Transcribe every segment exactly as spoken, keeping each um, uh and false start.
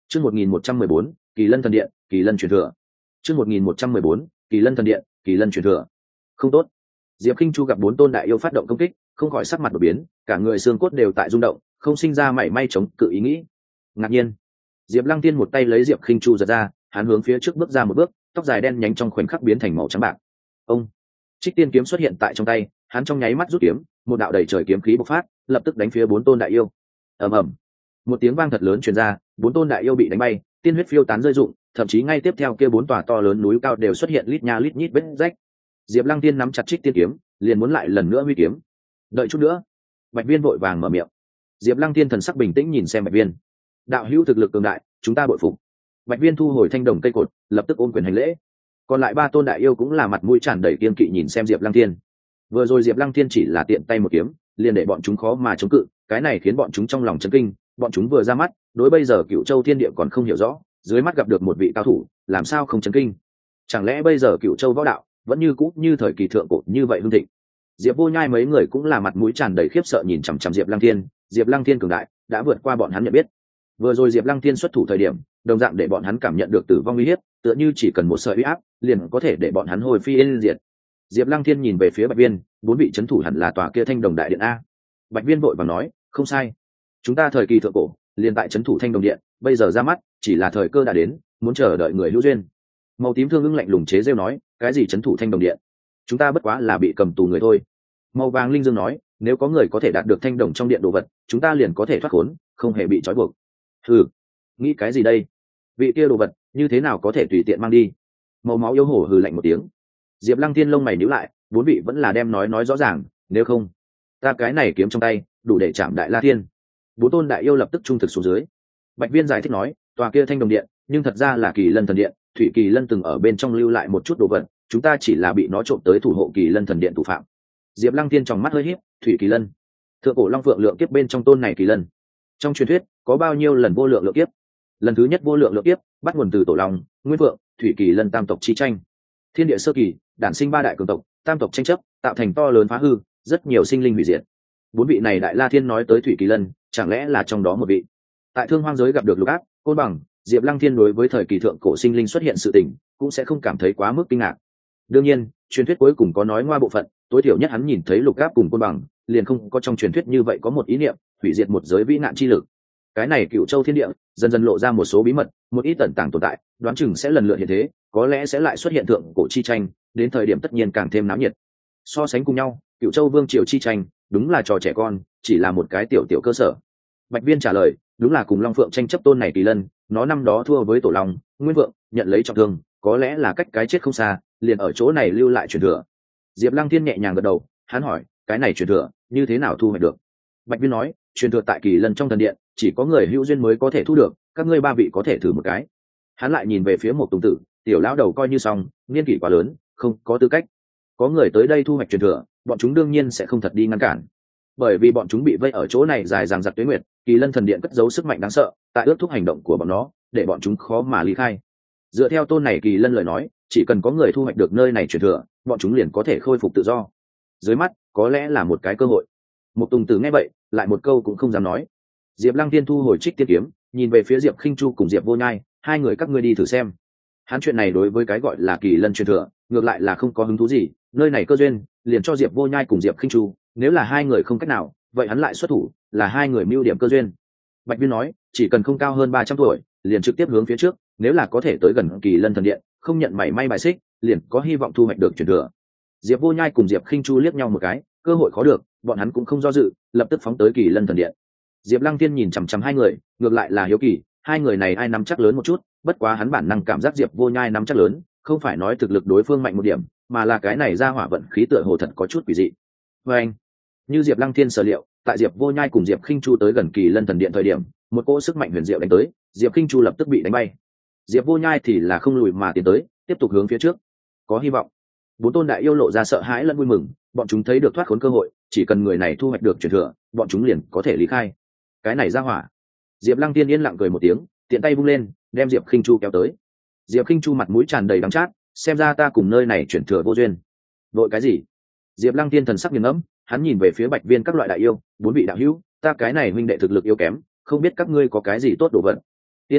Chương một nghìn một trăm mười bốn, Kỳ Lân thần điện, Kỳ Lân truyền thừa. Chương một nghìn một trăm mười bốn, Kỳ Lân thần điện, Kỳ Lân truyền thừa. Không tốt. Diệp Khinh Chu gặp bốn tôn đại yêu phát động công kích, không khỏi sắc mặt đổi biến, cả người xương cốt đều tại rung động, không sinh ra mảy may chống cự ý nghĩ. Ngạc nhiên, Diệp Lăng Tiên một tay lấy Diệp Khinh Chu giật ra, hắn hướng phía trước bước ra một bước, tóc dài đen nhánh trong khoảnh khắc biến thành màu trắng bạc. Ông, Trích Tiên kiếm xuất hiện tại trong tay, hắn trong nháy mắt rút kiếm, một đạo đầy trời kiếm khí bộc phát, lập tức đánh phía bốn tôn đại yêu. Ầm ầm, một tiếng vang thật lớn truyền ra, bốn tôn đại yêu bị đánh bay, tiên huyết phiêu tán rơi rụng, thậm chí ngay tiếp theo kia bốn tòa to lớn núi cao đều xuất hiện lít nha lít nhít vết rách. Diệp Lăng Tiên nắm chặt Trích Tiên kiếm, liền muốn lại lần nữa huy kiếm. Đợi chút nữa. Bạch Viên vội vàng mở miệng. Diệp Lăng Tiên thần sắc bình tĩnh nhìn xem Bạch Viên. Đạo hữu thực lực cường đại, chúng ta bội phục. Bạch Viên thu hồi thanh đồng cây cột, lập tức ôm quyền hành lễ. Còn lại ba tôn đại yêu cũng là mặt mũi tràn đầy kiên kỵ nhìn xem Diệp Lăng Tiên. Vừa rồi Diệp Lăng Tiên chỉ là tiện tay một kiếm, liền để bọn chúng khó mà chống cự, cái này khiến bọn chúng trong lòng chấn kinh, bọn chúng vừa ra mắt, đối bây giờ Cựu Châu Thiên Địa còn không hiểu rõ, dưới mắt gặp được một vị cao thủ, làm sao không chấn kinh? Chẳng lẽ bây giờ Cựu Châu võ đạo vẫn như cũ như thời kỳ thượng cổ như vậy hưng thịnh? Diệp Vô Nhai mấy người cũng là mặt mũi tràn đầy khiếp sợ nhìn chằm chằm Diệp Lăng Thiên, Diệp Lăng Thiên cường đại, đã vượt qua bọn hắn nhận biết. Vừa rồi Diệp Lăng Thiên xuất thủ thời điểm, đồng dạng để bọn hắn cảm nhận được tử vong uy hiếp, tựa như chỉ cần một sợi uy áp, liền có thể để bọn hắn hồi phi yên diệt. Diệp Lăng Thiên nhìn về phía Bạch Viên, bốn vị trấn thủ hẳn là tòa kia Thanh Đồng Đại Điện a. Bạch Viên vội vàng nói, không sai, chúng ta thời kỳ thượng cổ, liền tại trấn thủ Thanh Đồng Điện, bây giờ ra mắt, chỉ là thời cơ đã đến, muốn chờ đợi người hữu duyên. Màu tím thương ưng lạnh lùng chế giễu nói, cái gì trấn thủ Thanh Đồng Điện? Chúng ta bất quá là bị cầm tù người thôi. Màu vàng linh dương nói, nếu có người có thể đạt được thanh đồng trong điện đồ vật, chúng ta liền có thể thoát khốn, không hề bị trói buộc. Hừ, nghĩ cái gì đây? Vị kia đồ vật như thế nào có thể tùy tiện mang đi? Màu máu yêu hổ hừ lạnh một tiếng. Diệp Lăng Thiên lông mày nhíu lại, bốn vị vẫn là đem nói nói rõ ràng, nếu không, ta cái này kiếm trong tay, đủ để chạm Đại La Thiên. Bốn tôn đại yêu lập tức trung thực xuống dưới. Bạch Viên giải thích nói, tòa kia thanh đồng điện, nhưng thật ra là Kỳ Lân thần điện, Thủy Kỳ Lân từng ở bên trong lưu lại một chút đồ vật, chúng ta chỉ là bị nó trộm tới thủ hộ Kỳ Lân thần điện thủ phạm. Diệp Lăng Thiên trong mắt hơi híp, Thủy Kỳ Lân, thượng cổ long phượng lượng kiếp bên trong tôn này kỳ lân. Trong truyền thuyết, có bao nhiêu lần vô lượng lượng kiếp? Lần thứ nhất vô lượng lượng kiếp, bắt nguồn từ tổ long, Nguyên Phượng, Thủy Kỳ Lân tam tộc chi tranh. Thiên địa sơ kỳ, đản sinh ba đại cường tộc, tam tộc tranh chấp, tạo thành to lớn phá hư, rất nhiều sinh linh hủy diệt. Bốn vị này Đại La Thiên nói tới Thủy Kỳ Lân, chẳng lẽ là trong đó một vị? Tại Thương Hoang giới gặp được Lục Áp, Côn Bằng, Diệp Lăng Thiên đối với thời kỳ thượng cổ sinh linh xuất hiện sự tình, cũng sẽ không cảm thấy quá mức kinh ngạc. Đương nhiên, truyền thuyết cuối cùng có nói ngoa bộ phận, tối thiểu nhất hắn nhìn thấy Lục Áp cùng Côn Bằng, liền không có trong truyền thuyết như vậy có một ý niệm hủy diệt một giới vĩ nạn chi lực. Cái này Cựu Châu Thiên Địa dần dần lộ ra một số bí mật, một ít tẩn tàng tồn tại, đoán chừng sẽ lần lượt hiện thế, có lẽ sẽ lại xuất hiện thượng cổ chi tranh, đến thời điểm tất nhiên càng thêm náo nhiệt. So sánh cùng nhau, Cựu Châu Vương triều chi tranh, đúng là trò trẻ con, chỉ là một cái tiểu tiểu cơ sở. Bạch Viên trả lời, đúng là cùng Long Phượng tranh chấp tôn này kỳ lân, nó năm đó thua với Tổ Long, Nguyên Vượng, nhận lấy trọng thương, có lẽ là cách cái chết không xa, liền ở chỗ này lưu lại truyền thừa. Diệp Lăng Thiên nhẹ nhàng gật đầu, hắn hỏi, cái này truyền thừa như thế nào thu hoạch được? Bạch Viên nói, truyền thừa tại kỳ lân trong thần điện, chỉ có người hữu duyên mới có thể thu được, các ngươi ba vị có thể thử một cái. Hắn lại nhìn về phía một tùng tử, tiểu lão đầu coi như xong, niên kỷ quá lớn, không có tư cách. Có người tới đây thu hoạch truyền thừa, bọn chúng đương nhiên sẽ không thật đi ngăn cản, bởi vì bọn chúng bị vây ở chỗ này dài dằng dặc tuế nguyệt, kỳ lân thần điện cất giấu sức mạnh đáng sợ, tại ước thúc hành động của bọn nó, để bọn chúng khó mà ly khai. Dựa theo tôn này kỳ lân lời nói, chỉ cần có người thu hoạch được nơi này truyền thừa, bọn chúng liền có thể khôi phục tự do. Dưới mắt có lẽ là một cái cơ hội. Một tùng tử nghe vậy, lại một câu cũng không dám nói. Diệp Lăng Tiên thu hồi Trích Tiên kiếm, nhìn về phía Diệp Khinh Chu cùng Diệp Vô Nhai, hai người các ngươi đi thử xem. Hắn chuyện này đối với cái gọi là kỳ lân truyền thừa, ngược lại là không có hứng thú gì, nơi này cơ duyên, liền cho Diệp Vô Nhai cùng Diệp Khinh Chu, nếu là hai người không cách nào, vậy hắn lại xuất thủ, là hai người mưu điểm cơ duyên. Bạch Viên nói, chỉ cần không cao hơn ba trăm tuổi, liền trực tiếp hướng phía trước, nếu là có thể tới gần kỳ lân thần điện, không nhận mảy may bài xích, liền có hy vọng thu hoạch được truyền thừa. Diệp Vô Nhai cùng Diệp Khinh Chu liếc nhau một cái, cơ hội khó được, bọn hắn cũng không do dự, lập tức phóng tới kỳ lân thần điện. Diệp Lăng Tiên nhìn chằm chằm hai người, ngược lại là hiếu kỳ, hai người này ai nắm chắc lớn một chút, bất quá hắn bản năng cảm giác Diệp Vô Nhai nắm chắc lớn, không phải nói thực lực đối phương mạnh một điểm, mà là cái này ra hỏa vận khí tựa hồ thật có chút quỷ dị. Và anh, như Diệp Lăng Tiên sở liệu, tại Diệp Vô Nhai cùng Diệp Khinh Chu tới gần kỳ lân thần điện thời điểm, một cỗ sức mạnh huyền diệu đánh tới, Diệp Khinh Chu lập tức bị đánh bay. Diệp Vô Nhai thì là không lùi mà tiến tới, tiếp tục hướng phía trước. Có hy vọng. Bốn tôn đại yêu lộ ra sợ hãi lẫn vui mừng, bọn chúng thấy được thoát khốn cơ hội, chỉ cần người này thu hoạch được truyền thừa, bọn chúng liền có thể lý khai. Cái này ra hỏa. Diệp Lăng Tiên yên lặng cười một tiếng, tiện tay vung lên, đem Diệp Khinh Chu kéo tới. Diệp Khinh Chu mặt mũi tràn đầy đắng chát, xem ra ta cùng nơi này chuyển thừa vô duyên. Vội cái gì? Diệp Lăng Tiên thần sắc nghiền ngẫm, hắn nhìn về phía Bạch Viên các loại đại yêu, bốn vị đạo hữu, ta cái này huynh đệ thực lực yếu kém, không biết các ngươi có cái gì tốt đồ vật. Yên tâm,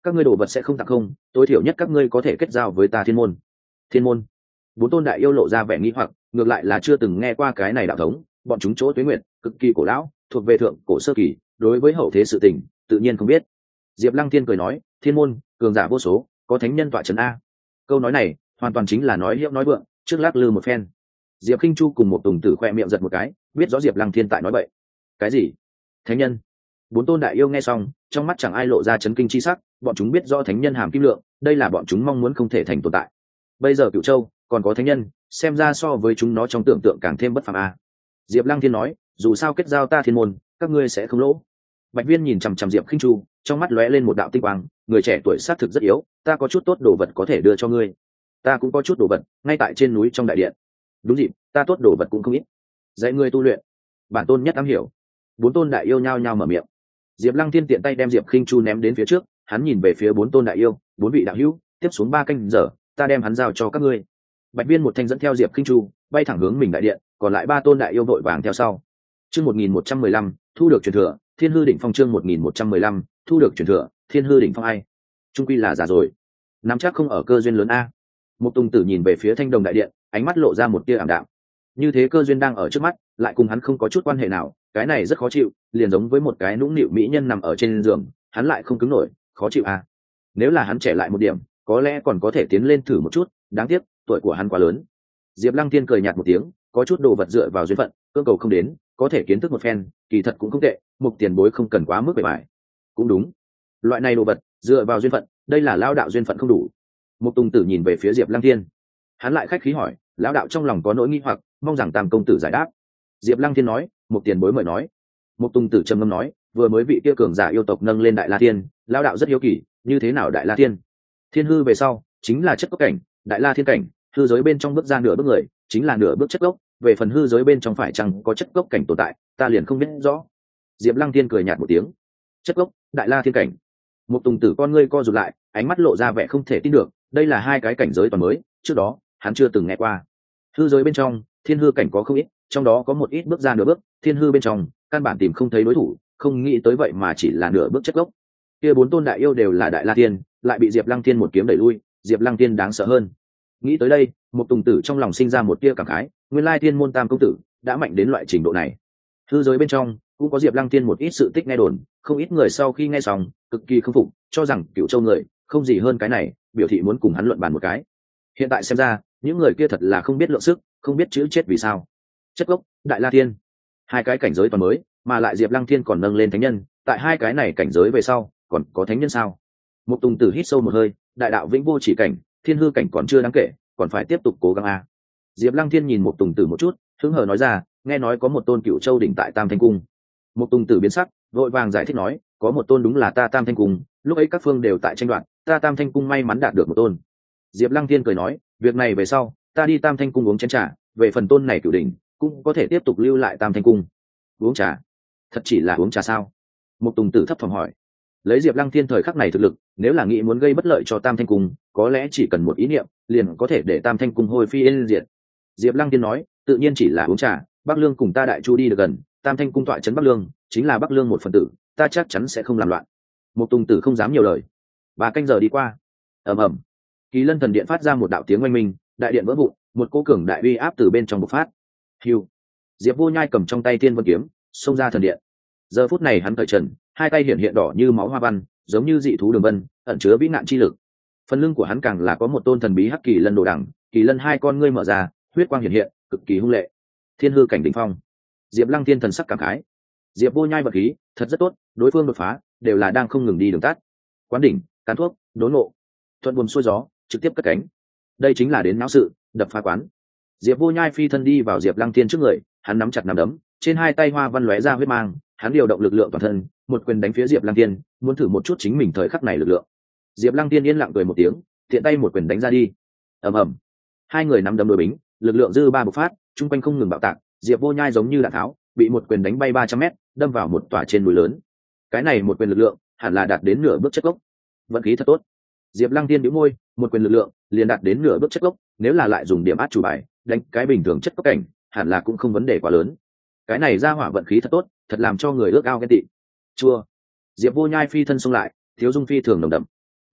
các ngươi đồ vật sẽ không tặng không, tối thiểu nhất các ngươi có thể kết giao với ta thiên môn. Thiên môn? Bốn tôn đại yêu lộ ra vẻ nghi hoặc, ngược lại là chưa từng nghe qua cái này đạo thống, bọn chúng chỗ tuế nguyện cực kỳ cổ lão, thuộc về thượng cổ sơ kỳ, đối với hậu thế sự tình tự nhiên không biết. Diệp Lăng Thiên cười nói, thiên môn cường giả vô số, có thánh nhân tọa trấn a. Câu nói này hoàn toàn chính là nói hiệu nói vượng, trước lắc lư một phen. Diệp Kinh Chu cùng một Tùng Tử khoe miệng giật một cái, biết rõ Diệp Lăng Thiên tại nói bậy. Cái gì? Thánh nhân? Bốn tôn đại yêu nghe xong, trong mắt chẳng ai lộ ra chấn kinh chi sắc, bọn chúng biết rõ thánh nhân hàm kim lượng, đây là bọn chúng mong muốn không thể thành tồn tại. Bây giờ Cửu Châu còn có thánh nhân, xem ra so với chúng nó trong tưởng tượng càng thêm bất phàm a. Diệp Lăng Thiên nói, dù sao kết giao ta thiên môn, các ngươi sẽ không lỗ. Bạch Viên nhìn chằm chằm Diệp Kinh Chu, trong mắt lóe lên một đạo tinh quang, người trẻ tuổi sát thực rất yếu, ta có chút tốt đồ vật có thể đưa cho ngươi. Ta cũng có chút đồ vật, ngay tại trên núi trong đại điện. Đúng dịp, ta tốt đồ vật cũng không ít. Dạy ngươi tu luyện, bản tôn nhất am hiểu. Bốn tôn đại yêu nhao nhao mở miệng. Diệp Lăng Thiên tiện tay đem Diệp Kinh Chu ném đến phía trước, hắn nhìn về phía bốn tôn đại yêu, bốn vị đạo hữu, tiếp xuống ba canh giờ, ta đem hắn giao cho các ngươi. Bạch Viên một thanh dẫn theo Diệp Kinh Chu, bay thẳng hướng mình đại điện, còn lại ba tôn đại yêu vội vàng theo sau. Chương một nghìn một trăm mười lăm, thu được truyền thừa, Thiên Hư đỉnh phong. Chương một nghìn một trăm mười lăm, thu được truyền thừa, Thiên Hư đỉnh phong. Ai? Trung quy là già rồi, nắm chắc không ở cơ duyên lớn a. Một Tùng Tử nhìn về phía Thanh Đồng đại điện, ánh mắt lộ ra một tia ảm đạm. Như thế cơ duyên đang ở trước mắt, lại cùng hắn không có chút quan hệ nào, cái này rất khó chịu, liền giống với một cái nũng nịu mỹ nhân nằm ở trên giường, hắn lại không cứng nổi, khó chịu a. Nếu là hắn trẻ lại một điểm, có lẽ còn có thể tiến lên thử một chút, đáng tiếc, tuổi của hắn quá lớn. Diệp Lăng Thiên cười nhạt một tiếng, có chút đồ vật dựa vào duyên phận, cưỡng cầu không đến, có thể kiến thức một phen, kỳ thật cũng không tệ, mục tiền bối không cần quá mức bề bài. Cũng đúng, loại này đồ vật dựa vào duyên phận, đây là lão đạo duyên phận không đủ. Mục Tùng Tử nhìn về phía Diệp Lăng Thiên, hắn lại khách khí hỏi, lão đạo trong lòng có nỗi nghi hoặc, mong rằng Tam công tử giải đáp. Diệp Lăng Thiên nói, mục tiền bối mời nói. Mục Tùng Tử trầm ngâm nói, vừa mới vị kia cường giả yêu tộc nâng lên Đại La Thiên, lão đạo rất hiếu kỳ, như thế nào Đại La Thiên? Thiên hư về sau, chính là chất cốc cảnh, Đại La Thiên cảnh, hư giới bên trong bước ra nửa bước người, chính là nửa bước chất cốc, về phần hư giới bên trong phải chăng có chất cốc cảnh tồn tại, ta liền không biết rõ. Diệp Lăng Thiên cười nhạt một tiếng, chất cốc, Đại La Thiên cảnh. Mục Tùng Tử con ngươi co rụt lại, ánh mắt lộ ra vẻ không thể tin được, đây là hai cái cảnh giới toàn mới, trước đó hắn chưa từng nghe qua. Hư giới bên trong, thiên hư cảnh có không ít, trong đó có một ít bước ra nửa bước, thiên hư bên trong, căn bản tìm không thấy đối thủ, không nghĩ tới vậy mà chỉ là nửa bước chất gốc. Kia bốn tôn đại yêu đều là Đại La Thiên, lại bị Diệp Lăng Thiên một kiếm đẩy lui, Diệp Lăng Thiên đáng sợ hơn. Nghĩ tới đây, Mục Tùng Tử trong lòng sinh ra một tia cảm khái, nguyên lai Thiên môn Tam công tử đã mạnh đến loại trình độ này. Hư giới bên trong cũng có Diệp Lăng Thiên một ít sự tích nghe đồn, không ít người sau khi nghe xong, cực kỳ không phục, cho rằng Cửu Châu người không gì hơn cái này, biểu thị muốn cùng hắn luận bàn một cái. Hiện tại xem ra, những người kia thật là không biết lượng sức, không biết chữ chết vì sao. Chất gốc, Đại La Thiên, hai cái cảnh giới toàn mới, mà lại Diệp Lăng Thiên còn nâng lên thánh nhân, tại hai cái này cảnh giới về sau, còn có thánh nhân sao? Mục Tùng Tử hít sâu một hơi, đại đạo vĩnh vô chỉ cảnh, thiên hư cảnh còn chưa đáng kể, còn phải tiếp tục cố gắng a. Diệp Lăng Thiên nhìn Mục Tùng Tử một chút, hứng hờ nói ra, nghe nói có một tôn Cửu Châu đỉnh tại Tam Thanh cung. Mục Tùng Tử biến sắc, vội vàng giải thích nói, có một tôn đúng là ta Tam Thanh cung, lúc ấy các phương đều tại tranh đoạt, ta Tam Thanh cung may mắn đạt được một tôn. Diệp Lăng Thiên cười nói, việc này về sau, ta đi Tam Thanh cung uống chén trà, về phần tôn này cửu đỉnh, cũng có thể tiếp tục lưu lại Tam Thanh cung. Uống trà? Thật chỉ là uống trà sao? Mục Tùng Tử thấp thỏm hỏi. Lấy Diệp Lăng Thiên thời khắc này thực lực, nếu là nghĩ muốn gây bất lợi cho Tam Thanh cung, có lẽ chỉ cần một ý niệm, liền có thể để Tam Thanh cung hôi phi yên diệt. Diệp Lăng Thiên nói, tự nhiên chỉ là uống trà, Bắc Lương cùng ta Đại Chu đi được gần, Tam Thanh cung tọa trấn Bắc Lương, chính là Bắc Lương một phần tử, ta chắc chắn sẽ không làm loạn. Mục Tùng Tử không dám nhiều lời. Ba canh giờ đi qua. Ầm ầm. Kỳ Lân thần điện phát ra một đạo tiếng oanh minh, đại điện vỡ vụn, một cỗ cường đại uy áp từ bên trong bộc phát. Hưu. Diệp Vô Nhai cầm trong tay Thiên Vân kiếm, xông ra thần điện. Giờ phút này hắn cởi trần, hai tay hiện hiện đỏ như máu hoa văn, giống như dị thú đường vân, ẩn chứa vĩ nạn chi lực. Phần lưng của hắn càng là có một tôn thần bí hắc kỳ lân đồ đằng, kỳ lân hai con ngươi mở ra, huyết quang hiện hiện, cực kỳ hung lệ. Thiên hư cảnh đỉnh phong. Diệp Lăng Thiên thần sắc cảm khái. Diệp Vô Nhai vật khí, thật rất tốt, đối phương đột phá, đều là đang không ngừng đi đường tắt. Quán đỉnh, cán thuốc, đốn ngộ, thuận buồm xuôi gió, trực tiếp cất cánh. Đây chính là đến náo sự, đập phá quán. Diệp Vô Nhai phi thân đi vào Diệp Lăng Thiên trước người, hắn nắm chặt nắm đấm, trên hai tay hoa văn lóe ra huyết mang, hắn điều động lực lượng toàn thân, một quyền đánh phía Diệp Lăng Thiên, muốn thử một chút chính mình thời khắc này lực lượng. Diệp Lăng Thiên yên lặng cười một tiếng, thiện tay một quyền đánh ra đi. Ầm ầm. Hai người nắm đấm đối bính, lực lượng dư ba bộc phát, trung quanh không ngừng bạo tạc, Diệp Vô Nhai giống như đạn tháo, bị một quyền đánh bay ba trăm mét, đâm vào một tòa trên núi lớn. Cái này một quyền lực lượng, hẳn là đạt đến nửa bước chất gốc. Vận khí thật tốt. Diệp Lăng Thiên bĩu môi, một quyền lực lượng liền đạt đến nửa bước chất gốc, nếu là lại dùng điểm át chủ bài, đánh cái bình thường chất gốc cảnh, hẳn là cũng không vấn đề quá lớn. Cái này ra hỏa vận khí thật tốt, thật làm cho người ước ao ghen tị. Chua. Diệp Vô Nhai phi thân xông lại, thiếu dung phi thường nồng đậm.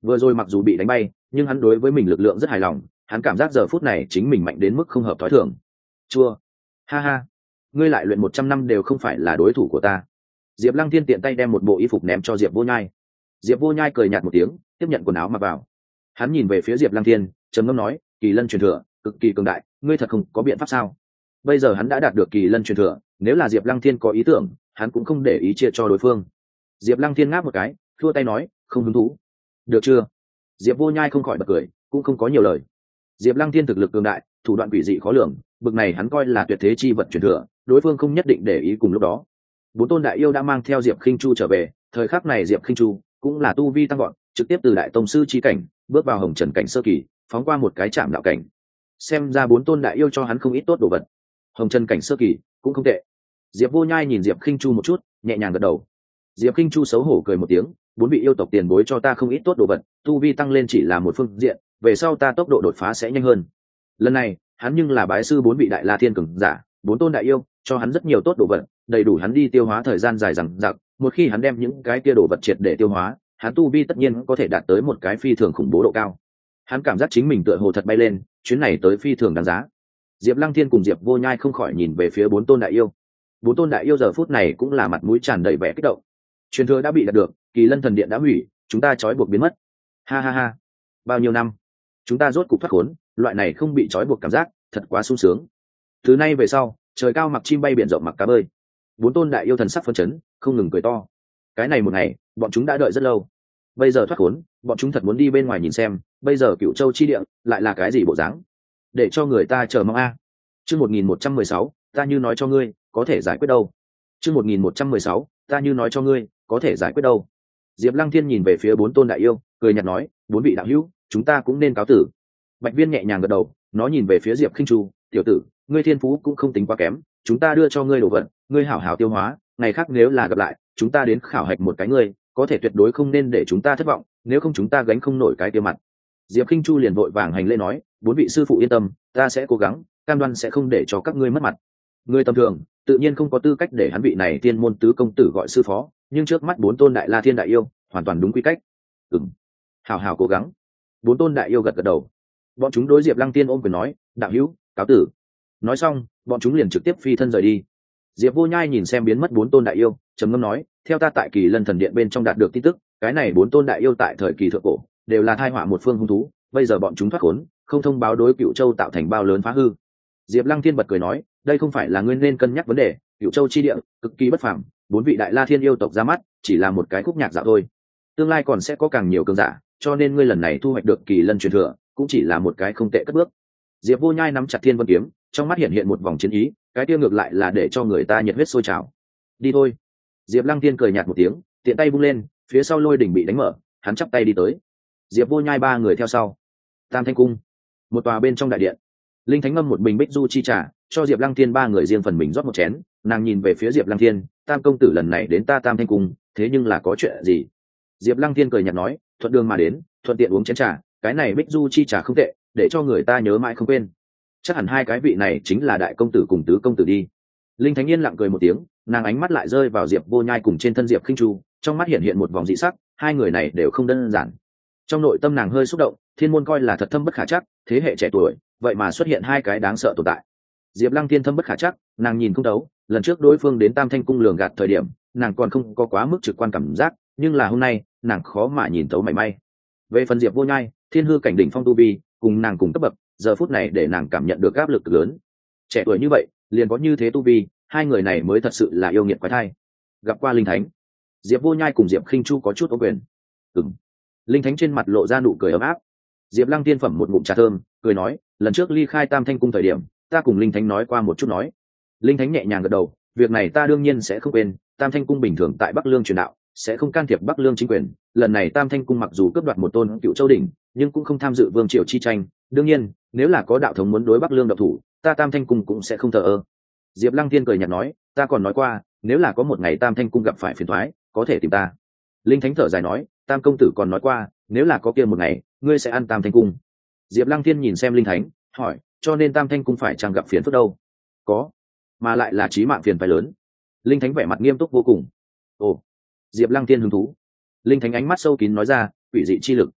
Vừa rồi mặc dù bị đánh bay nhưng hắn đối với mình lực lượng rất hài lòng, hắn cảm giác giờ phút này chính mình mạnh đến mức không hợp thói thường. Chua, ha ha, ngươi lại luyện một trăm năm đều không phải là đối thủ của ta. Diệp Lăng Thiên tiện tay đem một bộ y phục ném cho Diệp Vô Nhai. Diệp Vô Nhai cười nhạt một tiếng, tiếp nhận quần áo mặc vào. Hắn nhìn về phía Diệp Lăng Thiên, trầm ngâm nói, kỳ lân truyền thừa cực kỳ cường đại, ngươi thật không có biện pháp sao? Bây giờ hắn đã đạt được kỳ lân truyền thừa, nếu là Diệp Lăng Thiên có ý tưởng hắn cũng không để ý chia cho đối phương. Diệp Lăng Thiên ngáp một cái, thua tay nói, không hứng thú. Được chưa? Diệp Vô Nhai không khỏi bật cười, cũng không có nhiều lời. Diệp Lăng Thiên thực lực cường đại, thủ đoạn quỷ dị khó lường, bực này hắn coi là tuyệt thế chi vật truyền thừa, đối phương không nhất định để ý. Cùng lúc đó, bốn tôn đại yêu đã mang theo Diệp Khinh Chu trở về. Thời khắc này Diệp Khinh Chu cũng là tu vi tăng vọt, trực tiếp từ đại tông sư chi cảnh bước vào hồng trần cảnh sơ kỳ, phóng qua một cái chạm đạo cảnh. Xem ra bốn tôn đại yêu cho hắn không ít tốt đồ vật. Hồng trần cảnh sơ kỳ cũng không tệ. Diệp Vô Nhai nhìn Diệp Khinh Chu một chút, nhẹ nhàng gật đầu. Diệp Khinh Chu xấu hổ cười một tiếng, bốn vị yêu tộc tiền bối cho ta không ít tốt đồ vật, tu vi tăng lên chỉ là một phương diện, về sau ta tốc độ đột phá sẽ nhanh hơn. Lần này hắn nhưng là bái sư bốn vị đại la thiên cường giả, bốn tôn đại yêu cho hắn rất nhiều tốt đồ vật, đầy đủ hắn đi tiêu hóa thời gian dài dằng dặc. Một khi hắn đem những cái kia đồ vật triệt để tiêu hóa, hắn tu vi tất nhiên có thể đạt tới một cái phi thường khủng bố độ cao. Hắn cảm giác chính mình tựa hồ thật bay lên, chuyến này tới phi thường đáng giá. Diệp Lăng Thiên cùng Diệp Vô Nhai không khỏi nhìn về phía bốn tôn đại yêu. Bốn tôn đại yêu giờ phút này cũng là mặt mũi tràn đầy vẻ kích động. Truyền thừa đã bị đạt được, kỳ lân thần điện đã hủy, chúng ta trói buộc biến mất. Ha ha ha, bao nhiêu năm chúng ta rốt cục thoát khốn, loại này không bị trói buộc cảm giác thật quá sung sướng. Từ nay về sau trời cao mặc chim bay, biển rộng mặc cá bơi. Bốn tôn đại yêu thần sắc phấn chấn, không ngừng cười to. Cái này một ngày bọn chúng đã đợi rất lâu, bây giờ thoát khốn, bọn chúng thật muốn đi bên ngoài nhìn xem bây giờ Cựu Châu chi địa lại là cái gì bộ dáng, để cho người ta chờ mong a. Chương một nghìn một trăm mười sáu, ta như nói cho ngươi có thể giải quyết đâu. Chương một nghìn một trăm mười sáu, ta như nói cho ngươi có thể giải quyết đâu. Diệp Lăng Thiên nhìn về phía bốn tôn đại yêu, cười nhạt nói, bốn vị đạo hữu, chúng ta cũng nên cáo tử. Bạch Viên nhẹ nhàng gật đầu, nó nhìn về phía Diệp Khinh Chu, tiểu tử, ngươi thiên phú cũng không tính quá kém, chúng ta đưa cho ngươi đồ vật, ngươi hảo hảo tiêu hóa, ngày khác nếu là gặp lại, chúng ta đến khảo hạch một cái ngươi, có thể tuyệt đối không nên để chúng ta thất vọng, nếu không chúng ta gánh không nổi cái tiêu mặt. Diệp Khinh Chu liền vội vàng hành lễ nói, bốn vị sư phụ yên tâm, ta sẽ cố gắng, cam đoan sẽ không để cho các ngươi mất mặt. Người tầm thường tự nhiên không có tư cách để hắn vị này tiên môn tứ công tử gọi sư phó, nhưng trước mắt bốn tôn đại la thiên đại yêu hoàn toàn đúng quy cách. Ừm, hào hào cố gắng. Bốn tôn đại yêu gật gật đầu. Bọn chúng đối Diệp Lăng Tiên ôm quyền nói, đạo hữu cáo tử. Nói xong bọn chúng liền trực tiếp phi thân rời đi. Diệp Vô Nhai nhìn xem biến mất bốn tôn đại yêu, trầm ngâm nói, theo ta tại kỳ lân thần điện bên trong đạt được tin tức, cái này bốn tôn đại yêu tại thời kỳ thượng cổ đều là thai họa một phương hung thú, bây giờ bọn chúng thoát khốn, không thông báo đối Cựu Châu tạo thành bao lớn phá hư. Diệp Lăng Thiên bật cười nói, đây không phải là ngươi nên cân nhắc vấn đề, Cựu Châu chi địa cực kỳ bất phàm, bốn vị đại la thiên yêu tộc ra mắt chỉ là một cái khúc nhạc dạo thôi, tương lai còn sẽ có càng nhiều cường giả, cho nên ngươi lần này thu hoạch được kỳ lân truyền thừa cũng chỉ là một cái không tệ cất bước. Diệp Vô Nhai nắm chặt Thiên Vân kiếm, trong mắt hiện hiện một vòng chiến ý, cái tiêu ngược lại là để cho người ta nhiệt huyết sôi trào. Đi thôi. Diệp Lăng Thiên cười nhạt một tiếng, tiện tay vung lên, phía sau lôi đỉnh bị đánh mở, hắn chắp tay đi tới. Diệp Vô Nhai ba người theo sau. Tam Thanh cung, một tòa bên trong đại điện. Linh Thánh ngâm một bình bích du chi trà, cho Diệp Lăng Thiên ba người riêng phần mình rót một chén, nàng nhìn về phía Diệp Lăng Thiên, Tam công tử lần này đến ta Tam Thanh cung, thế nhưng là có chuyện gì? Diệp Lăng Thiên cười nhạt nói, thuận đường mà đến, thuận tiện uống chén trà, cái này bích du chi trà không tệ, để cho người ta nhớ mãi không quên. Chắc hẳn hai cái vị này chính là đại công tử cùng tứ công tử đi. Linh Thánh yên lặng cười một tiếng, nàng ánh mắt lại rơi vào Diệp Vô Nhai cùng trên thân Diệp Khinh Chu, trong mắt hiện hiện một vòng dị sắc, hai người này đều không đơn giản. Trong nội tâm nàng hơi xúc động, thiên môn coi là thật thâm bất khả trắc, thế hệ trẻ tuổi, vậy mà xuất hiện hai cái đáng sợ tồn tại. Diệp Lăng Thiên thâm bất khả trắc, nàng nhìn không đấu, lần trước đối phương đến Tam Thanh cung lường gạt thời điểm, nàng còn không có quá mức trực quan cảm giác, nhưng là hôm nay, nàng khó mà nhìn thấu mảy may. Về phần Diệp Vô Nhai, thiên hư cảnh đỉnh phong tu vi, cùng nàng cùng cấp bậc, giờ phút này để nàng cảm nhận được áp lực lớn. Trẻ tuổi như vậy, liền có như thế tu vi, hai người này mới thật sự là yêu nghiệt quái thai. Gặp qua Linh Thánh, Diệp Vô Nhai cùng Diệp Khinh Chu có chút ô quyền. Ừm. Linh Thánh trên mặt lộ ra nụ cười ấm áp. Diệp Lăng Tiên phẩm một ngụm trà thơm, cười nói, lần trước ly khai Tam Thanh cung thời điểm, ta cùng Linh Thánh nói qua một chút nói. Linh Thánh nhẹ nhàng gật đầu, việc này ta đương nhiên sẽ không quên, Tam Thanh cung bình thường tại Bắc Lương truyền đạo, sẽ không can thiệp Bắc Lương chính quyền, lần này Tam Thanh cung mặc dù cướp đoạt một tôn Cựu Châu đỉnh, nhưng cũng không tham dự vương triều chi tranh, đương nhiên, nếu là có đạo thống muốn đối Bắc Lương độc thủ, ta Tam Thanh cung cũng sẽ không thờ ơ. Diệp Lăng Tiên cười nhạt nói, ta còn nói qua, nếu là có một ngày Tam Thanh cung gặp phải phiền toái, có thể tìm ta. Linh Thánh thở dài nói, Tam công tử còn nói qua, nếu là có kia một ngày, ngươi sẽ ăn Tam Thanh cung. Diệp Lăng Thiên nhìn xem Linh Thánh, hỏi, cho nên Tam Thanh cung phải chăng gặp phiền phức đâu? Có, mà lại là chí mạng phiền phái lớn. Linh Thánh vẻ mặt nghiêm túc vô cùng. Ồ. Diệp Lăng Thiên hứng thú. Linh Thánh ánh mắt sâu kín nói ra, quỷ dị chi lực.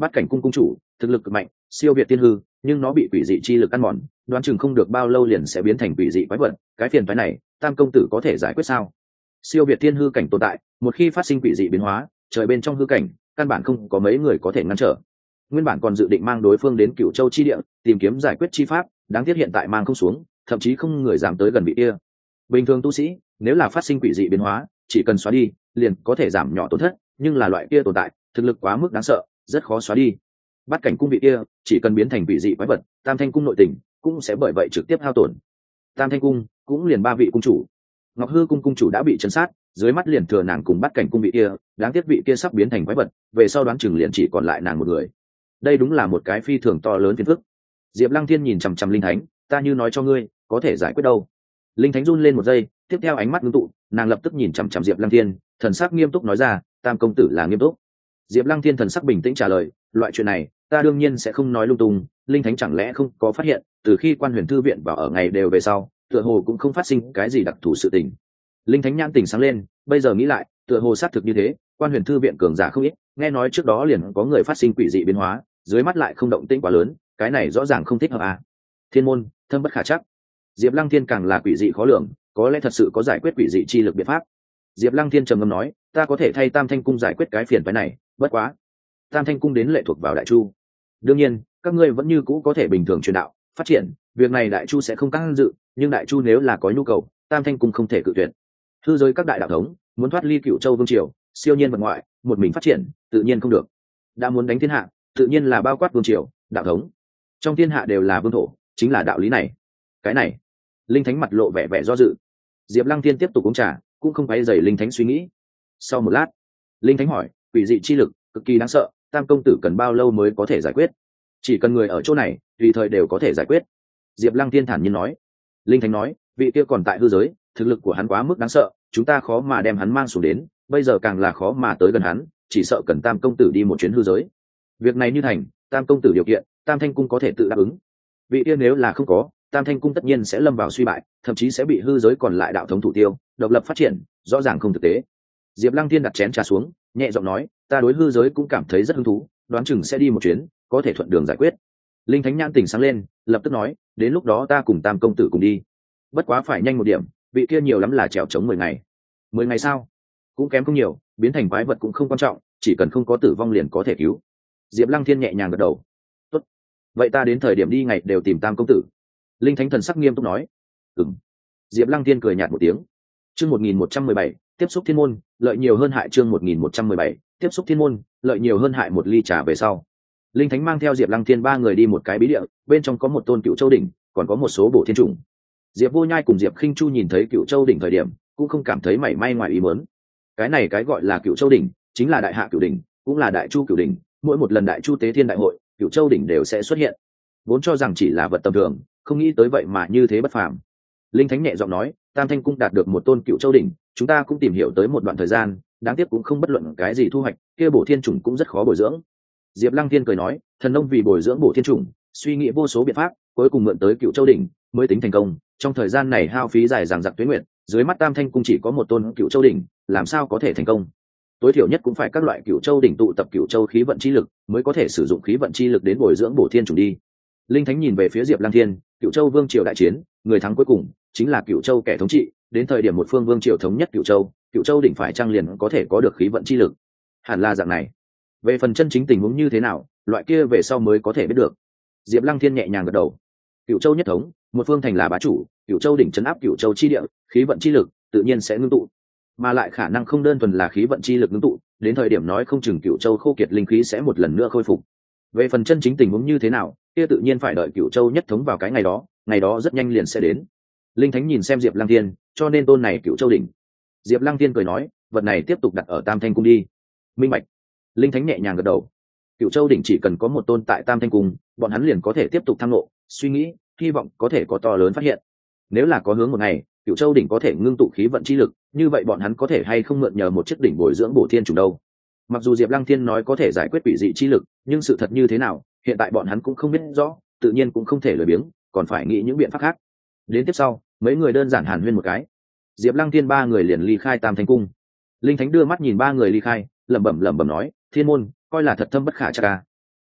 Bát cảnh cung cung chủ thực lực cực mạnh, siêu việt tiên hư, nhưng nó bị quỷ dị chi lực ăn mòn, đoán chừng không được bao lâu liền sẽ biến thành quỷ dị quái vật. Cái phiền phái này tam công tử có thể giải quyết sao? Siêu việt tiên hư cảnh tồn tại, một khi phát sinh quỷ dị biến hóa, trời bên trong hư cảnh căn bản không có mấy người có thể ngăn trở. Nguyên bản còn dự định mang đối phương đến Cửu Châu chi địa tìm kiếm giải quyết chi pháp, đáng tiếc hiện tại mang không xuống, thậm chí không người dám tới gần vị kia. Bình thường tu sĩ nếu là phát sinh quỷ dị biến hóa, chỉ cần xóa đi liền có thể giảm nhỏ tổn thất, nhưng là loại kia tồn tại thực lực quá mức đáng sợ, rất khó xóa đi. Bát cảnh cung vị kia chỉ cần biến thành quỷ dị quái vật, Tam Thanh cung nội tình cũng sẽ bởi vậy trực tiếp hao tổn. Tam Thanh cung cũng liền ba vị cung chủ, Ngọc Hư cung cung chủ đã bị chấn sát, dưới mắt liền thừa nàng cùng Bát cảnh cung vị kia, đáng tiếc vị kia sắp biến thành quái vật, về sau đoán chừng liền chỉ còn lại nàng một người. Đây đúng là một cái phi thường to lớn phiền phức. Diệp Lăng Thiên nhìn chằm chằm Linh Thánh, ta như nói cho ngươi, có thể giải quyết đâu. Linh Thánh run lên một giây, tiếp theo ánh mắt ngưng tụ, nàng lập tức nhìn chằm chằm Diệp Lăng Thiên, thần sắc nghiêm túc nói ra, Tam công tử là nghiêm túc. Diệp Lăng Thiên thần sắc bình tĩnh trả lời, loại chuyện này ta đương nhiên sẽ không nói lung tung. Linh Thánh chẳng lẽ không có phát hiện từ khi Quan Huyền thư viện vào ở ngày đều về sau, tựa hồ cũng không phát sinh cái gì đặc thù sự tình. Linh Thánh nhãn tỉnh sáng lên, bây giờ nghĩ lại, tựa hồ xác thực như thế, Quan Huyền thư viện cường giả không ít, nghe nói trước đó liền có người phát sinh quỷ dị biến hóa, dưới mắt lại không động tĩnh quá lớn, cái này rõ ràng không thích hợp à. Thiên môn thâm bất khả chắc. Diệp Lăng Thiên càng là quỷ dị khó lường, có lẽ thật sự có giải quyết quỷ dị chi lực biện pháp. Diệp Lăng Thiên trầm ngâm nói, ta có thể thay Tam Thanh cung giải quyết cái phiền phức này, bất quá Tam Thanh cung đến lệ thuộc vào Đại Chu, đương nhiên các ngươi vẫn như cũ có thể bình thường truyền đạo phát triển, việc này Đại Chu sẽ không can dự, nhưng Đại Chu nếu là có nhu cầu, Tam Thanh cung không thể cự tuyệt. Hư giới các đại đạo thống muốn thoát ly Cửu Châu vương triều, siêu nhiên vật ngoại, một mình phát triển tự nhiên không được. Đã muốn đánh thiên hạ, tự nhiên là bao quát vương triều, đạo thống, trong thiên hạ đều là vương thổ, chính là đạo lý này. Cái này, Linh Thánh mặt lộ vẻ vẻ do dự. Diệp Lăng Thiên tiếp tục uống trà, cũng không quấy rầy Linh Thánh suy nghĩ. Sau một lát, Linh Thánh hỏi, quỷ dị chi lực cực kỳ đáng sợ, Tam công tử cần bao lâu mới có thể giải quyết? Chỉ cần người ở chỗ này tùy thời đều có thể giải quyết. Diệp Lăng Thiên thản nhiên nói. Linh Thánh nói, vị kia còn tại hư giới, thực lực của hắn quá mức đáng sợ, chúng ta khó mà đem hắn mang xuống đến, bây giờ càng là khó mà tới gần hắn, chỉ sợ cần Tam công tử đi một chuyến hư giới. Việc này như thành, Tam công tử điều kiện, Tam Thanh cung có thể tự đáp ứng. Vị kia nếu là không có, Tam Thanh cung tất nhiên sẽ lâm vào suy bại, thậm chí sẽ bị hư giới còn lại đạo thống thủ tiêu, độc lập phát triển, rõ ràng không thực tế. Diệp Lăng Thiên đặt chén trà xuống, nhẹ giọng nói, ta đối hư giới cũng cảm thấy rất hứng thú, đoán chừng sẽ đi một chuyến, có thể thuận đường giải quyết. Linh Thánh nhãn tỉnh sáng lên, lập tức nói, đến lúc đó ta cùng Tam công tử cùng đi. Bất quá phải nhanh một điểm, vị kia nhiều lắm là trèo chống mười ngày. Mười ngày sao? Cũng kém không nhiều, biến thành quái vật cũng không quan trọng, chỉ cần không có tử vong liền có thể cứu. Diệp Lăng Thiên nhẹ nhàng gật đầu. Tốt, vậy ta đến thời điểm đi ngày đều tìm Tam công tử. Linh Thánh thần sắc nghiêm túc nói. Ừm. Diệp Lăng Thiên cười nhạt một tiếng. Chương một nghìn một trăm mười bảy, tiếp xúc thiên môn, lợi nhiều hơn hại. Chương một nghìn một trăm mười bảy, tiếp xúc thiên môn, lợi nhiều hơn hại. Một ly trà về sau, Linh Thánh mang theo Diệp Lăng Thiên ba người đi một cái bí địa, bên trong có một tôn Cựu Châu đỉnh, còn có một số bổ thiên trùng. Diệp Vô Nhai cùng Diệp Khinh Chu nhìn thấy Cựu Châu đỉnh thời điểm, cũng không cảm thấy mảy may ngoài ý muốn. Cái này cái gọi là Cựu Châu đỉnh, chính là Đại Hạ Cựu đỉnh, cũng là Đại Chu Cựu đỉnh, mỗi một lần Đại Chu tế thiên đại hội, Cựu Châu đỉnh đều sẽ xuất hiện. Vốn cho rằng chỉ là vật tầm thường, không nghĩ tới vậy mà như thế bất phàm. Linh Thánh nhẹ giọng nói, Tam Thanh cung đạt được một tôn Cựu Châu đỉnh, chúng ta cũng tìm hiểu tới một đoạn thời gian, đáng tiếc cũng không bất luận cái gì thu hoạch, kia bổ thiên trùng cũng rất khó bồi dưỡng. Diệp Lăng Thiên cười nói, thần nông vì bồi dưỡng bổ thiên trùng, suy nghĩ vô số biện pháp, cuối cùng mượn tới Cựu Châu đỉnh mới tính thành công. Trong thời gian này hao phí dài dằng dặc tuế nguyệt, dưới mắt Tam Thanh cung chỉ có một tôn Cựu Châu đỉnh, làm sao có thể thành công? Tối thiểu nhất cũng phải các loại Cựu Châu đỉnh tụ tập Cựu Châu khí vận chi lực, mới có thể sử dụng khí vận chi lực đến bồi dưỡng bổ thiên trùng đi. Linh Thánh nhìn về phía Diệp Lăng Thiên, Cựu Châu vương triều đại chiến, người thắng cuối cùng chính là Cựu Châu kẻ thống trị, đến thời điểm một phương vương triều thống nhất Cựu Châu, Cựu Châu đỉnh phải trang liền có thể có được khí vận chi lực. Hẳn là dạng này. Về phần chân chính tình huống như thế nào, loại kia về sau mới có thể biết được. Diệp Lăng Thiên nhẹ nhàng gật đầu. Cựu Châu nhất thống, một phương thành là bá chủ, Cựu Châu đỉnh trấn áp Cựu Châu chi địa, khí vận chi lực tự nhiên sẽ ngưng tụ, mà lại khả năng không đơn thuần là khí vận chi lực ngưng tụ, đến thời điểm nói không chừng Cựu Châu khô kiệt linh khí sẽ một lần nữa khôi phục. Về phần chân chính tình huống như thế nào, kia tự nhiên phải đợi Cựu Châu nhất thống vào cái ngày đó, ngày đó rất nhanh liền sẽ đến. Linh Thánh nhìn xem Diệp Lăng Thiên, cho nên tôn này Cựu Châu đỉnh. Diệp Lăng Thiên cười nói, vật này tiếp tục đặt ở Tam Thanh cung đi. Minh bạch. Linh Thánh nhẹ nhàng gật đầu. Cựu Châu đỉnh chỉ cần có một tôn tại Tam Thanh cung, bọn hắn liền có thể tiếp tục tham ngộ, suy nghĩ, hy vọng có thể có to lớn phát hiện. Nếu là có hướng một ngày, Cựu Châu đỉnh có thể ngưng tụ khí vận chi lực, như vậy bọn hắn có thể hay không mượn nhờ một chiếc đỉnh bồi dưỡng bổ thiên trùng đâu? Mặc dù Diệp Lăng Thiên nói có thể giải quyết quỷ dị chi lực, nhưng sự thật như thế nào, hiện tại bọn hắn cũng không biết rõ, tự nhiên cũng không thể lười biếng, còn phải nghĩ những biện pháp khác. Đến tiếp sau, mấy người đơn giản hàn huyên một cái, Diệp Lăng Thiên ba người liền ly khai Tam Thanh cung. Linh Thánh đưa mắt nhìn ba người ly khai, lẩm bẩm lẩm bẩm nói, thiên môn coi là thật thâm bất khả trắc a.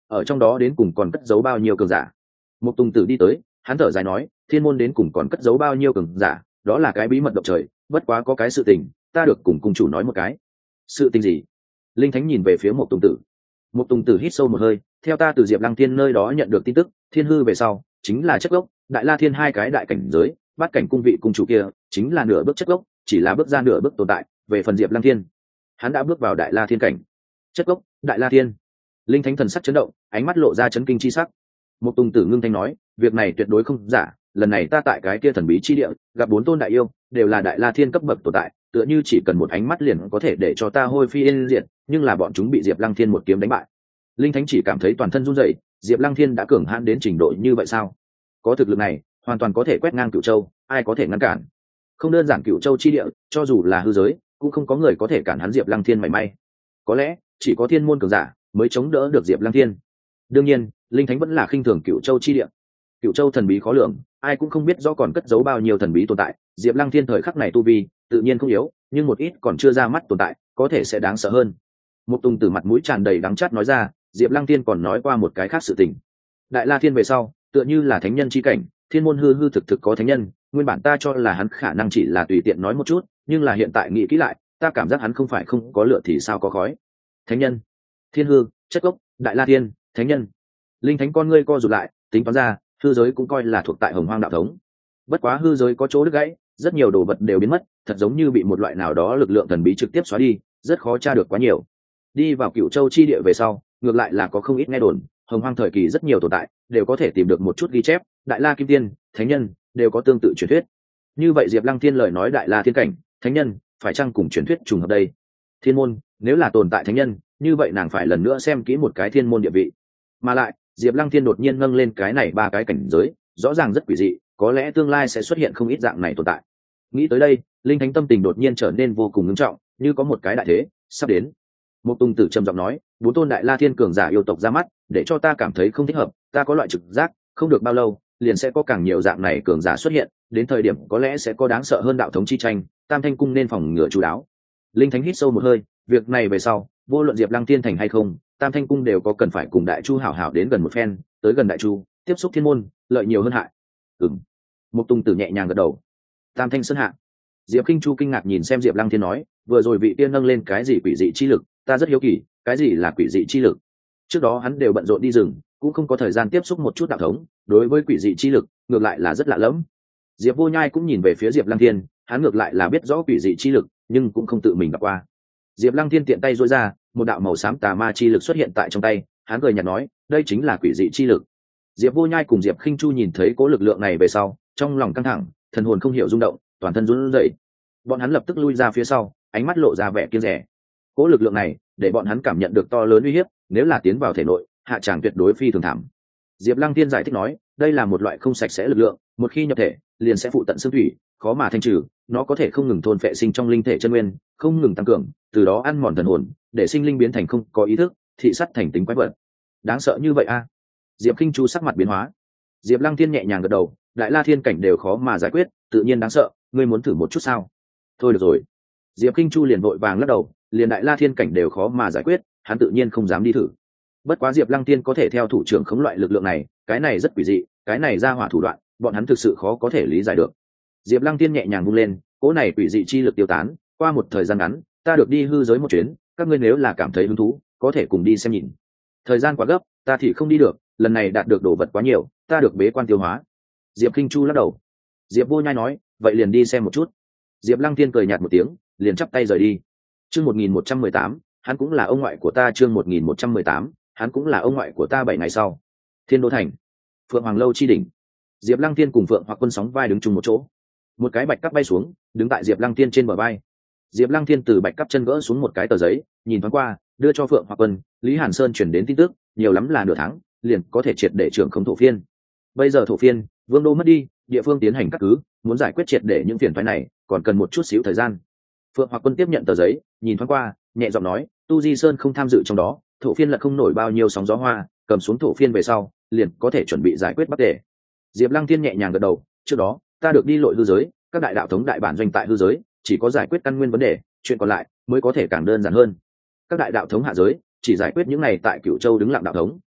ở trong đó đến cùng còn cất giấu bao nhiêu cường giả? Một Tùng Tử đi tới, hắn thở dài nói, thiên môn đến cùng còn cất giấu bao nhiêu cường giả, đó là cái bí mật động trời, bất quá có cái sự tình, ta được cùng cung chủ nói một cái. Sự tình gì? Linh Thánh nhìn về phía Một Tùng Tử. Một Tùng Tử hít sâu một hơi, theo ta từ Diệp Lăng Thiên nơi đó nhận được tin tức, thiên hư về sau, chính là chất gốc, đại la thiên hai cái đại cảnh giới, bát cảnh cung vị cung chủ kia, chính là nửa bước chất gốc, chỉ là bước ra nửa bước tồn tại, về phần Diệp Lăng Thiên, hắn đã bước vào đại la thiên cảnh. Chất gốc, đại la thiên. Linh Thánh thần sắc chấn động, ánh mắt lộ ra chấn kinh chi sắc. Một Tùng Tử ngưng thanh nói, việc này tuyệt đối không giả, lần này ta tại cái kia thần bí chi địa, gặp bốn tôn đại yêu, đều là đại la thiên cấp bậc tồn tại, tựa như chỉ cần một ánh mắt liền có thể để cho ta hôi phi yên diệt, nhưng là bọn chúng bị Diệp Lăng Thiên một kiếm đánh bại. Linh Thánh chỉ cảm thấy toàn thân run rẩy, Diệp Lăng Thiên đã cường hãn đến trình độ như vậy sao? Có thực lực này, hoàn toàn có thể quét ngang Cửu Châu, ai có thể ngăn cản? Không đơn giản Cửu Châu chi địa, cho dù là hư giới, cũng không có người có thể cản hắn Diệp Lăng Thiên mảy may. Có lẽ, chỉ có thiên môn cường giả mới chống đỡ được Diệp Lăng Thiên. Đương nhiên, Linh Thánh vẫn là khinh thường Cửu Châu chi địa. Cửu Châu thần bí khó lường, ai cũng không biết rõ còn cất giấu bao nhiêu thần bí tồn tại, Diệp Lăng Thiên thời khắc này tu vi, tự nhiên không yếu, nhưng một ít còn chưa ra mắt tồn tại, có thể sẽ đáng sợ hơn. Một Tùng Tử mặt mũi tràn đầy đắng chát nói ra, Diệp Lăng Thiên còn nói qua một cái khác sự tình. Đại La Thiên về sau, tựa như là thánh nhân chi cảnh, thiên môn hư hư thực thực có thánh nhân, nguyên bản ta cho là hắn khả năng chỉ là tùy tiện nói một chút, nhưng là hiện tại nghĩ kỹ lại, ta cảm giác hắn không phải không có lửa thì sao có khói. Thánh nhân, thiên hư, chất gốc, đại la thiên, thánh nhân. Linh Thánh con ngươi co rụt lại, tính toán ra, hư giới cũng coi là thuộc tại Hồng Hoang đạo thống. Bất quá hư giới có chỗ đứt gãy, rất nhiều đồ vật đều biến mất, thật giống như bị một loại nào đó lực lượng thần bí trực tiếp xóa đi, rất khó tra được quá nhiều. Đi vào Cửu Châu chi địa về sau, ngược lại là có không ít nghe đồn, Hồng Hoang thời kỳ rất nhiều tồn tại, đều có thể tìm được một chút ghi chép, đại la kim tiên, thánh nhân đều có tương tự truyền thuyết. Như vậy Diệp Lăng Thiên lời nói đại la thiên cảnh, thánh nhân, phải chăng cùng truyền thuyết trùng hợp đây? Thiên môn, nếu là tồn tại thánh nhân, như vậy nàng phải lần nữa xem kỹ một cái thiên môn địa vị. Mà lại, Diệp Lăng Thiên đột nhiên nâng lên cái này ba cái cảnh giới, rõ ràng rất quỷ dị, có lẽ tương lai sẽ xuất hiện không ít dạng này tồn tại. Nghĩ tới đây, Linh Thánh tâm tình đột nhiên trở nên vô cùng nghiêm trọng, như có một cái đại thế sắp đến. Một Tùng Tử trầm giọng nói, bốn tôn đại la thiên cường giả yêu tộc ra mắt, để cho ta cảm thấy không thích hợp, ta có loại trực giác, không được bao lâu, liền sẽ có càng nhiều dạng này cường giả xuất hiện, đến thời điểm có lẽ sẽ có đáng sợ hơn đạo thống chi tranh, Tam Thanh cung nên phòng ngừa chú đáo. Linh Thánh hít sâu một hơi, việc này về sau, vô luận Diệp Lăng Thiên thành hay không, Tam Thanh cung đều có cần phải cùng Đại Chu hảo hảo đến gần một phen, tới gần Đại Chu, tiếp xúc thiên môn, lợi nhiều hơn hại. Ừm. Một Tùng Tử nhẹ nhàng gật đầu. Tam Thanh sơn hạ. Diệp Kinh Chu kinh ngạc nhìn xem Diệp Lăng Thiên nói, vừa rồi vị tiên nâng lên cái gì quỷ dị chi lực, ta rất hiếu kỳ, cái gì là quỷ dị chi lực? Trước đó hắn đều bận rộn đi rừng, cũng không có thời gian tiếp xúc một chút đạo thống, đối với quỷ dị chi lực, ngược lại là rất lạ lẫm. Diệp Vô Nhai cũng nhìn về phía Diệp Lăng Thiên, hắn ngược lại là biết rõ quỷ dị chi lực, nhưng cũng không tự mình gặp qua. Diệp Lăng Thiên tiện tay duỗi ra, một đạo màu xám tà ma chi lực xuất hiện tại trong tay, hắn cười nhạt nói, đây chính là quỷ dị chi lực. Diệp Vô Nhai cùng Diệp Khinh Chu nhìn thấy cố lực lượng này về sau, trong lòng căng thẳng, thần hồn không hiểu rung động, toàn thân run rẩy. Bọn hắn lập tức lui ra phía sau, ánh mắt lộ ra vẻ kiêng dè. Cố lực lượng này, để bọn hắn cảm nhận được to lớn uy hiếp, nếu là tiến vào thể nội, hạ tràng tuyệt đối phi thường thảm. Diệp Lăng Thiên giải thích nói, đây là một loại không sạch sẽ lực lượng, một khi nhập thể, liền sẽ phụ tận xương thủy, khó mà thanh trừ, nó có thể không ngừng thôn phệ sinh trong linh thể chân nguyên, không ngừng tăng cường, từ đó ăn mòn thần hồn, để sinh linh biến thành không có ý thức, thị sắt thành tính quái vật. Đáng sợ như vậy a? À? Diệp Kinh Chu sắc mặt biến hóa. Diệp Lăng Thiên nhẹ nhàng gật đầu, đại la thiên cảnh đều khó mà giải quyết, tự nhiên đáng sợ, ngươi muốn thử một chút sao? Thôi được rồi. Diệp Kinh Chu liền vội vàng lắc đầu, liền đại la thiên cảnh đều khó mà giải quyết, hắn tự nhiên không dám đi thử. Bất quá Diệp Lăng Thiên có thể theo thủ trưởng khống loại lực lượng này, cái này rất quỷ dị, cái này ra hỏa thủ đoạn, bọn hắn thực sự khó có thể lý giải được. Diệp Lăng Thiên nhẹ nhàng vung lên, cỗ này quỷ dị chi lực tiêu tán, qua một thời gian ngắn, ta được đi hư giới một chuyến, các ngươi nếu là cảm thấy hứng thú, có thể cùng đi xem nhìn. Thời gian quá gấp, ta thì không đi được, lần này đạt được đồ vật quá nhiều, ta được bế quan tiêu hóa. Diệp Kinh Chu lắc đầu. Diệp Vô Nhai nói, vậy liền đi xem một chút. Diệp Lăng Thiên cười nhạt một tiếng, liền chắp tay rời đi. Chương một nghìn một trăm mười tám, hắn cũng là ông ngoại của ta. Chương một nghìn một trăm mười tám, hắn cũng là ông ngoại của ta. Bảy ngày sau, Thiên Đô thành, Phượng Hoàng lâu chi đỉnh. Diệp Lăng Thiên cùng Phượng Hoặc Quân sóng vai đứng chung một chỗ. Một cái bạch cắp bay xuống, đứng tại Diệp Lăng Thiên trên bờ vai. Diệp Lăng Thiên từ bạch cắp chân gỡ xuống một cái tờ giấy, nhìn thoáng qua, đưa cho Phượng Hoặc Quân. Lý Hàn Sơn chuyển đến tin tức, nhiều lắm là nửa tháng, liền có thể triệt để trưởng không thổ phiên. Bây giờ thổ phiên, vương đô mất đi, địa phương tiến hành các cứ, muốn giải quyết triệt để những phiền toái này, còn cần một chút xíu thời gian. Phượng Hoặc Quân tiếp nhận tờ giấy, nhìn thoáng qua, nhẹ giọng nói, Tu Di Sơn không tham dự trong đó, thổ phiên lật không nổi bao nhiêu sóng gió hoa, cầm xuống thổ phiên về sau, liền có thể chuẩn bị giải quyết bất đề. Diệp Lăng Thiên nhẹ nhàng gật đầu, trước đó, ta được đi lội hư giới, các đại đạo thống đại bản doanh tại hư giới, chỉ có giải quyết căn nguyên vấn đề, chuyện còn lại mới có thể càng đơn giản hơn. Các đại đạo thống hạ giới, chỉ giải quyết những này tại Cửu Châu đứng lặng đạo thống,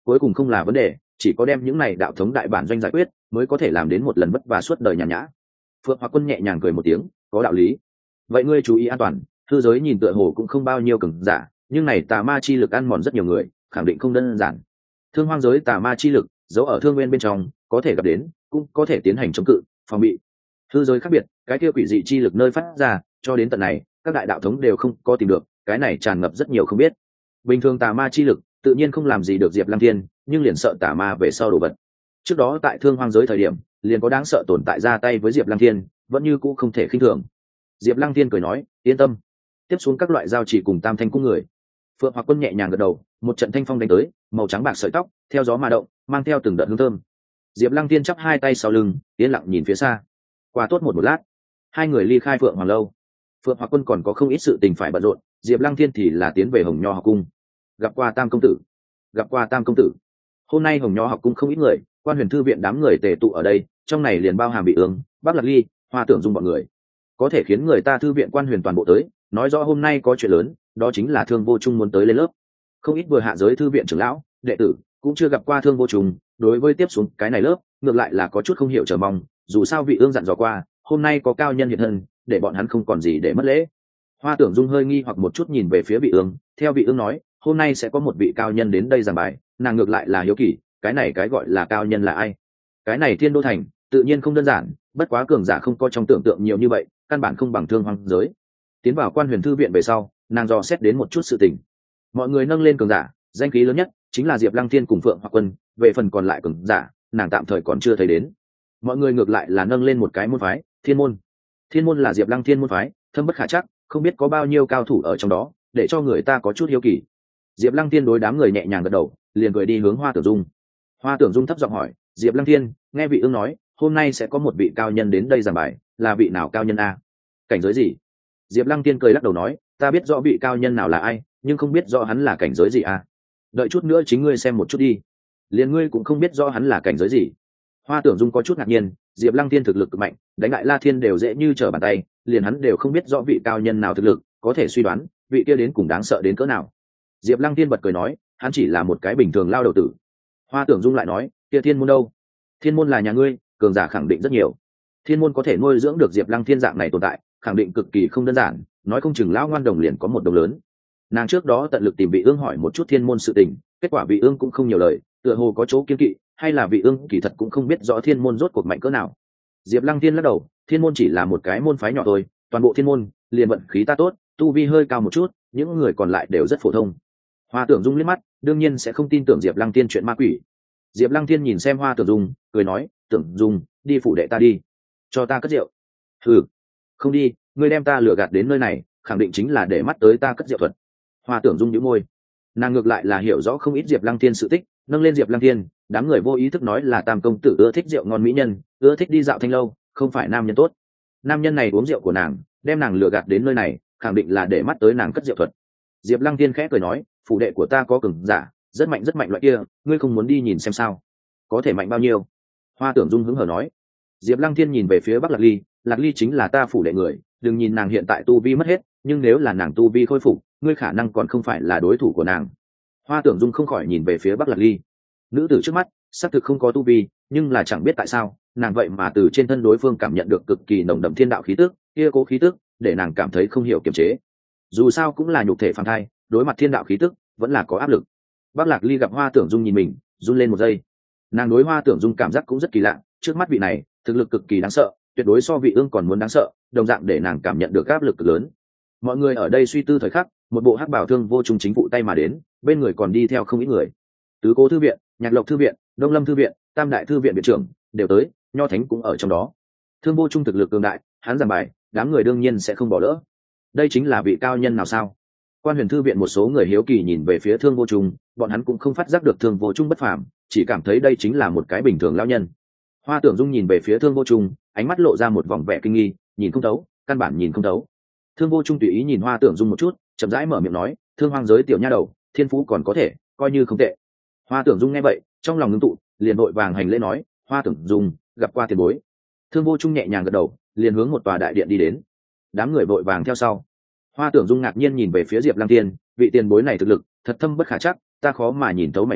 cuối cùng không là vấn đề, chỉ có đem những này đạo thống đại bản doanh giải quyết mới có thể làm đến một lần vất vả suốt đời nhàn nhã. Phượng Hoặc Quân nhẹ nhàng cười một tiếng, có đạo lý. Vậy ngươi chú ý an toàn, hư giới nhìn tựa hồ cũng không bao nhiêu cường giả, nhưng này tà ma chi lực ăn mòn rất nhiều người, khẳng định không đơn giản. Thương hoang giới tà ma chi lực giấu ở thương nguyên bên trong, có thể gặp đến, cũng có thể tiến hành chống cự, phòng bị. Hư giới khác biệt, cái kia quỷ dị chi lực nơi phát ra, cho đến tận này, các đại đạo thống đều không có tìm được, cái này tràn ngập rất nhiều không biết. Bình thường tà ma chi lực tự nhiên không làm gì được Diệp Lăng Thiên, nhưng liền sợ tà ma về sau đồ vật. Trước đó tại thương hoang giới thời điểm, liền có đáng sợ tồn tại ra tay với Diệp Lăng Thiên, vẫn như cũ không thể khinh thường. Diệp Lăng Thiên cười nói, yên tâm. Tiếp xuống các loại giao chỉ cùng Tam Thanh cung người. Phượng Hoặc Quân nhẹ nhàng gật đầu, một trận thanh phong đánh tới, màu trắng bạc sợi tóc theo gió mà động, mang theo từng đợt hương thơm. Diệp Lăng Thiên chắp hai tay sau lưng, yên lặng nhìn phía xa. Qua tốt một một lát, hai người ly khai Phượng Hoàng lâu. Phượng Hoặc Quân còn có không ít sự tình phải bận rộn, Diệp Lăng Thiên thì là tiến về Hồng Nho học cung, gặp qua Tam công tử. Gặp qua Tam công tử. Hôm nay Hồng Nho học cung không ít người, Quan Huyền thư viện đám người tề tụ ở đây, trong này liền bao hàm Bị Ương, Bắc Lạc Ly, Hoa Tưởng Dung bọn người. Có thể khiến người ta thư viện Quan Huyền toàn bộ tới, nói rõ hôm nay có chuyện lớn, đó chính là Thương Vô Trung muốn tới lên lớp. Không ít vừa hạ giới thư viện trưởng lão, đệ tử cũng chưa gặp qua Thương Vô Trung, đối với tiếp xuống cái này lớp, ngược lại là có chút không hiểu chờ mong, dù sao Vị Ương dặn dò qua, hôm nay có cao nhân hiện thân, để bọn hắn không còn gì để mất lễ. Hoa Tưởng Dung hơi nghi hoặc một chút nhìn về phía Vị Ương, theo Vị Ương nói, hôm nay sẽ có một vị cao nhân đến đây giảng bài, nàng ngược lại là hiếu kỳ, cái này cái gọi là cao nhân là ai? Cái này Thiên Đô thành, tự nhiên không đơn giản, bất quá cường giả không có trong tưởng tượng nhiều như vậy, căn bản không bằng Thương Hoang giới. Tiến vào Quan Huyền thư viện về sau, nàng dò xét đến một chút sự tình. Mọi người nâng lên cường giả, danh khí lớn nhất chính là Diệp Lăng Thiên cùng Phượng Hoặc Quân, về phần còn lại cường giả, nàng tạm thời còn chưa thấy đến. Mọi người ngược lại là nâng lên một cái môn phái, Thiên môn. Thiên môn là Diệp Lăng Thiên môn phái, thâm bất khả trắc, không biết có bao nhiêu cao thủ ở trong đó, để cho người ta có chút hiếu kỳ. Diệp Lăng Thiên đối đám người nhẹ nhàng gật đầu, liền cười đi hướng Hoa Tưởng Dung. Hoa Tưởng Dung thấp giọng hỏi, Diệp Lăng Thiên, nghe Vị Ương nói, hôm nay sẽ có một vị cao nhân đến đây giảng bài, là vị nào cao nhân a? Cảnh giới gì? Diệp Lăng Thiên cười lắc đầu nói, ta biết rõ vị cao nhân nào là ai, nhưng không biết rõ hắn là cảnh giới gì a. Đợi chút nữa chính ngươi xem một chút đi. Liền ngươi cũng không biết rõ hắn là cảnh giới gì? Hoa Tưởng Dung có chút ngạc nhiên, Diệp Lăng Thiên thực lực cực mạnh, đánh lại La Thiên đều dễ như trở bàn tay, liền hắn đều không biết rõ vị cao nhân nào thực lực, có thể suy đoán, vị kia đến cùng đáng sợ đến cỡ nào. Diệp Lăng Thiên bật cười nói, hắn chỉ là một cái bình thường lao đầu tử. Hoa Tưởng Dung lại nói, kia Thiên môn đâu? Thiên môn là nhà ngươi, cường giả khẳng định rất nhiều. Thiên môn có thể nuôi dưỡng được Diệp Lăng Thiên dạng này tồn tại, khẳng định cực kỳ không đơn giản, nói không chừng lão ngoan đồng liền có một đồng lớn. Nàng trước đó tận lực tìm Vị Ương hỏi một chút Thiên môn sự tình, kết quả Vị Ương cũng không nhiều lời, tựa hồ có chỗ kiêng kỵ, hay là Vị Ương kỳ thật cũng không biết rõ Thiên môn rốt cuộc mạnh cỡ nào. Diệp Lăng Thiên lắc đầu, Thiên môn chỉ là một cái môn phái nhỏ thôi, toàn bộ Thiên môn liền vận khí ta tốt, tu vi hơi cao một chút, những người còn lại đều rất phổ thông. Hoa Tưởng Dung liếc mắt, đương nhiên sẽ không tin tưởng Diệp Lăng Thiên chuyện ma quỷ. Diệp Lăng Thiên nhìn xem Hoa Tưởng Dung, cười nói, Tưởng Dung, đi phủ đệ ta đi, cho ta cất rượu. Ừ, không đi, ngươi đem ta lừa gạt đến nơi này, khẳng định chính là để mắt tới ta cất rượu thuật. Hoa Tưởng Dung nhíu môi, nàng ngược lại là hiểu rõ không ít Diệp Lăng Thiên sự tích, nâng lên Diệp Lăng Thiên, đám người vô ý thức nói là Tam công tử ưa thích rượu ngon mỹ nhân, ưa thích đi dạo thanh lâu, không phải nam nhân tốt. Nam nhân này uống rượu của nàng, đem nàng lừa gạt đến nơi này, khẳng định là để mắt tới nàng cất rượu thuật. Diệp Lăng Thiên khẽ cười nói, phủ đệ của ta có cường giả, rất mạnh rất mạnh loại kia, ngươi không muốn đi nhìn xem sao? Có thể mạnh bao nhiêu? Hoa Tưởng Dung hứng hờ nói. Diệp Lăng Thiên nhìn về phía Bắc Lạc Ly, Lạc Ly chính là ta phủ đệ người, đừng nhìn nàng hiện tại tu vi mất hết, nhưng nếu là nàng tu vi khôi phục, ngươi khả năng còn không phải là đối thủ của nàng. Hoa Tưởng Dung không khỏi nhìn về phía Bắc Lạc Ly. Nữ tử trước mắt, xác thực không có tu vi, nhưng là chẳng biết tại sao, nàng vậy mà từ trên thân đối phương cảm nhận được cực kỳ nồng đậm thiên đạo khí tức, kia cố khí tức, để nàng cảm thấy không hiểu kiềm chế. Dù sao cũng là nhục thể phàm thai, đối mặt thiên đạo khí tức, vẫn là có áp lực. Bắc Lạc Ly gặp Hoa Tưởng Dung nhìn mình, run lên một giây. Nàng đối Hoa Tưởng Dung cảm giác cũng rất kỳ lạ, trước mắt vị này, thực lực cực kỳ đáng sợ, tuyệt đối so Vị Ương còn muốn đáng sợ, đồng dạng để nàng cảm nhận được áp lực cực lớn. Mọi người ở đây suy tư thời khắc, một bộ hắc bảo Thương Vô Trung chính vụ tay mà đến, bên người còn đi theo không ít người. Tứ Cố thư viện, Nhạc Lộc thư viện, Đông Lâm thư viện, Tam Đại thư viện viện trưởng đều tới, Nho Thánh cũng ở trong đó. Thương Vô Trung thực lực cường đại, hắn giảng bài, đám người đương nhiên sẽ không bỏ lỡ. Đây chính là vị cao nhân nào sao? Quan Huyền thư viện một số người hiếu kỳ nhìn về phía Thương Vô Trung, bọn hắn cũng không phát giác được Thương Vô Trung bất phàm, chỉ cảm thấy đây chính là một cái bình thường lão nhân. Hoa Tưởng Dung nhìn về phía Thương Vô Trung, ánh mắt lộ ra một vòng vẻ kinh nghi, nhìn không thấu, căn bản nhìn không thấu. Thương Vô Trung tùy ý nhìn Hoa Tưởng Dung một chút, chậm rãi mở miệng nói, Thương Hoang giới tiểu nha đầu, thiên phú còn có thể, coi như không tệ. Hoa Tưởng Dung nghe vậy, trong lòng ngưng tụ, liền vội vàng hành lễ nói, Hoa Tưởng Dung, gặp qua tiền bối. Thương Vô Trung nhẹ nhàng gật đầu, liền hướng một tòa đại điện đi đến. Đám người vội vàng theo sau. Hoa Tưởng Dung ngạc nhiên nhìn về phía Diệp Lăng Thiên, vị tiền bối này thực lực thật thâm bất khả chắc, ta khó mà nhìn thấu mảy may,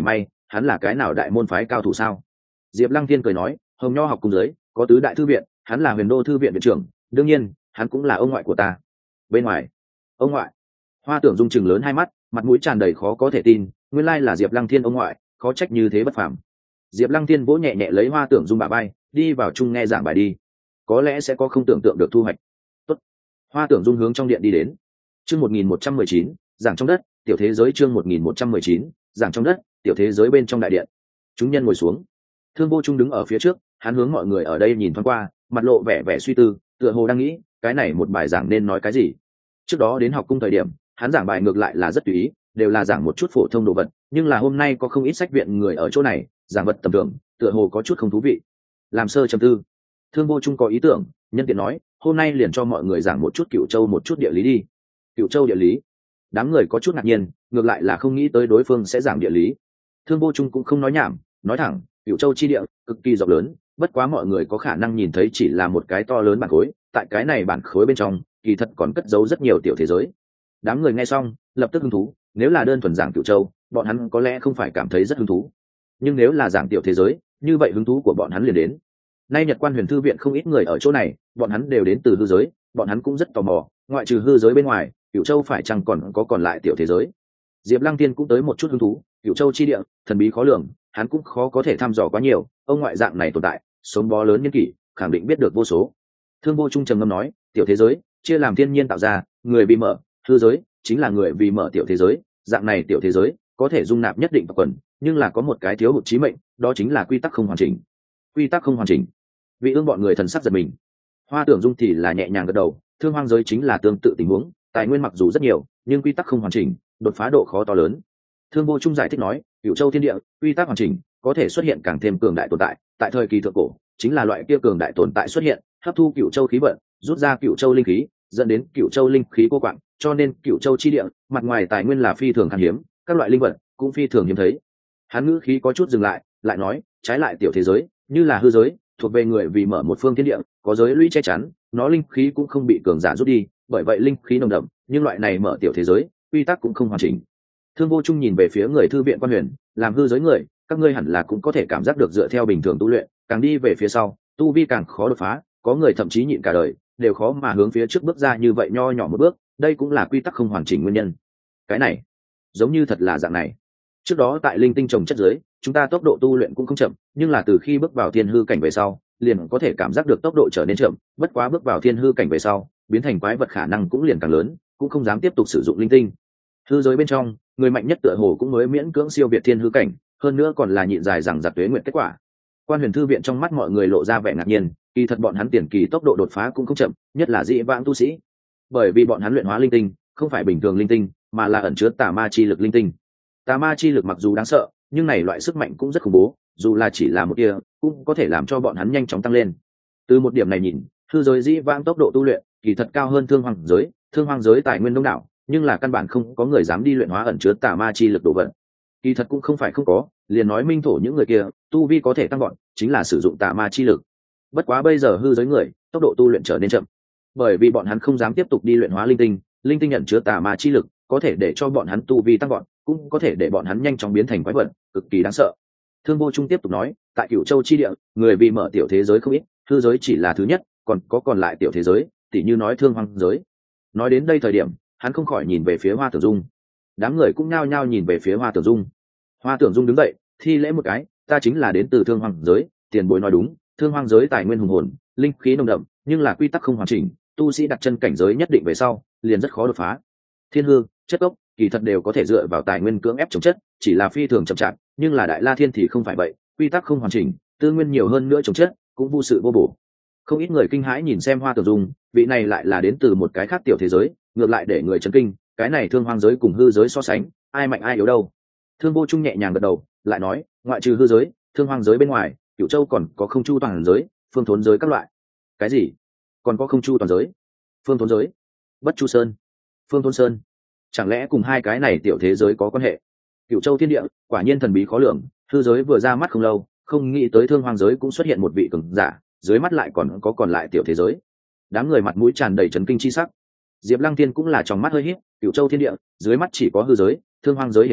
hắn là cái nào đại môn phái cao thủ sao? Diệp Lăng Thiên cười nói, hồng nho học cùng dưới có tứ đại thư viện, hắn là huyền đô thư viện viện trưởng, đương nhiên hắn cũng là ông ngoại của ta. Bên ngoài, ông ngoại? Hoa Tưởng Dung chừng lớn hai mắt, mặt mũi tràn đầy khó có thể tin, nguyên lai là Diệp Lăng Thiên ông ngoại, khó trách như thế bất phàm. Diệp Lăng Thiên vỗ nhẹ nhẹ lấy Hoa Tưởng Dung bả vai, đi vào chung nghe giảng bài đi, có lẽ sẽ có không tưởng tượng được thu hoạch. Tốt. Hoa Tưởng Dung hướng trong điện đi đến. Chương một nghìn một trăm mười chín, giảng trong đất, tiểu thế giới chương một nghìn một trăm mười chín, giảng trong đất, tiểu thế giới bên trong đại điện. Chúng nhân ngồi xuống. Thương Vô Trung đứng ở phía trước, hắn hướng mọi người ở đây nhìn thoáng qua, mặt lộ vẻ vẻ suy tư, tựa hồ đang nghĩ, cái này một bài giảng nên nói cái gì. Trước đó đến học cung thời điểm, hắn giảng bài ngược lại là rất tùy ý, đều là giảng một chút phổ thông đồ vật, nhưng là hôm nay có không ít sách viện người ở chỗ này, giảng vật tầm thường, tựa hồ có chút không thú vị. Làm sơ trầm tư, Thương Vô Trung có ý tưởng, nhân tiện nói, hôm nay liền cho mọi người giảng một chút Cửu Châu, một chút địa lý đi. Cửu Châu địa lý? Đám người có chút ngạc nhiên, ngược lại là không nghĩ tới đối phương sẽ giảng địa lý. Thương Vô Trung cũng không nói nhảm, nói thẳng, Cửu Châu chi địa cực kỳ rộng lớn, bất quá mọi người có khả năng nhìn thấy chỉ là một cái to lớn bản khối, tại cái này bản khối bên trong, kỳ thật còn cất giấu rất nhiều tiểu thế giới. Đám người nghe xong, lập tức hứng thú, nếu là đơn thuần giảng Cửu Châu, bọn hắn có lẽ không phải cảm thấy rất hứng thú. Nhưng nếu là giảng tiểu thế giới, như vậy hứng thú của bọn hắn liền đến. Nay Nhật Quan Huyền Thư viện không ít người ở chỗ này, bọn hắn đều đến từ hư giới, bọn hắn cũng rất tò mò, ngoại trừ hư giới bên ngoài, Cửu Châu phải chăng còn có còn lại tiểu thế giới. Diệp Lăng Tiên cũng tới một chút hứng thú, Cửu Châu chi địa, thần bí khó lường, hắn cũng khó có thể thăm dò quá nhiều, ông ngoại dạng này tồn tại, sống bó lớn nhân kỷ, khẳng định biết được vô số. Thương Vô Trung trầm ngâm nói, tiểu thế giới chia làm thiên nhiên tạo ra, người vì mở, hư giới chính là người vì mở tiểu thế giới, dạng này tiểu thế giới có thể dung nạp nhất định tộc quần, nhưng là có một cái thiếu hụt chí mệnh, đó chính là quy tắc không hoàn chỉnh. Quy tắc không hoàn chỉnh? Vị Ương bọn người thần sắc giật mình. Hoa Tưởng Dung thì là nhẹ nhàng gật đầu, thương hoang giới chính là tương tự tình huống, tài nguyên mặc dù rất nhiều, nhưng quy tắc không hoàn chỉnh, đột phá độ khó to lớn. Thương Vô Trung giải thích nói, Cửu Châu thiên địa, quy tắc hoàn chỉnh, có thể xuất hiện càng thêm cường đại tồn tại, tại thời kỳ thượng cổ, chính là loại kia cường đại tồn tại xuất hiện, hấp thu Cửu Châu khí vận, rút ra Cửu Châu linh khí, dẫn đến Cửu Châu linh khí cô quạng, cho nên Cửu Châu chi địa, mặt ngoài tài nguyên là phi thường khan hiếm, các loại linh vật cũng phi thường hiếm thấy. Hắn ngữ khí có chút dừng lại, lại nói, trái lại tiểu thế giới, như là hư giới, thuộc về người vì mở một phương thiên địa, có giới lũy che chắn, nó linh khí cũng không bị cường giả rút đi, bởi vậy linh khí nồng đậm, nhưng loại này mở tiểu thế giới, quy tắc cũng không hoàn chỉnh. Thương Vô Trung nhìn về phía người thư viện Quan Huyền, làm hư giới người, các ngươi hẳn là cũng có thể cảm giác được dựa theo bình thường tu luyện, càng đi về phía sau, tu vi càng khó đột phá, có người thậm chí nhịn cả đời, đều khó mà hướng phía trước bước ra như vậy nho nhỏ một bước, đây cũng là quy tắc không hoàn chỉnh nguyên nhân. Cái này, giống như thật là dạng này. Trước đó tại linh tinh trồng chất dưới, chúng ta tốc độ tu luyện cũng không chậm, nhưng là từ khi bước vào thiên hư cảnh về sau, liền có thể cảm giác được tốc độ trở nên chậm, bất quá bước vào thiên hư cảnh về sau, biến thành quái vật khả năng cũng liền càng lớn, cũng không dám tiếp tục sử dụng linh tinh. Hư giới bên trong, người mạnh nhất tựa hồ cũng mới miễn cưỡng siêu việt thiên hư cảnh, hơn nữa còn là nhịn dài rằng giặc tuế nguyện kết quả. Quan Huyền Thư viện trong mắt mọi người lộ ra vẻ ngạc nhiên, kỳ thật bọn hắn tiền kỳ tốc độ đột phá cũng không chậm, nhất là dị vãng tu sĩ, bởi vì bọn hắn luyện hóa linh tinh, không phải bình thường linh tinh, mà là ẩn chứa tà ma chi lực linh tinh. Tà ma chi lực mặc dù đáng sợ, nhưng này loại sức mạnh cũng rất khủng bố, dù là chỉ là một tia, cũng có thể làm cho bọn hắn nhanh chóng tăng lên. Từ một điểm này nhìn, hư giới dĩ vãng tốc độ tu luyện, kỳ thật cao hơn thương hoàng giới, thương hoàng giới tài nguyên đông đảo, nhưng là căn bản không có người dám đi luyện hóa ẩn chứa tà ma chi lực đồ vật. Kỳ thật cũng không phải không có, liền nói minh thổ những người kia, tu vi có thể tăng gọn, chính là sử dụng tà ma chi lực. Bất quá bây giờ hư giới người, tốc độ tu luyện trở nên chậm, bởi vì bọn hắn không dám tiếp tục đi luyện hóa linh tinh, linh tinh ẩn chứa tà ma chi lực, có thể để cho bọn hắn tu vi tăng gọn, cũng có thể để bọn hắn nhanh chóng biến thành quái vật, cực kỳ đáng sợ. Thương Vô Trung tiếp tục nói, tại Cửu Châu chi địa, người vì mở tiểu thế giới không ít, hư giới chỉ là thứ nhất, còn có còn lại tiểu thế giới, tỉ như nói thương hoang giới. Nói đến đây thời điểm, hắn không khỏi nhìn về phía Hoa Tưởng Dung. Đám người cũng nhao nhao nhìn về phía Hoa Tưởng Dung. Hoa Tưởng Dung đứng dậy, thi lễ một cái, ta chính là đến từ thương hoang giới, tiền bối nói đúng, thương hoang giới tài nguyên hùng hồn, linh khí nồng đậm, nhưng là quy tắc không hoàn chỉnh, tu sĩ đặt chân cảnh giới nhất định về sau, liền rất khó đột phá. Thiên hư, chất gốc, kỳ thật đều có thể dựa vào tài nguyên cưỡng ép chống chất, chỉ là phi thường chậm chạp, nhưng là Đại La Thiên thì không phải vậy, quy tắc không hoàn chỉnh, tư nguyên nhiều hơn nữa chống chất, cũng vô sự vô bổ. Không ít người kinh hãi nhìn xem Hoa Tưởng Dung, vị này lại là đến từ một cái khác tiểu thế giới, ngược lại để người chấn kinh, cái này thương hoang giới cùng hư giới so sánh, ai mạnh ai yếu đâu. Thương Vô Trung nhẹ nhàng gật đầu, lại nói, ngoại trừ hư giới, thương hoang giới bên ngoài, Cửu Châu còn có không chu toàn giới, phương thốn giới các loại. Cái gì? Còn có không chu toàn giới, phương thốn giới, bất chu sơn, phương thốn sơn, chẳng lẽ cùng hai cái này tiểu thế giới có quan hệ? Cửu Châu thiên địa, quả nhiên thần bí khó lường, hư giới vừa ra mắt không lâu, không nghĩ tới thương hoang giới cũng xuất hiện một vị cường giả, dưới mắt lại còn có còn lại tiểu thế giới. Đám người mặt mũi tràn đầy chấn kinh chi sắc. Diệp Lăng Thiên cũng là tròng mắt hơi híp, Cửu Châu thiên địa, dưới mắt chỉ có hư giới, thương hoang giới hiện hiện,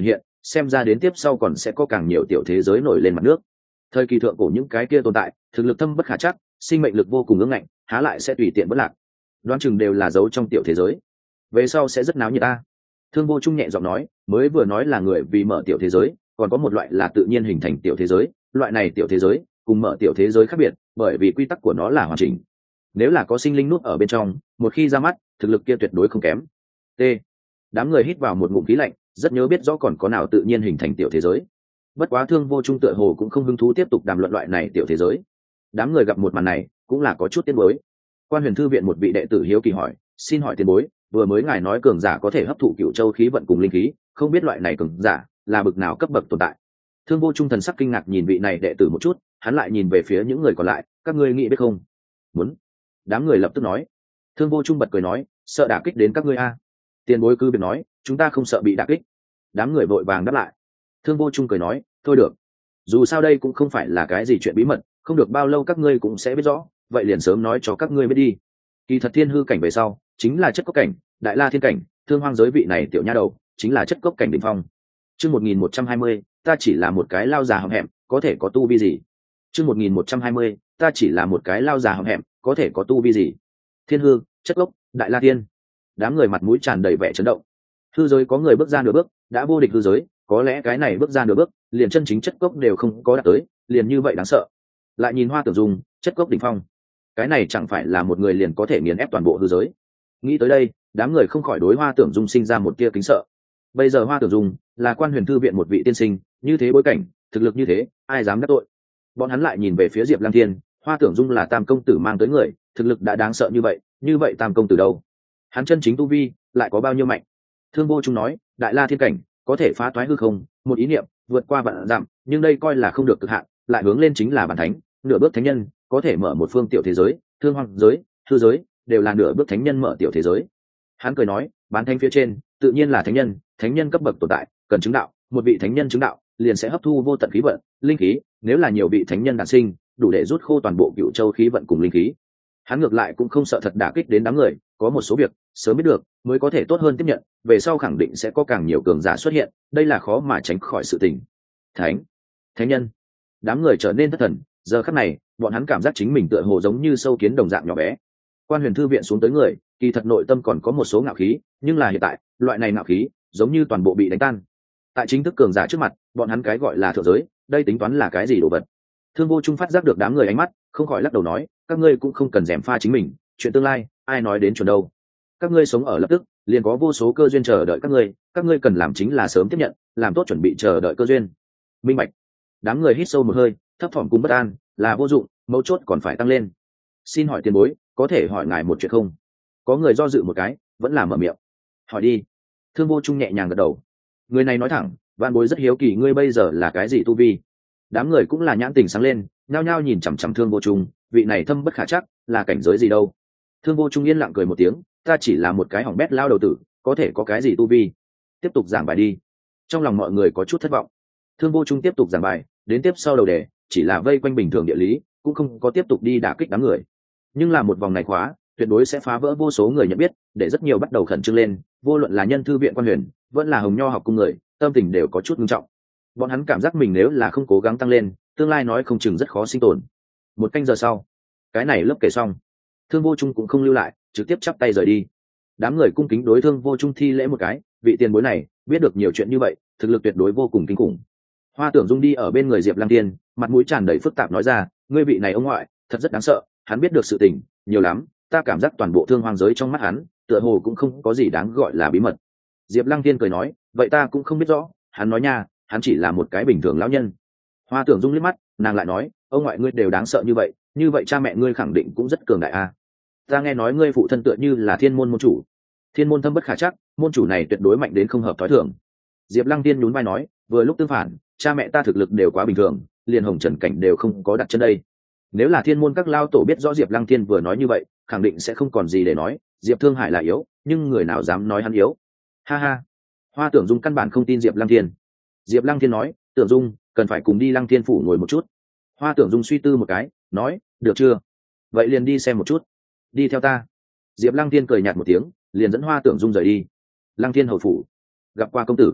xem ra đến tiếp sau còn sẽ có càng nhiều tiểu thế giới nổi lên mặt nước. Thời kỳ thượng cổ những cái kia tồn tại thực lực thâm bất khả chắc, sinh mệnh lực vô cùng ương ngạnh, há lại sẽ tùy tiện bất lạc. Đoán chừng đều là giấu trong tiểu thế giới, về sau sẽ rất náo nhiệt ta. Thương Vô Trung nhẹ giọng nói, mới vừa nói là người vì mở tiểu thế giới, còn có một loại là tự nhiên hình thành tiểu thế giới, loại này tiểu thế giới cùng mở tiểu thế giới khác biệt, bởi vì quy tắc của nó là hoàn chỉnh. Nếu là có sinh linh nút ở bên trong, một khi ra mắt, thực lực kia tuyệt đối không kém. T. Đám người hít vào một ngụm khí lạnh, rất nhớ biết rõ còn có nào tự nhiên hình thành tiểu thế giới. Bất quá Thương Vô Trung tựa hồ cũng không hứng thú tiếp tục đàm luận loại này tiểu thế giới. Đám người gặp một màn này cũng là có chút tiếc nuối. Quan Huyền thư viện một vị đệ tử hiếu kỳ hỏi, xin hỏi tiền bối, vừa mới ngài nói cường giả có thể hấp thụ cựu châu khí vận cùng linh khí, không biết loại này cường giả là bậc nào cấp bậc tồn tại? Thương Vô Trung thần sắc kinh ngạc nhìn vị này đệ tử một chút, hắn lại nhìn về phía những người còn lại, các ngươi nghĩ biết không? Muốn. Đám người lập tức nói. Thương Vô Trung bật cười nói, sợ đả kích đến các ngươi a. Tiền bối cứ việc nói, chúng ta không sợ bị đả kích. Đám người vội vàng đáp lại. Thương Vô Trung cười nói, thôi được, dù sao đây cũng không phải là cái gì chuyện bí mật, không được bao lâu các ngươi cũng sẽ biết rõ, vậy liền sớm nói cho các ngươi biết đi. Kỳ thật thiên hư cảnh về sau chính là chất cốc cảnh, đại la thiên cảnh, thương hoang giới vị này tiểu nha đầu chính là chất cốc cảnh đỉnh phong. Chương một nghìn một trăm hai mươi, ta chỉ là một cái lao già hậm hẹm, có thể có tu vi gì? Chương một nghìn một trăm hai mươi, ta chỉ là một cái lao già hậm hẹm, có thể có tu vi gì? Thiên hư, chất cốc, đại la thiên. Đám người mặt mũi tràn đầy vẻ chấn động. Hư giới có người bước ra nửa bước đã vô địch hư giới, có lẽ cái này bước ra nửa bước liền chân chính chất cốc đều không có đạt tới, liền như vậy đáng sợ. Lại nhìn Hoa Tưởng Dung, chất cốc đỉnh phong, cái này chẳng phải là một người liền có thể nghiền ép toàn bộ hư giới. Nghĩ tới đây, đám người không khỏi đối Hoa Tưởng Dung sinh ra một tia kính sợ. Bây giờ Hoa Tưởng Dung là Quan Huyền thư viện một vị tiên sinh, như thế bối cảnh, thực lực như thế, ai dám đắc tội? Bọn hắn lại nhìn về phía Diệp Lăng Thiên, Hoa Tưởng Dung là Tam công tử mang tới người, thực lực đã đáng sợ như vậy, như vậy Tam công tử đâu? Hắn chân chính tu vi lại có bao nhiêu mạnh? Thương Vô Trung nói, đại la thiên cảnh có thể phá toái hư không, một ý niệm vượt qua vạn dặm, nhưng đây coi là không được cực hạn, lại hướng lên chính là bản thánh, nửa bước thánh nhân, có thể mở một phương tiểu thế giới, thương hoang giới, hư giới đều là nửa bước thánh nhân mở tiểu thế giới. Hắn cười nói, bán thánh phía trên tự nhiên là thánh nhân, thánh nhân cấp bậc tồn tại cần chứng đạo, một vị thánh nhân chứng đạo liền sẽ hấp thu vô tận khí vận, linh khí, nếu là nhiều vị thánh nhân đản sinh, đủ để rút khô toàn bộ cựu châu khí vận cùng linh khí. Hắn ngược lại cũng không sợ thật đả kích đến đám người, có một số việc sớm biết được mới có thể tốt hơn tiếp nhận, về sau khẳng định sẽ có càng nhiều cường giả xuất hiện, đây là khó mà tránh khỏi sự tình. Thánh, thánh nhân, đám người trở nên thất thần, giờ khắc này bọn hắn cảm giác chính mình tựa hồ giống như sâu kiến đồng dạng nhỏ bé. Quan Huyền thư viện xuống tới người kỳ thật nội tâm còn có một số ngạo khí, nhưng là hiện tại loại này ngạo khí giống như toàn bộ bị đánh tan. Tại chính thức cường giả trước mặt, bọn hắn cái gọi là thượng giới, đây tính toán là cái gì đồ vật? Thương Vô Trung phát giác được đám người ánh mắt, không khỏi lắc đầu nói, các ngươi cũng không cần gièm pha chính mình, chuyện tương lai ai nói đến chuẩn đâu. Các ngươi sống ở lập tức liền có vô số cơ duyên chờ đợi các ngươi, các ngươi cần làm chính là sớm tiếp nhận, làm tốt chuẩn bị chờ đợi cơ duyên. Minh bạch. Đám người hít sâu một hơi, thấp thỏm cùng bất an là vô dụng, mấu chốt còn phải tăng lên. Xin hỏi tiền bối, có thể hỏi ngài một chuyện không? Có người do dự một cái, vẫn là mở miệng. Hỏi đi. Thương Vô Trung nhẹ nhàng gật đầu. Người này nói thẳng, vạn bối rất hiếu kỳ ngươi bây giờ là cái gì tu vi? Đám người cũng là nhãn tình sáng lên, nhao nhao nhìn chằm chằm Thương Vô Trung, vị này thâm bất khả chắc, là cảnh giới gì đâu? Thương Vô Trung yên lặng cười một tiếng, ta chỉ là một cái hỏng bét lao đầu tử, có thể có cái gì tu vi? Tiếp tục giảng bài đi. Trong lòng mọi người có chút thất vọng. Thương Vô Trung tiếp tục giảng bài, đến tiếp sau đầu đề chỉ là vây quanh bình thường địa lý, cũng không có tiếp tục đi đả kích đám người. Nhưng là một vòng này khóa tuyệt đối sẽ phá vỡ vô số người nhận biết, để rất nhiều bắt đầu khẩn trương lên, vô luận là nhân thư viện Quan Huyền vẫn là Hồng Nho học cung người, tâm tình đều có chút nghiêm trọng. Bọn hắn cảm giác mình nếu là không cố gắng tăng lên, tương lai nói không chừng rất khó sinh tồn. Một canh giờ sau, cái này lớp kể xong, Thương Vô Trung cũng không lưu lại, trực tiếp chắp tay rời đi. Đám người cung kính đối Thương Vô Trung thi lễ một cái, vị tiền bối này biết được nhiều chuyện như vậy, thực lực tuyệt đối vô cùng kinh khủng. Hoa Tưởng Dung đi ở bên người Diệp Lăng Tiên, mặt mũi tràn đầy phức tạp nói ra, ngươi vị này ông ngoại thật rất đáng sợ, hắn biết được sự tình nhiều lắm, ta cảm giác toàn bộ thương hoang giới trong mắt hắn tựa hồ cũng không có gì đáng gọi là bí mật. Diệp Lăng Tiên cười nói, vậy ta cũng không biết rõ, hắn nói nha, hắn chỉ là một cái bình thường lão nhân. Hoa Tưởng Dung liếc mắt, nàng lại nói, ông ngoại ngươi đều đáng sợ như vậy, như vậy cha mẹ ngươi khẳng định cũng rất cường đại a. À. Ta nghe nói ngươi phụ thân tựa như là thiên môn môn chủ, thiên môn thâm bất khả chắc, môn chủ này tuyệt đối mạnh đến không hợp thói thường. Diệp Lăng Tiên nhún vai nói, vừa lúc tương phản, cha mẹ ta thực lực đều quá bình thường, liền hồng trần cảnh đều không có đặt chân đây. Nếu là thiên môn các lao tổ biết rõ Diệp Lăng Thiên vừa nói như vậy, khẳng định sẽ không còn gì để nói, Diệp Thương Hải là yếu, nhưng người nào dám nói hắn yếu? Ha ha. Hoa Tưởng Dung căn bản không tin Diệp Lăng Thiên. Diệp Lăng Thiên nói, Tưởng Dung cần phải cùng đi Lăng Thiên phủ ngồi một chút. Hoa Tưởng Dung suy tư một cái, nói, được chưa? Vậy liền đi xem một chút. Đi theo ta. Diệp Lăng Thiên cười nhạt một tiếng, liền dẫn Hoa Tưởng Dung rời đi. Lăng Thiên hầu phủ, gặp qua công tử.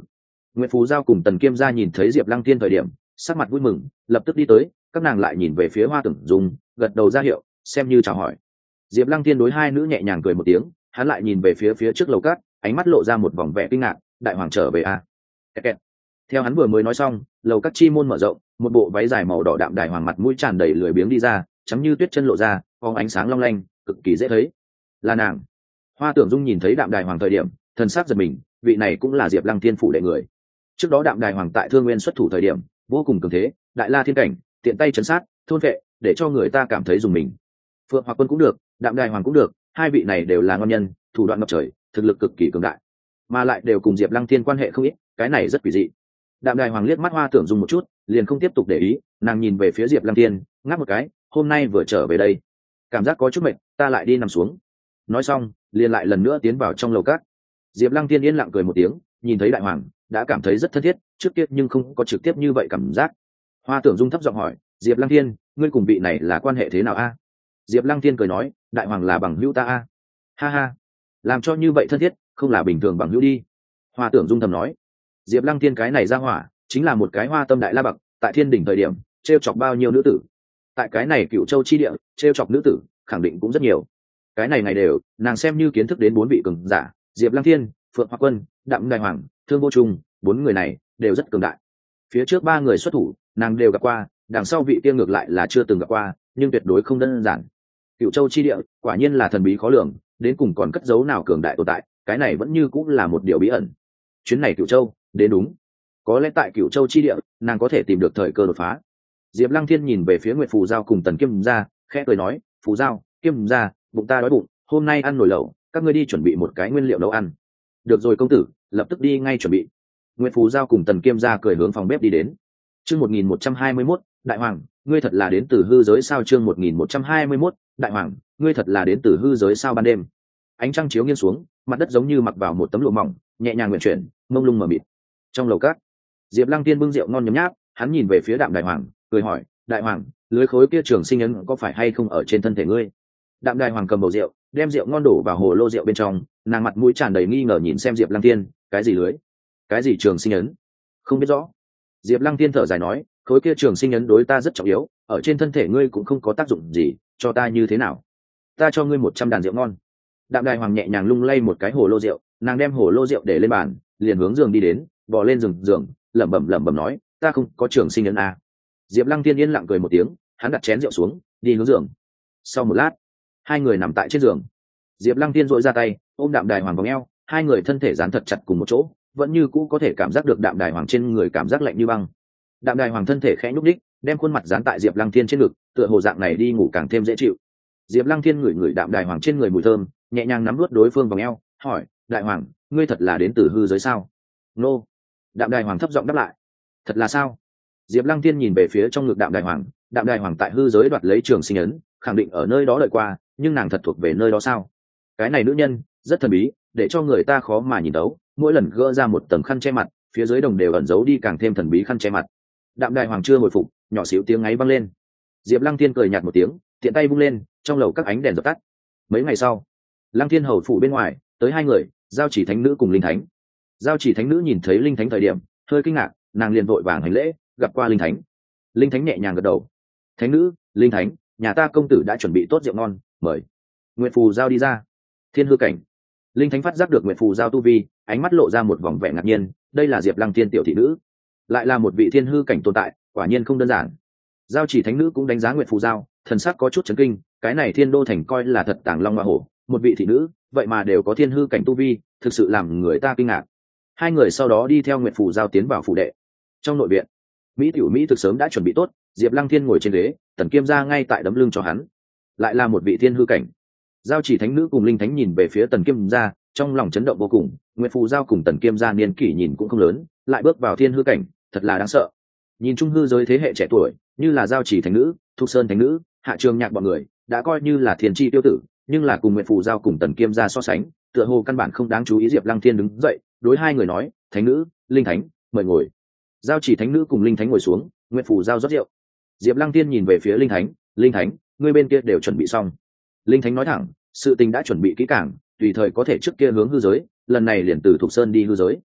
Nguyễn Phú Giao cùng Tần Kiêm Gia nhìn thấy Diệp Lăng Thiên thời điểm sắc mặt vui mừng, lập tức đi tới, các nàng lại nhìn về phía Hoa Tưởng Dung, gật đầu ra hiệu xem như chào hỏi. Diệp Lăng Thiên đối hai nữ nhẹ nhàng cười một tiếng, hắn lại nhìn về phía phía trước lầu cát, ánh mắt lộ ra một vòng vẻ kinh ngạc. Đại hoàng trở về à? Kẹt kẹt. Theo hắn vừa mới nói xong, lầu các chi môn mở rộng, một bộ váy dài màu đỏ đạm đại hoàng mặt mũi tràn đầy lười biếng đi ra, trắng như tuyết chân lộ ra, phóng ánh sáng long lanh, cực kỳ dễ thấy. Là nàng. Hoa Tưởng Dung nhìn thấy đạm đài hoàng thời điểm, thần sắc giật mình, vị này cũng là Diệp Lăng Thiên phủ đệ người. Trước đó đạm đài hoàng tại Thương Nguyên xuất thủ thời điểm, vô cùng cường thế, đại la thiên cảnh, tiện tay chấn sát, thôn vệ, để cho người ta cảm thấy dùng mình. Phượng Hoặc Quân cũng được, đạm đài hoàng cũng được, hai vị này đều là ngon nhân, thủ đoạn ngập trời, thực lực cực kỳ cường đại, mà lại đều cùng Diệp Lăng Thiên quan hệ không ít, cái này rất quỷ dị. Đạm đài hoàng liếc mắt Hoa Tưởng Dung một chút, liền không tiếp tục để ý, nàng nhìn về phía Diệp Lăng Thiên, ngáp một cái, hôm nay vừa trở về đây, cảm giác có chút mệt, ta lại đi nằm xuống. Nói xong, liền lại lần nữa tiến vào trong lầu cát. Diệp Lăng Thiên yên lặng cười một tiếng, nhìn thấy đại hoàng, đã cảm thấy rất thân thiết, trước kia nhưng không có trực tiếp như vậy cảm giác. Hoa Tưởng Dung thấp giọng hỏi, Diệp Lăng Thiên, ngươi cùng vị này là quan hệ thế nào a? Diệp Lăng Thiên cười nói, đại hoàng là bằng hữu ta a. Ha ha, làm cho như vậy thân thiết, không là bình thường bằng hữu đi. Hoa Tưởng Dung thầm nói, Diệp Lăng Thiên cái này ra hỏa, chính là một cái hoa tâm đại la bậc, tại thiên đỉnh thời điểm, trêu chọc bao nhiêu nữ tử. Tại cái này Cựu Châu chi địa, trêu chọc nữ tử, khẳng định cũng rất nhiều. Cái này ngày đều, nàng xem như kiến thức đến bốn vị cường giả, Diệp Lăng Thiên, Phượng Hoa Quân, Đạm Đài Hoàng, Thương Vô Trung, bốn người này đều rất cường đại. Phía trước ba người xuất thủ, nàng đều gặp qua, đằng sau vị kia ngược lại là chưa từng gặp qua, nhưng tuyệt đối không đơn giản. Cựu Châu chi địa, quả nhiên là thần bí khó lường, đến cùng còn cất giấu nào cường đại tồn tại, cái này vẫn như cũng là một điều bí ẩn. Chuyến này Cựu Châu, đến đúng. Có lẽ tại Cựu Châu chi địa, nàng có thể tìm được thời cơ đột phá. Diệp Lăng Thiên nhìn về phía Nguyệt Phù Giao cùng Tần Kiêm Gia, khẽ cười nói, Phù Giao, Kiêm Gia, bụng ta đói bụng, hôm nay ăn nồi lẩu, các ngươi đi chuẩn bị một cái nguyên liệu nấu ăn. Được rồi công tử, lập tức đi ngay chuẩn bị. Nguyệt Phù Giao cùng Tần Kiêm Gia cười hướng phòng bếp đi đến. Chương một nghìn một trăm hai mươi mốt, đại hoàng, ngươi thật là đến từ hư giới sao? Chương một nghìn một trăm hai mươi mốt, đại hoàng, ngươi thật là đến từ hư giới sao? Ban đêm, ánh trăng chiếu nghiêng xuống, mặt đất giống như mặc vào một tấm lụa mỏng, nhẹ nhàng nguyện chuyển, mông lung mờ mịt. Trong lầu cát, Diệp Lăng Tiên bưng rượu ngon nhấm nháp, hắn nhìn về phía Đạm Đài Hoàng, cười hỏi, đại hoàng, lưới khối kia trường sinh ấn có phải hay không ở trên thân thể ngươi? Đạm Đài Hoàng cầm bầu rượu, đem rượu ngon đổ vào hồ lô rượu bên trong, nàng mặt mũi tràn đầy nghi ngờ nhìn xem Diệp Lăng Tiên, cái gì lưới? Cái gì trường sinh ấn? Không biết rõ. Diệp Lăng Tiên thở dài nói, khối kia trường sinh ấn đối ta rất trọng yếu, ở trên thân thể ngươi cũng không có tác dụng gì, cho ta như thế nào? Ta cho ngươi một trăm đàn rượu ngon. Đạm Đài Hoàng nhẹ nhàng lung lay một cái hồ lô rượu, nàng đem hồ lô rượu để lên bàn, liền hướng giường đi đến, bò lên giường giường, lẩm bẩm lẩm bẩm nói, ta không có trường sinh ấn à. Diệp Lăng Tiên yên lặng cười một tiếng, hắn đặt chén rượu xuống, đi hướng giường. Sau một lát, hai người nằm tại trên giường. Diệp Lăng Tiên duỗi ra tay, ôm Đạm Đài Hoàng vòng eo, hai người thân thể dán thật chặt cùng một chỗ, vẫn như cũ có thể cảm giác được Đạm Đài Hoàng trên người cảm giác lạnh như băng. Đạm Đài Hoàng thân thể khẽ nhúc nhích, đem khuôn mặt dán tại Diệp Lăng Tiên trên ngực, tựa hồ dạng này đi ngủ càng thêm dễ chịu. Diệp Lăng Tiên ngửi ngửi Đạm Đài Hoàng trên người mùi thơm, nhẹ nhàng nắm nuốt đối phương vòng eo, hỏi, đại hoàng, ngươi thật là đến từ hư giới sao? Nô. Đạm Đài Hoàng thấp giọng đáp lại, thật là sao? Diệp Lăng Tiên nhìn về phía trong ngực Đạm Đài Hoàng, Đạm Đài Hoàng tại hư giới đoạt lấy trường sinh ấn, khẳng định ở nơi đó đợi qua, nhưng nàng thật thuộc về nơi đó sao? Cái này nữ nhân rất thần bí, để cho người ta khó mà nhìn đấu, mỗi lần gỡ ra một tầng khăn che mặt, phía dưới đồng đều ẩn giấu đi càng thêm thần bí khăn che mặt. Đạm Đài Hoàng chưa hồi phục, nhỏ xíu tiếng ngáy vang lên. Diệp Lăng Tiên cười nhạt một tiếng, tiện tay vung lên, trong lầu các ánh đèn dập tắt. Mấy ngày sau, Lăng Thiên hầu phủ bên ngoài, tới hai người, Giao Chỉ Thánh nữ cùng Linh Thánh. Giao Chỉ Thánh nữ nhìn thấy Linh Thánh thời điểm, hơi kinh ngạc, nàng liền vội vàng hành lễ, gặp qua Linh Thánh. Linh Thánh nhẹ nhàng gật đầu. Thánh nữ, Linh Thánh, nhà ta công tử đã chuẩn bị tốt rượu ngon, mời. Nguyệt Phù Giao đi ra. Thiên hư cảnh. Linh Thánh phát giác được Nguyệt Phù Giao tu vi, ánh mắt lộ ra một vòng vẻ ngạc nhiên, đây là Diệp Lăng Tiên tiểu thị nữ, lại là một vị thiên hư cảnh tồn tại, quả nhiên không đơn giản. Giao Chỉ Thánh nữ cũng đánh giá Nguyệt Phù Giao, thần sắc có chút chấn kinh, cái này Thiên Đô thành coi là thật tàng long hoa hổ, một vị thị nữ, vậy mà đều có thiên hư cảnh tu vi, thực sự làm người ta kinh ngạc. Hai người sau đó đi theo Nguyệt Phù Giao tiến vào phủ đệ. Trong nội viện, Mỹ tiểu Mỹ thực sớm đã chuẩn bị tốt, Diệp Lăng Thiên ngồi trên ghế, Tần Kiêm Gia ngay tại đấm lưng cho hắn. Lại là một vị thiên hư cảnh. Giao Chỉ Thánh nữ cùng Linh Thánh nhìn về phía Tần Kiêm Gia, trong lòng chấn động vô cùng, Nguyệt Phù Giao cùng Tần Kiêm Gia niên kỷ nhìn cũng không lớn, lại bước vào thiên hư cảnh, thật là đáng sợ. Nhìn trung hư giới thế hệ trẻ tuổi, như là Giao Chỉ Thánh nữ, Thục Sơn Thánh nữ, Hạ Trường Nhạc bọn người, đã coi như là thiên chi tiêu tử, nhưng là cùng Nguyệt Phù Giao cùng Tần Kiêm Gia so sánh, tựa hồ căn bản không đáng chú ý. Diệp Lăng Thiên đứng dậy, đối hai người nói, Thánh nữ, Linh Thánh, mời ngồi. Giao Chỉ Thánh nữ cùng Linh Thánh ngồi xuống, Nguyệt Phù Giao rót rượu. Diệp Lăng Thiên nhìn về phía Linh Thánh, Linh Thánh, ngươi bên kia đều chuẩn bị xong? Linh Thánh nói thẳng, sự tình đã chuẩn bị kỹ càng, tùy thời có thể trước kia hướng hư giới, lần này liền từ Thục Sơn đi hư giới.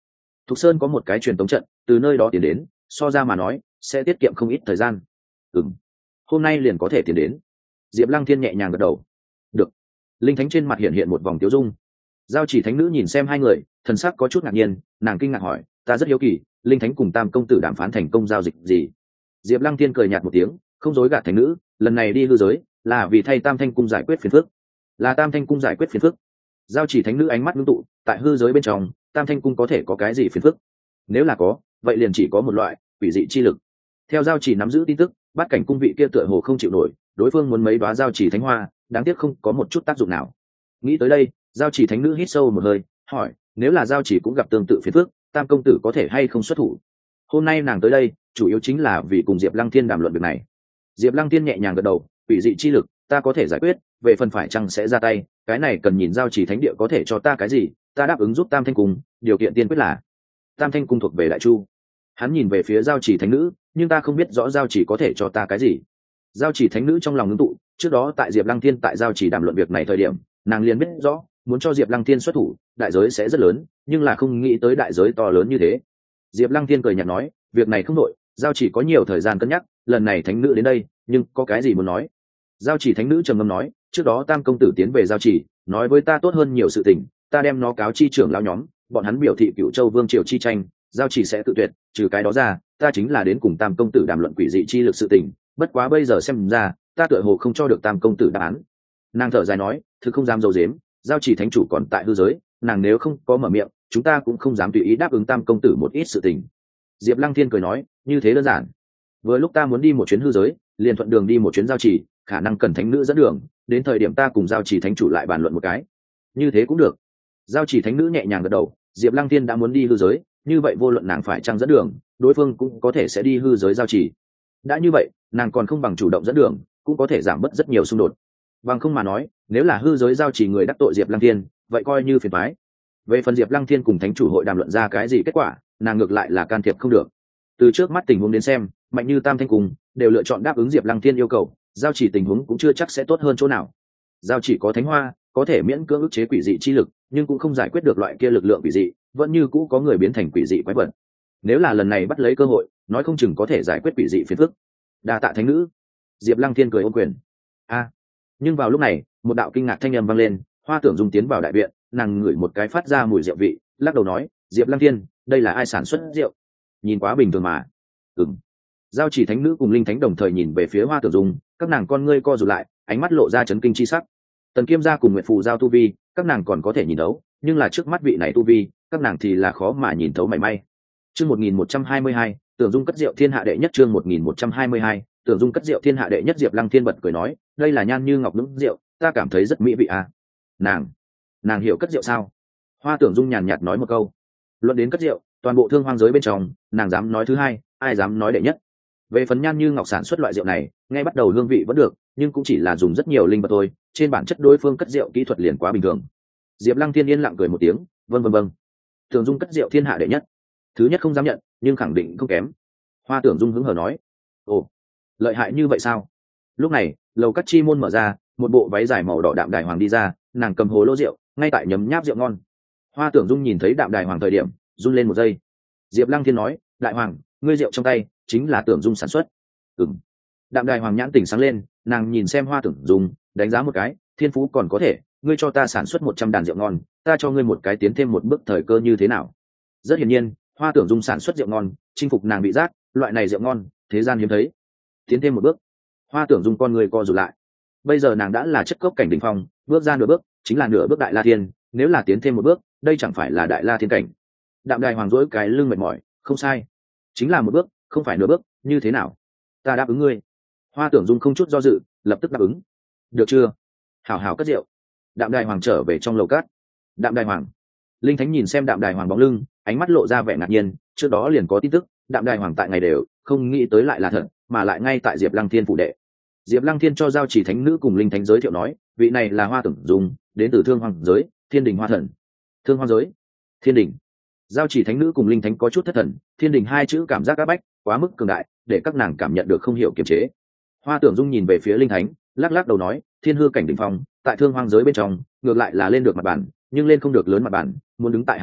Thục Sơn có một cái truyền tống trận, từ nơi đó tiến đến, so ra mà nói sẽ tiết kiệm không ít thời gian. Ừm, hôm nay liền có thể tiến đến. Diệp Lăng Thiên nhẹ nhàng gật đầu. Được. Linh thánh trên mặt hiện hiện một vòng tiêu dung. Giao Chỉ thánh nữ nhìn xem hai người, thần sắc có chút ngạc nhiên, nàng kinh ngạc hỏi, ta rất hiếu kỳ, Linh thánh cùng Tam công tử đàm phán thành công giao dịch gì? Diệp Lăng Thiên cười nhạt một tiếng, không dối gạt thánh nữ, lần này đi hư giới là vì thay Tam thanh cung giải quyết phiền phức. Là Tam thanh cung giải quyết phiền phức? Giao Chỉ thánh nữ ánh mắt ngưng tụ, tại hư giới bên trong, Tam thanh cung có thể có cái gì phiền phức? Nếu là có, vậy liền chỉ có một loại, quỷ dị chi lực. Theo Giao Chỉ nắm giữ tin tức, Bát cảnh cung vị kia tựa hồ không chịu nổi, đối phương muốn mấy đóa Giao Chỉ thánh hoa, đáng tiếc không có một chút tác dụng nào. Nghĩ tới đây, Giao Chỉ thánh nữ hít sâu một hơi, hỏi, nếu là Giao Chỉ cũng gặp tương tự phiền phức, Tam công tử có thể hay không xuất thủ? Hôm nay nàng tới đây, chủ yếu chính là vì cùng Diệp Lăng Thiên đàm luận việc này. Diệp Lăng Thiên nhẹ nhàng gật đầu, quỷ dị chi lực, ta có thể giải quyết, về phần phải chăng sẽ ra tay, cái này cần nhìn Giao Chỉ thánh địa có thể cho ta cái gì, ta đáp ứng giúp Tam thanh cung, điều kiện tiên quyết là Tam thanh cung thuộc về Đại Chu. Hắn nhìn về phía Giao Chỉ thánh nữ, nhưng ta không biết rõ Giao Chỉ có thể cho ta cái gì. Giao Chỉ thánh nữ trong lòng ngưng tụ, trước đó tại Diệp Lăng Thiên tại Giao Chỉ đàm luận việc này thời điểm, nàng liền biết rõ, muốn cho Diệp Lăng Thiên xuất thủ, đại giới sẽ rất lớn, nhưng là không nghĩ tới đại giới to lớn như thế. Diệp Lăng Thiên cười nhạt nói, việc này không đội, Giao Chỉ có nhiều thời gian cân nhắc, lần này thánh nữ đến đây, nhưng có cái gì muốn nói? Giao Chỉ thánh nữ trầm ngâm nói, trước đó Tam công tử tiến về Giao Chỉ, nói với ta tốt hơn nhiều sự tình, ta đem nó cáo chi trưởng lão nhóm, bọn hắn biểu thị Cửu Châu Vương triều chi tranh, Giao Chỉ sẽ tự tuyệt, trừ cái đó ra, ta chính là đến cùng Tam công tử đàm luận quỷ dị chi lực sự tình, bất quá bây giờ xem ra, ta tựa hồ không cho được Tam công tử đáp án. Nàng thở dài nói, thực không dám dâu dếm, Giao Chỉ thánh chủ còn tại hư giới, nàng nếu không có mở miệng, chúng ta cũng không dám tùy ý đáp ứng Tam công tử một ít sự tình. Diệp Lăng Thiên cười nói, như thế đơn giản. Vừa lúc ta muốn đi một chuyến hư giới, liền thuận đường đi một chuyến Giao Chỉ, khả năng cần thánh nữ dẫn đường, đến thời điểm ta cùng Giao Chỉ thánh chủ lại bàn luận một cái. Như thế cũng được. Giao Chỉ thánh nữ nhẹ nhàng gật đầu, Diệp Lăng Thiên đã muốn đi hư giới, như vậy vô luận nàng phải chăng dẫn đường, đối phương cũng có thể sẽ đi hư giới Giao Chỉ. Đã như vậy, nàng còn không bằng chủ động dẫn đường, cũng có thể giảm bớt rất nhiều xung đột. Bằng không mà nói, nếu là hư giới Giao Chỉ người đắc tội Diệp Lăng Thiên, vậy coi như phiền toái. Về phần Diệp Lăng Thiên cùng thánh chủ hội đàm luận ra cái gì kết quả, nàng ngược lại là can thiệp không được. Từ trước mắt tình huống đến xem, mạnh như Tam thanh cung đều lựa chọn đáp ứng Diệp Lăng Thiên yêu cầu, Giao Chỉ tình huống cũng chưa chắc sẽ tốt hơn chỗ nào. Giao Chỉ có thánh hoa, có thể miễn cưỡng ức chế quỷ dị chi lực, nhưng cũng không giải quyết được loại kia lực lượng quỷ dị, vẫn như cũ có người biến thành quỷ dị quái vật. Nếu là lần này bắt lấy cơ hội, nói không chừng có thể giải quyết quỷ dị phiền phức. Đa tạ thánh nữ. Diệp Lăng Thiên cười ôm quyền. A. Nhưng vào lúc này, một đạo kinh ngạc thanh âm vang lên, Hoa Tưởng Dung tiến vào đại viện, nàng ngửi một cái phát ra mùi rượu vị, lắc đầu nói, Diệp Lăng Thiên, đây là ai sản xuất rượu? Nhìn quá bình thường mà. Ừm. Giao Chỉ thánh nữ cùng Linh thánh đồng thời nhìn về phía Hoa Tưởng Dung, các nàng con ngươi co rụt lại, ánh mắt lộ ra chấn kinh chi sắc. Tần Kiêm gia cùng Nguyệt Phù giao tu vi, các nàng còn có thể nhìn đấu, nhưng là trước mắt vị này tu vi, các nàng thì là khó mà nhìn thấu mảy may. Chương một nghìn một trăm hai mươi hai, Tưởng Dung cất rượu thiên hạ đệ nhất. Chương một nghìn một trăm hai mươi hai, Tưởng Dung cất rượu thiên hạ đệ nhất. Diệp Lăng Thiên bật cười nói, đây là nhan như ngọc nướng rượu, ta cảm thấy rất mỹ vị à. Nàng, nàng hiểu cất rượu sao? Hoa Tưởng Dung nhàn nhạt nói một câu. Luận đến cất rượu, toàn bộ thương hoang giới bên trong, nàng dám nói thứ hai, ai dám nói đệ nhất. Về phần nhan như ngọc sản xuất loại rượu này, ngay bắt đầu hương vị vẫn được, nhưng cũng chỉ là dùng rất nhiều linh vật thôi, trên bản chất đối phương cất rượu kỹ thuật liền quá bình thường. Diệp Lăng Thiên yên lặng cười một tiếng, vâng vâng vâng. Tưởng Dung cất rượu thiên hạ đệ nhất, thứ nhất không dám nhận, nhưng khẳng định không kém. Hoa Tưởng Dung hứng hở nói, ồ, lợi hại như vậy sao? Lúc này, lầu các chi môn mở ra, một bộ váy dài màu đỏ Đạm Đài Hoàng đi ra, nàng cầm hồ lô rượu, ngay tại nhấm nháp rượu ngon. Hoa Tưởng Dung nhìn thấy Đạm Đài Hoàng thời điểm, run lên một giây. Diệp Lăng Thiên nói, đại hoàng, ngươi rượu trong tay chính là Tưởng Dung sản xuất. Ừm. Đạm Đài Hoàng nhãn tỉnh sáng lên, nàng nhìn xem Hoa Tưởng Dung, đánh giá một cái, thiên phú còn có thể, ngươi cho ta sản xuất một trăm đàn rượu ngon, ta cho ngươi một cái tiến thêm một bước thời cơ như thế nào? Rất hiển nhiên, Hoa Tưởng Dung sản xuất rượu ngon, chinh phục nàng bị giác, loại này rượu ngon, thế gian hiếm thấy. Tiến thêm một bước. Hoa Tưởng Dung con người co rụt lại. Bây giờ nàng đã là chất cốc cảnh đỉnh phong, bước ra nửa bước, chính là nửa bước đại la thiên, nếu là tiến thêm một bước, đây chẳng phải là đại la thiên cảnh. Đạm Đài Hoàng rỗi cái lưng mệt mỏi, không sai, chính là một bước, không phải nửa bước, như thế nào? Ta đáp ứng ngươi. Hoa Tưởng Dung không chút do dự, lập tức đáp ứng. Được chưa? Hảo hảo cất rượu. Đạm Đài Hoàng trở về trong lầu cát. Đạm Đài Hoàng. Linh thánh nhìn xem Đạm Đài Hoàng bóng lưng, ánh mắt lộ ra vẻ ngạc nhiên, trước đó liền có tin tức, Đạm Đài Hoàng tại ngày đều, không nghĩ tới lại là thật, mà lại ngay tại Diệp Lăng Thiên phủ đệ. Diệp Lăng Thiên cho Giao Chỉ thánh nữ cùng Linh thánh giới thiệu nói, vị này là Hoa Tưởng Dung, đến từ Thương Hoang giới, Thiên Đình Hoa Thần. Thương Hoang giới, Thiên Đình. Giao Chỉ thánh nữ cùng Linh thánh có chút thất thần, Thiên Đình hai chữ cảm giác áp bách, quá mức cường đại, để các nàng cảm nhận được không hiểu kiềm chế. Hoa Tưởng Dung nhìn về phía Linh thánh, lắc lắc đầu nói, thiên hư cảnh đỉnh phong, tại Thương Hoang giới bên trong, ngược lại là lên được mặt bản, nhưng lên không được lớn mặt bản, muốn đứng tại hàng đầu,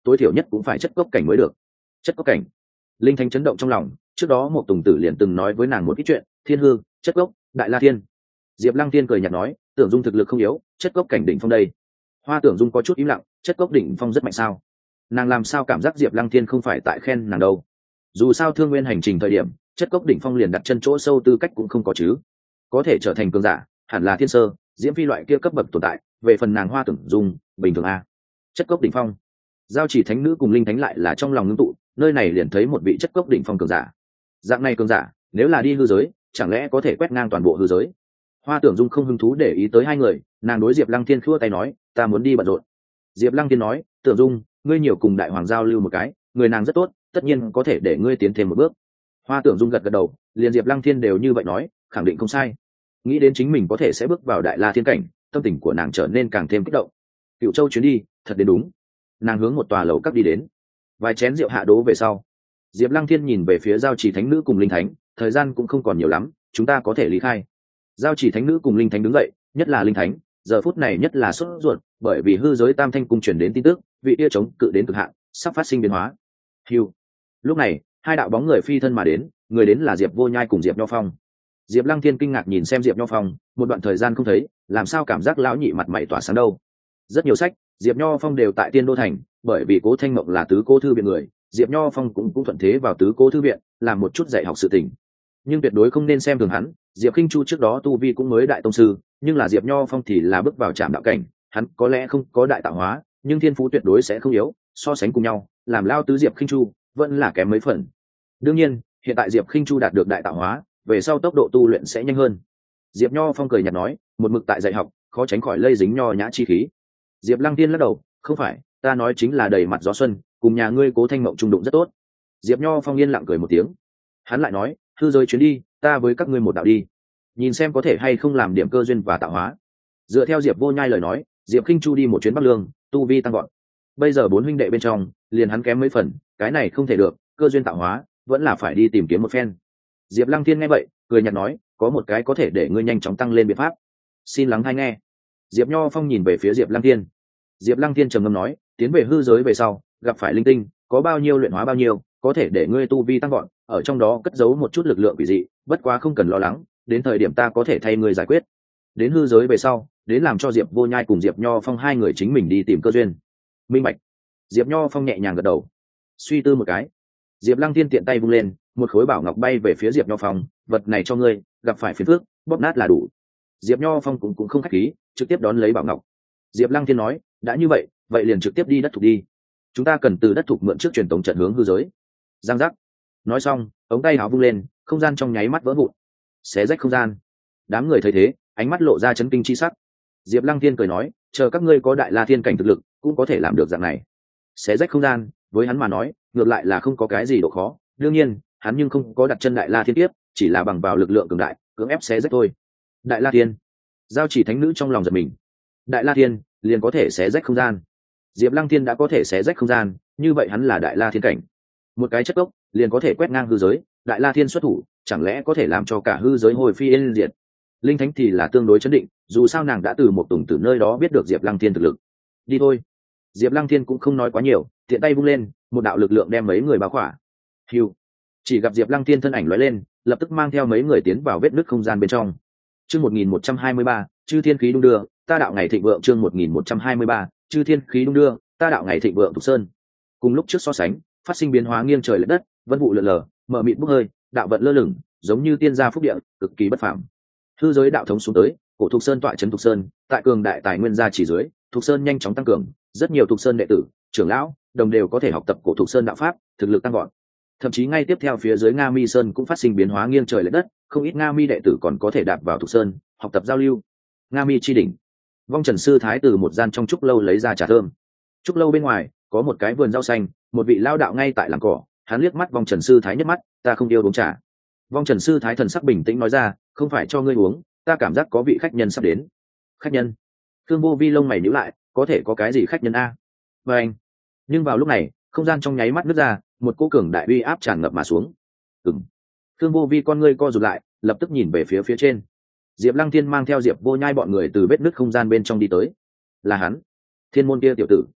tối thiểu nhất cũng phải chất cốc cảnh mới được. Chất cốc cảnh. Linh Thánh chấn động trong lòng, trước đó một Tùng Tử liền từng nói với nàng một ít chuyện, thiên hư, chất cốc, đại la thiên. Diệp Lăng Thiên cười nhạt nói, Tưởng Dung thực lực không yếu, chất cốc cảnh đỉnh phong đây. Hoa Tưởng Dung có chút im lặng, chất cốc đỉnh phong rất mạnh sao? Nàng làm sao cảm giác Diệp Lăng Thiên không phải tại khen nàng đâu? Dù sao Thương Nguyên hành trình thời điểm, chất cốc đỉnh phong liền đặt chân chỗ sâu tư cách cũng không có chứ. Có thể trở thành cường giả, hẳn là thiên sơ, diễm phi loại kia cấp bậc tồn tại, về phần nàng Hoa Tưởng Dung, bình thường a. Chất cốc đỉnh phong. Giao Chỉ Thánh Nữ cùng Linh Thánh lại là trong lòng ngưng tụ, nơi này liền thấy một vị chất cốc đỉnh phong cường giả. Dạng này cường giả, nếu là đi hư giới, chẳng lẽ có thể quét ngang toàn bộ hư giới? Hoa Tưởng Dung không hứng thú để ý tới hai người, nàng đối Diệp Lăng Thiên khua tay nói, ta muốn đi bận rộn. Diệp Lăng Thiên nói, Tưởng Dung, ngươi nhiều cùng đại hoàng giao lưu một cái, người nàng rất tốt, tất nhiên có thể để ngươi tiến thêm một bước. Hoa Tưởng Dung gật gật đầu, liền Diệp Lăng Thiên đều như vậy nói, khẳng định không sai. Nghĩ đến chính mình có thể sẽ bước vào đại la thiên cảnh, tâm tình của nàng trở nên càng thêm kích động. Cựu Châu chuyến đi, thật đến đúng. Nàng hướng một tòa lầu các đi đến. Vài chén rượu hạ đố về sau, Diệp Lăng Thiên nhìn về phía Giao Chỉ Thánh Nữ cùng Linh Thánh, thời gian cũng không còn nhiều lắm, chúng ta có thể lý khai. Giao Chỉ Thánh Nữ cùng Linh Thánh đứng dậy, nhất là Linh Thánh, giờ phút này nhất là sốt ruột, bởi vì hư giới Tam Thanh cung truyền đến tin tức, vị kia chống cự đến cực hạn, sắp phát sinh biến hóa. Hưu. Lúc này, hai đạo bóng người phi thân mà đến, người đến là Diệp Vô Nhai cùng Diệp Nho Phong. Diệp Lăng Thiên kinh ngạc nhìn xem Diệp Nho Phong, một đoạn thời gian không thấy, làm sao cảm giác lão nhị mặt mày tỏa sáng đâu? Rất nhiều sách, Diệp Nho Phong đều tại Tiên Đô thành, bởi vì Cố Thanh Mộng là tứ cô thư viện người, Diệp Nho Phong cũng cũng thuận thế vào tứ cô thư viện, làm một chút dạy học sự tình. Nhưng tuyệt đối không nên xem thường hắn, Diệp Khinh Chu trước đó tu vi cũng mới đại tông sư, nhưng là Diệp Nho Phong thì là bước vào trạm đạo cảnh, hắn có lẽ không có đại tạo hóa, nhưng thiên phú tuyệt đối sẽ không yếu, so sánh cùng nhau, làm lao tứ Diệp Khinh Chu vẫn là kém mấy phần. Đương nhiên, hiện tại Diệp Khinh Chu đạt được đại tạo hóa, về sau tốc độ tu luyện sẽ nhanh hơn. Diệp Nho Phong cười nhạt nói, một mực tại dạy học, khó tránh khỏi lây dính nho nhã chi khí. Diệp Lăng Tiên lắc đầu, không phải, ta nói chính là đầy mặt gió xuân, cùng nhà ngươi Cố Thanh Mộng trung đụng rất tốt. Diệp Nho Phong yên lặng cười một tiếng. Hắn lại nói, hư giới chuyến đi, ta với các ngươi một đạo đi, nhìn xem có thể hay không làm điểm cơ duyên và tạo hóa. Dựa theo Diệp Vô Nhai lời nói, Diệp Khinh Chu đi một chuyến Bắc Lương, tu vi tăng gọn. Bây giờ bốn huynh đệ bên trong, liền hắn kém mấy phần, cái này không thể được, cơ duyên tạo hóa, vẫn là phải đi tìm kiếm một phen. Diệp Lăng Thiên nghe vậy, cười nhạt nói, có một cái có thể để ngươi nhanh chóng tăng lên biện pháp, xin lắng hay nghe. Diệp Nho Phong nhìn về phía Diệp Lăng Thiên. Diệp Lăng Thiên trầm ngâm nói, tiến về hư giới về sau, gặp phải linh tinh, có bao nhiêu luyện hóa bao nhiêu, có thể để ngươi tu vi tăng gọn, ở trong đó cất giấu một chút lực lượng quỷ dị, bất quá không cần lo lắng, đến thời điểm ta có thể thay ngươi giải quyết. Đến hư giới về sau, đến làm cho Diệp Vô Nhai cùng Diệp Nho Phong hai người chính mình đi tìm cơ duyên. Minh bạch. Diệp Nho Phong nhẹ nhàng gật đầu. Suy tư một cái, Diệp Lăng Thiên tiện tay vung lên, một khối bảo ngọc bay về phía Diệp Nho Phong, vật này cho ngươi, gặp phải phiền phức, bóp nát là đủ. Diệp Nho Phong cũng cũng không khách khí, trực tiếp đón lấy bảo ngọc. Diệp Lăng Thiên nói, đã như vậy, vậy liền trực tiếp đi đất thục đi. Chúng ta cần từ đất thục mượn trước truyền tống trận hướng hư giới. Giang giác. Nói xong, ống tay áo vung lên, không gian trong nháy mắt vỡ vụn, xé rách không gian. Đám người thấy thế, ánh mắt lộ ra chấn kinh chi sắc. Diệp Lăng Thiên cười nói, chờ các ngươi có đại la thiên cảnh thực lực, cũng có thể làm được dạng này. Xé rách không gian, với hắn mà nói, ngược lại là không có cái gì độ khó. Đương nhiên, hắn nhưng không có đặt chân đại la thiên tiếp, chỉ là bằng vào lực lượng cường đại, cưỡng ép xé rách thôi. Đại la thiên. Giao Chỉ Thánh Nữ trong lòng giật mình. Đại la thiên liền có thể xé rách không gian. Diệp Lăng Thiên đã có thể xé rách không gian, như vậy hắn là đại la thiên cảnh. Một cái chất gốc liền có thể quét ngang hư giới, đại la thiên xuất thủ, chẳng lẽ có thể làm cho cả hư giới hồi phi yên diệt. Linh Thánh thì là tương đối chấn định, dù sao nàng đã từ một Tùng Tử nơi đó biết được Diệp Lăng Thiên thực lực. Đi thôi. Diệp Lăng Thiên cũng không nói quá nhiều, tiện tay vung lên, một đạo lực lượng đem mấy người bao khỏa. Hưu. Chỉ gặp Diệp Lăng Thiên thân ảnh lóe lên, lập tức mang theo mấy người tiến vào vết nứt không gian bên trong. Chương một nghìn một trăm hai mươi ba, chư thiên khí đung đưa, ta đạo ngày thịnh vượng. Chương một nghìn một trăm hai mươi ba, chư thiên khí đung đưa, ta đạo ngày thịnh vượng. Thục Sơn. Cùng lúc trước so sánh, phát sinh biến hóa nghiêng trời lệch đất, vân vụ lượn lờ, mở mịt bốc hơi, đạo vận lơ lửng, giống như tiên gia phúc địa, cực kỳ bất phàm. Hư giới đạo thống xuống tới, cổ Thục Sơn tọa trấn Thục Sơn, tại cường đại tài nguyên gia chỉ dưới, Thục Sơn nhanh chóng tăng cường, rất nhiều Thục Sơn đệ tử, trưởng lão, đồng đều có thể học tập cổ Thục Sơn đạo pháp, thực lực tăng vọt. Thậm chí ngay tiếp theo phía dưới Nga Mi Sơn cũng phát sinh biến hóa nghiêng trời lệch đất, không ít Nga Mi đệ tử còn có thể đạp vào Thục Sơn, học tập giao lưu. Nga Mi chi đỉnh. Vong Trần sư thái từ một gian trong trúc lâu lấy ra trà thơm. Trúc lâu bên ngoài có một cái vườn rau xanh, một vị lao đạo ngay tại làm cỏ, hắn liếc mắt Vong Trần sư thái nhất mắt, ta không yêu uống trà. Vong Trần sư thái thần sắc bình tĩnh nói ra, không phải cho ngươi uống, ta cảm giác có vị khách nhân sắp đến. Khách nhân? Thương Vô Vi lông mày nhíu lại, có thể có cái gì khách nhân a? Và anh. Nhưng vào lúc này, không gian trong nháy mắt nứt ra, một cỗ cường đại uy áp tràn ngập mà xuống. Ừm. Thương Vô Vi con ngươi co rụt lại, lập tức nhìn về phía phía trên. Diệp Lăng Thiên mang theo Diệp Vô Nhai bọn người từ vết nứt không gian bên trong đi tới. Là hắn, Thiên môn kia tiểu tử.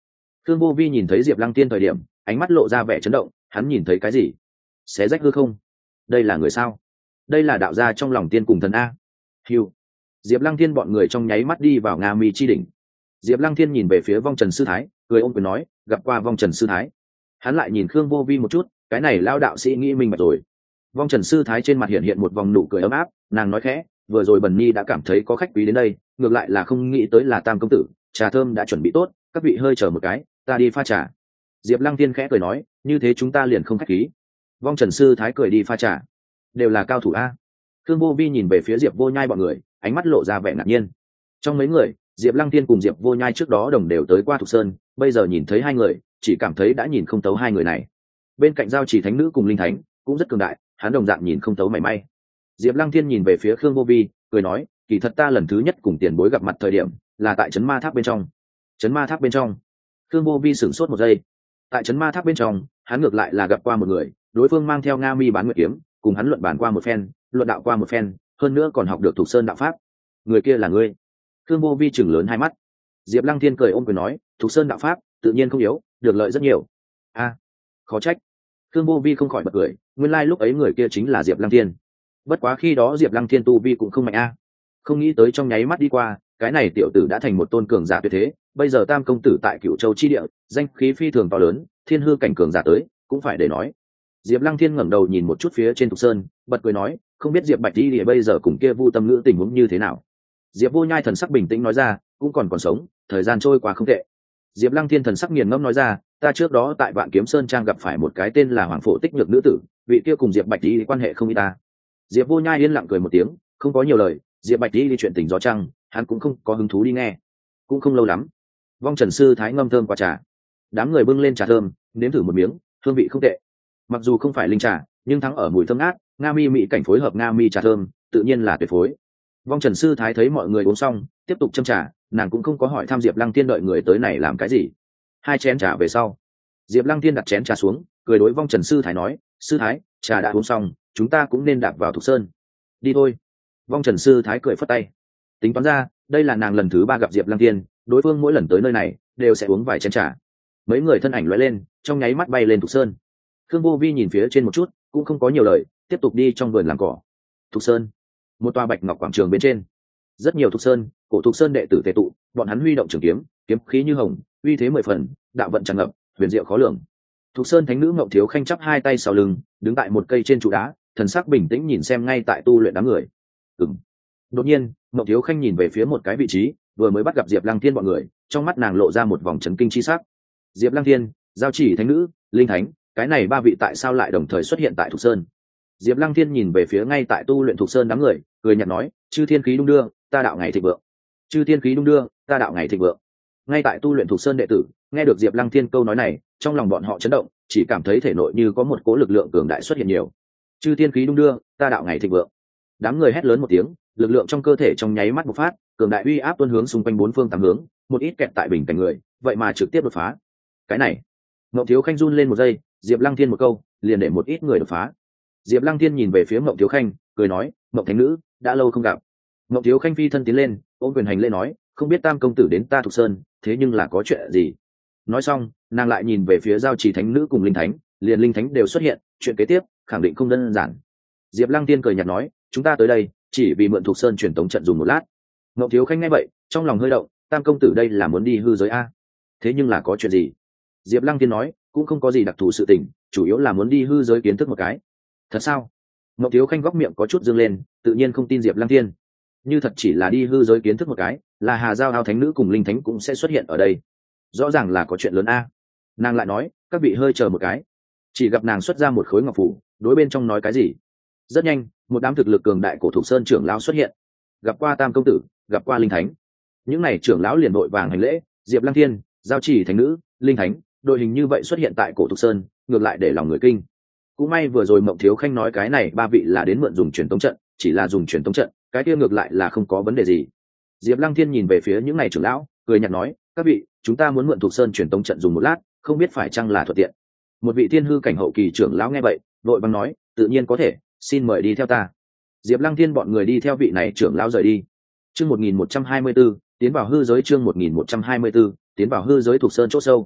Khương Vô Vi nhìn thấy Diệp Lăng Tiên thời điểm ánh mắt lộ ra vẻ chấn động, hắn nhìn thấy cái gì? Xé rách hư không? Đây là người sao? Đây là đạo gia trong lòng tiên cùng thần a. Hiu. Diệp Lăng Thiên bọn người trong nháy mắt đi vào Nga Mi chi đỉnh. Diệp Lăng Thiên nhìn về phía Vong Trần sư thái, cười ôm quyền nói, gặp qua Vong Trần sư thái. Hắn lại nhìn Khương Vô Vi một chút, cái này lao đạo sĩ nghĩ minh bạch rồi. Vong Trần sư thái trên mặt hiện hiện một vòng nụ cười ấm áp, nàng nói khẽ, vừa rồi Bần Nhi đã cảm thấy có khách quý đến đây, ngược lại là không nghĩ tới là Tam công tử, trà thơm đã chuẩn bị tốt, các vị hơi chờ một cái, ta đi pha trà. Diệp Lăng Thiên khẽ cười nói, như thế chúng ta liền không khách khí. Vong Trần sư thái cười đi pha trà. Đều là cao thủ a. Khương Vô Vi nhìn về phía Diệp Vô Nhai bọn người, ánh mắt lộ ra vẻ ngạc nhiên. Trong mấy người, Diệp Lăng Thiên cùng Diệp Vô Nhai trước đó đồng đều tới qua Thục Sơn, bây giờ nhìn thấy hai người, chỉ cảm thấy đã nhìn không thấu hai người này. Bên cạnh Giao Chỉ Thánh Nữ cùng Linh Thánh cũng rất cường đại, hắn đồng dạng nhìn không thấu mảy may. Diệp Lăng Thiên nhìn về phía Khương Vô Vi, cười nói, kỳ thật ta lần thứ nhất cùng tiền bối gặp mặt thời điểm, là tại Trấn Ma Tháp bên trong. Trấn Ma Tháp bên trong? Khương Vô Vi sửng sốt một giây. Tại Trấn Ma Tháp bên trong, hắn ngược lại là gặp qua một người, đối phương mang theo Nga Mi Bán Nguyệt kiếm, cùng hắn luận bàn qua một phen, luận đạo qua một phen, hơn nữa còn học được Thục Sơn đạo pháp. Người kia là ngươi? Khương Vô Vi chừng lớn hai mắt. Diệp Lăng Thiên cười ôm quyền nói, Thục Sơn đạo pháp tự nhiên không yếu, được lợi rất nhiều. A, khó trách. Khương Vô Vi không khỏi bật cười, nguyên lai lúc ấy người kia chính là Diệp Lăng Thiên. Bất quá khi đó Diệp Lăng Thiên tu vi cũng không mạnh a. Không nghĩ tới trong nháy mắt đi qua, cái này tiểu tử đã thành một tôn cường giả tuyệt thế, bây giờ Tam công tử tại Cửu Châu chi địa, danh khí phi thường to lớn, thiên hư cảnh cường giả tới, cũng phải để nói. Diệp Lăng Thiên ngẩng đầu nhìn một chút phía trên Thục Sơn, bật cười nói, không biết Diệp Bạch Tỷ Lệ bây giờ cùng kia Vu Tâm Ngữ tình huống như thế nào. Diệp Vô Nhai thần sắc bình tĩnh nói ra, cũng còn còn sống, thời gian trôi qua không tệ. Diệp Lăng Thiên thần sắc nghiền ngẫm nói ra, ta trước đó tại Vạn Kiếm Sơn trang gặp phải một cái tên là Hoàng Phổ Tích Nhược nữ tử, vị kia cùng Diệp Bạch Tỷ quan hệ không ít ta. Diệp Vô Nhai yên lặng cười một tiếng, không có nhiều lời, Diệp Bạch Tỷ chuyện tình gió trăng, hắn cũng không có hứng thú đi nghe. Cũng không lâu lắm, Vong Trần sư thái ngâm thơm qua trà. Đám người bưng lên trà thơm, nếm thử một miếng, hương vị không tệ. Mặc dù không phải linh trà, nhưng thắng ở mùi thơm ngát, Nga Mi mỹ cảnh phối hợp Nga Mi trà thơm, tự nhiên là tuyệt phối. Vong Trần sư thái thấy mọi người uống xong, tiếp tục châm trà, nàng cũng không có hỏi thăm Diệp Lăng Thiên đợi người tới này làm cái gì. Hai chén trà về sau, Diệp Lăng Thiên đặt chén trà xuống, cười đối Vong Trần sư thái nói, sư thái, trà đã uống xong, chúng ta cũng nên đạp vào Thục Sơn. Đi thôi. Vong Trần sư thái cười phất tay. Tính toán ra, đây là nàng lần thứ ba gặp Diệp Lăng Thiên, đối phương mỗi lần tới nơi này đều sẽ uống vài chén trà. Mấy người thân ảnh lóe lên, trong nháy mắt bay lên Thục Sơn. Khương Vô Vi nhìn phía trên một chút, cũng không có nhiều lời, tiếp tục đi trong vườn làm cỏ. Thục Sơn, một tòa bạch ngọc quảng trường bên trên, rất nhiều Thục Sơn, cổ Thục Sơn đệ tử tề tụ, bọn hắn huy động trường kiếm, kiếm khí như hồng, uy thế mười phần, đạo vận tràn ngập, huyền diệu khó lường. Thục Sơn thánh nữ Ngộng Thiếu Khanh chắp hai tay sau lưng, đứng tại một cây trên trụ đá, thần sắc bình tĩnh nhìn xem ngay tại tu luyện đám người. Ừm. Đột nhiên, Ngộng Thiếu Khanh nhìn về phía một cái vị trí, vừa mới bắt gặp Diệp Lăng Thiên bọn người, trong mắt nàng lộ ra một vòng chấn kinh chi sắc. Diệp Lăng Thiên, Giao Chỉ thánh nữ, Linh Thánh, cái này ba vị tại sao lại đồng thời xuất hiện tại Thục Sơn? Diệp Lăng Thiên nhìn về phía ngay tại tu luyện Thục Sơn đám người, cười nhạt nói, chư thiên khí đung đưa, ta đạo ngày thịnh vượng. Chư thiên khí đung đưa, ta đạo ngày thịnh vượng. Ngay tại tu luyện Thục Sơn đệ tử, nghe được Diệp Lăng Thiên câu nói này, trong lòng bọn họ chấn động, chỉ cảm thấy thể nội như có một cỗ lực lượng cường đại xuất hiện nhiều. Chư thiên khí đung đưa, ta đạo ngày thịnh vượng. Đám người hét lớn một tiếng, lực lượng trong cơ thể trong nháy mắt bộc phát, cường đại uy áp tuôn hướng xung quanh bốn phương tám hướng, một ít kẹt tại bình cảnh người, vậy mà trực tiếp đột phá. Cái này, Ngộng Thiếu Khanh run lên một giây, Diệp Lăng Thiên một câu, liền để một ít người đột phá. Diệp Lăng Thiên nhìn về phía Ngộng Thiếu Khanh, cười nói, Ngộng thánh nữ, đã lâu không gặp. Ngộng Thiếu Khanh phi thân tiến lên, ôm quyền hành lễ nói, không biết Tam công tử đến ta Thục Sơn, thế nhưng là có chuyện gì? Nói xong, nàng lại nhìn về phía Giao Chỉ thánh nữ cùng Linh Thánh, liền Linh Thánh đều xuất hiện, chuyện kế tiếp khẳng định không đơn giản. Diệp Lăng Thiên cười nhạt nói, chúng ta tới đây chỉ vì mượn Thục Sơn truyền tống trận dùng một lát. Ngộng Thiếu Khanh nghe vậy, trong lòng hơi động, Tam công tử đây là muốn đi hư giới a? Thế nhưng là có chuyện gì? Diệp Lăng Thiên nói, cũng không có gì đặc thù sự tình, chủ yếu là muốn đi hư giới kiến thức một cái. Thật sao? Ngộng Thiếu Khanh góc miệng có chút dương lên, tự nhiên không tin Diệp Lăng Thiên. Như thật chỉ là đi hư giới kiến thức một cái, là Hà Giao Hao thánh nữ cùng Linh Thánh cũng sẽ xuất hiện ở đây. Rõ ràng là có chuyện lớn a. Nàng lại nói, các vị hơi chờ một cái. Chỉ gặp nàng xuất ra một khối ngọc phủ, đối bên trong nói cái gì. Rất nhanh, một đám thực lực cường đại cổ Thục Sơn trưởng lão xuất hiện. Gặp qua Tam công tử, gặp qua Linh Thánh. Những này trưởng lão liền đội vàng hành lễ, Diệp Lăng Thiên, Giao Chỉ thánh nữ, Linh Thánh, đội hình như vậy xuất hiện tại cổ Thục Sơn, ngược lại để lòng người kinh. Cũng may vừa rồi Mộng Thiếu Khanh nói cái này ba vị là đến mượn dùng truyền tống trận, chỉ là dùng truyền tống trận, cái kia ngược lại là không có vấn đề gì. Diệp Lăng Thiên nhìn về phía những này trưởng lão, cười nhạt nói, các vị, chúng ta muốn mượn Thục Sơn truyền tống trận dùng một lát, không biết phải chăng là thuận tiện. Một vị thiên hư cảnh hậu kỳ trưởng lão nghe vậy, vội vàng nói, tự nhiên có thể, xin mời đi theo ta. Diệp Lăng Thiên bọn người đi theo vị này trưởng lão rời đi. Chương một nghìn một trăm hai mươi tiến vào hư giới chương một nghìn một trăm hai mươi tiến vào hư giới Thục Sơn chỗ sâu.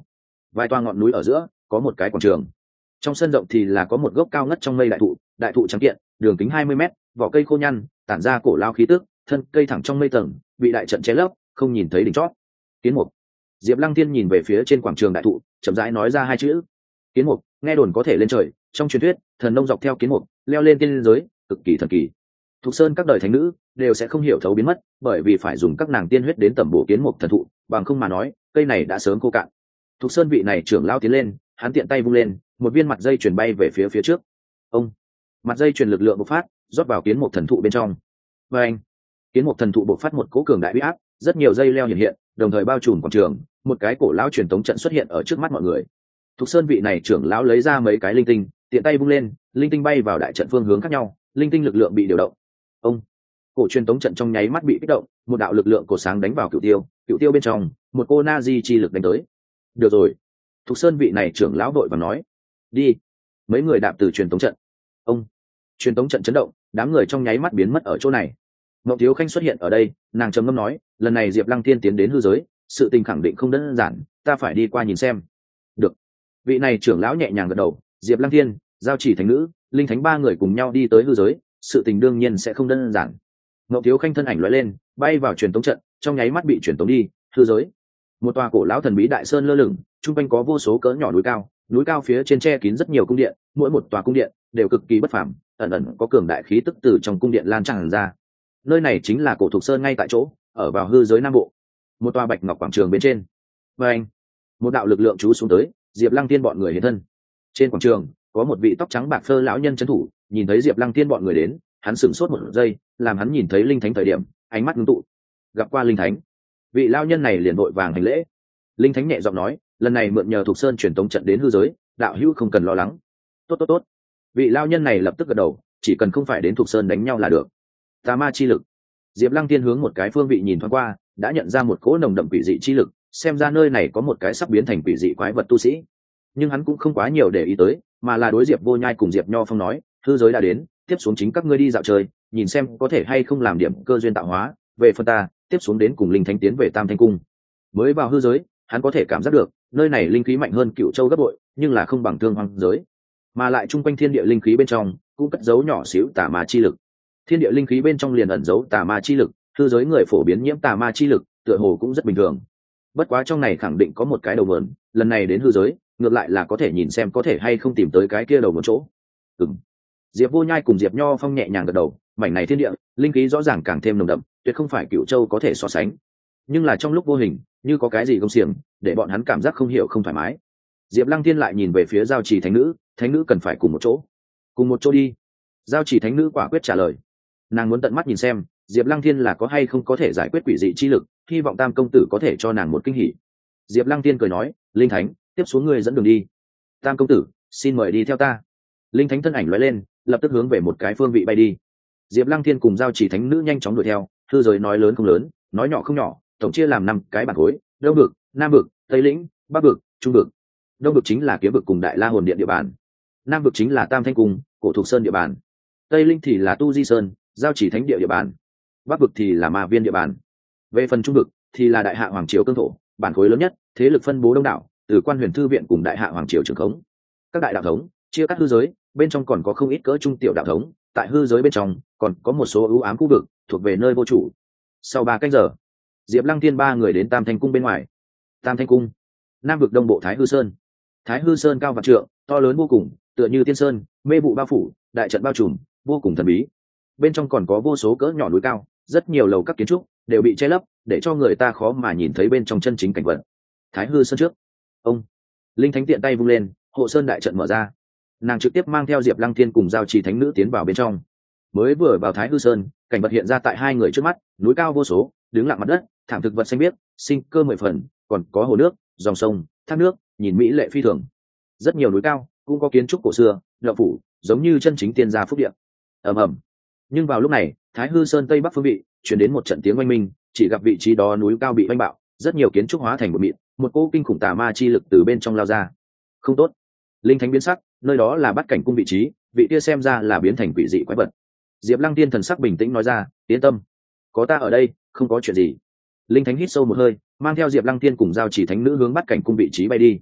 vài toa ngọn núi ở giữa có một cái quảng trường, trong sân rộng thì là có một gốc cao ngất trong mây đại thụ, đại thụ trắng kiện, đường kính hai mươi mét, vỏ cây khô nhăn, tản ra cổ lao khí tức, thân cây thẳng trong mây tầng, bị đại trận che lấp, không nhìn thấy đỉnh chót. Kiến mục. Diệp Lăng Tiên nhìn về phía trên quảng trường đại thụ, chậm rãi nói ra hai chữ. Kiến mục, nghe đồn có thể lên trời, trong truyền thuyết, thần nông dọc theo kiến mục, leo lên tiên giới, cực kỳ thần kỳ. Thục Sơn các đời thánh nữ đều sẽ không hiểu thấu biến mất, bởi vì phải dùng các nàng tiên huyết đến tẩm bổ kiến mục thần thụ, bằng không mà nói, cây này đã sớm khô cạn. Thục Sơn vị này trưởng lão tiến lên, hắn tiện tay vung lên, một viên mặt dây chuyền bay về phía phía trước. Ông, mặt dây chuyền lực lượng bộc phát, rót vào kiến mục thần thụ bên trong. Và anh, kiến mục thần thụ bộc phát một cỗ cường đại uy áp, rất nhiều dây leo hiện hiện, đồng thời bao trùm quảng trường, một cái cổ lão truyền tống trận xuất hiện ở trước mắt mọi người. Thục Sơn vị này trưởng lão lấy ra mấy cái linh tinh, tiện tay vung lên, linh tinh bay vào đại trận phương hướng khác nhau, linh tinh lực lượng bị điều động. Ông, cổ truyền tống trận trong nháy mắt bị kích động, một đạo lực lượng cổ sáng đánh vào cựu tiêu, cựu tiêu bên trong, một cô na di chi lực đánh tới. Được rồi, Thục Sơn vị này trưởng lão đội và nói, đi. Mấy người đạp từ truyền tống trận. Ông, truyền tống trận chấn động, đám người trong nháy mắt biến mất ở chỗ này. Mộng Thiếu Khanh xuất hiện ở đây, nàng trầm ngâm nói, lần này Diệp Lăng Tiên tiến đến hư giới, sự tình khẳng định không đơn giản, ta phải đi qua nhìn xem. Được. Vị này trưởng lão nhẹ nhàng gật đầu, Diệp Lăng Tiên, Giao Chỉ Thánh Nữ, Linh Thánh ba người cùng nhau đi tới hư giới, sự tình đương nhiên sẽ không đơn giản. Mộng Thiếu Khanh thân ảnh lóe lên, bay vào truyền tống trận, trong nháy mắt bị truyền tống đi hư giới. Một tòa cổ lão thần bí đại sơn lơ lửng, trung quanh có vô số cỡ nhỏ núi cao, núi cao phía trên che kín rất nhiều cung điện, mỗi một tòa cung điện đều cực kỳ bất phàm, ẩn ẩn có cường đại khí tức từ trong cung điện lan tràn ra. Nơi này chính là cổ Thục Sơn ngay tại chỗ, ở vào hư giới nam bộ. Một tòa bạch ngọc quảng trường bên trên. Và anh, một đạo lực lượng chú xuống tới, Diệp Lăng Tiên bọn người hiện thân. Trên quảng trường có một vị tóc trắng bạc phơ lão nhân trấn thủ, nhìn thấy Diệp Lăng Tiên bọn người đến, hắn sửng sốt một giây, làm hắn nhìn thấy Linh Thánh thời điểm, ánh mắt ngưng tụ. Gặp qua Linh Thánh, vị lão nhân này liền vội vàng hành lễ. Linh Thánh nhẹ giọng nói, lần này mượn nhờ Thục Sơn truyền tống trận đến hư giới, đạo hữu không cần lo lắng. Tốt tốt tốt. Vị lão nhân này lập tức gật đầu, chỉ cần không phải đến Thục Sơn đánh nhau là được. Tà ma chi lực. Diệp Lăng Tiên hướng một cái phương vị nhìn thoáng qua, đã nhận ra một cỗ nồng đậm quỷ dị chi lực, xem ra nơi này có một cái sắp biến thành quỷ dị quái vật tu sĩ. Nhưng hắn cũng không quá nhiều để ý tới, mà là đối Diệp Vô Nhai cùng Diệp Nho Phong nói, hư giới đã đến, tiếp xuống chính các ngươi đi dạo chơi, nhìn xem có thể hay không làm điểm cơ duyên tạo hóa, về phần ta, tiếp xuống đến cùng Linh Thánh tiến về Tam Thanh cung. Mới vào hư giới, hắn có thể cảm giác được, nơi này linh khí mạnh hơn Cựu Châu gấp bội, nhưng là không bằng Thương Hoang giới. Mà lại trung quanh thiên địa linh khí bên trong cũng cất giấu nhỏ xíu tà ma chi lực. Thiên địa linh khí bên trong liền ẩn giấu tà ma chi lực, hư giới người phổ biến nhiễm tà ma chi lực, tựa hồ cũng rất bình thường. Bất quá trong này khẳng định có một cái đầu mượn, lần này đến hư giới, ngược lại là có thể nhìn xem có thể hay không tìm tới cái kia đầu một chỗ. Ừm. Diệp Vô Nhai cùng Diệp Nho Phong nhẹ nhàng gật đầu, mảnh này thiên địa, linh khí rõ ràng càng thêm nồng đậm, tuyệt không phải Cựu Châu có thể so sánh. Nhưng là trong lúc vô hình, như có cái gì gông xiềng, để bọn hắn cảm giác không hiểu không thoải mái. Diệp Lăng Tiên lại nhìn về phía Giao Chỉ Thánh Nữ, Thánh Nữ cần phải cùng một chỗ. Cùng một chỗ đi. Giao Chỉ Thánh Nữ quả quyết trả lời. Nàng muốn tận mắt nhìn xem, Diệp Lăng Tiên là có hay không có thể giải quyết quỷ dị chi lực, hy vọng Tam công tử có thể cho nàng một kinh hỉ. Diệp Lăng Tiên cười nói, Linh Thánh, tiếp xuống ngươi dẫn đường đi. Tam công tử, xin mời đi theo ta. Linh Thánh thân ảnh lóe lên, lập tức hướng về một cái phương vị bay đi. Diệp Lăng Tiên cùng Giao Chỉ Thánh Nữ nhanh chóng đuổi theo, hư giới nói lớn không lớn, nói nhỏ không nhỏ, tổng chia làm năm cái bản khối: Đông vực, Nam vực, Tây lĩnh, Bắc vực, Trung vực. Đông vực chính là Kiếm vực cùng Đại La Hồn Điện địa bàn. Nam vực chính là Tam Thanh cung, Cổ Thục Sơn địa bàn. Tây lĩnh thì là Tu Di Sơn, Giao Chỉ Thánh địa địa bàn. Bắc vực thì là Ma Viên địa bàn. Về phần Trung vực thì là Đại Hạ Hoàng triều cương thổ, bản khối lớn nhất, thế lực phân bố đông đảo, từ Quan Huyền thư viện cùng Đại Hạ Hoàng triều trưởng khống. Các đại đạo thống chia cắt hư giới, bên trong còn có không ít cỡ trung tiểu đạo thống, tại hư giới bên trong còn có một số ưu ám khu vực thuộc về nơi vô chủ. Sau ba canh giờ, Diệp Lăng Tiên ba người đến Tam Thanh cung bên ngoài. Tam Thanh cung, Nam vực đông bộ Thái Hư Sơn. Thái Hư Sơn cao vạn trượng, to lớn vô cùng, tựa như tiên sơn, mê vụ bao phủ, đại trận bao trùm, vô cùng thần bí. Bên trong còn có vô số cỡ nhỏ núi cao, rất nhiều lầu các kiến trúc đều bị che lấp, để cho người ta khó mà nhìn thấy bên trong chân chính cảnh vật. Thái Hư Sơn trước, ông Linh Thánh tiện tay vung lên, hộ sơn đại trận mở ra. Nàng trực tiếp mang theo Diệp Lăng Thiên cùng Giao Chỉ Thánh Nữ tiến vào bên trong. Mới vừa vào Thái Hư Sơn, cảnh vật hiện ra tại hai người trước mắt, núi cao vô số, đứng lặng mặt đất, thảm thực vật xanh biếc, sinh cơ mười phần, còn có hồ nước, dòng sông, thác nước, nhìn mỹ lệ phi thường. Rất nhiều núi cao, cũng có kiến trúc cổ xưa, đậu phủ, giống như chân chính tiên gia phúc địa. Ầm ầm. Nhưng vào lúc này, Thái Hư Sơn tây bắc phương vị truyền đến một trận tiếng oanh minh, chỉ gặp vị trí đó núi cao bị oanh bạo, rất nhiều kiến trúc hóa thành một mịn, một cỗ kinh khủng tà ma chi lực từ bên trong lao ra. Không tốt. Linh Thánh biến sắc, nơi đó là Bát Cảnh cung vị trí, vị kia xem ra là biến thành quỷ dị quái vật. Diệp Lăng Tiên thần sắc bình tĩnh nói ra, yên tâm, có ta ở đây, không có chuyện gì. Linh Thánh hít sâu một hơi, mang theo Diệp Lăng Tiên cùng Giao Chỉ Thánh Nữ hướng Bát Cảnh cung vị trí bay đi.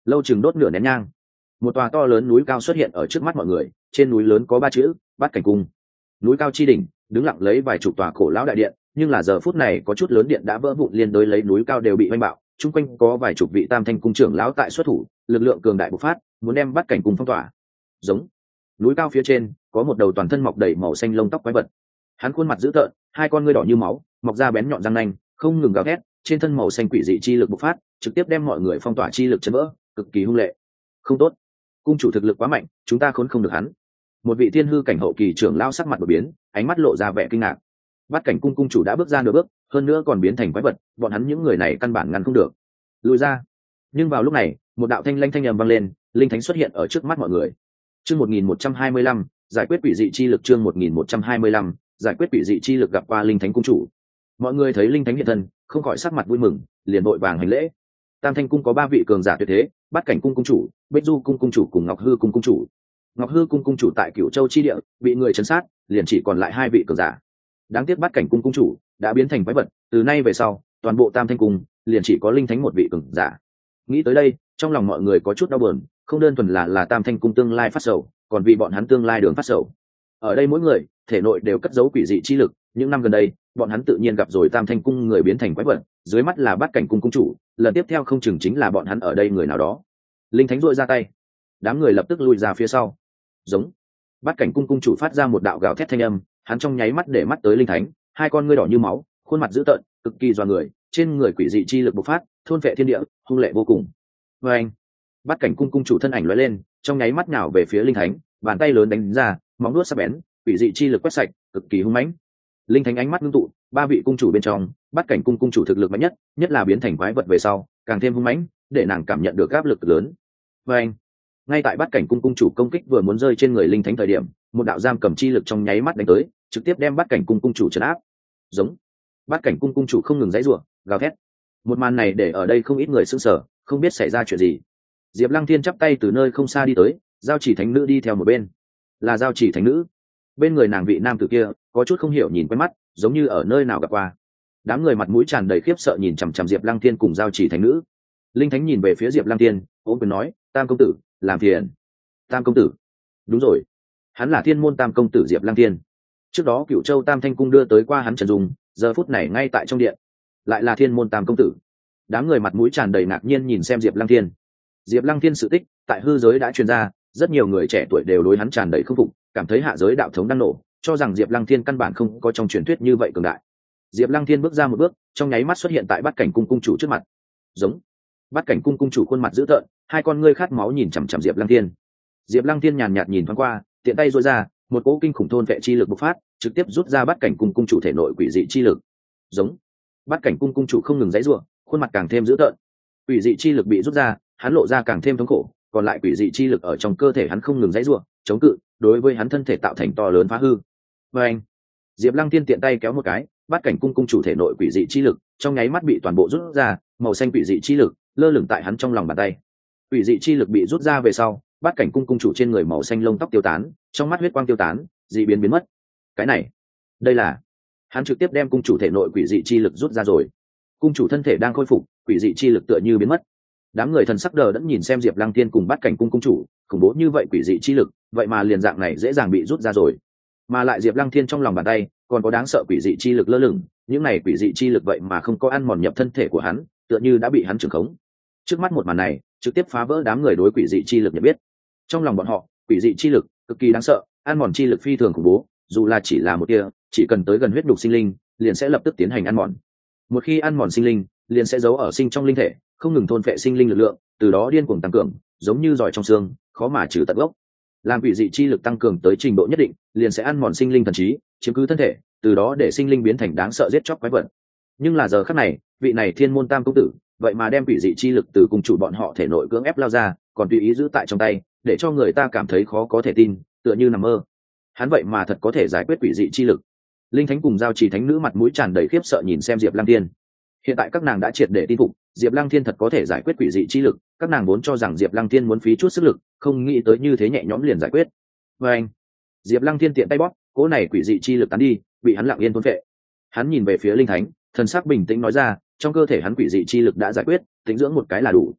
lâu chừng đốt nửa nén nhang, một tòa to lớn núi cao xuất hiện ở trước mắt mọi người. Trên núi lớn có ba chữ bát cảnh cung. Núi cao chi đỉnh đứng lặng lấy vài chục tòa cổ lão đại điện, nhưng là giờ phút này có chút lớn điện đã vỡ vụn, liên đối lấy núi cao đều bị oanh bạo. Chung quanh có vài chục vị tam thanh cung trưởng lão tại xuất thủ, lực lượng cường đại bộc phát, muốn đem bát cảnh cung phong tỏa. Giống. Núi cao phía trên có một đầu toàn thân mọc đầy màu xanh lông tóc quái vật, hắn khuôn mặt dữ tợn, hai con ngươi đỏ như máu, mọc ra bén nhọn răng nanh, không ngừng gào thét, trên thân màu xanh quỷ dị chi lực bộc phát, trực tiếp đem mọi người phong tỏa chi lực chấn vỡ, cực kỳ hung lệ. Không tốt, cung chủ thực lực quá mạnh, chúng ta khốn không được hắn. Một vị thiên hư cảnh hậu kỳ trưởng lão sắc mặt đổi biến, ánh mắt lộ ra vẻ kinh ngạc. Bát cảnh cung cung chủ đã bước ra nửa bước, hơn nữa còn biến thành quái vật, bọn hắn những người này căn bản ngăn không được. Lùi ra. Nhưng vào lúc này, một đạo thanh lanh thanh âm vang lên, linh thánh xuất hiện ở trước mắt mọi người. Chương một nghìn một trăm hai mươi lăm, giải quyết quỷ dị chi lực. Chương một nghìn một trăm hai mươi lăm, giải quyết quỷ dị chi lực. Gặp qua linh thánh cung chủ. Mọi người thấy linh thánh hiện thân, không khỏi sắc mặt vui mừng, liền vội vàng hành lễ. Tam thanh cung có ba vị cường giả tuyệt thế, bát cảnh cung cung chủ, bích du cung cung chủ cùng ngọc hư cung cung chủ. Ngọc hư cung cung chủ tại Cửu Châu chi địa bị người chấn sát, liền chỉ còn lại hai vị cường giả. Đáng tiếc bát cảnh cung cung chủ đã biến thành quái vật, từ nay về sau toàn bộ tam thanh cung liền chỉ có linh thánh một vị cường giả. Nghĩ tới đây, trong lòng mọi người có chút đau buồn, không đơn thuần là là tam thanh cung tương lai phát sầu, còn vì bọn hắn tương lai đường phát sầu. Ở đây mỗi người thể nội đều cất giấu quỷ dị chi lực, những năm gần đây bọn hắn tự nhiên gặp rồi tam thanh cung người biến thành quái vật, dưới mắt là bát cảnh cung cung chủ, lần tiếp theo không chừng chính là bọn hắn ở đây người nào đó. Linh thánh duỗi ra tay, đám người lập tức lùi ra phía sau. Giống. Bát cảnh cung cung chủ phát ra một đạo gào thét thanh âm, hắn trong nháy mắt để mắt tới linh thánh, hai con ngươi đỏ như máu, khuôn mặt dữ tợn, cực kỳ dọa người, trên người quỷ dị chi lực bộc phát, thôn phệ thiên địa, hung lệ vô cùng. Và anh. Bát cảnh cung cung chủ thân ảnh lóe lên, trong nháy mắt nhào về phía linh thánh, bàn tay lớn đánh ra, móng vuốt sắc bén, quỷ dị chi lực quét sạch, cực kỳ hung mãnh. Linh thánh ánh mắt ngưng tụ, ba vị cung chủ bên trong, bát cảnh cung cung chủ thực lực mạnh nhất, nhất là biến thành quái vật về sau, càng thêm hung mãnh, để nàng cảm nhận được áp lực lớn. Và anh. Ngay tại bát cảnh cung cung chủ công kích vừa muốn rơi trên người linh thánh thời điểm, một đạo giam cầm chi lực trong nháy mắt đánh tới, trực tiếp đem bát cảnh cung cung chủ trấn áp. Giống. Bát cảnh cung cung chủ không ngừng giãy giụa, gào thét. Một màn này để ở đây không ít người sững sờ, không biết xảy ra chuyện gì. Diệp Lăng Thiên chắp tay từ nơi không xa đi tới, giao chỉ thánh nữ đi theo một bên. Là giao chỉ thánh nữ. Bên người nàng vị nam tử kia có chút không hiểu nhìn quen mắt, giống như ở nơi nào gặp qua. Đám người mặt mũi tràn đầy khiếp sợ nhìn chằm chằm Diệp Lăng Thiên cùng giao chỉ thánh nữ. Linh thánh nhìn về phía Diệp Lăng Thiên, ôm quyền nói, tam công tử, làm phiền. Tam công tử? Đúng rồi, hắn là thiên môn tam công tử Diệp Lăng Thiên. Trước đó Cửu Châu tam thanh cung đưa tới qua hắn trần dùng, giờ phút này ngay tại trong điện, lại là thiên môn tam công tử. Đám người mặt mũi tràn đầy ngạc nhiên nhìn xem Diệp Lăng Thiên. Diệp Lăng Thiên sự tích tại hư giới đã truyền ra, rất nhiều người trẻ tuổi đều đối hắn tràn đầy không phục, cảm thấy hạ giới đạo thống đang nổ, cho rằng Diệp Lăng Thiên căn bản không có trong truyền thuyết như vậy cường đại. Diệp Lăng Thiên bước ra một bước, trong nháy mắt xuất hiện tại bát cảnh cung cung chủ trước mặt. Giống. Bát cảnh cung cung chủ khuôn mặt dữ tợn, hai con ngươi khát máu nhìn chằm chằm Diệp Lăng Thiên. Diệp Lăng Thiên nhàn nhạt nhìn thoáng qua, tiện tay duỗi ra, một cỗ kinh khủng thôn vệ chi lực bộc phát, trực tiếp rút ra bát cảnh cung cung chủ thể nội quỷ dị chi lực. Giống. Bát cảnh cung cung chủ không ngừng giãy giụa, khuôn mặt càng thêm dữ tợn. Quỷ dị chi lực bị rút ra, hắn lộ ra càng thêm thống khổ, còn lại quỷ dị chi lực ở trong cơ thể hắn không ngừng giãy giụa, chống cự, đối với hắn thân thể tạo thành to lớn phá hư. Và anh. Diệp Lăng Thiên tiện tay kéo một cái, bát cảnh cung cung chủ thể nội quỷ dị chi lực, trong nháy mắt bị toàn bộ rút ra, màu xanh quỷ dị chi lực lơ lửng tại hắn trong lòng bàn tay. Quỷ dị chi lực bị rút ra về sau, bát cảnh cung cung chủ trên người màu xanh lông tóc tiêu tán, trong mắt huyết quang tiêu tán, dị biến biến mất. Cái này, đây là hắn trực tiếp đem cung chủ thể nội quỷ dị chi lực rút ra rồi. Cung chủ thân thể đang khôi phục, quỷ dị chi lực tựa như biến mất. Đám người thần sắc đờ đẫn nhìn xem Diệp Lăng Thiên cùng bát cảnh cung cung chủ, khủng bố như vậy quỷ dị chi lực, vậy mà liền dạng này dễ dàng bị rút ra rồi. Mà lại Diệp Lăng Thiên trong lòng bàn tay còn có đáng sợ quỷ dị chi lực lơ lửng, những này quỷ dị chi lực vậy mà không có ăn mòn nhập thân thể của hắn, tựa như đã bị hắn trưởng khống. Trước mắt một màn này trực tiếp phá vỡ đám người đối quỷ dị chi lực nhận biết. Trong lòng bọn họ, quỷ dị chi lực cực kỳ đáng sợ, ăn mòn chi lực phi thường khủng bố, dù là chỉ là một tia, chỉ cần tới gần huyết đục sinh linh, liền sẽ lập tức tiến hành ăn mòn. Một khi ăn mòn sinh linh, liền sẽ giấu ở sinh trong linh thể, không ngừng thôn phệ sinh linh lực lượng, từ đó điên cuồng tăng cường, giống như giỏi trong xương, khó mà trừ tận gốc. Làm quỷ dị chi lực tăng cường tới trình độ nhất định, liền sẽ ăn mòn sinh linh thần trí, chiếm cứ thân thể, từ đó để sinh linh biến thành đáng sợ giết chóc quái vật. Nhưng là giờ khắc này, vị này thiên môn tam công tử, vậy mà đem quỷ dị chi lực từ cùng chủ bọn họ thể nội cưỡng ép lao ra, còn tùy ý giữ tại trong tay, để cho người ta cảm thấy khó có thể tin, tựa như nằm mơ. Hắn vậy mà thật có thể giải quyết quỷ dị chi lực. Linh thánh cùng giao trì thánh nữ mặt mũi tràn đầy khiếp sợ nhìn xem Diệp Lăng Thiên. Hiện tại các nàng đã triệt để tin phục, Diệp Lăng Thiên thật có thể giải quyết quỷ dị chi lực, các nàng vốn cho rằng Diệp Lăng Thiên muốn phí chút sức lực, không nghĩ tới như thế nhẹ nhõm liền giải quyết. Và anh, Diệp Lăng Thiên tiện tay bóp, cỗ này quỷ dị chi lực tán đi, bị hắn lặng yên thôn phệ. Hắn nhìn về phía linh thánh, thần sắc bình tĩnh nói ra, trong cơ thể hắn quỷ dị chi lực đã giải quyết, tĩnh dưỡng một cái là đủ.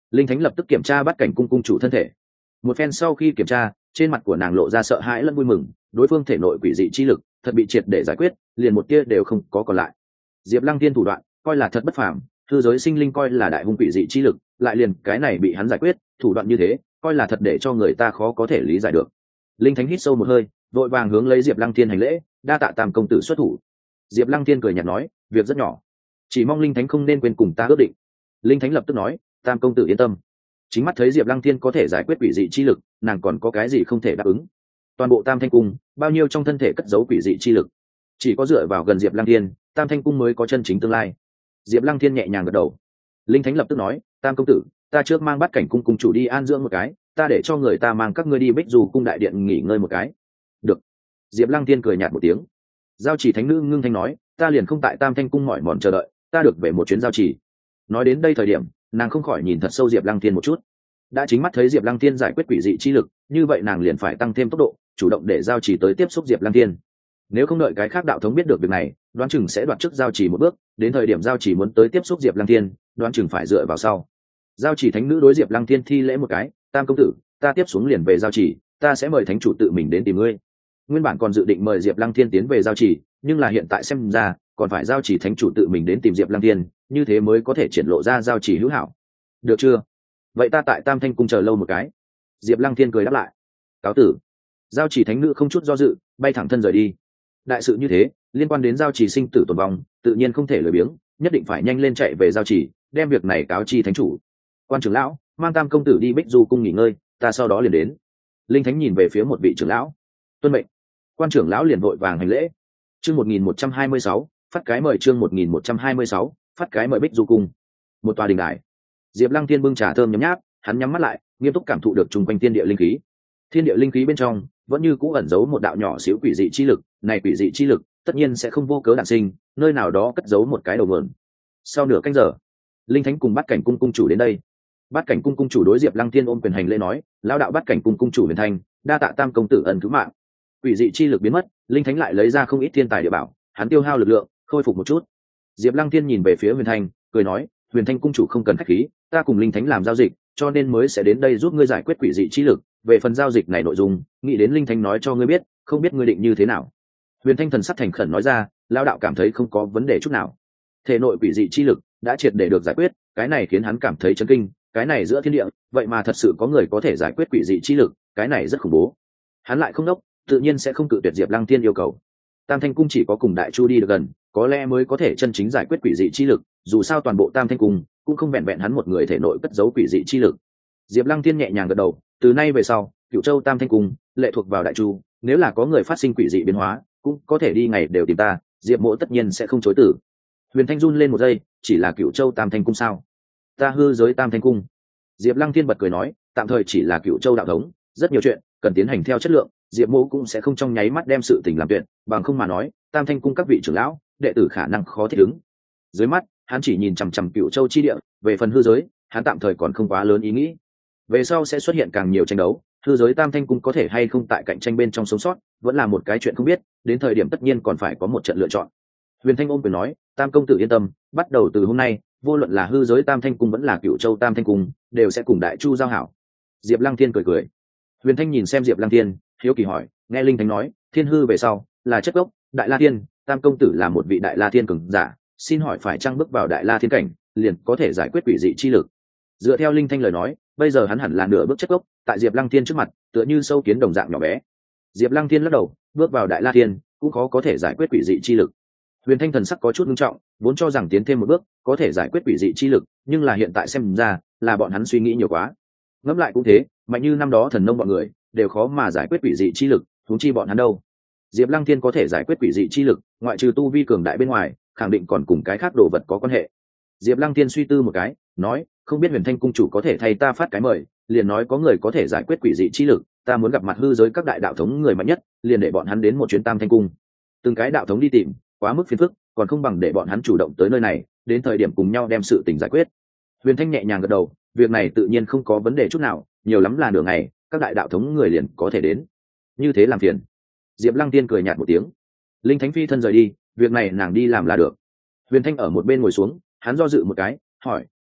Linh thánh lập tức kiểm tra bắt cảnh cung cung chủ thân thể. Một phen sau khi kiểm tra, trên mặt của nàng lộ ra sợ hãi lẫn vui mừng, đối phương thể nội quỷ dị chi lực thật bị triệt để giải quyết, liền một tia đều không có còn lại. Diệp Lăng Tiên thủ đoạn coi là thật bất phàm, hư giới sinh linh coi là đại hung quỷ dị chi lực, lại liền cái này bị hắn giải quyết, thủ đoạn như thế coi là thật để cho người ta khó có thể lý giải được. Linh thánh hít sâu một hơi, vội vàng hướng lấy Diệp Lăng Tiên hành lễ, đa tạ Tam công tử xuất thủ. Diệp Lăng Tiên cười nhạt nói, việc rất nhỏ, chỉ mong Linh thánh không nên quên cùng ta ước định. Linh thánh lập tức nói, Tam công tử yên tâm. Chính mắt thấy Diệp Lăng Tiên có thể giải quyết quỷ dị chi lực, nàng còn có cái gì không thể đáp ứng. Toàn bộ Tam Thanh cung, bao nhiêu trong thân thể cất giấu quỷ dị chi lực, chỉ có dựa vào gần Diệp Lăng Tiên, Tam Thanh cung mới có chân chính tương lai. Diệp Lăng Thiên nhẹ nhàng gật đầu. Linh thánh lập tức nói, Tam công tử, ta trước mang bắt cảnh cung cung chủ đi an dưỡng một cái, ta để cho người ta mang các ngươi đi Bích Du cung đại điện nghỉ ngơi một cái. Được. Diệp Lăng Thiên cười nhạt một tiếng. Giao Chỉ thánh nữ ngưng thanh nói, ta liền không tại Tam Thanh cung mỏi mòn chờ đợi, ta được về một chuyến giao chỉ. Nói đến đây thời điểm, nàng không khỏi nhìn thật sâu Diệp Lăng Thiên một chút. Đã chính mắt thấy Diệp Lăng Thiên giải quyết quỷ dị chi lực, như vậy nàng liền phải tăng thêm tốc độ, chủ động để giao chỉ tới tiếp xúc Diệp Lăng Thiên. Nếu không đợi cái khác đạo thống biết được việc này, đoán chừng sẽ đoạt trước giao chỉ một bước, đến thời điểm giao chỉ muốn tới tiếp xúc Diệp Lăng Thiên, đoán chừng phải dựa vào sau. Giao chỉ thánh nữ đối Diệp Lăng Thiên thi lễ một cái, Tam công tử, ta tiếp xuống liền về giao chỉ, ta sẽ mời thánh chủ tự mình đến tìm ngươi. Nguyên bản còn dự định mời Diệp Lăng Thiên tiến về giao chỉ, nhưng là hiện tại xem ra, còn phải giao chỉ thánh chủ tự mình đến tìm Diệp Lăng Thiên, như thế mới có thể triển lộ ra giao chỉ hữu hảo. Được chưa? Vậy ta tại Tam Thanh cung chờ lâu một cái. Diệp Lăng Thiên cười đáp lại. Cáo tử. Giao chỉ thánh nữ không chút do dự, bay thẳng thân rời đi. Đại sự như thế, liên quan đến giao chỉ sinh tử tồn vong, tự nhiên không thể lười biếng, nhất định phải nhanh lên chạy về giao chỉ, đem việc này cáo chi thánh chủ. Quan trưởng lão, mang Tam công tử đi Bích Du cung nghỉ ngơi, ta sau đó liền đến. Linh thánh nhìn về phía một vị trưởng lão. Tuân mệnh. Quan trưởng lão liền vội vàng hành lễ. Chương một nghìn một trăm hai mươi sáu, phát cái mời chương một nghìn một trăm hai mươi sáu, phát cái mời Bích Du cung. Một tòa đình đài. Diệp Lăng Thiên bưng trà thơm nhấm nháp, hắn nhắm mắt lại, nghiêm túc cảm thụ được chung quanh thiên địa linh khí. Thiên địa linh khí bên trong vẫn như cũ ẩn giấu một đạo nhỏ xíu quỷ dị chi lực, này quỷ dị chi lực tất nhiên sẽ không vô cớ đản sinh, nơi nào đó cất giấu một cái đầu nguồn. Sau nửa canh giờ, Linh thánh cùng Bát cảnh cung cung chủ đến đây. Bát cảnh cung cung chủ đối Diệp Lăng Thiên ôm quyền hành lễ nói, lão đạo Bát cảnh cung cung chủ Huyền Thanh, đa tạ Tam công tử ân cứu mạng. Quỷ dị chi lực biến mất, Linh thánh lại lấy ra không ít thiên tài địa bảo, hắn tiêu hao lực lượng, khôi phục một chút. Diệp Lăng Thiên nhìn về phía Huyền Thanh, cười nói, Huyền Thanh cung chủ không cần khách khí, ta cùng Linh thánh làm giao dịch, cho nên mới sẽ đến đây giúp ngươi giải quyết quỷ dị chi lực. Về phần giao dịch này nội dung, nghĩ đến Linh thánh nói cho ngươi biết, không biết ngươi định như thế nào. Huyền Thanh thần sắc thành khẩn nói ra, lão đạo cảm thấy không có vấn đề chút nào. Thể nội quỷ dị chi lực đã triệt để được giải quyết, cái này khiến hắn cảm thấy chấn kinh, cái này giữa thiên địa, vậy mà thật sự có người có thể giải quyết quỷ dị chi lực, cái này rất khủng bố. Hắn lại không đốc, tự nhiên sẽ không cự tuyệt Diệp Lăng Thiên yêu cầu. Tam Thanh cung chỉ có cùng Đại Chu đi được gần, có lẽ mới có thể chân chính giải quyết quỷ dị chi lực, dù sao toàn bộ Tam Thanh cung cũng không vẹn vẹn hắn một người thể nội cất giấu quỷ dị chi lực. Diệp Lăng Thiên nhẹ nhàng gật đầu, từ nay về sau, Cửu Châu Tam Thanh cung lệ thuộc vào Đại Chu, nếu là có người phát sinh quỷ dị biến hóa, cũng có thể đi ngày đều tìm ta, Diệp Mỗ tất nhiên sẽ không chối từ. Huyền Thanh run lên một giây, chỉ là Cửu Châu Tam Thanh cung sao? Ta hư giới Tam Thanh cung. Diệp Lăng Thiên bật cười nói, tạm thời chỉ là Cửu Châu đạo thống, rất nhiều chuyện cần tiến hành theo chất lượng, Diệp Mỗ cũng sẽ không trong nháy mắt đem sự tình làm tuyệt, bằng không mà nói, Tam Thanh cung các vị trưởng lão, đệ tử khả năng khó thích ứng. Dưới mắt, hắn chỉ nhìn chằm chằm Cửu Châu chi địa, về phần hư giới, hắn tạm thời còn không quá lớn ý nghĩ. Về sau sẽ xuất hiện càng nhiều tranh đấu, hư giới Tam Thanh cung có thể hay không tại cạnh tranh bên trong sống sót, vẫn là một cái chuyện không biết, đến thời điểm tất nhiên còn phải có một trận lựa chọn. Huyền Thanh ôm quyền nói, Tam công tử yên tâm, bắt đầu từ hôm nay, vô luận là hư giới Tam Thanh cung vẫn là Cửu Châu Tam Thanh cung, đều sẽ cùng Đại Chu giao hảo. Diệp Lăng Thiên cười cười. Huyền Thanh nhìn xem Diệp Lăng Thiên, hiếu kỳ hỏi, nghe Linh Thánh nói, thiên hư về sau là chất gốc, Đại La Thiên, Tam công tử là một vị Đại La Thiên cường giả, xin hỏi phải chăng bước vào Đại La Thiên cảnh, liền có thể giải quyết quỷ dị chi lực? Dựa theo Linh Thanh lời nói, bây giờ hắn hẳn là nửa bước chất gốc, tại Diệp Lăng Thiên trước mặt, tựa như sâu kiến đồng dạng nhỏ bé. Diệp Lăng Thiên lắc đầu, bước vào Đại La Thiên, cũng khó có thể giải quyết quỷ dị chi lực. Huyền Thanh thần sắc có chút nghiêm trọng, vốn cho rằng tiến thêm một bước có thể giải quyết quỷ dị chi lực, nhưng là hiện tại xem ra, là bọn hắn suy nghĩ nhiều quá. Ngẫm lại cũng thế, mạnh như năm đó thần nông bọn người, đều khó mà giải quyết quỷ dị chi lực, huống chi bọn hắn đâu. Diệp Lăng Thiên có thể giải quyết quỷ dị chi lực, ngoại trừ tu vi cường đại bên ngoài, khẳng định còn cùng cái khác đồ vật có quan hệ. Diệp Lăng Thiên suy tư một cái, nói, không biết Huyền Thanh cung chủ có thể thay ta phát cái mời, liền nói có người có thể giải quyết quỷ dị chi lực, ta muốn gặp mặt hư giới các đại đạo thống người mạnh nhất, liền để bọn hắn đến một chuyến Tam Thanh cung. Từng cái đạo thống đi tìm, quá mức phiền phức, còn không bằng để bọn hắn chủ động tới nơi này, đến thời điểm cùng nhau đem sự tình giải quyết. Huyền Thanh nhẹ nhàng gật đầu, việc này tự nhiên không có vấn đề chút nào, nhiều lắm là nửa ngày, các đại đạo thống người liền có thể đến. Như thế làm phiền. Diệp Lăng Tiên cười nhạt một tiếng. Linh Thánh phi thân rời đi, việc này nàng đi làm là được. Huyền Thanh ở một bên ngồi xuống, hắn do dự một cái, hỏi,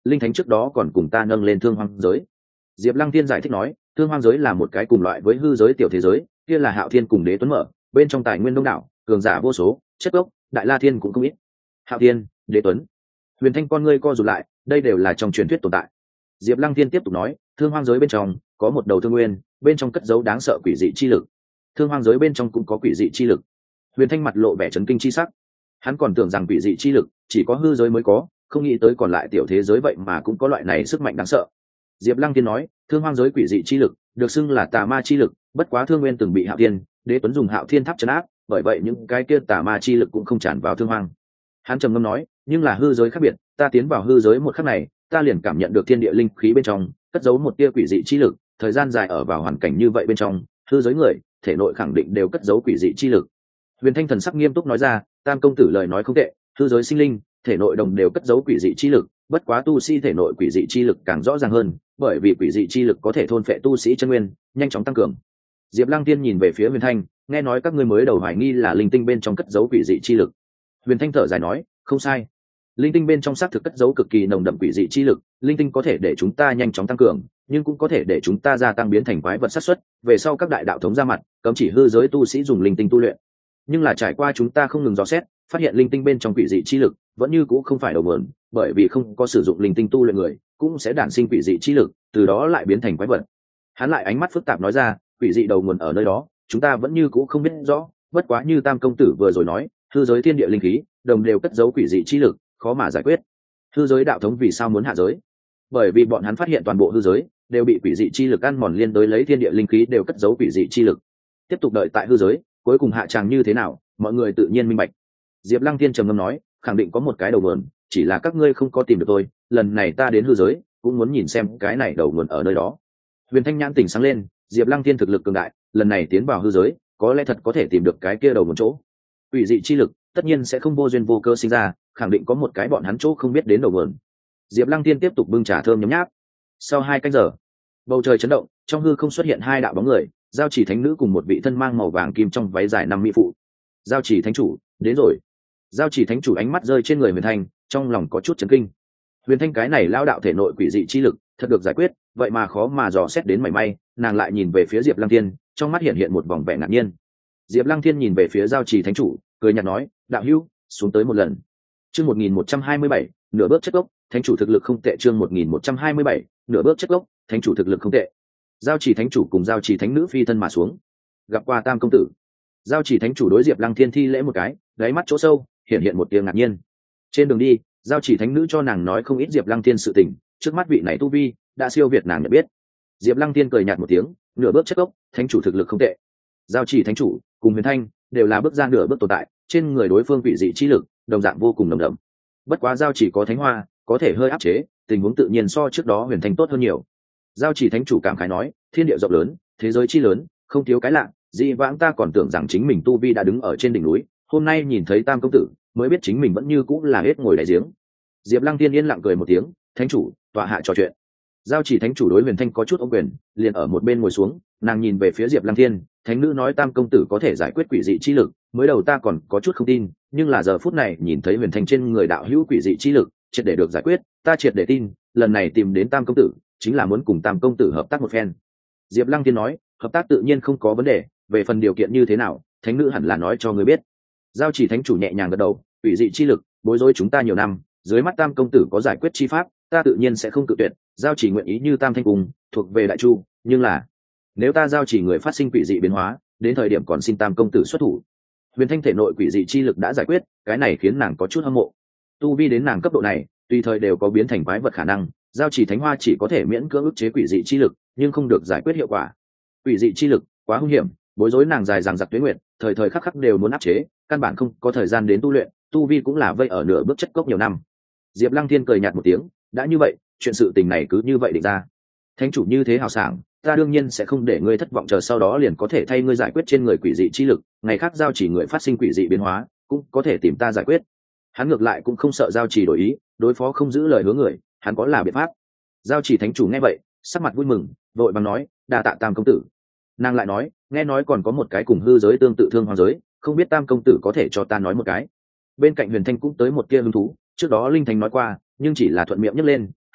linh thánh trước đó còn cùng ta nâng lên thương hoang giới. Diệp Lăng Thiên giải thích nói, thương hoang giới là một cái cùng loại với hư giới tiểu thế giới, kia là Hạo Thiên cùng Đế Tuấn mở, bên trong tài nguyên đông đảo, cường giả vô số, chất gốc, Đại La Thiên cũng không ít. Hạo Thiên, Đế Tuấn, Huyền Thanh con ngươi co rụt lại, đây đều là trong truyền thuyết tồn tại. Diệp Lăng Thiên tiếp tục nói, thương hoang giới bên trong có một đầu thương nguyên, bên trong cất giấu đáng sợ quỷ dị chi lực. Thương hoang giới bên trong cũng có quỷ dị chi lực. Huyền Thanh mặt lộ vẻ chấn kinh chi sắc. Hắn còn tưởng rằng quỷ dị chi lực chỉ có hư giới mới có, không nghĩ tới còn lại tiểu thế giới vậy mà cũng có loại này sức mạnh đáng sợ. Diệp Lăng Thiên nói, thương hoang giới quỷ dị chi lực được xưng là tà ma chi lực, bất quá thương nguyên từng bị Hạo Thiên, Đế Tuấn dùng Hạo Thiên tháp trấn áp, bởi vậy những cái kia tà ma chi lực cũng không tràn vào thương hoang. Hắn trầm ngâm nói, nhưng là hư giới khác biệt, ta tiến vào hư giới một khắc này, ta liền cảm nhận được thiên địa linh khí bên trong cất giấu một tia quỷ dị chi lực, thời gian dài ở vào hoàn cảnh như vậy bên trong, hư giới người thể nội khẳng định đều cất giấu quỷ dị chi lực. Huyền Thanh thần sắc nghiêm túc nói ra, Tam công tử lời nói không tệ, hư giới sinh linh thể nội đồng đều cất giấu quỷ dị chi lực, bất quá tu sĩ thể nội quỷ dị chi lực càng rõ ràng hơn, bởi vì quỷ dị chi lực có thể thôn phệ tu sĩ chân nguyên, nhanh chóng tăng cường. Diệp Lăng Tiên nhìn về phía Huyền Thanh, nghe nói các ngươi mới đầu hoài nghi là linh tinh bên trong cất giấu quỷ dị chi lực. Huyền Thanh thở dài nói, không sai, linh tinh bên trong xác thực cất giấu cực kỳ nồng đậm quỷ dị chi lực, linh tinh có thể để chúng ta nhanh chóng tăng cường, nhưng cũng có thể để chúng ta gia tăng biến thành quái vật sát suất, về sau các đại đạo thống ra mặt, cấm chỉ hư giới tu sĩ dùng linh tinh tu luyện. Nhưng là trải qua chúng ta không ngừng dò xét, phát hiện linh tinh bên trong quỷ dị chi lực vẫn như cũ không phải đầu nguồn, bởi vì không có sử dụng linh tinh tu luyện người cũng sẽ đản sinh quỷ dị chi lực, từ đó lại biến thành quái vật. Hắn lại ánh mắt phức tạp nói ra, quỷ dị đầu nguồn ở nơi đó, chúng ta vẫn như cũ không biết rõ, bất quá như Tam công tử vừa rồi nói, hư giới thiên địa linh khí đồng đều cất giấu quỷ dị chi lực, khó mà giải quyết. Hư giới đạo thống vì sao muốn hạ giới? Bởi vì bọn hắn phát hiện toàn bộ hư giới đều bị quỷ dị chi lực ăn mòn, liên đối lấy thiên địa linh khí đều cất giấu quỷ dị chi lực. Tiếp tục đợi tại hư giới, cuối cùng hạ tràng như thế nào, mọi người tự nhiên minh bạch. Diệp Lăng Thiên trầm ngâm nói, khẳng định có một cái đầu nguồn, chỉ là các ngươi không có tìm được thôi, lần này ta đến hư giới cũng muốn nhìn xem cái này đầu nguồn ở nơi đó. Huyền Thanh nhãn tỉnh sáng lên, Diệp Lăng Thiên thực lực cường đại, lần này tiến vào hư giới có lẽ thật có thể tìm được cái kia đầu nguồn chỗ. Quỷ dị chi lực tất nhiên sẽ không vô duyên vô cớ sinh ra, khẳng định có một cái bọn hắn chỗ không biết đến đầu nguồn. Diệp Lăng Thiên tiếp tục bưng trà thơm nhấm nháp. Sau hai canh giờ, bầu trời chấn động, trong hư không xuất hiện hai đạo bóng người, Giao Chỉ Thánh nữ cùng một vị thân mang màu vàng kim trong váy dài năm mỹ phụ. Giao Chỉ Thánh chủ đến rồi. Giao Chỉ Thánh chủ ánh mắt rơi trên người Huyền Thanh, trong lòng có chút chấn kinh. Huyền Thanh cái này lao đạo thể nội quỷ dị chi lực thật được giải quyết, vậy mà khó mà dò xét đến mảy may. Nàng lại nhìn về phía Diệp Lăng Thiên, trong mắt hiện hiện một vòng vẻ ngạc nhiên. Diệp Lăng Thiên nhìn về phía Giao Chỉ Thánh chủ, cười nhạt nói, đạo hữu, xuống tới một lần. Chương một nghìn một trăm hai mươi bảy, nửa bước chất gốc, thánh chủ thực lực không tệ. Chương một nghìn một trăm hai mươi bảy, nửa bước chất gốc, thánh chủ thực lực không tệ. Giao Chỉ Thánh chủ cùng Giao Chỉ Thánh nữ phi thân mà xuống, gặp qua Tam công tử. Giao Chỉ Thánh chủ đối Diệp Lăng Thiên thi lễ một cái, đáy mắt chỗ sâu hiện hiện một tia ngạc nhiên. Trên đường đi, Giao Chỉ Thánh nữ cho nàng nói không ít Diệp Lăng Thiên sự tình, trước mắt vị này tu vi đã siêu việt nàng nhận biết. Diệp Lăng Thiên cười nhạt một tiếng, nửa bước chất gốc, thánh chủ thực lực không tệ. Giao Chỉ Thánh chủ cùng Huyền Thanh đều là bước ra nửa bước tồn tại, trên người đối phương quỷ dị chi lực đồng dạng vô cùng nồng đậm. Bất quá Giao Chỉ có thánh hoa, có thể hơi áp chế, tình huống tự nhiên so trước đó Huyền Thanh tốt hơn nhiều. Giao Chỉ Thánh chủ cảm khái nói, thiên địa rộng lớn, thế giới chi lớn, không thiếu cái lạ, dị vãng ta còn tưởng rằng chính mình tu vi đã đứng ở trên đỉnh núi, hôm nay nhìn thấy Tam công tử mới biết chính mình vẫn như cũng là hết ngồi đại giếng. Diệp Lăng Tiên yên lặng cười một tiếng, thánh chủ tọa hạ trò chuyện. Giao Chỉ Thánh chủ đối Huyền Thanh có chút ôm quyền, liền ở một bên ngồi xuống, nàng nhìn về phía Diệp Lăng Thiên, thánh nữ nói Tam công tử có thể giải quyết quỷ dị chi lực, mới đầu ta còn có chút không tin, nhưng là giờ phút này nhìn thấy Huyền Thanh trên người đạo hữu quỷ dị chi lực triệt để được giải quyết, ta triệt để tin, lần này tìm đến Tam công tử chính là muốn cùng Tam công tử hợp tác một phen. Diệp Lăng Thiên nói, hợp tác tự nhiên không có vấn đề, về phần điều kiện như thế nào, thánh nữ hẳn là nói cho ngươi biết. Giao Chỉ Thánh chủ nhẹ nhàng gật đầu, quỷ dị chi lực bối rối chúng ta nhiều năm, dưới mắt Tam công tử có giải quyết chi pháp, ta tự nhiên sẽ không cự tuyệt. Giao Chỉ nguyện ý như Tam thanh cùng thuộc về Đại Chu, nhưng là nếu ta Giao Chỉ người phát sinh quỷ dị biến hóa, đến thời điểm còn xin Tam công tử xuất thủ. Huyền Thanh thể nội quỷ dị chi lực đã giải quyết, cái này khiến nàng có chút hâm mộ. Tu vi đến nàng cấp độ này, tùy thời đều có biến thành quái vật khả năng, Giao Chỉ thánh hoa chỉ có thể miễn cưỡng ức chế quỷ dị chi lực, nhưng không được giải quyết hiệu quả. Quỷ dị chi lực quá hung hiểm, bối rối nàng dài dằng dặc tuyết nguyệt, thời thời khắc khắc đều muốn áp chế, căn bản không có thời gian đến tu luyện, tu vi cũng là vây ở nửa bước chất cốc nhiều năm. Diệp Lăng Thiên cười nhạt một tiếng, đã như vậy, chuyện sự tình này cứ như vậy định ra. Thánh chủ như thế hào sảng, ta đương nhiên sẽ không để ngươi thất vọng, chờ sau đó liền có thể thay ngươi giải quyết trên người quỷ dị chi lực, ngày khác Giao Chỉ người phát sinh quỷ dị biến hóa, cũng có thể tìm ta giải quyết. Hắn ngược lại cũng không sợ Giao Chỉ đổi ý, đối phó không giữ lời hứa người, hắn có là biện pháp. Giao Chỉ thánh chủ nghe vậy, sắc mặt vui mừng, vội vàng nói, đa tạ Tam công tử. Nàng lại nói, nghe nói còn có một cái cùng hư giới tương tự thương hoàng giới, không biết Tam công tử có thể cho ta nói một cái. Bên cạnh Huyền Thanh cũng tới một tia hứng thú, trước đó Linh Thanh nói qua, nhưng chỉ là thuận miệng nhấc lên,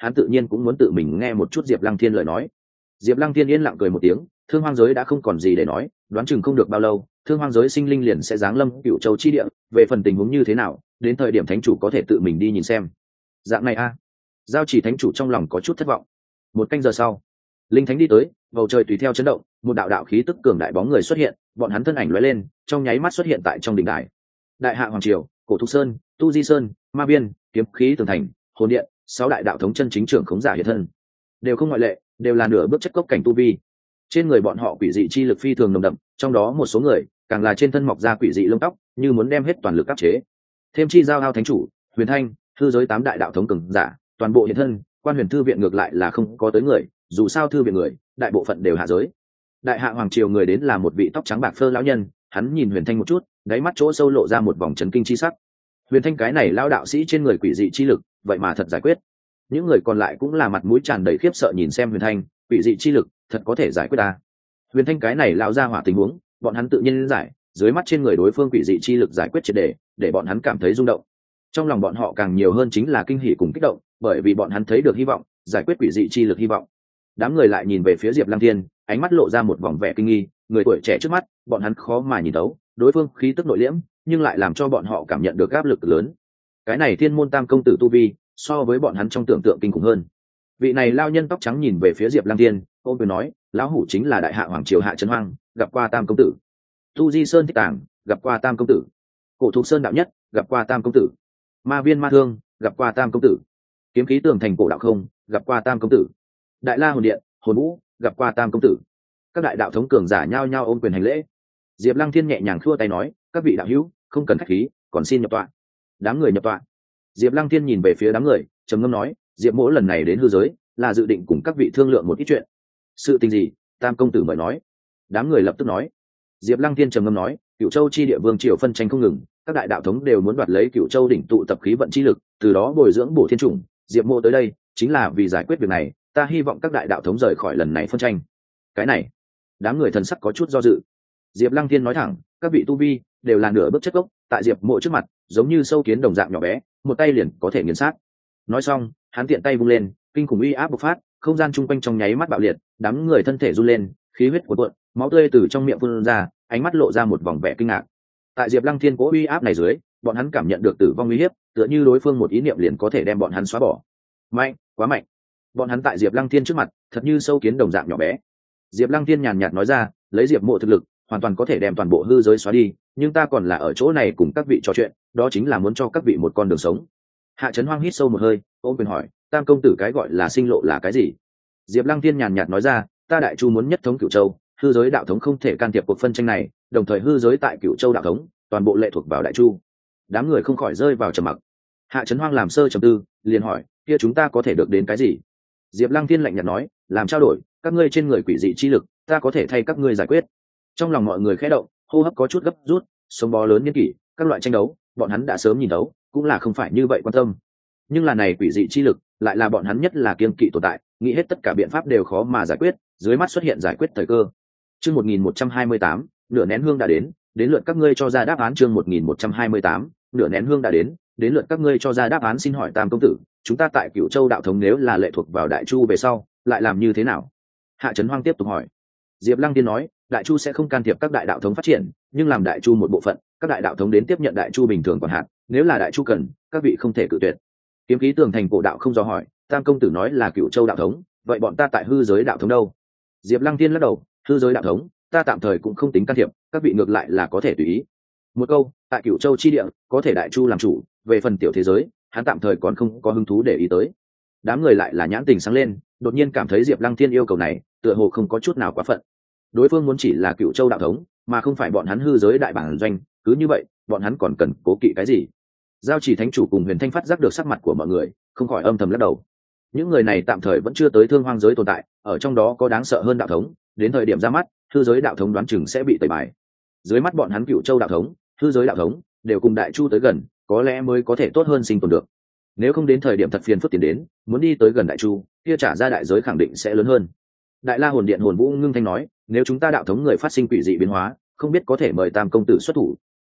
hắn tự nhiên cũng muốn tự mình nghe một chút Diệp Lăng Thiên lời nói. Diệp Lăng Thiên yên lặng cười một tiếng, thương hoang giới đã không còn gì để nói, đoán chừng không được bao lâu thương hoang giới sinh linh liền sẽ giáng lâm Cựu Châu chi địa, về phần tình huống như thế nào, đến thời điểm thánh chủ có thể tự mình đi nhìn xem. Dạng này a. Giao Chỉ thánh chủ trong lòng có chút thất vọng. Một canh giờ sau, linh thánh đi tới, bầu trời tùy theo chấn động, một đạo đạo khí tức cường đại bóng người xuất hiện, bọn hắn thân ảnh lóe lên, trong nháy mắt xuất hiện tại trong đỉnh đài. Đại Hạ Hoàng Triều, Cổ Thục Sơn, Tu Di Sơn, Ma Viên, Kiếm Khí Tường Thành, Hồn Điện, sáu đại đạo thống chân chính trưởng khống giả hiện thân, đều không ngoại lệ, đều là nửa bước chất cốc cảnh tu vi. Trên người bọn họ quỷ dị chi lực phi thường nồng đậm, trong đó một số người càng là trên thân mọc ra quỷ dị lông tóc, như muốn đem hết toàn lực áp chế. Thêm chi giao hao thánh chủ, Huyền Thanh, thư giới tám đại đạo thống cường giả, toàn bộ hiện thân, Quan Huyền thư viện ngược lại là không có tới người, dù sao thư viện người, đại bộ phận đều hạ giới. Đại Hạ Hoàng Triều người đến là một vị tóc trắng bạc phơ lão nhân, hắn nhìn Huyền Thanh một chút, đáy mắt chỗ sâu lộ ra một vòng chấn kinh chi sắc. Huyền Thanh cái này lão đạo sĩ trên người quỷ dị chi lực, vậy mà thật giải quyết. Những người còn lại cũng là mặt mũi tràn đầy khiếp sợ nhìn xem Huyền Thanh, quỷ dị chi lực, thật có thể giải quyết ta. Huyền Thanh cái này lão ra hỏa tình huống, bọn hắn tự nhiên giải, dưới mắt trên người đối phương quỷ dị chi lực giải quyết triệt để, để bọn hắn cảm thấy rung động. Trong lòng bọn họ càng nhiều hơn chính là kinh hỉ cùng kích động, bởi vì bọn hắn thấy được hy vọng, giải quyết quỷ dị chi lực hy vọng. Đám người lại nhìn về phía Diệp Lăng Thiên, ánh mắt lộ ra một vòng vẻ kinh nghi, người tuổi trẻ trước mắt, bọn hắn khó mà nhìn thấu, đối phương khí tức nội liễm, nhưng lại làm cho bọn họ cảm nhận được áp lực lớn. Cái này Thiên môn tam công tử tu vi, so với bọn hắn trong tưởng tượng kinh khủng hơn. Vị này lao nhân tóc trắng nhìn về phía Diệp Lăng Thiên, ôm quyền nói, lão hủ chính là Đại Hạ Hoàng Triều Hạ Trấn Hoang, gặp qua tam công tử. Tu Di Sơn Thích Tàng, gặp qua tam công tử. Cổ Thục Sơn đạo nhất, gặp qua tam công tử. Ma Viên Ma Thương, gặp qua tam công tử. Kiếm Khí Tường Thành Cổ Đạo Không, gặp qua tam công tử. Đại La Hồn Điện, Hồn Vũ, gặp qua tam công tử. Các đại đạo thống cường giả nhao nhao ôm quyền hành lễ. Diệp Lăng Thiên nhẹ nhàng khua tay nói, các vị đạo hữu, không cần khách khí, còn xin nhập tọa. Đám người nhập tọa. Diệp Lăng Thiên nhìn về phía đám người, trầm ngâm nói, Diệp Mỗ lần này đến hư giới, là dự định cùng các vị thương lượng một ít chuyện. Sự tình gì? Tam công tử mời nói. Đám người lập tức nói. Diệp Lăng Thiên trầm ngâm nói, Cựu Châu chi địa vương triều phân tranh không ngừng, các đại đạo thống đều muốn đoạt lấy Cựu Châu đỉnh tụ tập khí vận chi lực, từ đó bồi dưỡng bổ thiên chủng. Diệp Mỗ tới đây, chính là vì giải quyết việc này, ta hy vọng các đại đạo thống rời khỏi lần này phân tranh. Cái này, đám người thần sắc có chút do dự. Diệp Lăng Thiên nói thẳng, các vị tu vi đều là nửa bước chất gốc, tại Diệp Mộ trước mặt, giống như sâu kiến đồng dạng nhỏ bé, một tay liền có thể nghiền sát. Nói xong, hắn tiện tay vung lên, kinh khủng uy áp bộc phát, không gian chung quanh trong nháy mắt bạo liệt, đám người thân thể run lên, khí huyết cuồn cuộn, máu tươi từ trong miệng phun ra, ánh mắt lộ ra một vòng vẻ kinh ngạc. Tại Diệp Lăng Thiên cố uy áp này dưới, bọn hắn cảm nhận được tử vong uy hiếp, tựa như đối phương một ý niệm liền có thể đem bọn hắn xóa bỏ. Mạnh, quá mạnh. Bọn hắn tại Diệp Lăng Thiên trước mặt, thật như sâu kiến đồng dạng nhỏ bé. Diệp Lăng Thiên nhàn nhạt nói ra, lấy Diệp Mộ thực lực, hoàn toàn có thể đem toàn bộ hư giới xóa đi, nhưng ta còn là ở chỗ này cùng các vị trò chuyện, đó chính là muốn cho các vị một con đường sống. Hạ Trấn Hoang hít sâu một hơi, ôm quyền hỏi, tam công tử cái gọi là sinh lộ là cái gì? Diệp Lăng Thiên nhàn nhạt nói ra, ta Đại Chu muốn nhất thống Cửu Châu, hư giới đạo thống không thể can thiệp cuộc phân tranh này, đồng thời hư giới tại Cửu Châu đạo thống, toàn bộ lệ thuộc vào Đại Chu. Đám người không khỏi rơi vào trầm mặc. Hạ Trấn Hoang làm sơ trầm tư, liền hỏi, kia chúng ta có thể được đến cái gì? Diệp Lăng Thiên lạnh nhạt nói, làm trao đổi, các ngươi trên người quỷ dị chi lực, ta có thể thay các ngươi giải quyết. Trong lòng mọi người khẽ động, hô hấp có chút gấp rút, sông bó lớn niên kỷ, các loại tranh đấu, bọn hắn đã sớm nhìn đấu, cũng là không phải như vậy quan tâm. Nhưng là này quỷ dị chi lực, lại là bọn hắn nhất là kiêng kỵ tồn tại, nghĩ hết tất cả biện pháp đều khó mà giải quyết, dưới mắt xuất hiện giải quyết thời cơ. Chương một nghìn một trăm hai mươi tám, nửa nén hương đã đến, đến lượt các ngươi cho ra đáp án. Chương một nghìn một trăm hai mươi tám, nửa nén hương đã đến, đến lượt các ngươi cho ra đáp án. Xin hỏi tam công tử, chúng ta tại Cửu Châu đạo thống nếu là lệ thuộc vào Đại Chu về sau, lại làm như thế nào? Hạ Trấn Hoang tiếp tục hỏi. Diệp Lăng Tiên nói, Đại Chu sẽ không can thiệp các đại đạo thống phát triển, nhưng làm Đại Chu một bộ phận, các đại đạo thống đến tiếp nhận Đại Chu bình thường quản hạt, nếu là Đại Chu cần, các vị không thể cự tuyệt. Kiếm Khí Tường Thành Cổ Đạo không do hỏi, tam công tử nói là Cửu Châu đạo thống, vậy bọn ta tại hư giới đạo thống đâu? Diệp Lăng Tiên lắc đầu, hư giới đạo thống, ta tạm thời cũng không tính can thiệp, các vị ngược lại là có thể tùy ý. Một câu, tại Cửu Châu chi địa, có thể Đại Chu làm chủ, về phần tiểu thế giới, hắn tạm thời còn không có hứng thú để ý tới. Đám người lại là nhãn tình sáng lên, đột nhiên cảm thấy Diệp Lăng Thiên yêu cầu này, tựa hồ không có chút nào quá phận. Đối phương muốn chỉ là Cửu Châu đạo thống, mà không phải bọn hắn hư giới đại bản doanh, cứ như vậy, bọn hắn còn cần cố kỵ cái gì? Giao Chỉ thánh chủ cùng Huyền Thanh phát giác được sắc mặt của mọi người, không khỏi âm thầm lắc đầu. Những người này tạm thời vẫn chưa tới Thương Hoang giới tồn tại, ở trong đó có đáng sợ hơn đạo thống, đến thời điểm ra mắt, hư giới đạo thống đoán chừng sẽ bị tẩy bài. Dưới mắt bọn hắn Cửu Châu đạo thống, hư giới đạo thống đều cùng Đại Chu tới gần, có lẽ mới có thể tốt hơn sinh tồn được. Nếu không đến thời điểm thật phiền phức tiền đến, muốn đi tới gần Đại Chu, kia trả ra đại giới khẳng định sẽ lớn hơn. Đại La Hồn Điện Hồn Vũ ngưng thanh nói, nếu chúng ta đạo thống người phát sinh quỷ dị biến hóa, không biết có thể mời tam công tử xuất thủ.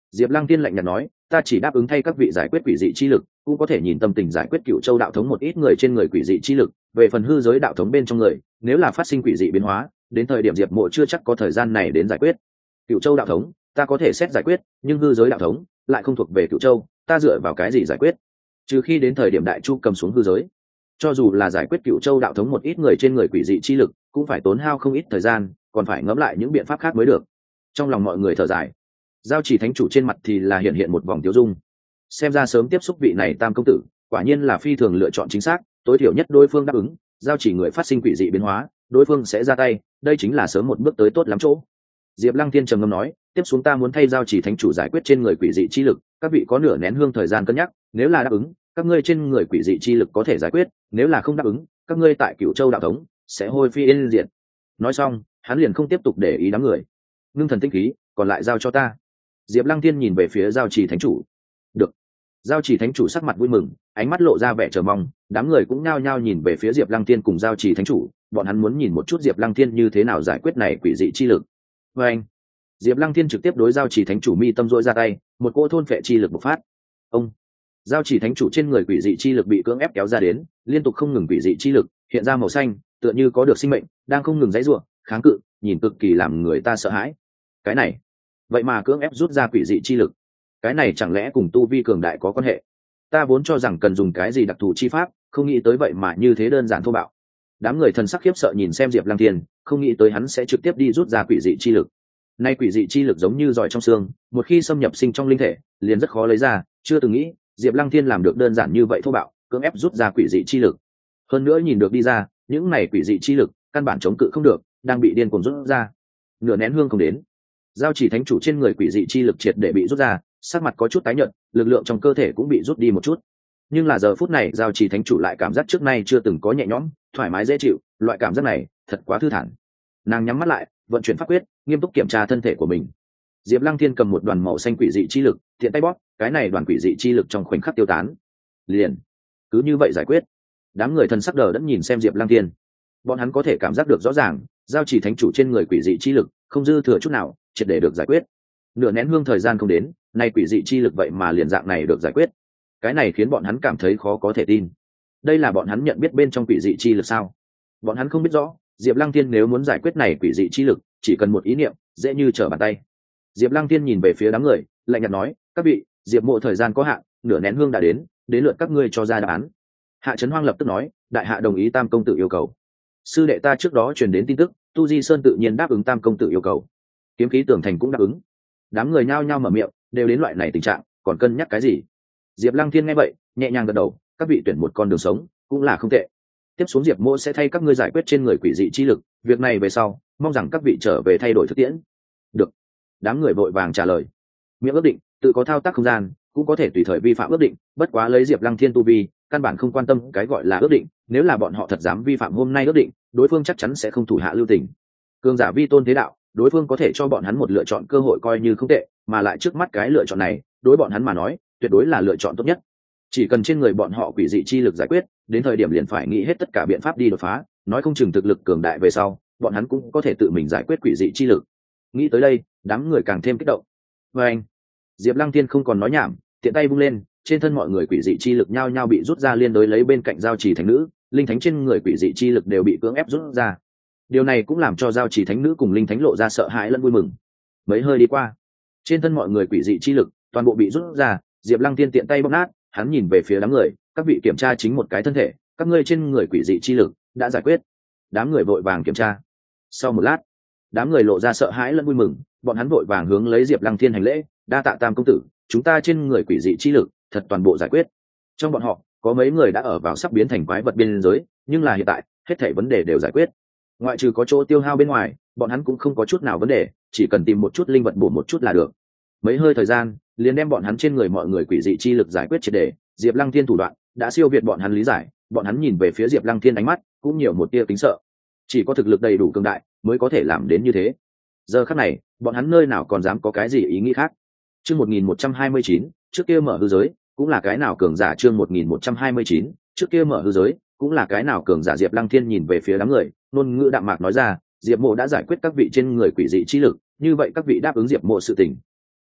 Diệp Lăng Tiên lạnh nhạt nói, ta chỉ đáp ứng thay các vị giải quyết quỷ dị chi lực, cũng có thể nhìn tâm tình giải quyết Cựu Châu đạo thống một ít người trên người quỷ dị chi lực, về phần hư giới đạo thống bên trong người, nếu là phát sinh quỷ dị biến hóa, đến thời điểm Diệp Mộ chưa chắc có thời gian này đến giải quyết. Cựu Châu đạo thống, ta có thể xét giải quyết, nhưng hư giới đạo thống lại không thuộc về Cựu Châu, ta dựa vào cái gì giải quyết? Trừ khi đến thời điểm Đại Chu cầm xuống hư giới. Cho dù là giải quyết Cựu Châu đạo thống một ít người trên người quỷ dị chi lực, cũng phải tốn hao không ít thời gian, còn phải ngẫm lại những biện pháp khác mới được. Trong lòng mọi người thở dài. Giao Chỉ thánh chủ trên mặt thì là hiện hiện một vòng tiêu dung. Xem ra sớm tiếp xúc vị này Tam công tử, quả nhiên là phi thường lựa chọn chính xác, tối thiểu nhất đối phương đáp ứng, Giao Chỉ người phát sinh quỷ dị biến hóa, đối phương sẽ ra tay, đây chính là sớm một bước tới tốt lắm chỗ. Diệp Lăng Thiên trầm ngâm nói, tiếp xuống ta muốn thay Giao Chỉ thánh chủ giải quyết trên người quỷ dị chi lực, các vị có nửa nén hương thời gian cân nhắc, nếu là đáp ứng, các ngươi trên người quỷ dị chi lực có thể giải quyết, nếu là không đáp ứng, các ngươi tại Cửu Châu đạo thống sẽ hôi phi yên diệt. Nói xong, hắn liền không tiếp tục để ý đám người. Ngưng thần tinh khí, còn lại giao cho ta. Diệp Lăng Thiên nhìn về phía Giao Chỉ thánh chủ. Được. Giao Chỉ thánh chủ sắc mặt vui mừng, ánh mắt lộ ra vẻ chờ mong, đám người cũng nhao nhao nhìn về phía Diệp Lăng Thiên cùng Giao Chỉ thánh chủ, bọn hắn muốn nhìn một chút Diệp Lăng Thiên như thế nào giải quyết này quỷ dị chi lực. Và anh, Diệp Lăng Thiên trực tiếp đối Giao Chỉ thánh chủ mi tâm rỗi ra tay, một cỗ thôn phệ chi lực bộc phát. Ông, Giao Chỉ thánh chủ trên người quỷ dị chi lực bị cưỡng ép kéo ra đến, liên tục không ngừng quỷ dị chi lực hiện ra màu xanh, tựa như có được sinh mệnh, đang không ngừng giãy giụa, kháng cự, nhìn cực kỳ làm người ta sợ hãi. Cái này, vậy mà cưỡng ép rút ra quỷ dị chi lực, cái này chẳng lẽ cùng tu vi cường đại có quan hệ? Ta vốn cho rằng cần dùng cái gì đặc thù chi pháp, không nghĩ tới vậy mà như thế đơn giản thô bạo. Đám người thần sắc khiếp sợ nhìn xem Diệp Lăng Thiên, không nghĩ tới hắn sẽ trực tiếp đi rút ra quỷ dị chi lực. Nay quỷ dị chi lực giống như giỏi trong xương, một khi xâm nhập sinh trong linh thể, liền rất khó lấy ra, chưa từng nghĩ Diệp Lăng Thiên làm được đơn giản như vậy thô bạo, cưỡng ép rút ra quỷ dị chi lực. Hơn nữa nhìn được đi ra, những này quỷ dị chi lực căn bản chống cự không được, đang bị điên cuồng rút ra. Nửa nén hương không đến, Giao Chỉ thánh chủ trên người quỷ dị chi lực triệt để bị rút ra, sắc mặt có chút tái nhợt, lực lượng trong cơ thể cũng bị rút đi một chút. Nhưng là giờ phút này Giao Chỉ thánh chủ lại cảm giác trước nay chưa từng có nhẹ nhõm, thoải mái dễ chịu, loại cảm giác này thật quá thư thản. Nàng nhắm mắt lại, vận chuyển pháp quyết, nghiêm túc kiểm tra thân thể của mình. Diệp Lăng Thiên cầm một đoàn màu xanh quỷ dị chi lực, tiện tay bóp, cái này đoàn quỷ dị chi lực trong khoảnh khắc tiêu tán. Liền, cứ như vậy giải quyết. Đám người thần sắc đờ đẫn nhìn xem Diệp Lăng Thiên. Bọn hắn có thể cảm giác được rõ ràng, Giao Chỉ thánh chủ trên người quỷ dị chi lực không dư thừa chút nào, triệt để được giải quyết. Nửa nén hương thời gian không đến, nay quỷ dị chi lực vậy mà liền dạng này được giải quyết. Cái này khiến bọn hắn cảm thấy khó có thể tin. Đây là bọn hắn nhận biết bên trong quỷ dị chi lực sao? Bọn hắn không biết rõ, Diệp Lăng Thiên nếu muốn giải quyết này quỷ dị chi lực, chỉ cần một ý niệm, dễ như trở bàn tay. Diệp Lăng Thiên nhìn về phía đám người, lạnh nhạt nói, các vị, Diệp Mộ thời gian có hạn, nửa nén hương đã đến, đến lượt các ngươi cho ra đáp án. Hạ Trấn Hoang lập tức nói, đại hạ đồng ý Tam công tử yêu cầu. Sư đệ ta trước đó truyền đến tin tức, Tu Di Sơn tự nhiên đáp ứng Tam công tử yêu cầu. Kiếm khí Tường Thành cũng đáp ứng. Đám người nhao nhao mở miệng, đều đến loại này tình trạng, còn cân nhắc cái gì? Diệp Lăng Thiên nghe vậy, nhẹ nhàng gật đầu, các vị tuyển một con đường sống, cũng là không tệ. Tiếp xuống Diệp Mộ sẽ thay các ngươi giải quyết trên người quỷ dị chi lực, việc này về sau, mong rằng các vị trở về thay đổi thực tiễn. Được. Đám người vội vàng trả lời. Miệng ước định, tự có thao tác không gian, cũng có thể tùy thời vi phạm ước định, bất quá lấy Diệp Lăng Thiên tu vi, căn bản không quan tâm cái gọi là ước định, nếu là bọn họ thật dám vi phạm hôm nay ước định, đối phương chắc chắn sẽ không thủ hạ lưu tình. Cường giả vi tôn thế đạo, đối phương có thể cho bọn hắn một lựa chọn cơ hội coi như không tệ, mà lại trước mắt cái lựa chọn này, đối bọn hắn mà nói, tuyệt đối là lựa chọn tốt nhất. Chỉ cần trên người bọn họ quỷ dị chi lực giải quyết, đến thời điểm liền phải nghĩ hết tất cả biện pháp đi đột phá, nói không chừng thực lực cường đại về sau, bọn hắn cũng có thể tự mình giải quyết quỷ dị chi lực. Nghĩ tới đây, đám người càng thêm kích động. Và anh, Diệp Lăng Thiên không còn nói nhảm, tiện tay vung lên, trên thân mọi người quỷ dị chi lực nhao nhao bị rút ra, liên đối lấy bên cạnh Giao Chỉ thánh nữ, linh thánh trên người quỷ dị chi lực đều bị cưỡng ép rút ra. Điều này cũng làm cho Giao Chỉ thánh nữ cùng linh thánh lộ ra sợ hãi lẫn vui mừng. Mấy hơi đi qua, trên thân mọi người quỷ dị chi lực toàn bộ bị rút ra, Diệp Lăng Thiên tiện tay bóp nát, hắn nhìn về phía đám người, các vị kiểm tra chính một cái thân thể, các ngươi trên người quỷ dị chi lực đã giải quyết. Đám người vội vàng kiểm tra. Sau một lát, đám người lộ ra sợ hãi lẫn vui mừng, bọn hắn vội vàng hướng lấy Diệp Lăng Thiên hành lễ, đa tạ Tam công tử, chúng ta trên người quỷ dị chi lực thật toàn bộ giải quyết. Trong bọn họ, có mấy người đã ở vào sắp biến thành quái vật biên giới, nhưng là hiện tại, hết thảy vấn đề đều giải quyết. Ngoại trừ có chỗ tiêu hao bên ngoài, bọn hắn cũng không có chút nào vấn đề, chỉ cần tìm một chút linh vật bổ một chút là được. Mấy hơi thời gian, liền đem bọn hắn trên người mọi người quỷ dị chi lực giải quyết triệt để. Diệp Lăng Thiên thủ đoạn đã siêu việt bọn hắn lý giải, bọn hắn nhìn về phía Diệp Lăng Thiên ánh mắt cũng nhiều một tia kính sợ. Chỉ có thực lực đầy đủ cường đại mới có thể làm đến như thế. Giờ khắc này, bọn hắn nơi nào còn dám có cái gì ý nghĩ khác. Chương một nghìn một trăm hai mươi chín, trước kia mở hư giới, cũng là cái nào cường giả. Chương một nghìn một trăm hai mươi chín, trước kia mở hư giới, cũng là cái nào cường giả. Diệp Lăng Thiên nhìn về phía đám người, ngôn ngữ đạm mạc nói ra, Diệp Mộ đã giải quyết các vị trên người quỷ dị chi lực, như vậy các vị đáp ứng Diệp Mộ sự tình.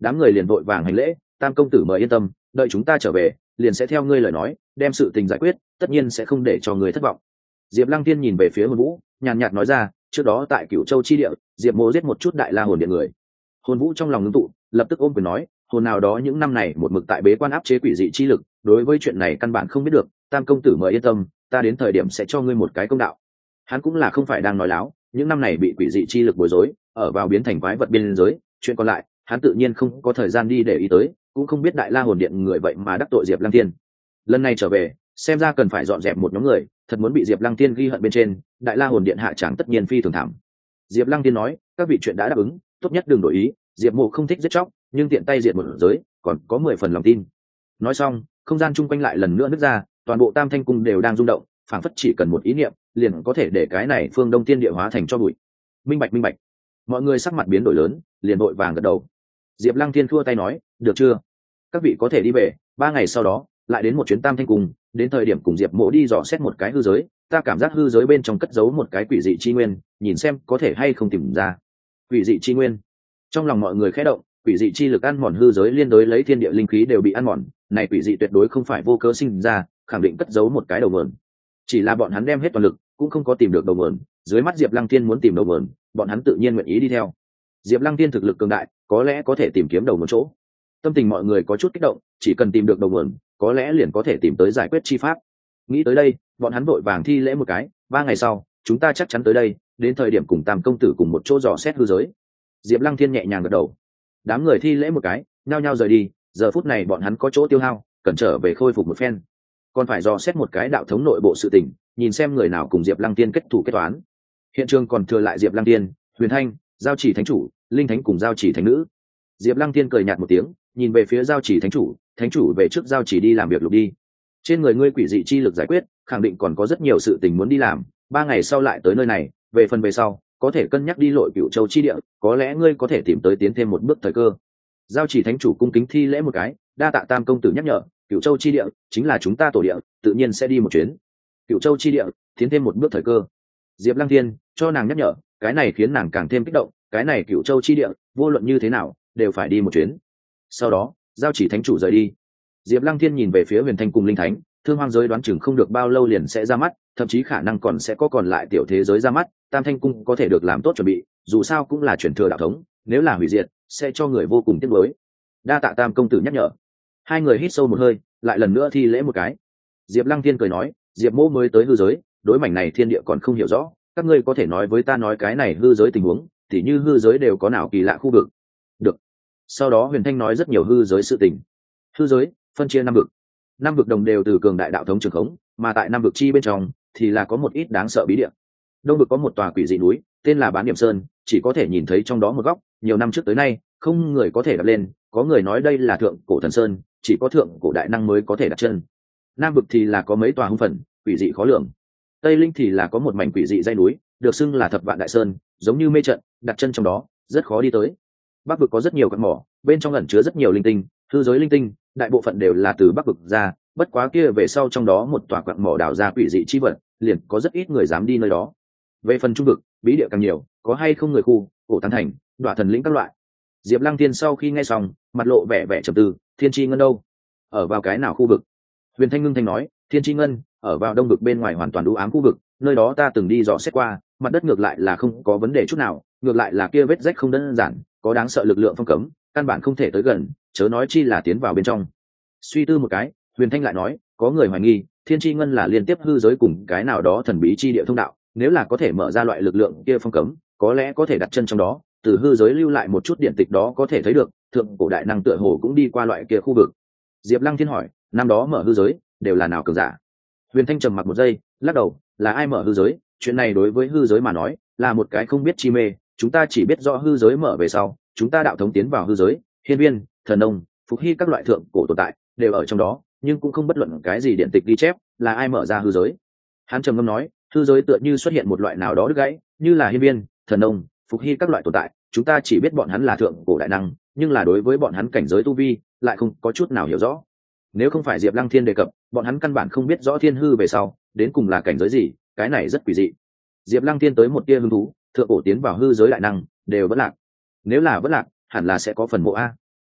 đám người liền vội vàng hành lễ. Tam công tử mời yên tâm, đợi chúng ta trở về liền sẽ theo ngươi lời nói đem sự tình giải quyết, tất nhiên sẽ không để cho người thất vọng. Diệp Lăng Tiên nhìn về phía Hồn Vũ, nhàn nhạt nói ra, trước đó tại Cửu Châu chi địa, Diệp Mộ giết một chút đại la hồn điện người. Hồn Vũ trong lòng ngưng tụ, lập tức ôm quyền nói, hồn nào đó những năm này một mực tại bế quan áp chế quỷ dị chi lực, đối với chuyện này căn bản không biết được. Tam công tử mời yên tâm, ta đến thời điểm sẽ cho ngươi một cái công đạo. Hắn cũng là không phải đang nói láo, những năm này bị quỷ dị chi lực bối rối, ở vào biến thành quái vật biên giới, chuyện còn lại hắn tự nhiên không có thời gian đi để ý tới, cũng không biết đại la hồn điện người vậy mà đắc tội Diệp Lăng Tiên. Lần này trở về xem ra cần phải dọn dẹp một nhóm người, thật muốn bị Diệp Lăng Tiên ghi hận bên trên, đại la hồn điện hạ chẳng tất nhiên phi thường thảm. Diệp Lăng Tiên nói, các vị chuyện đã đáp ứng, tốt nhất đừng đổi ý. Diệp Mộ không thích giết chóc, nhưng tiện tay diệt một giới còn có mười phần lòng tin. Nói xong, không gian chung quanh lại lần nữa nứt ra, toàn bộ Tam Thanh cung đều đang rung động, phảng phất chỉ cần một ý niệm liền có thể để cái này phương Đông Tiên địa hóa thành cho bụi. Minh bạch minh bạch. Mọi người sắc mặt biến đổi lớn, liền vội vàng gật đầu. Diệp Lăng Thiên thua tay nói, được chưa, các vị có thể đi về, ba ngày sau đó lại đến một chuyến Tam Thanh cung, đến thời điểm cùng Diệp Mộ đi dò xét một cái hư giới, ta cảm giác hư giới bên trong cất giấu một cái quỷ dị chi nguyên, nhìn xem có thể hay không tìm ra. Quỷ dị chi nguyên. Trong lòng mọi người khẽ động, quỷ dị chi lực ăn mòn hư giới liên đối lấy thiên địa linh khí đều bị ăn mòn, này quỷ dị tuyệt đối không phải vô cớ sinh ra, khẳng định cất giấu một cái đầu mượn. Chỉ là bọn hắn đem hết toàn lực cũng không có tìm được đầu mượn, dưới mắt Diệp Lăng Thiên muốn tìm đầu mượn, bọn hắn tự nhiên nguyện ý đi theo. Diệp Lăng Thiên thực lực cường đại, có lẽ có thể tìm kiếm đầu một chỗ. Tâm tình mọi người có chút kích động, chỉ cần tìm được đầu mượn, có lẽ liền có thể tìm tới giải quyết chi pháp. Nghĩ tới đây, bọn hắn vội vàng thi lễ một cái, ba ngày sau chúng ta chắc chắn tới đây, đến thời điểm cùng Tam công tử cùng một chỗ dò xét hư giới. Diệp Lăng Thiên nhẹ nhàng gật đầu. Đám người thi lễ một cái, nhao nhao rời đi. Giờ phút này bọn hắn có chỗ tiêu hao, cần trở về khôi phục một phen, còn phải dò xét một cái đạo thống nội bộ sự tình, nhìn xem người nào cùng Diệp Lăng Tiên kết thủ kết toán. Hiện trường còn thừa lại Diệp Lăng Tiên, Huyền Thanh, Giao Chỉ Thánh chủ, Linh Thánh cùng Giao Chỉ Thánh nữ. Diệp Lăng Tiên cười nhạt một tiếng, nhìn về phía Giao Chỉ Thánh chủ, Thánh chủ về trước Giao Chỉ đi làm việc lục đi. Trên người ngươi quỷ dị chi lực giải quyết, khẳng định còn có rất nhiều sự tình muốn đi làm, ba ngày sau lại tới nơi này, về phần về sau có thể cân nhắc đi lội Cửu Châu chi địa, có lẽ ngươi có thể tìm tới tiến thêm một bước thời cơ. Giao Chỉ Thánh chủ cung kính thi lễ một cái, đa tạ Tam công tử nhắc nhở, Cửu Châu chi địa chính là chúng ta tổ địa, tự nhiên sẽ đi một chuyến. Cửu Châu chi địa tiến thêm một bước thời cơ. Diệp Lăng Thiên cho nàng nhắc nhở, cái này khiến nàng càng thêm kích động, cái này Cửu Châu chi địa vô luận như thế nào đều phải đi một chuyến. Sau đó Giao Chỉ Thánh chủ rời đi. Diệp Lăng Thiên nhìn về phía Huyền Thanh cùng Linh Thánh, thương hoang giới đoán chừng không được bao lâu liền sẽ ra mắt, thậm chí khả năng còn sẽ có còn lại tiểu thế giới ra mắt, Tam Thanh cung có thể được làm tốt chuẩn bị, dù sao cũng là truyền thừa đạo thống, nếu là hủy diệt sẽ cho người vô cùng tiếc nuối. Đa tạ Tam công tử nhắc nhở. Hai người hít sâu một hơi, lại lần nữa thi lễ một cái. Diệp Lăng Thiên cười nói, Diệp Mỗ mới tới hư giới, đối mảnh này thiên địa còn không hiểu rõ, các ngươi có thể nói với ta nói cái này hư giới tình huống, tỉ như hư giới đều có nào kỳ lạ khu vực. Được. Sau đó Huyền Thanh nói rất nhiều hư giới sự tình. Hư giới phân chia năm vực, năm vực đồng đều từ cường đại đạo thống trường khống, mà tại năm vực chi bên trong thì là có một ít đáng sợ bí địa. Đông vực có một tòa quỷ dị núi, tên là Bán Điểm Sơn, chỉ có thể nhìn thấy trong đó một góc, nhiều năm trước tới nay không người có thể đặt lên, có người nói đây là thượng cổ thần sơn, chỉ có thượng cổ đại năng mới có thể đặt chân. Nam vực thì là có mấy tòa hung phần, quỷ dị khó lường. Tây linh thì là có một mảnh quỷ dị dãy núi, được xưng là Thập Vạn Đại Sơn, giống như mê trận, đặt chân trong đó rất khó đi tới. Bắc vực có rất nhiều các mỏ, bên trong ẩn chứa rất nhiều linh tinh, hư giới linh tinh, đại bộ phận đều là từ Bắc vực ra, bất quá kia về sau trong đó một tòa quặng mỏ đào ra quỷ dị chi vật, liền có rất ít người dám đi nơi đó. Về phần trung vực, bí địa càng nhiều, có hay không người khu, cổ tán thành, đoạ thần lĩnh các loại. Diệp Lăng Thiên sau khi nghe xong, mặt lộ vẻ vẻ trầm tư, Thiên Chi Ngân đâu? Ở vào cái nào khu vực? Huyền Thanh ngưng thanh nói, Thiên Chi Ngân ở vào đông vực bên ngoài hoàn toàn u ám khu vực, nơi đó ta từng đi dò xét qua, mặt đất ngược lại là không có vấn đề chút nào, ngược lại là kia vết rách không đơn giản, có đáng sợ lực lượng phong cấm, căn bản không thể tới gần, chớ nói chi là tiến vào bên trong. Suy tư một cái, Huyền Thanh lại nói, có người hoài nghi, Thiên Chi Ngân là liên tiếp hư giới cùng cái nào đó thần bí chi địa thông đạo, nếu là có thể mở ra loại lực lượng kia phong cấm, có lẽ có thể đặt chân trong đó, từ hư giới lưu lại một chút điện tịch đó có thể thấy được, thượng cổ đại năng tựa hồ cũng đi qua loại kia khu vực. Diệp Lăng Thiên hỏi, năm đó mở hư giới đều là nào cường giả? Huyền Thanh trầm mặc một giây, lắc đầu, là ai mở hư giới, chuyện này đối với hư giới mà nói là một cái không biết chi mê, chúng ta chỉ biết rõ hư giới mở về sau, chúng ta đạo thống tiến vào hư giới, hiên viên, thần nông, phục hy các loại thượng cổ tồn tại đều ở trong đó, nhưng cũng không bất luận cái gì điện tịch ghi chép là ai mở ra hư giới. Hắn trầm ngâm nói, hư giới tựa như xuất hiện một loại nào đó đứt gãy, như là hiên viên, thần nông, phục hy các loại tồn tại, chúng ta chỉ biết bọn hắn là thượng cổ đại năng, nhưng là đối với bọn hắn cảnh giới tu vi lại không có chút nào hiểu rõ. Nếu không phải Diệp Lăng Thiên đề cập, bọn hắn căn bản không biết rõ thiên hư về sau đến cùng là cảnh giới gì, cái này rất quỷ dị. Diệp Lăng Thiên tới một tia hứng thú, thượng cổ tiến vào hư giới đại năng đều vẫn lạc, nếu là vẫn lạc hẳn là sẽ có phần mộ a.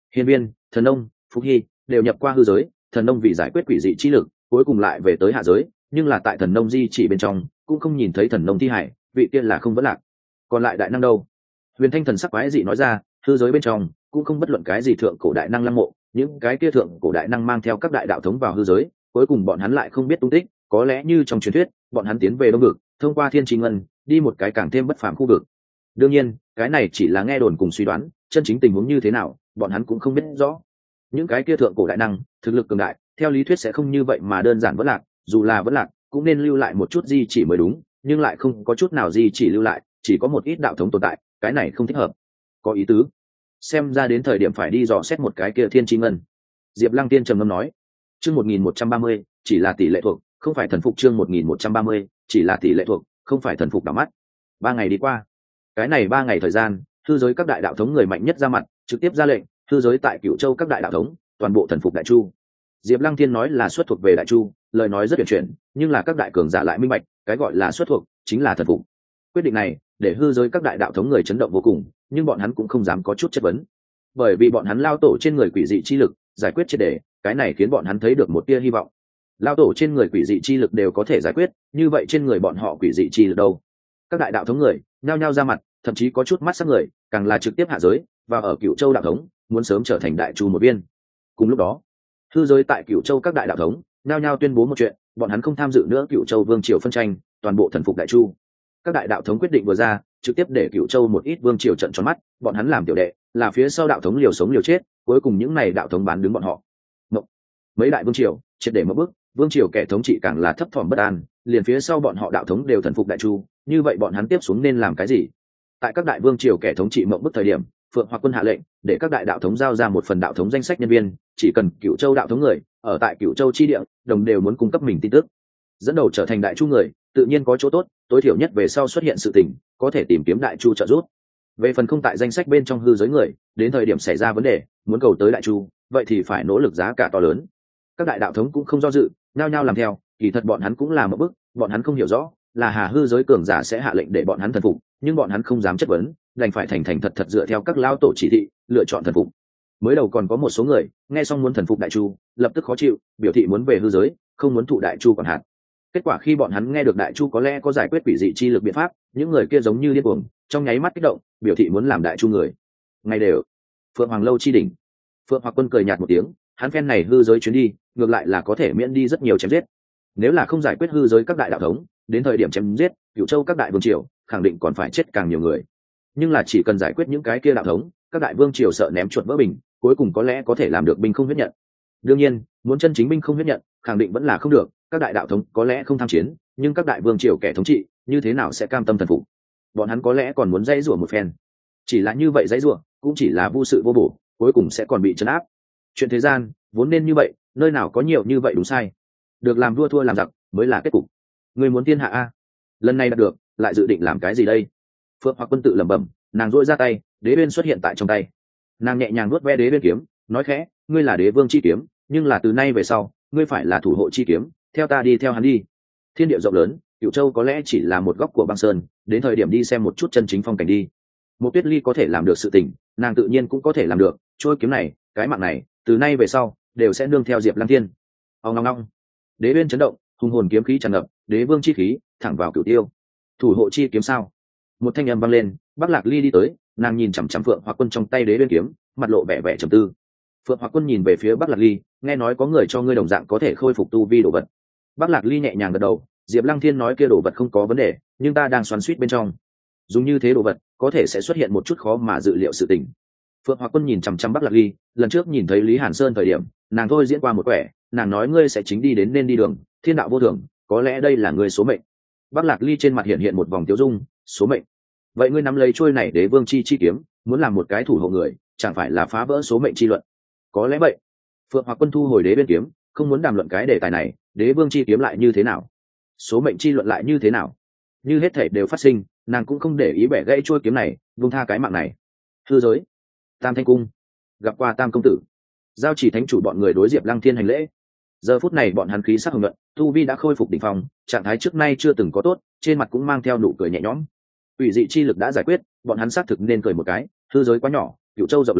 Hiên Viên, Thần Nông, Phúc Hy đều nhập qua hư giới. Thần Nông vì giải quyết quỷ dị chi lực cuối cùng lại về tới hạ giới, nhưng là tại Thần Nông di chỉ bên trong cũng không nhìn thấy Thần Nông thi hải, vị tiên là không vẫn lạc. Còn lại đại năng đâu? Huyền Thanh thần sắc quái dị nói ra, hư giới bên trong cũng không bất luận cái gì thượng cổ đại năng lăng mộ, những cái kia thượng cổ đại năng mang theo các đại đạo thống vào hư giới, cuối cùng bọn hắn lại không biết tung tích, có lẽ như trong truyền thuyết bọn hắn tiến về đông vực, thông qua thiên trì ngân đi một cái càng thêm bất phàm khu vực. Đương nhiên cái này chỉ là nghe đồn cùng suy đoán, chân chính tình huống như thế nào bọn hắn cũng không biết rõ. Những cái kia thượng cổ đại năng thực lực cường đại, theo lý thuyết sẽ không như vậy mà đơn giản vẫn lạc, dù là vẫn lạc cũng nên lưu lại một chút di chỉ mới đúng, nhưng lại không có chút nào di chỉ lưu lại, chỉ có một ít đạo thống tồn tại, cái này không thích hợp. Có ý tứ, xem ra đến thời điểm phải đi dò xét một cái kia thiên chi ngân. Diệp Lăng Tiên trầm ngâm nói. Chương một nghìn một trăm ba mươi chỉ là tỷ lệ thuộc, không phải thần phục. Chương một nghìn một trăm ba mươi chỉ là tỷ lệ thuộc, không phải thần phục. Đảo mắt ba ngày đi qua, cái này ba ngày thời gian, hư giới các đại đạo thống người mạnh nhất ra mặt, trực tiếp ra lệnh, hư giới tại Cửu Châu các đại đạo thống toàn bộ thần phục Đại Chu. Diệp Lăng Thiên nói là xuất thuộc về Đại Chu, lời nói rất huyền chuyển, nhưng là các đại cường giả lại minh bạch, cái gọi là xuất thuộc chính là thần phục. Quyết định này để hư giới các đại đạo thống người chấn động vô cùng, nhưng bọn hắn cũng không dám có chút chất vấn, bởi vì bọn hắn lao tổ trên người quỷ dị chi lực giải quyết triệt để, cái này khiến bọn hắn thấy được một tia hy vọng. Lao tổ trên người quỷ dị chi lực đều có thể giải quyết, như vậy trên người bọn họ quỷ dị chi lực đâu? Các đại đạo thống người nhao nhao ra mặt, thậm chí có chút mắt sắc người càng là trực tiếp hạ giới và ở Cửu Châu đạo thống muốn sớm trở thành Đại Chu một viên. Cùng lúc đó, hư giới tại Cửu Châu các đại đạo thống nhao nhao tuyên bố một chuyện, bọn hắn không tham dự nữa Cửu Châu vương triều phân tranh, toàn bộ thần phục Đại Chu. Các đại đạo thống quyết định vừa ra, trực tiếp để Cửu Châu một ít vương triều trận tròn mắt, bọn hắn làm tiểu đệ, là phía sau đạo thống liều sống liều chết, cuối cùng những này đạo thống bán đứng bọn họ. Mộng. Mấy đại vương triều triệt để một bước, vương triều kẻ thống trị càng là thấp thỏm bất an, liền phía sau bọn họ đạo thống đều thần phục Đại Chu, như vậy bọn hắn tiếp xuống nên làm cái gì? Tại các đại vương triều kẻ thống trị mộng bức thời điểm, Phượng Hoặc Quân hạ lệnh để các đại đạo thống giao ra một phần đạo thống danh sách nhân viên, chỉ cần Cửu Châu đạo thống người ở tại Cửu Châu chi địa, đồng đều muốn cung cấp mình tin tức. Dẫn đầu trở thành Đại Chu người, tự nhiên có chỗ tốt, tối thiểu nhất về sau xuất hiện sự tình, có thể tìm kiếm Đại Chu trợ giúp. Về phần không tại danh sách bên trong hư giới người, đến thời điểm xảy ra vấn đề, muốn cầu tới Đại Chu, vậy thì phải nỗ lực giá cả to lớn. Các đại đạo thống cũng không do dự, nhao nhao làm theo, kỳ thật bọn hắn cũng là một bước, bọn hắn không hiểu rõ, là Hà hư giới cường giả sẽ hạ lệnh để bọn hắn thần phục, nhưng bọn hắn không dám chất vấn, đành phải thành thành thật thật dựa theo các lão tổ chỉ thị, lựa chọn thần phục. Mới đầu còn có một số người, nghe xong muốn thần phục Đại Chu, lập tức khó chịu, biểu thị muốn về hư giới, không muốn thụ Đại Chu quản hạt. Kết quả khi bọn hắn nghe được Đại Chu có lẽ có giải quyết quỷ dị chi lực biện pháp, những người kia giống như điên cuồng, trong nháy mắt kích động, biểu thị muốn làm Đại Chu người. Ngày đều, Phượng Hoàng lâu chi đỉnh. Phượng Hoặc Quân cười nhạt một tiếng, hắn phen này hư giới chuyến đi, ngược lại là có thể miễn đi rất nhiều chém giết. Nếu là không giải quyết hư giới các đại đạo thống, đến thời điểm chém giết, Cửu Châu các đại vương triều, khẳng định còn phải chết càng nhiều người. Nhưng là chỉ cần giải quyết những cái kia đạo thống, các đại vương triều sợ ném chuột vỡ bình, cuối cùng có lẽ có thể làm được binh không huyết nhận. Đương nhiên, muốn chân chính binh không huyết nhận, khẳng định vẫn là không được, các đại đạo thống có lẽ không tham chiến, nhưng các đại vương triều kẻ thống trị, như thế nào sẽ cam tâm thần phục? Bọn hắn có lẽ còn muốn dãy rủa một phen. Chỉ là như vậy dãy rủa, cũng chỉ là vô sự vô bổ, cuối cùng sẽ còn bị trấn áp. Chuyện thế gian vốn nên như vậy, nơi nào có nhiều như vậy đúng sai? Được làm vua thua làm giặc mới là kết cục. Người muốn thiên hạ a, lần này đạt được, lại dự định làm cái gì đây? Phượng Hoặc Quân tự lẩm bẩm, nàng duỗi ra tay, đế uyên xuất hiện tại trong tay. Nàng nhẹ nhàng nuốt ve đế uyên kiếm, nói khẽ, ngươi là đế vương chi kiếm, nhưng là từ nay về sau, ngươi phải là thủ hộ chi kiếm, theo ta đi theo hắn đi. Thiên địa rộng lớn, Cửu Châu có lẽ chỉ là một góc của băng sơn, đến thời điểm đi xem một chút chân chính phong cảnh đi. Một Tuyết Ly có thể làm được sự tình, nàng tự nhiên cũng có thể làm được, trôi kiếm này, cái mạng này, từ nay về sau đều sẽ nương theo Diệp Lăng Thiên. Ông ngong ngong, đế uyên chấn động, hùng hồn kiếm khí tràn ngập, đế vương chi khí thẳng vào cửu tiêu. Thủ hộ chi kiếm sao? Một thanh âm vang lên, Bắc Lạc Ly đi tới, nàng nhìn chằm chằm Phượng Hoặc Quân trong tay đế uyên kiếm, mặt lộ vẻ vẻ trầm tư. Phượng Hoặc Quân nhìn về phía Bắc Lạc Ly, nghe nói có người cho ngươi đồng dạng có thể khôi phục tu vi đồ vật. Bắc Lạc Ly nhẹ nhàng gật đầu, Diệp Lăng Thiên nói kia đồ vật không có vấn đề, nhưng ta đang xoắn xuýt bên trong. Dùng như thế đồ vật, có thể sẽ xuất hiện một chút khó mà dự liệu sự tình. Phượng Hoặc Quân nhìn chằm chằm Bắc Lạc Ly, lần trước nhìn thấy Lý Hàn Sơn thời điểm, nàng thôi diễn qua một quẻ, nàng nói ngươi sẽ chính đi đến nên đi đường, thiên đạo vô thường, có lẽ đây là ngươi số mệnh. Bắc Lạc Ly trên mặt hiện hiện một vòng tiêu dung, số mệnh. Vậy ngươi nắm lấy trôi này đế vương chi chi kiếm, muốn làm một cái thủ hộ người, chẳng phải là phá vỡ số mệnh chi luận? Có lẽ vậy. Phượng Hoặc Quân thu hồi đế bên kiếm, không muốn đàm luận cái đề tài này, đế vương chi kiếm lại như thế nào, số mệnh chi luận lại như thế nào, như hết thảy đều phát sinh, nàng cũng không để ý bẻ gãy trôi kiếm này, buông tha cái mạng này. Hư giới, Tam Thanh cung, gặp qua Tam công tử. Giao Chỉ thánh chủ bọn người đối Diệp Lăng Thiên hành lễ. Giờ phút này bọn hắn khí sắc hồng nhuận, tu vi đã khôi phục đỉnh phong, trạng thái trước nay chưa từng có tốt, trên mặt cũng mang theo nụ cười nhẹ nhõm. Ủy dị chi lực đã giải quyết, bọn hắn xác thực nên cười một cái, hư giới quá nhỏ, Cửu Châu rộng lớn,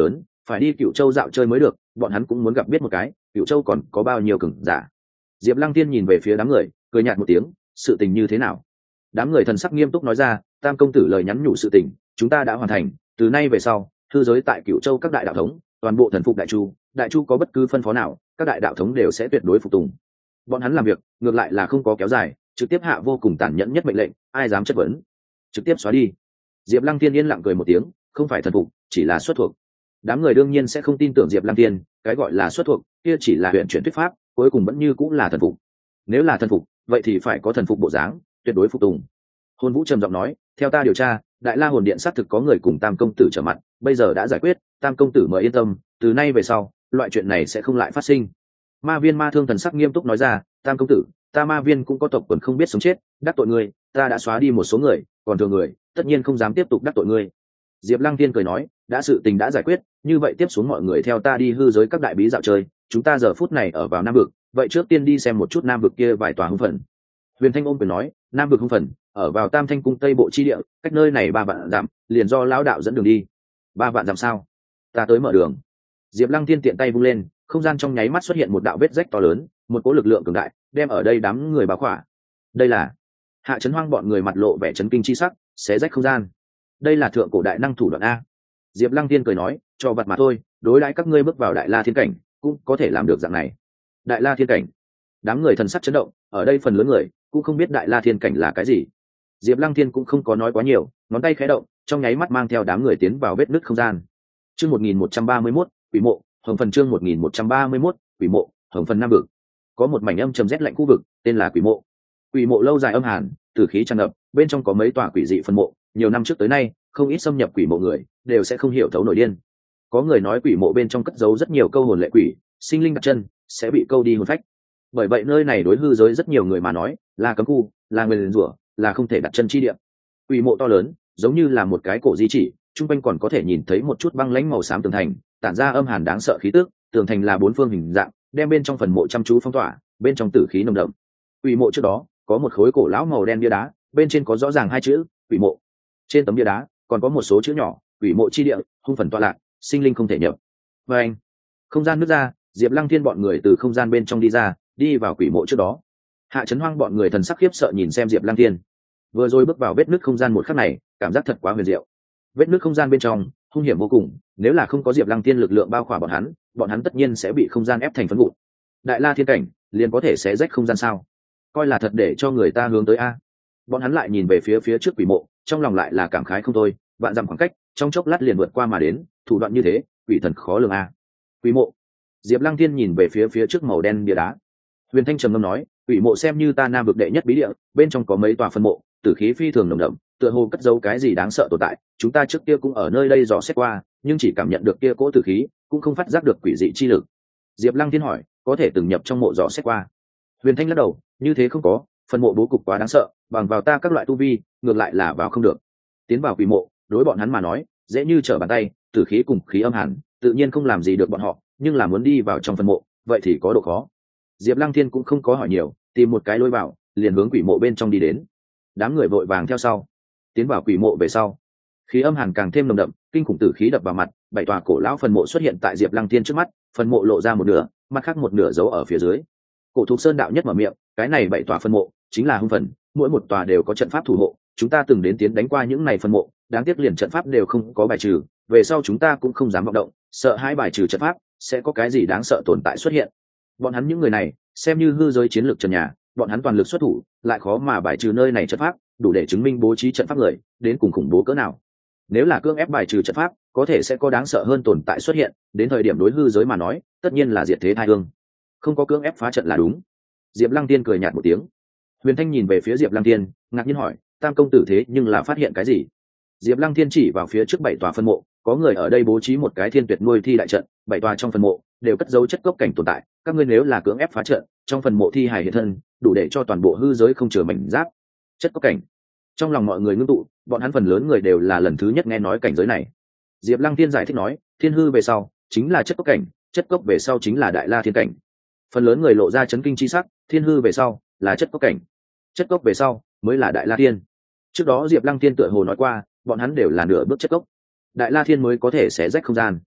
phải đi Cửu Châu dạo chơi mới được, bọn hắn cũng muốn gặp biết một cái Cửu Châu còn có bao nhiêu cường giả. Diệp Lăng Tiên nhìn về phía đám người, cười nhạt một tiếng, sự tình như thế nào? Đám người thần sắc nghiêm túc nói ra, Tam công tử lời nhắn nhủ sự tình chúng ta đã hoàn thành, từ nay về sau thư giới tại Cửu Châu các đại đạo thống toàn bộ thần phục đại chu, đại chu có bất cứ phân phó nào các đại đạo thống đều sẽ tuyệt đối phục tùng. Bọn hắn làm việc ngược lại là không có kéo dài, trực tiếp hạ vô cùng tàn nhẫn nhất mệnh lệnh, ai dám chất vấn trực tiếp xóa đi. Diệp Lăng Tiên yên lặng cười một tiếng, không phải thần phục, chỉ là xuất thuộc. Đám người đương nhiên sẽ không tin tưởng Diệp Lăng Tiên, cái gọi là xuất thuộc kia chỉ là huyện chuyển thuyết pháp, cuối cùng vẫn như cũng là thần phục. Nếu là thần phục vậy thì phải có thần phục bộ dáng, tuyệt đối phục tùng. Hôn Vũ trầm giọng nói, theo ta điều tra, Đại La hồn điện xác thực có người cùng Tam công tử trở mặt, bây giờ đã giải quyết, Tam công tử mời yên tâm, từ nay về sau loại chuyện này sẽ không lại phát sinh. Ma Viên Ma Thương thần sắc nghiêm túc nói ra, Tam công tử, ta Ma Viên cũng có tộc quần không biết sống chết, đắc tội ngươi, ta đã xóa đi một số người, còn thừa người tất nhiên không dám tiếp tục đắc tội ngươi. Diệp Lăng Tiên cười nói, đã sự tình đã giải quyết, như vậy tiếp xuống mọi người theo ta đi hư giới các đại bí dạo chơi, chúng ta giờ phút này ở vào Nam vực, vậy trước tiên đi xem một chút Nam vực kia vài tòa hung phần. Huyền Thanh ôm quyền nói, Nam vực hung phần ở vào Tam Thanh cung Tây bộ chi địa, cách nơi này ba vạn dặm, liền do lão đạo dẫn đường đi. Ba vạn dặm sao? Ta tới mở đường. Diệp Lăng Tiên tiện tay vung lên, không gian trong nháy mắt xuất hiện một đạo vết rách to lớn, một cỗ lực lượng cường đại đem ở đây đám người bao khỏa. Đây là Hạ Chấn Hoang bọn người mặt lộ vẻ chấn kinh chi sắc, xé rách không gian. Đây là thượng cổ đại năng thủ đoạn a. Diệp Lăng Tiên cười nói, cho vật mà thôi, đối đãi các ngươi bước vào Đại La Thiên cảnh cũng có thể làm được dạng này. Đại La Thiên cảnh? Đám người thần sắc chấn động, ở đây phần lớn người cũng không biết Đại La Thiên cảnh là cái gì. Diệp Lăng Tiên cũng không có nói quá nhiều, ngón tay khẽ động, trong nháy mắt mang theo đám người tiến vào vết nứt không gian. Chương một nghìn một trăm ba mươi mốt, Quỷ mộ, Hồng phần chương một nghìn một trăm ba mươi mốt, Quỷ mộ, Hồng phần Nam vực. Có một mảnh âm trầm rét lạnh khu vực, tên là Quỷ mộ. Quỷ mộ lâu dài âm hàn, tử khí tràn ngập, bên trong có mấy tòa quỷ dị phân mộ, nhiều năm trước tới nay, không ít xâm nhập quỷ mộ người đều sẽ không hiểu thấu nổi điên. Có người nói quỷ mộ bên trong cất giấu rất nhiều câu hồn lệ quỷ, sinh linh đặt chân sẽ bị câu đi hồn phách. Bởi vậy nơi này đối hư giới rất nhiều người mà nói, là cấm khu, là nguyền rủa, là không thể đặt chân chi địa. Quỷ mộ to lớn, giống như là một cái cổ di chỉ, trung quanh còn có thể nhìn thấy một chút băng lãnh màu xám tường thành, tản ra âm hàn đáng sợ khí tức, tường thành là bốn phương hình dạng, đem bên trong phần mộ chăm chú phong tỏa, bên trong tử khí nồng đậm. Quỷ mộ trước đó có một khối cổ lão màu đen bia đá, bên trên có rõ ràng hai chữ quỷ mộ. Trên tấm bia đá còn có một số chữ nhỏ, quỷ mộ chi địa, hung phần tọa lạc, sinh linh không thể nhập. Và anh, không gian nứt ra, Diệp Lăng Thiên bọn người từ không gian bên trong đi ra, đi vào quỷ mộ trước đó. Hạ Chấn Hoang bọn người thần sắc khiếp sợ nhìn xem Diệp Lăng Thiên. Vừa rồi bước vào vết nứt không gian một khắc này, cảm giác thật quá huyền diệu. Vết nứt không gian bên trong hung hiểm vô cùng, nếu là không có Diệp Lăng Thiên lực lượng bao khỏa bọn hắn, bọn hắn tất nhiên sẽ bị không gian ép thành phấn vụn. Đại La Thiên cảnh liền có thể xé rách không gian sao? Coi là thật để cho người ta hướng tới a. Bọn hắn lại nhìn về phía phía trước quỷ mộ, trong lòng lại là cảm khái không thôi, vạn dặm khoảng cách, trong chốc lát liền vượt qua mà đến, thủ đoạn như thế, quỷ thần khó lường a. Quỷ mộ. Diệp Lăng Thiên nhìn về phía phía trước màu đen bia đá. Huyền Thanh trầm ngâm nói, quỷ mộ xem như ta Nam vực đệ nhất bí địa, bên trong có mấy tòa phân mộ, tử khí phi thường nồng đậm, tựa hồ cất giấu cái gì đáng sợ tồn tại, chúng ta trước kia cũng ở nơi đây dò xét qua, nhưng chỉ cảm nhận được kia cỗ tử khí, cũng không phát giác được quỷ dị chi lực. Diệp Lăng Thiên hỏi, có thể từng nhập trong mộ dò xét qua? Huyền Thanh lắc đầu, như thế không có, phần mộ bố cục quá đáng sợ, bằng vào ta các loại tu vi, ngược lại là vào không được. Tiến vào quỷ mộ, đối bọn hắn mà nói, dễ như trở bàn tay, tử khí cùng khí âm hàn, tự nhiên không làm gì được bọn họ, nhưng là muốn đi vào trong phần mộ, vậy thì có độ khó. Diệp Lăng Thiên cũng không có hỏi nhiều, tìm một cái lối vào, liền hướng quỷ mộ bên trong đi đến. Đám người vội vàng theo sau. Tiến vào quỷ mộ về sau, khí âm hàn càng thêm nồng đậm, kinh khủng tử khí đập vào mặt, bảy tòa cổ lão phần mộ xuất hiện tại Diệp Lăng Thiên trước mắt, phần mộ lộ ra một nửa, mặt khác một nửa giấu ở phía dưới. Cổ Thục Sơn đạo nhất mở miệng, cái này bảy tòa phần mộ chính là hung phần, mỗi một tòa đều có trận pháp thủ hộ, chúng ta từng đến tiến đánh qua những này phần mộ, đáng tiếc liền trận pháp đều không có bài trừ, về sau chúng ta cũng không dám vọng động, sợ hai bài trừ trận pháp sẽ có cái gì đáng sợ tồn tại xuất hiện. Bọn hắn những người này xem như hư giới chiến lược trần nhà, bọn hắn toàn lực xuất thủ, lại khó mà bài trừ nơi này trận pháp, đủ để chứng minh bố trí trận pháp người đến cùng khủng bố cỡ nào. Nếu là cưỡng ép bài trừ trận pháp, có thể sẽ có đáng sợ hơn tồn tại xuất hiện, đến thời điểm đối hư giới mà nói, tất nhiên là diệt thế tai hương. Không có cưỡng ép phá trận là đúng. Diệp Lăng Tiên cười nhạt một tiếng. Huyền Thanh nhìn về phía Diệp Lăng Tiên, ngạc nhiên hỏi, Tam công tử thế nhưng là phát hiện cái gì? Diệp Lăng Thiên chỉ vào phía trước bảy tòa phân mộ, có người ở đây bố trí một cái thiên tuyệt nuôi thi đại trận, bảy tòa trong phân mộ đều cất giấu chất cốc cảnh tồn tại, các ngươi nếu là cưỡng ép phá trận, trong phần mộ thi hài hiện thân, đủ để cho toàn bộ hư giới không chừa mảnh giáp. Chất cốc cảnh. Trong lòng mọi người ngưng tụ, bọn hắn phần lớn người đều là lần thứ nhất nghe nói cảnh giới này. Diệp Lăng Thiên giải thích nói, thiên hư về sau chính là chất cốc cảnh, chất cốc về sau chính là đại la thiên cảnh. Phần lớn người lộ ra chấn kinh chi sắc, thiên hư về sau là chất cốc cảnh, chất cốc về sau mới là đại la thiên. Trước đó Diệp Lăng Thiên tựa hồ nói qua, bọn hắn đều là nửa bước chất cốc, đại la thiên mới có thể xé rách không gian.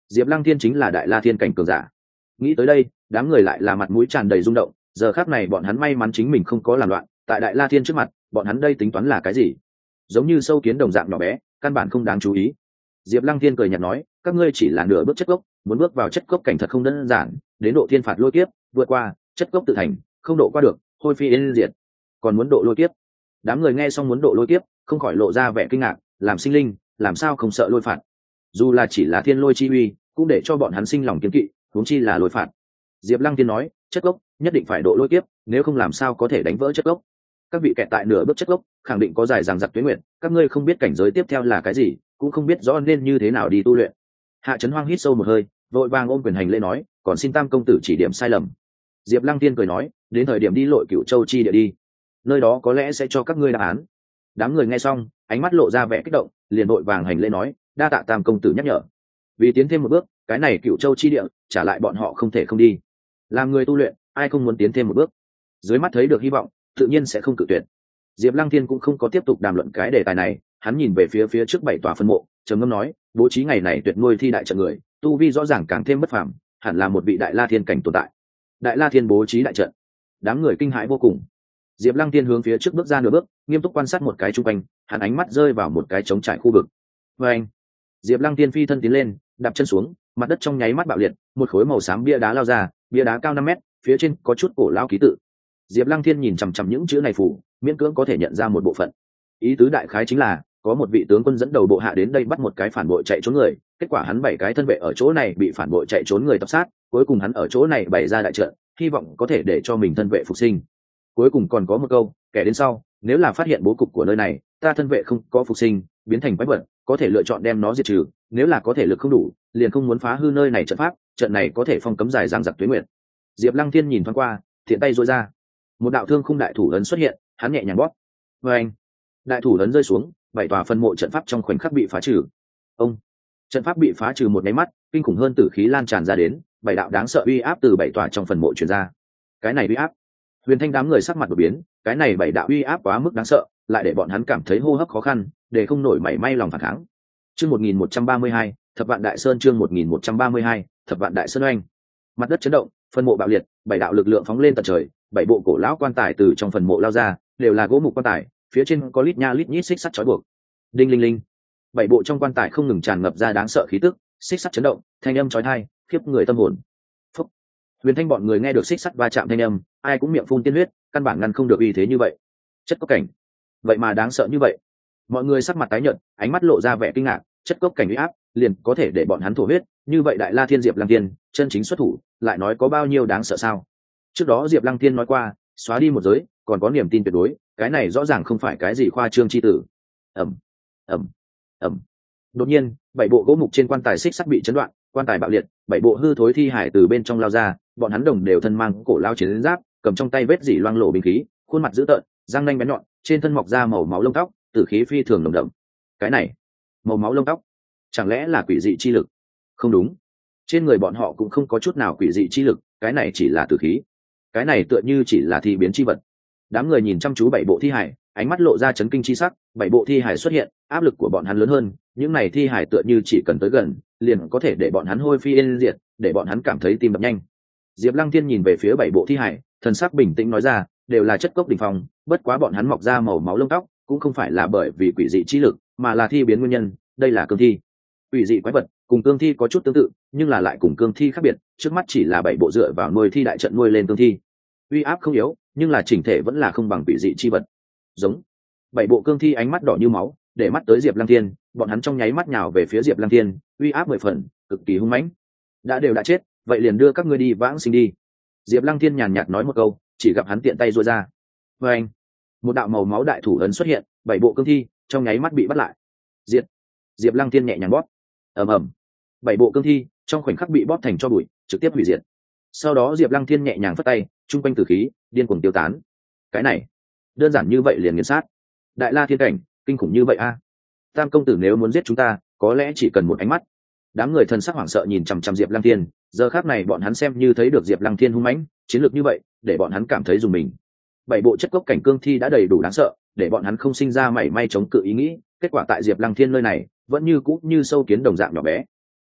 Diệp Lăng Thiên chính là đại la thiên cảnh cường giả. Nghĩ tới đây, đám người lại là mặt mũi tràn đầy rung động. Giờ khắc này bọn hắn may mắn chính mình không có làm loạn, tại đại la thiên trước mặt, bọn hắn đây tính toán là cái gì? Giống như sâu kiến đồng dạng nhỏ bé, căn bản không đáng chú ý. Diệp Lăng Thiên cười nhạt nói, các ngươi chỉ là nửa bước chất gốc, muốn bước vào chất gốc cảnh thật không đơn giản, đến độ thiên phạt lôi kiếp, vượt qua chất gốc tự thành, không độ qua được, hôi phi yên diệt. Còn muốn độ lôi kiếp. Đám người nghe xong muốn độ lôi kiếp, không khỏi lộ ra vẻ kinh ngạc, làm sinh linh, làm sao không sợ lôi phạt? Dù là chỉ là thiên lôi chi uy, cũng để cho bọn hắn sinh lòng kiêng kỵ, huống chi là lôi phạt. Diệp Lăng Thiên nói, chất gốc nhất định phải độ lôi kiếp, nếu không làm sao có thể đánh vỡ chất gốc. Các vị kẹt tại nửa bước chất gốc, khẳng định có dài dằng dặc tuế nguyện, các ngươi không biết cảnh giới tiếp theo là cái gì, cũng không biết rõ nên như thế nào đi tu luyện. Hạ Trấn Hoang hít sâu một hơi, vội vàng ôm quyền hành lễ nói, còn xin Tam công tử chỉ điểm sai lầm. Diệp Lăng Thiên cười nói, đến thời điểm đi Lội Cửu Châu chi địa đi, nơi đó có lẽ sẽ cho các ngươi đáp án. Đám người nghe xong, ánh mắt lộ ra vẻ kích động, liền vội vàng hành lễ nói, đa tạ Tam công tử nhắc nhở. Vì tiến thêm một bước, cái này Cửu Châu chi địa, trả lại bọn họ không thể không đi. Làm người tu luyện, ai không muốn tiến thêm một bước? Dưới mắt thấy được hy vọng, tự nhiên sẽ không cự tuyệt. Diệp Lăng Thiên cũng không có tiếp tục đàm luận cái đề tài này, hắn nhìn về phía phía trước bảy tòa phân mộ, trầm ngâm nói, bố trí ngày này tuyệt nuôi thi đại trận người, tu vi rõ ràng càng thêm bất phàm, hẳn là một vị đại la thiên cảnh tồn tại. Đại la thiên bố trí đại trận, đám người kinh hãi vô cùng. Diệp Lăng Thiên hướng phía trước bước ra nửa bước, nghiêm túc quan sát một cái xung quanh, hắn ánh mắt rơi vào một cái trống trải khu vực. Và anh, Diệp Lăng Thiên phi thân tiến lên, đạp chân xuống, mặt đất trong nháy mắt bạo liệt, một khối màu xám bia đá lao ra, bia đá cao năm mét, phía trên có chút cổ lao ký tự. Diệp Lăng Thiên nhìn chằm chằm những chữ này phủ, miễn cưỡng có thể nhận ra một bộ phận. Ý tứ đại khái chính là, có một vị tướng quân dẫn đầu bộ hạ đến đây bắt một cái phản bội chạy trốn người, kết quả hắn bảy cái thân vệ ở chỗ này bị phản bội chạy trốn người tập sát, cuối cùng hắn ở chỗ này bày ra đại trận, hy vọng có thể để cho mình thân vệ phục sinh. Cuối cùng còn có một câu, kẻ đến sau, nếu là phát hiện bố cục của nơi này, ta thân vệ không có phục sinh, biến thành quái vật, có thể lựa chọn đem nó diệt trừ, nếu là có thể lực không đủ, liền không muốn phá hư nơi này trận pháp, trận này có thể phong cấm dài dằng dặc tuế nguyệt. Diệp Lăng Thiên nhìn thoáng qua, thiện tay duỗi ra, một đạo thương khung đại thủ ấn xuất hiện, hắn nhẹ nhàng bóp. Và anh, đại thủ ấn rơi xuống, bảy tòa phân mộ trận pháp trong khoảnh khắc bị phá trừ. Ông, trận pháp bị phá trừ một cái mắt, kinh khủng hơn tử khí lan tràn ra đến, bảy đạo đáng sợ uy áp từ bảy tòa trong phần mộ truyền ra. Cái này uy áp, Huyền Thanh đám người sắc mặt đổi biến, cái này bảy đạo uy áp quá mức đáng sợ, lại để bọn hắn cảm thấy hô hấp khó khăn, để không nổi mảy may lòng phản kháng. Chương một nghìn một trăm ba mươi hai, Thập Vạn Đại Sơn chương một nghìn một trăm ba mươi hai, Thập Vạn Đại Sơn oanh. Mặt đất chấn động, phân mộ bạo liệt, bảy đạo lực lượng phóng lên tận trời, bảy bộ cổ lão quan tài từ trong phần mộ lao ra, đều là gỗ mục quan tài, phía trên có lít nha lít nhít xích sắt trói buộc. Đinh linh linh, bảy bộ trong quan tài không ngừng tràn ngập ra đáng sợ khí tức, xích sắt chấn động, thanh âm chói tai, khiếp người tâm hồn. Phúc. Huyền Thanh bọn người nghe được xích sắt va chạm thanh âm, ai cũng miệng phun tiên huyết, căn bản ngăn không được uy thế như vậy. Chất cốc cảnh, vậy mà đáng sợ như vậy. Mọi người sắc mặt tái nhợt, ánh mắt lộ ra vẻ kinh ngạc, chất cốc cảnh uy áp, liền có thể để bọn hắn thổ huyết, như vậy đại la thiên Diệp Lăng Thiên, chân chính xuất thủ, lại nói có bao nhiêu đáng sợ sao? Trước đó Diệp Lăng Thiên nói qua, xóa đi một giới, còn có niềm tin tuyệt đối, cái này rõ ràng không phải cái gì khoa trương chi tử. Ầm, ầm, ầm. Đột nhiên, bảy bộ gỗ mục trên quan tài xích sắt bị chấn đoạn, quan tài bạo liệt, bảy bộ hư thối thi hải từ bên trong lao ra, bọn hắn đồng đều thân mang cổ lao chiến giáp, cầm trong tay vết dỉ loang lổ binh khí, khuôn mặt dữ tợn, răng nanh bén nhọn, trên thân mọc ra màu máu lông tóc, tử khí phi thường nồng đậm. Cái này, màu máu lông tóc, chẳng lẽ là quỷ dị chi lực? Không đúng, trên người bọn họ cũng không có chút nào quỷ dị chi lực, cái này chỉ là tử khí. Cái này tựa như chỉ là thi biến chi vật. Đám người nhìn chăm chú bảy bộ thi hải, ánh mắt lộ ra chấn kinh chi sắc, bảy bộ thi hải xuất hiện, áp lực của bọn hắn lớn hơn, những này thi hải tựa như chỉ cần tới gần, liền có thể để bọn hắn hôi phi yên diệt, để bọn hắn cảm thấy tim đập nhanh. Diệp Lăng Thiên nhìn về phía bảy bộ thi hải, thần sắc bình tĩnh nói ra, đều là chất cốc đỉnh phong, bất quá bọn hắn mọc ra màu máu lông tóc, cũng không phải là bởi vì quỷ dị chi lực, mà là thi biến nguyên nhân, đây là cương thi. Quỷ dị quái vật, cùng cương thi có chút tương tự, nhưng là lại cùng cương thi khác biệt, trước mắt chỉ là bảy bộ dựa vào nuôi thi đại trận nuôi lên cương thi. Uy áp không yếu, nhưng là chỉnh thể vẫn là không bằng quỷ dị chi vật. Giống. Bảy bộ cương thi ánh mắt đỏ như máu, để mắt tới Diệp Lăng Thiên, bọn hắn trong nháy mắt nhào về phía Diệp Lăng Thiên, uy áp mười phần, cực kỳ hung mãnh. Đã đều đã chết, vậy liền đưa các ngươi đi vãng sinh đi. Diệp Lăng Thiên nhàn nhạt nói một câu, chỉ gặp hắn tiện tay duỗi ra. Và anh, một đạo màu máu đại thủ ấn xuất hiện, bảy bộ cương thi trong nháy mắt bị bắt lại. Diệt. Diệp Lăng Thiên nhẹ nhàng bóp. Ầm ầm. Bảy bộ cương thi trong khoảnh khắc bị bóp thành tro bụi, trực tiếp hủy diệt. Sau đó Diệp Lăng Thiên nhẹ nhàng phất tay, trung quanh tử khí điên cuồng tiêu tán. Cái này, đơn giản như vậy liền nghiền sát. Đại la thiên cảnh, kinh khủng như vậy a. Tam công tử nếu muốn giết chúng ta, có lẽ chỉ cần một ánh mắt. Đám người thần sắc hoảng sợ nhìn chằm chằm Diệp Lăng Thiên, giờ khắc này bọn hắn xem như thấy được Diệp Lăng Thiên hung mãnh, chiến lược như vậy, để bọn hắn cảm thấy rùng mình. Bảy bộ chất cốc cảnh cương thi đã đầy đủ đáng sợ, để bọn hắn không sinh ra mảy may chống cự ý nghĩ, kết quả tại Diệp Lăng Thiên nơi này, vẫn như cũ như sâu kiến đồng dạng nhỏ bé.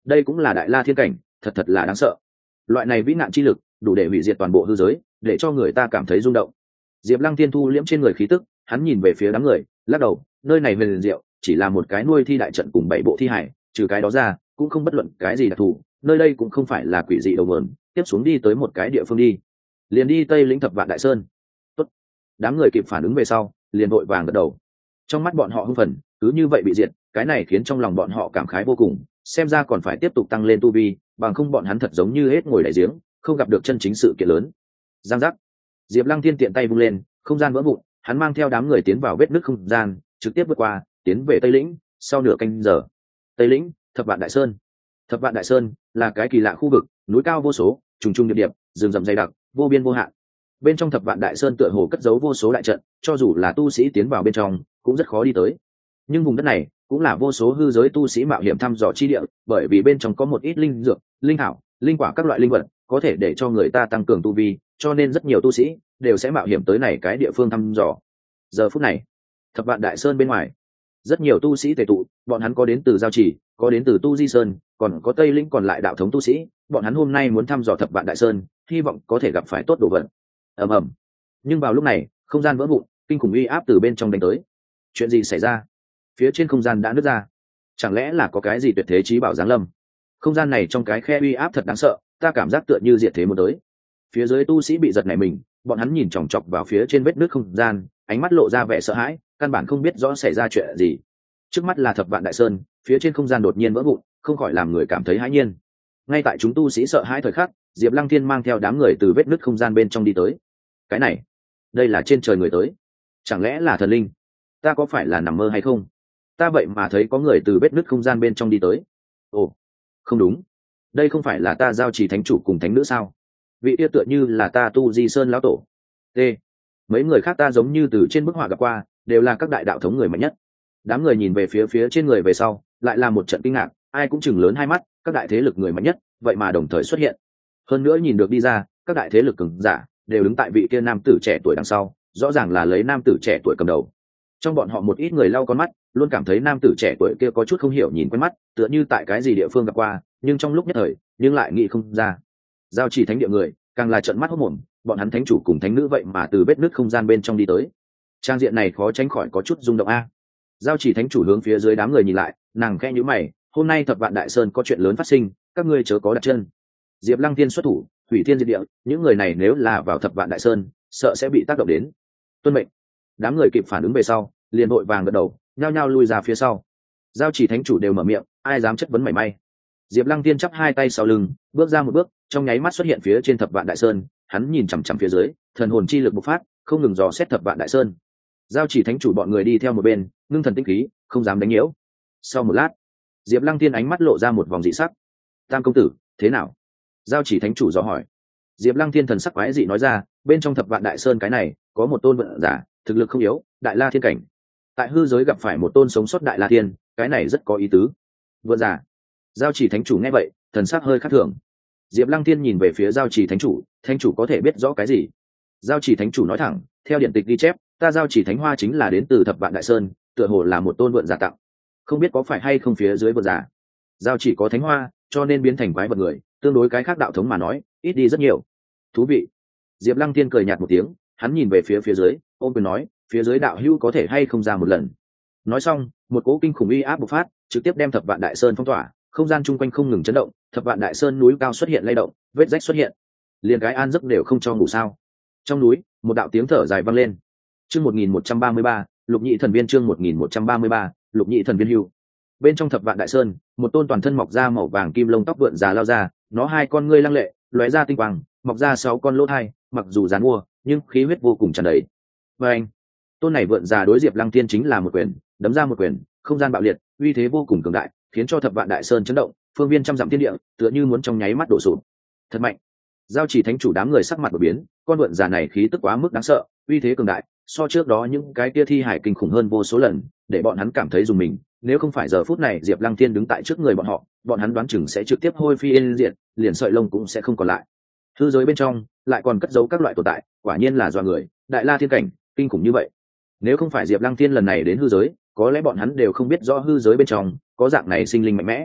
đây cũng là đại la thiên cảnh, thật thật là đáng sợ. Loại này vĩ nạn chi lực đủ để hủy diệt toàn bộ hư giới, để cho người ta cảm thấy rung động. Diệp Lăng Thiên thu liễm trên người khí tức, hắn nhìn về phía đám người, lắc đầu, nơi này huyền diệu, chỉ là một cái nuôi thi đại trận cùng bảy bộ thi hải, trừ cái đó ra cũng không bất luận cái gì đặc thù, nơi đây cũng không phải là quỷ dị đầu mượn, tiếp xuống đi tới một cái địa phương đi, liền đi Tây Lĩnh Thập Vạn Đại Sơn. Tốt. Đám người kịp phản ứng về sau, liền vội vàng gật đầu. Trong mắt bọn họ hưng phấn, cứ như vậy bị diệt, cái này khiến trong lòng bọn họ cảm khái vô cùng, xem ra còn phải tiếp tục tăng lên tu vi, bằng không bọn hắn thật giống như hết ngồi đại giếng, không gặp được chân chính sự kiện lớn. Giang giác. Diệp Lăng Thiên tiện tay vung lên, không gian vỡ vụn, hắn mang theo đám người tiến vào vết nứt không gian, trực tiếp vượt qua, tiến về Tây Lĩnh. Sau nửa canh giờ, Tây Lĩnh, Thập Vạn Đại Sơn. Thập Vạn Đại Sơn là cái kỳ lạ khu vực, núi cao vô số, trùng trùng điệp điệp, rừng rậm dày đặc, vô biên vô hạn. Bên trong Thập Vạn Đại Sơn tựa hồ cất giấu vô số đại trận, cho dù là tu sĩ tiến vào bên trong, cũng rất khó đi tới. Nhưng vùng đất này cũng là vô số hư giới tu sĩ mạo hiểm thăm dò chi địa, bởi vì bên trong có một ít linh dược, linh thảo, linh quả các loại linh vật, có thể để cho người ta tăng cường tu vi, cho nên rất nhiều tu sĩ đều sẽ mạo hiểm tới này cái địa phương thăm dò. Giờ phút này, Thập Vạn Đại Sơn bên ngoài, rất nhiều tu sĩ tề tụ, bọn hắn có đến từ Giao Chỉ, có đến từ Tu Di Sơn, còn có Tây Lĩnh còn lại đạo thống tu sĩ, bọn hắn hôm nay muốn thăm dò Thập Vạn Đại Sơn, hy vọng có thể gặp phải tốt đồ vật. Ầm ầm. Nhưng vào lúc này, không gian vỡ vụn, kinh khủng uy áp từ bên trong đánh tới. Chuyện gì xảy ra? Phía trên không gian đã nứt ra, chẳng lẽ là có cái gì tuyệt thế chí bảo giáng lâm? Không gian này trong cái khe uy áp thật đáng sợ, ta cảm giác tựa như diệt thế muốn tới. Phía dưới tu sĩ bị giật nảy mình, bọn hắn nhìn chòng chọc vào phía trên vết nứt không gian, ánh mắt lộ ra vẻ sợ hãi, căn bản không biết rõ xảy ra chuyện gì. Trước mắt là Thập Vạn Đại Sơn, phía trên không gian đột nhiên vỡ vụn, không khỏi làm người cảm thấy hãi nhiên. Ngay tại chúng tu sĩ sợ hãi thời khắc, Diệp Lăng Thiên mang theo đám người từ vết nứt không gian bên trong đi tới. Cái này, đây là trên trời người tới, chẳng lẽ là thần linh? Ta có phải là nằm mơ hay không? Ta vậy mà thấy có người từ vết nứt không gian bên trong đi tới. Ồ, không đúng, đây không phải là ta Giao Chỉ thánh chủ cùng thánh nữ sao? Vị kia tựa như là ta Tu Di Sơn lão tổ. T. Mấy người khác ta giống như từ trên bức họa gặp qua, đều là các đại đạo thống người mạnh nhất. Đám người nhìn về phía phía trên người về sau, lại là một trận kinh ngạc, ai cũng chừng lớn hai mắt, các đại thế lực người mạnh nhất, vậy mà đồng thời xuất hiện. Hơn nữa nhìn được đi ra, các đại thế lực cường giả đều đứng tại vị kia nam tử trẻ tuổi đằng sau, rõ ràng là lấy nam tử trẻ tuổi cầm đầu. Trong bọn họ một ít người lau con mắt, luôn cảm thấy nam tử trẻ tuổi kia có chút không hiểu nhìn quen mắt, tựa như tại cái gì địa phương gặp qua, nhưng trong lúc nhất thời, nhưng lại nghĩ không ra. Giao Chỉ thánh địa người, càng là trợn mắt hốt mồm, bọn hắn thánh chủ cùng thánh nữ vậy mà từ vết nứt không gian bên trong đi tới. Trang diện này khó tránh khỏi có chút rung động a. Giao Chỉ thánh chủ hướng phía dưới đám người nhìn lại, nàng khẽ nhíu mày, hôm nay Thập Vạn Đại Sơn có chuyện lớn phát sinh, các ngươi chớ có đặt chân. Diệp Lăng Thiên xuất thủ, hủy thiên diệt địa, những người này nếu là vào Thập Vạn Đại Sơn, sợ sẽ bị tác động đến. Tuân mệnh. Đám người kịp phản ứng về sau, liền vội vàng gật đầu, nhao nhao lui ra phía sau. Giao Chỉ thánh chủ đều mở miệng, ai dám chất vấn mảy may. Diệp Lăng Thiên chắp hai tay sau lưng, bước ra một bước, trong nháy mắt xuất hiện phía trên Thập Vạn Đại Sơn, hắn nhìn chằm chằm phía dưới, thần hồn chi lực bộc phát, không ngừng dò xét Thập Vạn Đại Sơn. Giao Chỉ thánh chủ bọn người đi theo một bên, ngưng thần tinh khí, không dám đánh nhiễu. Sau một lát, Diệp Lăng Thiên ánh mắt lộ ra một vòng dị sắc. Tam công tử, thế nào? Giao Chỉ thánh chủ dò hỏi. Diệp Lăng Thiên thần sắc quái dị nói ra, bên trong Thập Vạn Đại Sơn cái này, có một tôn vượn giả, thực lực không yếu, đại la thiên cảnh. Tại hư giới gặp phải một tôn sống sót đại la thiên, cái này rất có ý tứ. Vượn giả. Giao Chỉ thánh chủ nghe vậy, thần sắc hơi khác thường. Diệp Lăng Thiên nhìn về phía Giao Chỉ thánh chủ, thánh chủ có thể biết rõ cái gì? Giao Chỉ thánh chủ nói thẳng, theo điện tịch ghi chép, ta Giao Chỉ thánh hoa chính là đến từ Thập Vạn Đại Sơn, tựa hồ là một tôn vượn giả tặng, không biết có phải hay không phía dưới vượn giả. Giao Chỉ có thánh hoa, cho nên biến thành quái vật người, tương đối cái khác đạo thống mà nói, ít đi rất nhiều. Thú vị. Diệp Lăng Thiên cười nhạt một tiếng, hắn nhìn về phía phía dưới, ôm quyền nói, phía dưới đạo hữu có thể hay không ra một lần. Nói xong, một cỗ kinh khủng uy áp bộc phát, trực tiếp đem Thập Vạn Đại Sơn phong tỏa, không gian chung quanh không ngừng chấn động, Thập Vạn Đại Sơn núi cao xuất hiện lay động, vết rách xuất hiện, liền cái an giấc đều không cho ngủ sao? Trong núi, một đạo tiếng thở dài vang lên. Chương một nghìn một trăm ba mươi ba, Lục Nhị Thần Viên chương một nghìn một trăm ba mươi ba, Lục Nhị Thần Viên hưu. Bên trong Thập Vạn Đại Sơn, một tôn toàn thân mọc ra màu vàng kim lông tóc vượn già lao ra, nó hai con ngươi lăng lệ, lóe ra tinh quang, mọc ra sáu con lỗ thai, mặc dù giàn mua, nhưng khí huyết vô cùng tràn đầy. Và anh, tôn này vượn già đối Diệp Lăng Thiên chính là một quyền, đấm ra một quyền, không gian bạo liệt, uy thế vô cùng cường đại, khiến cho Thập Vạn Đại Sơn chấn động, phương viên trăm dặm thiên địa, tựa như muốn trong nháy mắt đổ sụp. Thật mạnh. Giao Chỉ thánh chủ đám người sắc mặt đổi biến, con vượn già này khí tức quá mức đáng sợ, uy thế cường đại, so trước đó những cái kia thi hải kinh khủng hơn vô số lần, để bọn hắn cảm thấy rùng mình. Nếu không phải giờ phút này Diệp Lăng Thiên đứng tại trước người bọn họ, bọn hắn đoán chừng sẽ trực tiếp hôi phi yên diệt, liền sợi lông cũng sẽ không còn lại. Hư giới bên trong lại còn cất giấu các loại tồn tại, quả nhiên là dọa người, đại la thiên cảnh, kinh khủng như vậy. Nếu không phải Diệp Lăng Thiên lần này đến hư giới, có lẽ bọn hắn đều không biết rõ hư giới bên trong có dạng này sinh linh mạnh mẽ.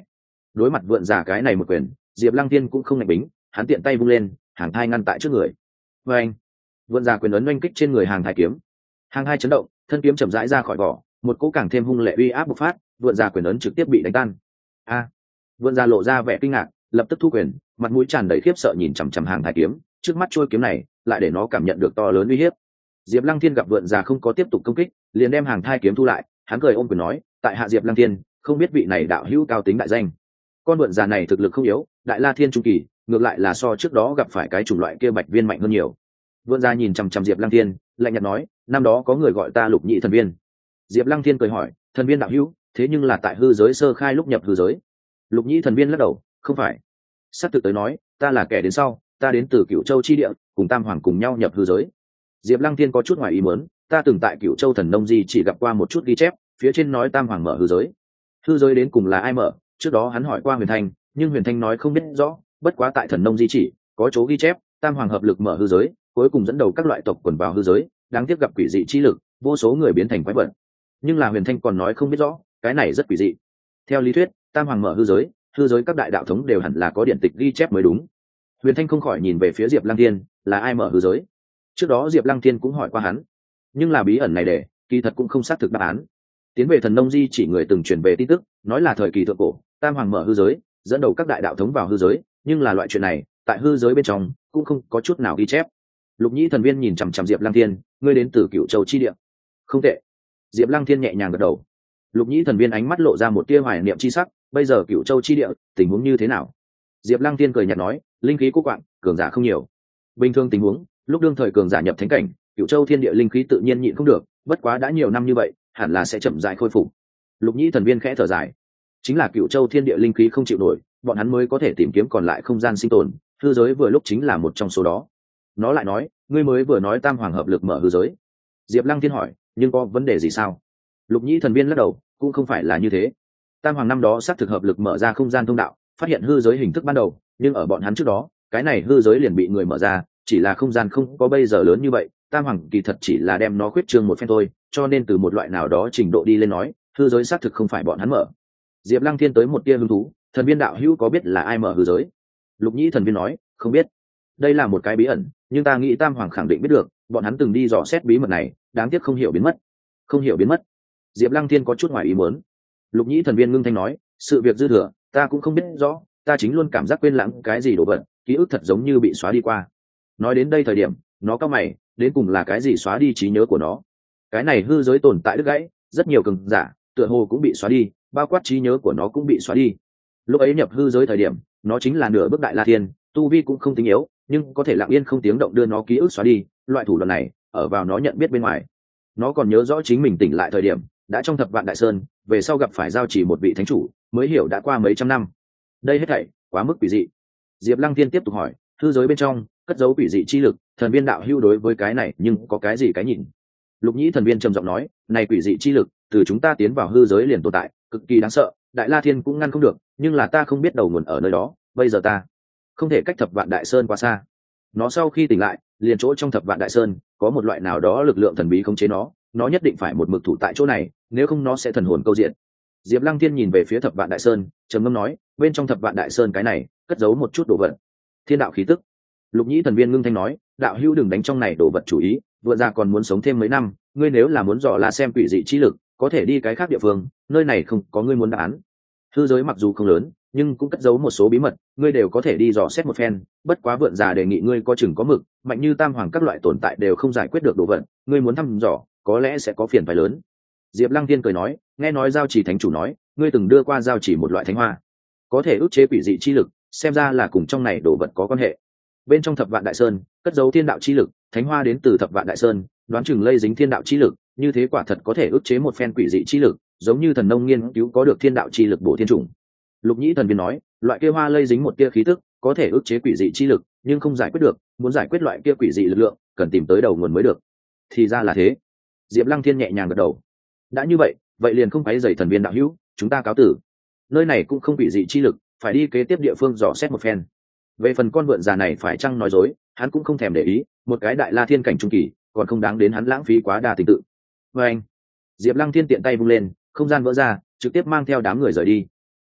đối mặt vượn giả cái này một quyền, Diệp Lăng Thiên cũng không ngạch bính, hắn tiện tay vung lên, hàng thai ngăn tại trước người. Và anh, vượn giả quyền ấn oanh kích trên người hàng thai kiếm, hàng hai chấn động, thân kiếm chậm rãi ra khỏi vỏ, một cỗ càng thêm hung lệ uy áp bộc phát, vượn giả quyền ấn trực tiếp bị đánh tan. A, vượn giả lộ ra vẻ kinh ngạc, lập tức thu quyền, mặt mũi tràn đầy khiếp sợ nhìn chằm chằm hàng thai kiếm, trước mắt trôi kiếm này lại để nó cảm nhận được to lớn uy hiếp. Diệp Lăng Thiên gặp vượn giả không có tiếp tục công kích, liền đem hàng thai kiếm thu lại, hắn cười ôm quyền nói, tại hạ Diệp Lăng Thiên, không biết vị này đạo hữu cao tính đại danh. Con vượn giả này thực lực không yếu, đại la thiên trung kỳ, ngược lại là so trước đó gặp phải cái chủng loại kia bạch viên mạnh hơn nhiều. Vượn giả nhìn chằm chằm Diệp Lăng Thiên, lạnh nhạt nói, năm đó có người gọi ta Lục Nhĩ Thần Viên. Diệp Lăng Thiên cười hỏi, thần viên đạo hữu, thế nhưng là tại hư giới sơ khai lúc nhập hư giới. Lục Nhĩ Thần Viên lắc đầu, không phải. Sát thực tới nói, ta là kẻ đến sau, ta đến từ Cửu Châu chi địa, cùng Tam Hoàng cùng nhau nhập hư giới. Diệp Lăng Thiên có chút ngoài ý muốn, ta từng tại Cửu Châu Thần Nông Di chỉ gặp qua một chút ghi chép, phía trên nói Tam Hoàng mở hư giới. Hư giới đến cùng là ai mở? Trước đó hắn hỏi qua Huyền Thanh, nhưng Huyền Thanh nói không biết rõ, bất quá tại Thần Nông Di chỉ có chỗ ghi chép, Tam Hoàng hợp lực mở hư giới, cuối cùng dẫn đầu các loại tộc quần vào hư giới, đáng tiếc gặp quỷ dị chi lực, vô số người biến thành quái vật. Nhưng là Huyền Thanh còn nói không biết rõ, cái này rất quỷ dị. Theo lý thuyết, Tam Hoàng mở hư giới, hư giới các đại đạo thống đều hẳn là có điển tịch ghi chép mới đúng. Huyền Thanh không khỏi nhìn về phía Diệp Lăng Thiên, là ai mở hư giới? Trước đó Diệp Lăng Thiên cũng hỏi qua hắn, nhưng là bí ẩn này để kỳ thật cũng không xác thực đáp án. Tiến về Thần Nông Di chỉ người từng truyền về tin tức, nói là thời kỳ thượng cổ, Tam Hoàng mở hư giới, dẫn đầu các đại đạo thống vào hư giới, nhưng là loại chuyện này, tại hư giới bên trong cũng không có chút nào ghi chép. Lục Nhĩ Thần Viên nhìn chằm chằm Diệp Lăng Thiên, ngươi đến từ Cửu Châu chi địa. Không tệ. Diệp Lăng Thiên nhẹ nhàng gật đầu. Lục Nhĩ Thần Viên ánh mắt lộ ra một tia hoài niệm chi sắc, bây giờ Cửu Châu chi địa, tình huống như thế nào? Diệp Lăng Thiên cười nhạt nói, linh khí cô quạng, cường giả không nhiều. Bình thường tình huống, lúc đương thời cường giả nhập thánh cảnh, Cửu Châu thiên địa linh khí tự nhiên nhịn không được, bất quá đã nhiều năm như vậy, hẳn là sẽ chậm rãi khôi phục. Lục Nhĩ Thần Viên khẽ thở dài, chính là Cửu Châu thiên địa linh khí không chịu nổi, bọn hắn mới có thể tìm kiếm còn lại không gian sinh tồn, hư giới vừa lúc chính là một trong số đó. Nó lại nói, ngươi mới vừa nói Tam Hoàng hợp lực mở hư giới. Diệp Lăng Thiên hỏi, nhưng có vấn đề gì sao? Lục Nhĩ Thần Viên lắc đầu, cũng không phải là như thế. Tam Hoàng năm đó xác thực hợp lực mở ra không gian thông đạo, phát hiện hư giới hình thức ban đầu, nhưng ở bọn hắn trước đó, cái này hư giới liền bị người mở ra, chỉ là không gian không có bây giờ lớn như vậy, Tam Hoàng kỳ thật chỉ là đem nó khuyết trương một phen thôi, cho nên từ một loại nào đó trình độ đi lên nói, hư giới xác thực không phải bọn hắn mở. Diệp Lăng Thiên tới một tia hứng thú, Thần Viên đạo hữu có biết là ai mở hư giới? Lục Nhĩ Thần Viên nói, không biết. Đây là một cái bí ẩn, nhưng ta nghĩ Tam Hoàng khẳng định biết được, bọn hắn từng đi dò xét bí mật này, đáng tiếc không hiểu biến mất. Không hiểu biến mất. Diệp Lăng Thiên có chút ngoài ý muốn. Lục Nhĩ Thần Viên ngưng thanh nói, sự việc dư thừa, ta cũng không biết rõ, ta chính luôn cảm giác quên lãng cái gì đồ vật, ký ức thật giống như bị xóa đi qua. Nói đến đây thời điểm, nó cau mày, đến cùng là cái gì xóa đi trí nhớ của nó? Cái này hư giới tồn tại đứt gãy, rất nhiều cường giả, tựa hồ cũng bị xóa đi, bao quát trí nhớ của nó cũng bị xóa đi. Lúc ấy nhập hư giới thời điểm, nó chính là nửa bước đại la thiên, tu vi cũng không tính yếu, nhưng có thể lặng yên không tiếng động đưa nó ký ức xóa đi, loại thủ đoạn này, ở vào nó nhận biết bên ngoài. Nó còn nhớ rõ chính mình tỉnh lại thời điểm, đã trong thập vạn đại sơn, về sau gặp phải giao chỉ một vị thánh chủ, mới hiểu đã qua mấy trăm năm. Đây hết thảy quá mức quỷ dị. Diệp Lăng Thiên tiếp tục hỏi, hư giới bên trong cất giấu quỷ dị chi lực, Thần Viên đạo hữu đối với cái này nhưng có cái gì cái nhìn? Lục Nhĩ Thần Viên trầm giọng nói, này quỷ dị chi lực, từ chúng ta tiến vào hư giới liền tồn tại, cực kỳ đáng sợ, Đại La Thiên cũng ngăn không được, nhưng là ta không biết đầu nguồn ở nơi đó, bây giờ ta không thể cách thập vạn đại sơn quá xa. Nó sau khi tỉnh lại, liền chỗ trong thập vạn đại sơn có một loại nào đó lực lượng thần bí khống chế nó, nó nhất định phải một mực thủ tại chỗ này, nếu không nó sẽ thần hồn câu diện. Diệp Lăng Thiên nhìn về phía thập vạn đại sơn, trầm ngâm nói, bên trong thập vạn đại sơn cái này cất giấu một chút đồ vật, thiên đạo khí tức. Lục Nhĩ Thần Viên ngưng thanh nói, đạo hữu đừng đánh trong này đồ vật chủ ý, vượn ra còn muốn sống thêm mấy năm, ngươi nếu là muốn dò la xem quỷ dị chi lực, có thể đi cái khác địa phương, nơi này không có ngươi muốn đáp án. Hư giới mặc dù không lớn, nhưng cũng cất giấu một số bí mật, ngươi đều có thể đi dò xét một phen, bất quá vượn già đề nghị ngươi có chừng có mực, mạnh như Tam Hoàng các loại tồn tại đều không giải quyết được đồ vật, ngươi muốn thăm dò, có lẽ sẽ có phiền phức lớn. Diệp Lăng Thiên cười nói, nghe nói giao chỉ thánh chủ nói, ngươi từng đưa qua giao chỉ một loại thánh hoa, có thể ức chế quỷ dị chi lực, xem ra là cùng trong này đồ vật có quan hệ. Bên trong thập vạn đại sơn cất giấu thiên đạo chi lực, thánh hoa đến từ thập vạn đại sơn, đoán chừng lây dính thiên đạo chi lực, như thế quả thật có thể ức chế một phen quỷ dị chi lực, giống như thần nông nghiên cứu có được thiên đạo chi lực bổ thiên trùng. Lục Nhĩ Thần Viên nói, loại kia hoa lây dính một tia khí tức, có thể ức chế quỷ dị chi lực, nhưng không giải quyết được, muốn giải quyết loại kia quỷ dị lực lượng, cần tìm tới đầu nguồn mới được. Thì ra là thế. Diệp Lăng Thiên nhẹ nhàng gật đầu. Đã như vậy, vậy liền không phải dày Thần Viên đạo hữu, chúng ta cáo tử. Nơi này cũng không quỷ dị chi lực, phải đi kế tiếp địa phương dò xét một phen. Về phần con vượn già này phải chăng nói dối, hắn cũng không thèm để ý, một cái đại la thiên cảnh trung kỳ, còn không đáng đến hắn lãng phí quá đa tình tự. Và anh, Diệp Lăng Thiên tiện tay vung lên, không gian vỡ ra, trực tiếp mang theo đám người rời đi.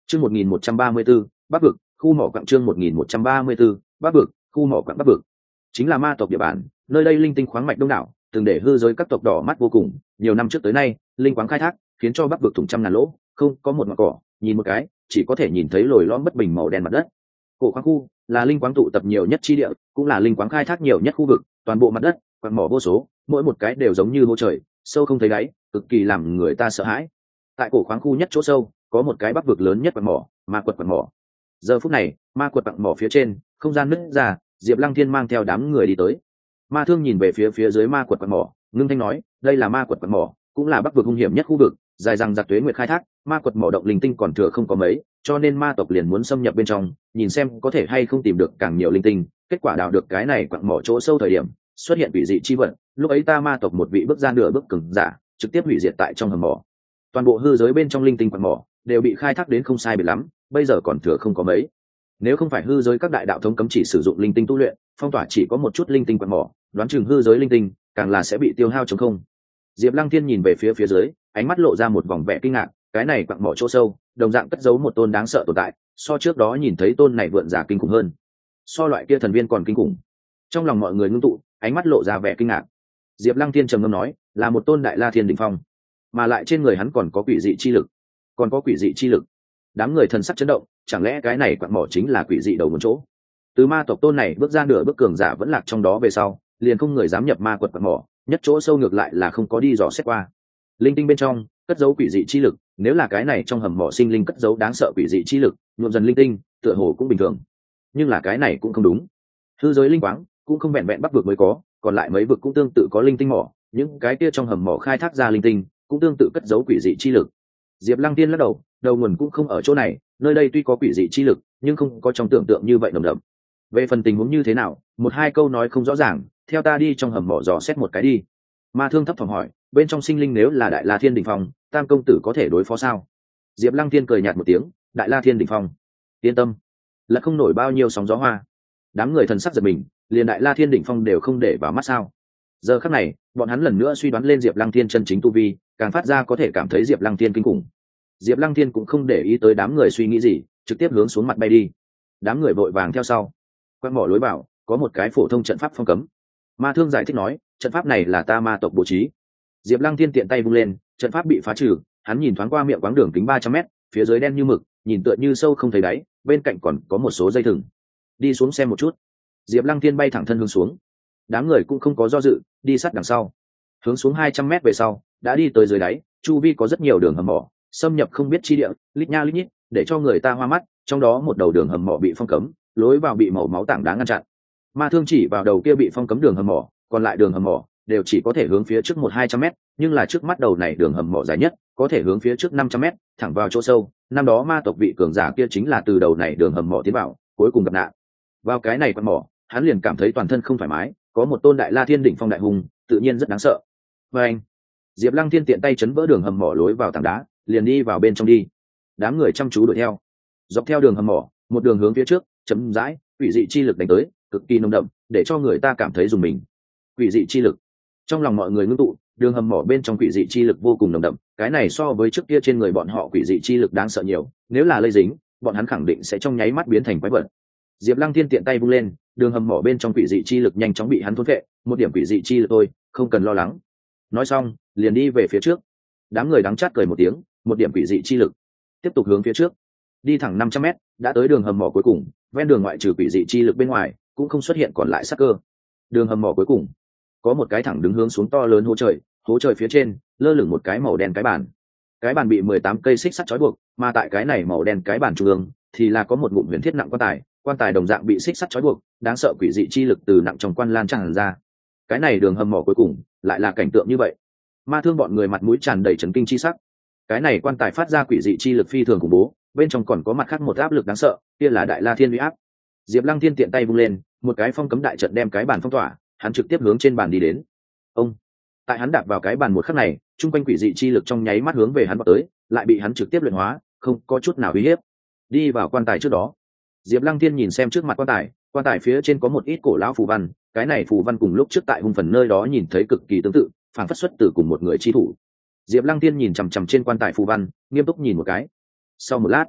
Chương một nghìn một trăm ba mươi 134, Bắc vực, khu mỏ quặng chương một nghìn một trăm ba mươi 134, Bắc vực, khu mỏ quặng Bắc vực. Chính là ma tộc địa bàn, nơi đây linh tinh khoáng mạch đông đảo, từng để hư giới các tộc đỏ mắt vô cùng, nhiều năm trước tới nay, linh khoáng khai thác, khiến cho Bắc vực thủng trăm ngàn lỗ, không có một ngọn cỏ, nhìn một cái, chỉ có thể nhìn thấy lồi lõm bất bình màu đen mặt đất. Cổ khoáng khu là linh khoáng tụ tập nhiều nhất chi địa, cũng là linh khoáng khai thác nhiều nhất khu vực, toàn bộ mặt đất, quặng mỏ vô số, mỗi một cái đều giống như hố trời, sâu không thấy đáy, cực kỳ làm người ta sợ hãi. Tại cổ khoáng khu nhất chỗ sâu, có một cái Bắc vực lớn nhất quặng mỏ, ma quật quặng mỏ. Giờ phút này, ma quật quặng mỏ phía trên, không gian nứt ra, Diệp Lăng Thiên mang theo đám người đi tới. Ma Thương nhìn về phía phía dưới ma quật quặng mỏ, ngưng thanh nói, đây là ma quật quặng mỏ, cũng là Bắc vực hung hiểm nhất khu vực, dài rằng giặc tuế nguyệt khai thác, ma quật mỏ động linh tinh còn thừa không có mấy, cho nên ma tộc liền muốn xâm nhập bên trong, nhìn xem có thể hay không tìm được càng nhiều linh tinh. Kết quả đào được cái này quặng mỏ chỗ sâu thời điểm, xuất hiện quỷ dị chi vật, lúc ấy ta ma tộc một vị bước ra nửa bước cường giả, trực tiếp hủy diệt tại trong hầm mỏ. Toàn bộ hư giới bên trong linh tinh quặng mỏ đều bị khai thác đến không sai biệt lắm, bây giờ còn thừa không có mấy. Nếu không phải hư giới các đại đạo thống cấm chỉ sử dụng linh tinh tu luyện, phong tỏa chỉ có một chút linh tinh quặng mỏ, đoán chừng hư giới linh tinh càng là sẽ bị tiêu hao trống không. Diệp Lăng Thiên nhìn về phía phía dưới, ánh mắt lộ ra một vòng vẻ kinh ngạc, cái này quặng mỏ chỗ sâu, đồng dạng cất giấu một tôn đáng sợ tồn tại, so trước đó nhìn thấy tôn này vượn giả kinh khủng hơn, so loại kia thần viên còn kinh khủng. Trong lòng mọi người ngưng tụ, ánh mắt lộ ra vẻ kinh ngạc. Diệp Lăng Thiên trầm ngâm nói, là một tôn đại la thiên đỉnh phong, mà lại trên người hắn còn có quỷ dị chi lực, còn có quỷ dị chi lực. Đám người thần sắc chấn động, chẳng lẽ cái này quặng mỏ chính là quỷ dị đầu một chỗ? Từ ma tộc tôn này bước ra nửa bước cường giả vẫn lạc trong đó về sau, liền không người dám nhập ma quật quặng mỏ, nhất chỗ sâu ngược lại là không có đi dò xét qua. Linh tinh bên trong cất giấu quỷ dị chi lực, nếu là cái này trong hầm mỏ sinh linh cất giấu đáng sợ quỷ dị chi lực, nhuộm dần linh tinh, tựa hồ cũng bình thường. Nhưng là cái này cũng không đúng. Hư giới linh quáng cũng không vẹn vẹn Bắc vực mới có, còn lại mấy vực cũng tương tự có linh tinh mỏ, những cái kia trong hầm mỏ khai thác ra linh tinh cũng tương tự cất giấu quỷ dị chi lực. Diệp Lăng Tiên lắc đầu, đầu nguồn cũng không ở chỗ này, nơi đây tuy có quỷ dị chi lực, nhưng không có trong tưởng tượng như vậy nồng đậm. Về phần tình huống như thế nào, một hai câu nói không rõ ràng, theo ta đi trong hầm mỏ dò xét một cái đi. Ma Thương thấp thỏm hỏi, bên trong sinh linh nếu là đại la thiên đỉnh phong, Tam công tử có thể đối phó sao? Diệp Lăng Thiên cười nhạt một tiếng, đại la thiên đỉnh phong, yên tâm, là không nổi bao nhiêu sóng gió hoa. Đám người thần sắc giật mình, liền đại la thiên đỉnh phong đều không để vào mắt sao? Giờ khắc này, bọn hắn lần nữa suy đoán lên Diệp Lăng Thiên chân chính tu vi, càng phát ra có thể cảm thấy Diệp Lăng Thiên kinh khủng. Diệp Lăng Thiên cũng không để ý tới đám người suy nghĩ gì, trực tiếp hướng xuống mặt bay đi. Đám người vội vàng theo sau. Quang mỏ lối vào có một cái phổ thông trận pháp phong cấm. Ma Thương giải thích nói, trận pháp này là ta ma tộc bố trí. Diệp Lăng Thiên tiện tay vung lên, trận pháp bị phá trừ. Hắn nhìn thoáng qua miệng quáng đường kính ba trăm mét, phía dưới đen như mực, nhìn tựa như sâu không thấy đáy, bên cạnh còn có một số dây thừng. Đi xuống xem một chút. Diệp Lăng Thiên bay thẳng thân hướng xuống. Đám người cũng không có do dự, đi sát đằng sau. Hướng xuống hai trăm mét về sau, đã đi tới dưới đáy, chu vi có rất nhiều đường hầm mỏ, xâm nhập không biết chi địa, lít nha lít nhít, để cho người ta hoa mắt. Trong đó một đầu đường hầm mỏ bị phong cấm, lối vào bị màu máu tảng đá ngăn chặn. Ma Thương chỉ vào đầu kia bị phong cấm đường hầm mỏ, còn lại đường hầm mỏ đều chỉ có thể hướng phía trước một hai trăm mét, nhưng là trước mắt đầu này đường hầm mỏ dài nhất, có thể hướng phía trước năm trăm mét, thẳng vào chỗ sâu. Năm đó ma tộc vị cường giả kia chính là từ đầu này đường hầm mỏ tiến vào, cuối cùng gặp nạn. Vào cái này quặng mỏ, hắn liền cảm thấy toàn thân không thoải mái, có một tôn đại la thiên đỉnh phong đại hùng, tự nhiên rất đáng sợ. Và anh, Diệp Lăng Thiên tiện tay chấn vỡ đường hầm mỏ lối vào tảng đá, liền đi vào bên trong đi. Đám người chăm chú đuổi theo, dọc theo đường hầm mỏ, một đường hướng phía trước, chấm dãi, quỷ dị chi lực đánh tới, cực kỳ nồng đậm, để cho người ta cảm thấy rùng mình. Quỷ dị chi lực, trong lòng mọi người ngưng tụ, đường hầm mỏ bên trong quỷ dị chi lực vô cùng nồng đậm, cái này so với trước kia trên người bọn họ quỷ dị chi lực đáng sợ nhiều, nếu là lây dính, bọn hắn khẳng định sẽ trong nháy mắt biến thành quái vật. Diệp Lăng Thiên tiện tay vung lên, đường hầm mỏ bên trong quỷ dị chi lực nhanh chóng bị hắn thôn phệ, một điểm quỷ dị chi lực thôi, không cần lo lắng. Nói xong, liền đi về phía trước. Đám người đắng chát cười một tiếng, một điểm quỷ dị chi lực, tiếp tục hướng phía trước, đi thẳng năm trăm mét, đã tới đường hầm mỏ cuối cùng, ven đường ngoại trừ quỷ dị chi lực bên ngoài, cũng không xuất hiện còn lại sắc cơ. Đường hầm mỏ cuối cùng, có một cái thẳng đứng hướng xuống to lớn hố trời, hố trời phía trên lơ lửng một cái màu đen cái bàn. Cái bàn bị mười tám cây xích sắt trói buộc, mà tại cái này màu đen cái bàn trung ương thì là có một ngụm huyền thiết nặng quan tài, quan tài đồng dạng bị xích sắt trói buộc, đáng sợ quỷ dị chi lực từ nặng trong quan lan tràn ra. Cái này đường hầm mỏ cuối cùng lại là cảnh tượng như vậy. Ma Thương bọn người mặt mũi tràn đầy chấn kinh chi sắc. Cái này quan tài phát ra quỷ dị chi lực phi thường khủng bố, bên trong còn có mặt khác một áp lực đáng sợ, kia là đại la thiên uy áp. Diệp Lăng Thiên tiện tay vung lên, một cái phong cấm đại trận đem cái bàn phong tỏa, hắn trực tiếp hướng trên bàn đi đến. Ông, tại hắn đạp vào cái bàn một khắc này, trung quanh quỷ dị chi lực trong nháy mắt hướng về hắn vọt tới, lại bị hắn trực tiếp luyện hóa, không có chút nào uy hiếp. Đi vào quan tài trước đó, Diệp Lăng Thiên nhìn xem trước mặt quan tài, quan tài phía trên có một ít cổ lão phù văn, cái này phù văn cùng lúc trước tại hung phần nơi đó nhìn thấy cực kỳ tương tự, phản phất xuất từ cùng một người chi thủ. Diệp Lăng Thiên nhìn chằm chằm trên quan tài phù văn, nghiêm túc nhìn một cái. Sau một lát,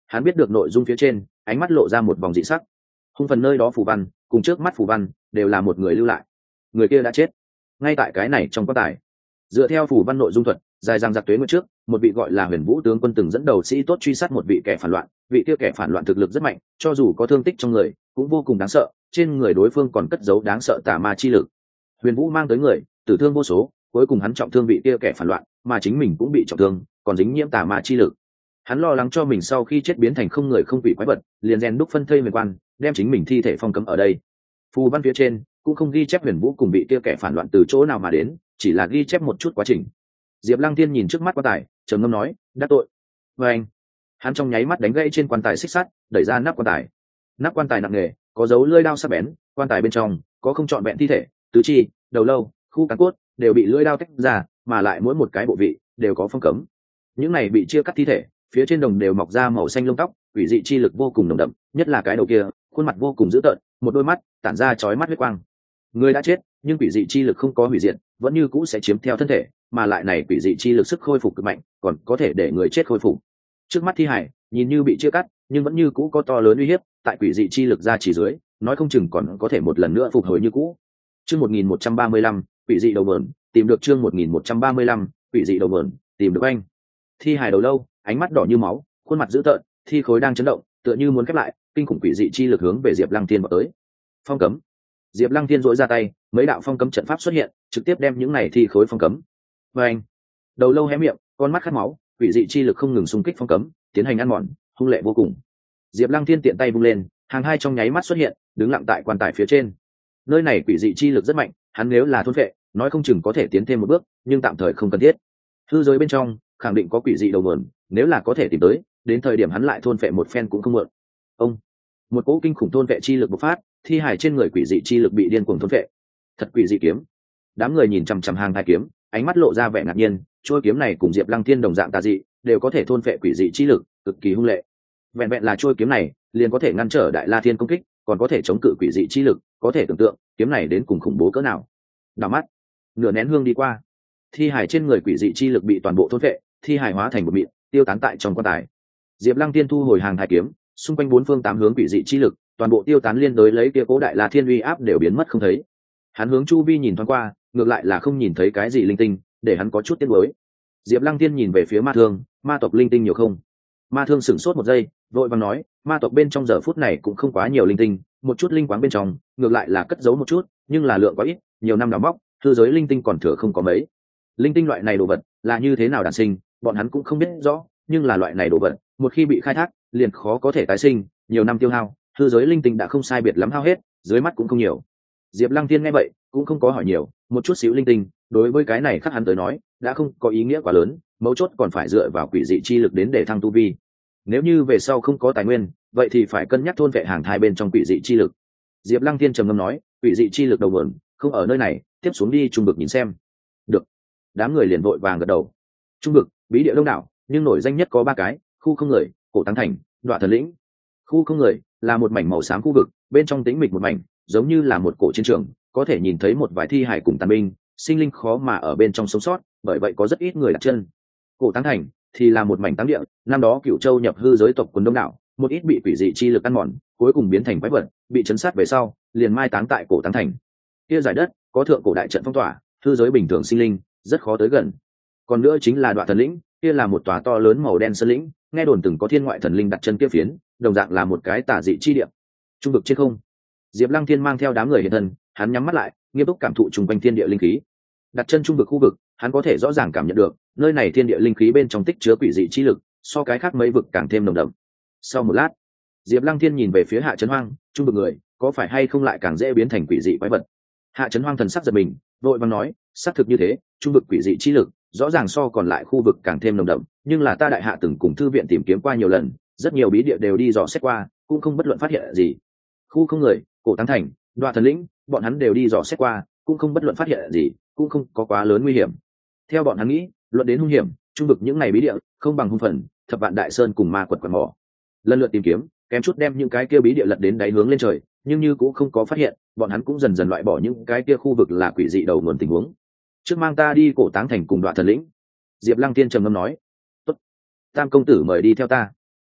Hắn biết được nội dung phía trên, ánh mắt lộ ra một vòng dị sắc. Hung phần nơi đó phù văn cùng trước mắt phù văn đều là một người lưu lại, người kia đã chết ngay tại cái này trong quan tài. Dựa theo phù văn nội dung thuật, dài dằng dặc tuế nguyện trước, một vị gọi là Huyền Vũ tướng quân từng dẫn đầu sĩ tốt truy sát một vị kẻ phản loạn, vị kia kẻ phản loạn thực lực rất mạnh, cho dù có thương tích trong người cũng vô cùng đáng sợ, trên người đối phương còn cất giấu đáng sợ tà ma chi lực. Huyền Vũ mang tới người tử thương vô số, cuối cùng hắn trọng thương vị kia kẻ phản loạn, mà chính mình cũng bị trọng thương, còn dính nhiễm tà ma chi lực. Hắn lo lắng cho mình sau khi chết biến thành không người không quỷ quái vật, liền rèn đúc phân thây huyền quan, đem chính mình thi thể phong cấm ở đây. Phù văn phía trên cũng không ghi chép Huyền Vũ cùng vị kia kẻ phản loạn từ chỗ nào mà đến, chỉ là ghi chép một chút quá trình. Diệp Lăng Thiên nhìn trước mắt quan tài, trầm ngâm nói, đắc tội. Và anh, hắn trong nháy mắt đánh gãy trên quan tài xích sắt, đẩy ra nắp quan tài. Nắp quan tài nặng nề, có dấu lưỡi đao sắc bén, quan tài bên trong có không trọn vẹn thi thể, tứ chi, đầu lâu, khu cán cốt đều bị lưỡi đao tách ra, mà lại mỗi một cái bộ vị đều có phong cấm. Những này bị chia cắt thi thể, phía trên đồng đều mọc ra màu xanh lông tóc, quỷ dị chi lực vô cùng nồng đậm, nhất là cái đầu kia, khuôn mặt vô cùng dữ tợn, một đôi mắt tản ra chói mắt huyết quang. Người đã chết, nhưng quỷ dị chi lực không có hủy diệt, vẫn như cũ sẽ chiếm theo thân thể, mà lại này quỷ dị chi lực sức khôi phục cực mạnh, còn có thể để người chết khôi phục. Trước mắt thi hải nhìn như bị chia cắt, nhưng vẫn như cũ có to lớn uy hiếp, tại quỷ dị chi lực ra chỉ dưới, nói không chừng còn có thể một lần nữa phục hồi như cũ. Chương một nghìn một trăm ba mươi lăm, quỷ dị đầu bờn, tìm được chương một nghìn một trăm ba mươi lăm, quỷ dị đầu bờn, tìm được anh. Thi hải đầu lâu, ánh mắt đỏ như máu, khuôn mặt dữ tợn, thi khối đang chấn động, tựa như muốn khép lại, kinh khủng quỷ dị chi lực hướng về Diệp Lăng Thiên vào tới. Phong cấm. Diệp Lăng Thiên rỗi ra tay, mấy đạo phong cấm trận pháp xuất hiện, trực tiếp đem những này thi khối phong cấm. Và anh, đầu lâu hé miệng, con mắt khát máu, quỷ dị chi lực không ngừng xung kích phong cấm, tiến hành ăn mòn, hung lệ vô cùng. Diệp Lăng Thiên tiện tay vung lên, hàng hai trong nháy mắt xuất hiện, đứng lặng tại quan tài phía trên. Nơi này quỷ dị chi lực rất mạnh, hắn nếu là thôn phệ, nói không chừng có thể tiến thêm một bước, nhưng tạm thời không cần thiết. Hư giới bên trong khẳng định có quỷ dị đầu nguồn, nếu là có thể tìm tới, đến thời điểm hắn lại thôn phệ một phen cũng không muộn. Ông, một cỗ kinh khủng thôn phệ chi lực bộc phát, thi hải trên người quỷ dị chi lực bị điên cuồng thôn phệ. Thật quỷ dị kiếm. Đám người nhìn chằm chằm hàng hai kiếm, ánh mắt lộ ra vẻ ngạc nhiên, chuôi kiếm này cùng Diệp Lăng Thiên đồng dạng tà dị, đều có thể thôn phệ quỷ dị chi lực, cực kỳ hung lệ. Vẹn vẹn là chuôi kiếm này, liền có thể ngăn trở Đại La Thiên công kích, còn có thể chống cự quỷ dị chi lực, có thể tưởng tượng, kiếm này đến cùng khủng bố cỡ nào. Đảo mắt, nửa nén hương đi qua, thi hải trên người quỷ dị chi lực bị toàn bộ thôn phệ, thi hải hóa thành một mịn, tiêu tán tại trong quan tài. Diệp Lăng Thiên thu hồi hàng hai kiếm, xung quanh bốn phương tám hướng quỷ dị chi lực, toàn bộ tiêu tán liên đối lấy kia cố Đại La Thiên uy áp đều biến mất không thấy. Hắn hướng chu vi nhìn thoáng qua, ngược lại là không nhìn thấy cái gì linh tinh, để hắn có chút tiếc nuối. Diệp Lăng Thiên nhìn về phía Ma Thương, ma tộc linh tinh nhiều không? Ma Thương sửng sốt một giây, vội vàng nói, ma tộc bên trong giờ phút này cũng không quá nhiều linh tinh, một chút linh quáng bên trong, ngược lại là cất giấu một chút, nhưng là lượng quá ít, nhiều năm đào móc, thư giới linh tinh còn thừa không có mấy. Linh tinh loại này đồ vật là như thế nào đản sinh, bọn hắn cũng không biết rõ, nhưng là loại này đồ vật, một khi bị khai thác, liền khó có thể tái sinh, nhiều năm tiêu hao, thư giới linh tinh đã không sai biệt lắm hao hết, dưới mắt cũng không nhiều. Diệp Lăng Thiên nghe vậy, cũng không có hỏi nhiều, một chút xíu linh tinh, đối với cái này khác hắn tới nói, đã không có ý nghĩa quá lớn, mấu chốt còn phải dựa vào quỷ dị chi lực đến để thăng tu vi. Nếu như về sau không có tài nguyên, vậy thì phải cân nhắc thôn vệ hàng thai bên trong quỷ dị chi lực. Diệp Lăng Thiên trầm ngâm nói, quỷ dị chi lực đầu nguồn không ở nơi này, tiếp xuống đi trung vực nhìn xem. Được. Đám người liền vội vàng gật đầu. Trung vực, bí địa đông đảo, nhưng nổi danh nhất có ba cái, khu không người, cổ tăng thành, Đoạ Thần lĩnh. Khu không người là một mảnh màu xám khu vực, bên trong tĩnh mịch một mảnh, giống như là một cổ chiến trường, có thể nhìn thấy một vài thi hải cùng tàn binh, sinh linh khó mà ở bên trong sống sót, bởi vậy có rất ít người đặt chân. Cổ tăng thành thì là một mảnh táng địa, năm đó Cửu Châu nhập hư giới tộc quần đông đảo, một ít bị quỷ dị chi lực ăn mòn, cuối cùng biến thành quái vật, bị chấn sát về sau, liền mai táng tại cổ tăng thành. Kia giải đất có thượng cổ đại trận phong tỏa, hư giới bình thường sinh linh rất khó tới gần. Còn nữa chính là Đoạ Thần lĩnh, kia là một tòa to lớn màu đen sơn lĩnh, nghe đồn từng có thiên ngoại thần linh đặt chân kia phiến, đồng dạng là một cái tà dị chi địa. Trung vực trên không, Diệp Lăng Thiên mang theo đám người hiện thân, hắn nhắm mắt lại, nghiêm túc cảm thụ trùng quanh thiên địa linh khí. Đặt chân trung vực khu vực, hắn có thể rõ ràng cảm nhận được, nơi này thiên địa linh khí bên trong tích chứa quỷ dị chi lực, so cái khác mấy vực càng thêm nồng đậm. Sau một lát, Diệp Lăng Thiên nhìn về phía Hạ Chấn Hoang, trung vực người, có phải hay không lại càng dễ biến thành quỷ dị quái vật? Hạ Chấn Hoang thần sắc giật mình, vội vàng nói, xác thực như thế, trung vực quỷ dị chi lực, rõ ràng so còn lại khu vực càng thêm nồng đậm, nhưng là ta đại hạ từng cùng thư viện tìm kiếm qua nhiều lần, rất nhiều bí địa đều đi dò xét qua, cũng không bất luận phát hiện gì. Khu không người, cổ tăng thành, Đoạ Thần lĩnh, bọn hắn đều đi dò xét qua, cũng không bất luận phát hiện gì, cũng không có quá lớn nguy hiểm. Theo bọn hắn nghĩ, luận đến hung hiểm, trung vực những ngày bí địa không bằng hung phần, thập vạn đại sơn cùng ma quật quần mỏ. Lần lượt tìm kiếm, kém chút đem những cái kia bí địa lật đến đáy hướng lên trời, nhưng như cũng không có phát hiện, bọn hắn cũng dần dần loại bỏ những cái kia khu vực là quỷ dị đầu nguồn tình huống. Trước mang ta đi cổ táng thành cùng Đoạ Thần lĩnh. Diệp Lăng Thiên trầm ngâm nói, tốt, Tam công tử mời đi theo ta.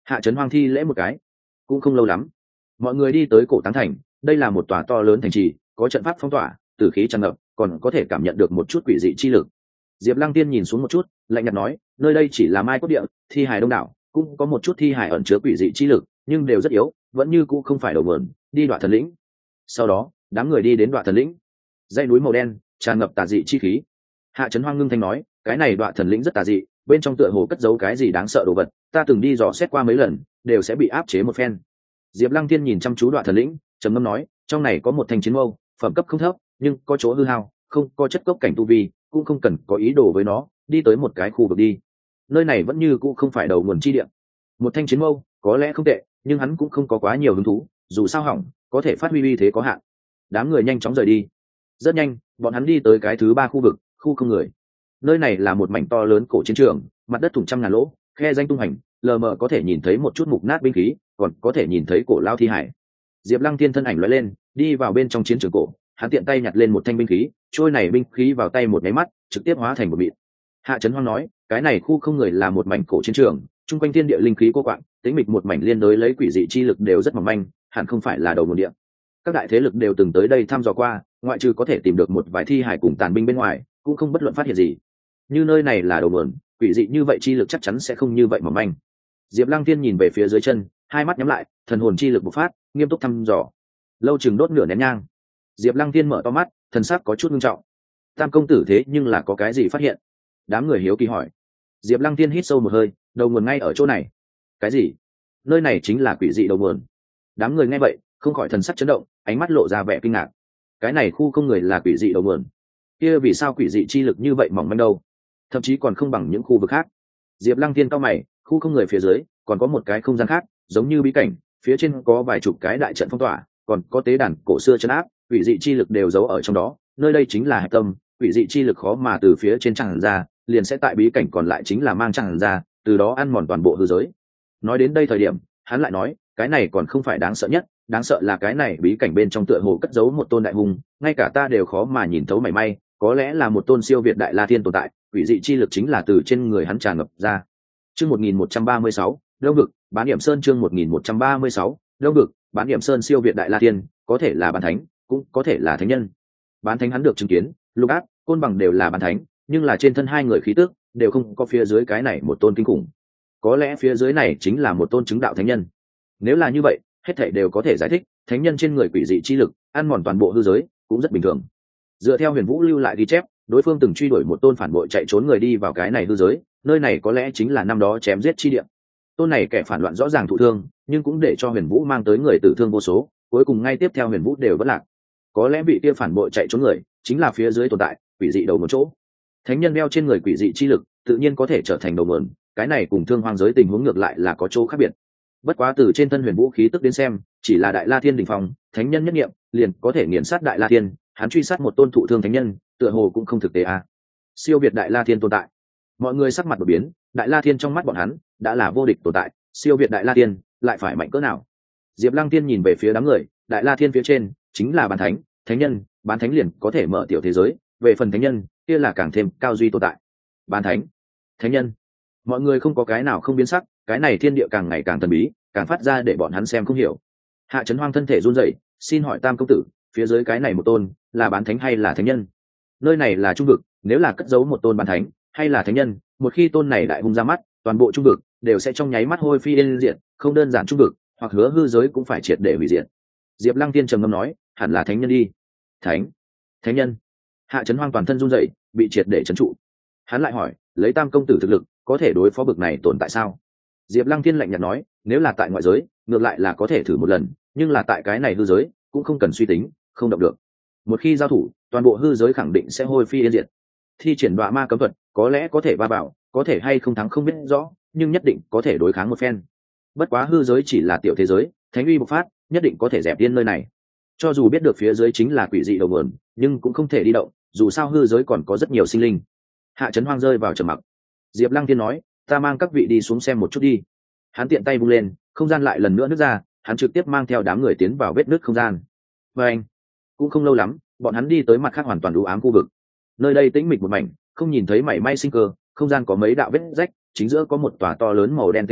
Hạ Trấn Hoang thi lễ một cái. Cũng không lâu lắm, mọi người đi tới cổ táng thành. Đây là một tòa to lớn thành trì, có trận pháp phong tỏa, tử khí tràn ngập, còn có thể cảm nhận được một chút quỷ dị chi lực. Diệp Lăng Tiên nhìn xuống một chút, lạnh nhạt nói, nơi đây chỉ là mai cốt địa, thi hài đông đảo, cũng có một chút thi hài ẩn chứa quỷ dị chi lực, nhưng đều rất yếu, vẫn như cũ không phải đầu mượn. Đi Đoạ Thần lĩnh. Sau đó, đám người đi đến Đoạ Thần lĩnh. Dãy núi màu đen tràn ngập tà dị chi khí. Hạ Trấn Hoang ngưng thanh nói, cái này Đoạ Thần lĩnh rất tà dị, bên trong tựa hồ cất giấu cái gì đáng sợ đồ vật, ta từng đi dò xét qua mấy lần, đều sẽ bị áp chế một phen. Diệp Lăng Tiên nhìn chăm chú Đoạ Thần lĩnh, trầm ngâm nói, trong này có một thanh chiến mâu, phẩm cấp không thấp, nhưng có chỗ hư hao, không có chất cốc cảnh tu vi, cũng không cần có ý đồ với nó, đi tới một cái khu vực đi. Nơi này vẫn như cũ không phải đầu nguồn chi địa. Một thanh chiến mâu, có lẽ không tệ, nhưng hắn cũng không có quá nhiều hứng thú, dù sao hỏng, có thể phát huy uy thế có hạn. Đám người nhanh chóng rời đi. Rất nhanh, bọn hắn đi tới cái thứ ba khu vực, khu không người. Nơi này là một mảnh to lớn cổ chiến trường, mặt đất thủng trăm ngàn lỗ, khe danh tung hành, lờ mờ có thể nhìn thấy một chút mục nát binh khí, còn có thể nhìn thấy cổ lao thi hải. Diệp Lăng Thiên thân ảnh lóe lên, đi vào bên trong chiến trường cổ, hắn tiện tay nhặt lên một thanh binh khí, trôi này binh khí vào tay một cái mắt, trực tiếp hóa thành một mịn. Hạ Trấn Hoang nói, cái này khu không người là một mảnh cổ chiến trường, chung quanh thiên địa linh khí cô quạng, tĩnh mịch một mảnh liên đối lấy quỷ dị chi lực đều rất mỏng manh, hẳn không phải là đầu nguồn địa. Các đại thế lực đều từng tới đây thăm dò qua, ngoại trừ có thể tìm được một vài thi hải cùng tàn binh bên ngoài, cũng không bất luận phát hiện gì. Như nơi này là đầu nguồn, quỷ dị như vậy chi lực chắc chắn sẽ không như vậy mỏng manh. Diệp Lăng Thiên nhìn về phía dưới chân, hai mắt nhắm lại, thần hồn chi lực bộc phát, nghiêm túc thăm dò. Lâu chừng đốt nửa nén nhang, Diệp Lăng Thiên mở to mắt, thần sắc có chút nghiêm trọng. Tam công tử thế nhưng là có cái gì phát hiện? Đám người hiếu kỳ hỏi. Diệp Lăng Thiên hít sâu một hơi, đầu nguồn ngay ở chỗ này. Cái gì? Nơi này chính là quỷ dị đầu nguồn. Đám người nghe vậy, không khỏi thần sắc chấn động, ánh mắt lộ ra vẻ kinh ngạc. Cái này khu không người là quỷ dị đầu nguồn. Kia vì sao quỷ dị chi lực như vậy mỏng manh đâu? Thậm chí còn không bằng những khu vực khác. Diệp Lăng Thiên cau mày, khu không người phía dưới còn có một cái không gian khác, giống như bí cảnh, phía trên có vài chục cái đại trận phong tỏa, còn có tế đàn cổ xưa trấn áp, quỷ dị chi lực đều giấu ở trong đó. Nơi đây chính là hạch tâm, quỷ dị chi lực khó mà từ phía trên tràn ra, liền sẽ tại bí cảnh còn lại chính là mang tràn ra, từ đó ăn mòn toàn bộ hư giới. Nói đến đây thời điểm, hắn lại nói, cái này còn không phải đáng sợ nhất, đáng sợ là cái này bí cảnh bên trong tựa hồ cất giấu một tôn đại hùng, ngay cả ta đều khó mà nhìn thấu mảy may, có lẽ là một tôn siêu việt đại la thiên tồn tại, quỷ dị chi lực chính là từ trên người hắn tràn ngập ra. Chương một nghìn một trăm ba mươi sáu, Đông vực, Bán Điểm Sơn chương một nghìn một trăm ba mươi sáu, Đông vực, Bán Điểm Sơn siêu việt đại la thiên, có thể là bán thánh, cũng có thể là thánh nhân. Bán thánh hắn được chứng kiến, Lục Ác, Côn Bằng đều là bán thánh, nhưng là trên thân hai người khí tức đều không có phía dưới cái này một tôn kinh khủng. Có lẽ phía dưới này chính là một tôn chứng đạo thánh nhân. Nếu là như vậy, hết thảy đều có thể giải thích, thánh nhân trên người quỷ dị chi lực, ăn mòn toàn bộ hư giới, cũng rất bình thường. Dựa theo Huyền Vũ lưu lại ghi chép, đối phương từng truy đuổi một tôn phản bội chạy trốn người đi vào cái này hư giới, nơi này có lẽ chính là năm đó chém giết chi địa. Tôn này kẻ phản loạn rõ ràng thụ thương, nhưng cũng để cho Huyền Vũ mang tới người tử thương vô số, cuối cùng ngay tiếp theo Huyền Vũ đều vẫn lạc. Có lẽ bị kia phản bội chạy trốn người chính là phía dưới tồn tại quỷ dị đầu một chỗ. Thánh nhân đeo trên người quỷ dị chi lực, tự nhiên có thể trở thành đầu mượn, cái này cùng thương hoang giới tình huống ngược lại là có chỗ khác biệt. Bất quá từ trên thân Huyền Vũ khí tức đến xem, chỉ là đại la thiên đỉnh phong, thánh nhân nhất nghiệm, liền có thể nghiền sát đại la thiên, hắn truy sát một tôn thụ thương thánh nhân, tựa hồ cũng không thực tế à. Siêu việt đại la thiên tồn tại. Mọi người sắc mặt đột biến, đại la thiên trong mắt bọn hắn đã là vô địch tồn tại, siêu việt đại la thiên lại phải mạnh cỡ nào? Diệp Lăng Tiên nhìn về phía đám người, đại la thiên phía trên chính là bán thánh, thánh nhân, bán thánh liền có thể mở tiểu thế giới, về phần thánh nhân, kia là càng thêm cao duy tồn tại. Bán thánh, thánh nhân, mọi người không có cái nào không biến sắc, cái này thiên địa càng ngày càng thần bí, càng phát ra để bọn hắn xem không hiểu. Hạ Trấn Hoang thân thể run rẩy, xin hỏi Tam công tử, phía dưới cái này một tôn là bán thánh hay là thánh nhân? Nơi này là trung vực, nếu là cất giấu một tôn bán thánh hay là thánh nhân, một khi tôn này đại hung ra mắt, toàn bộ trung vực đều sẽ trong nháy mắt hôi phi yên diệt, không đơn giản trung vực, hoặc hứa hư giới cũng phải triệt để hủy diệt. Diệp Lăng Tiên trầm ngâm nói, hẳn là thánh nhân đi. Thánh, thánh nhân. Hạ Trấn Hoang toàn thân run rẩy, bị triệt để trấn trụ. Hắn lại hỏi, lấy Tam công tử thực lực, có thể đối phó bực này tồn tại sao? Diệp Lăng Tiên lạnh nhạt nói, nếu là tại ngoại giới, ngược lại là có thể thử một lần, nhưng là tại cái này hư giới, cũng không cần suy tính, không động được. Một khi giao thủ, toàn bộ hư giới khẳng định sẽ hôi phi yên diệt. Thi triển Đoạ Ma cấm thuật, có lẽ có thể ba bảo, có thể hay không thắng không biết rõ, nhưng nhất định có thể đối kháng một phen. Bất quá hư giới chỉ là tiểu thế giới, thánh uy bộc phát, nhất định có thể dẹp điên nơi này. Cho dù biết được phía dưới chính là quỷ dị đầu nguồn, nhưng cũng không thể đi động, dù sao hư giới còn có rất nhiều sinh linh. Hạ Trấn Hoang rơi vào trầm mặc. Diệp Lăng Tiên nói, ta mang các vị đi xuống xem một chút đi. Hắn tiện tay vung lên, không gian lại lần nữa nứt ra, hắn trực tiếp mang theo đám người tiến vào vết nứt không gian. Và anh, cũng không lâu lắm, bọn hắn đi tới mặt khác hoàn toàn u ám khu vực. Nơi đây tĩnh mịch một mảnh, không nhìn thấy mảy may sinh cơ, không gian có mấy đạo vết rách, chính giữa có một tòa to lớn màu đen tế đàn,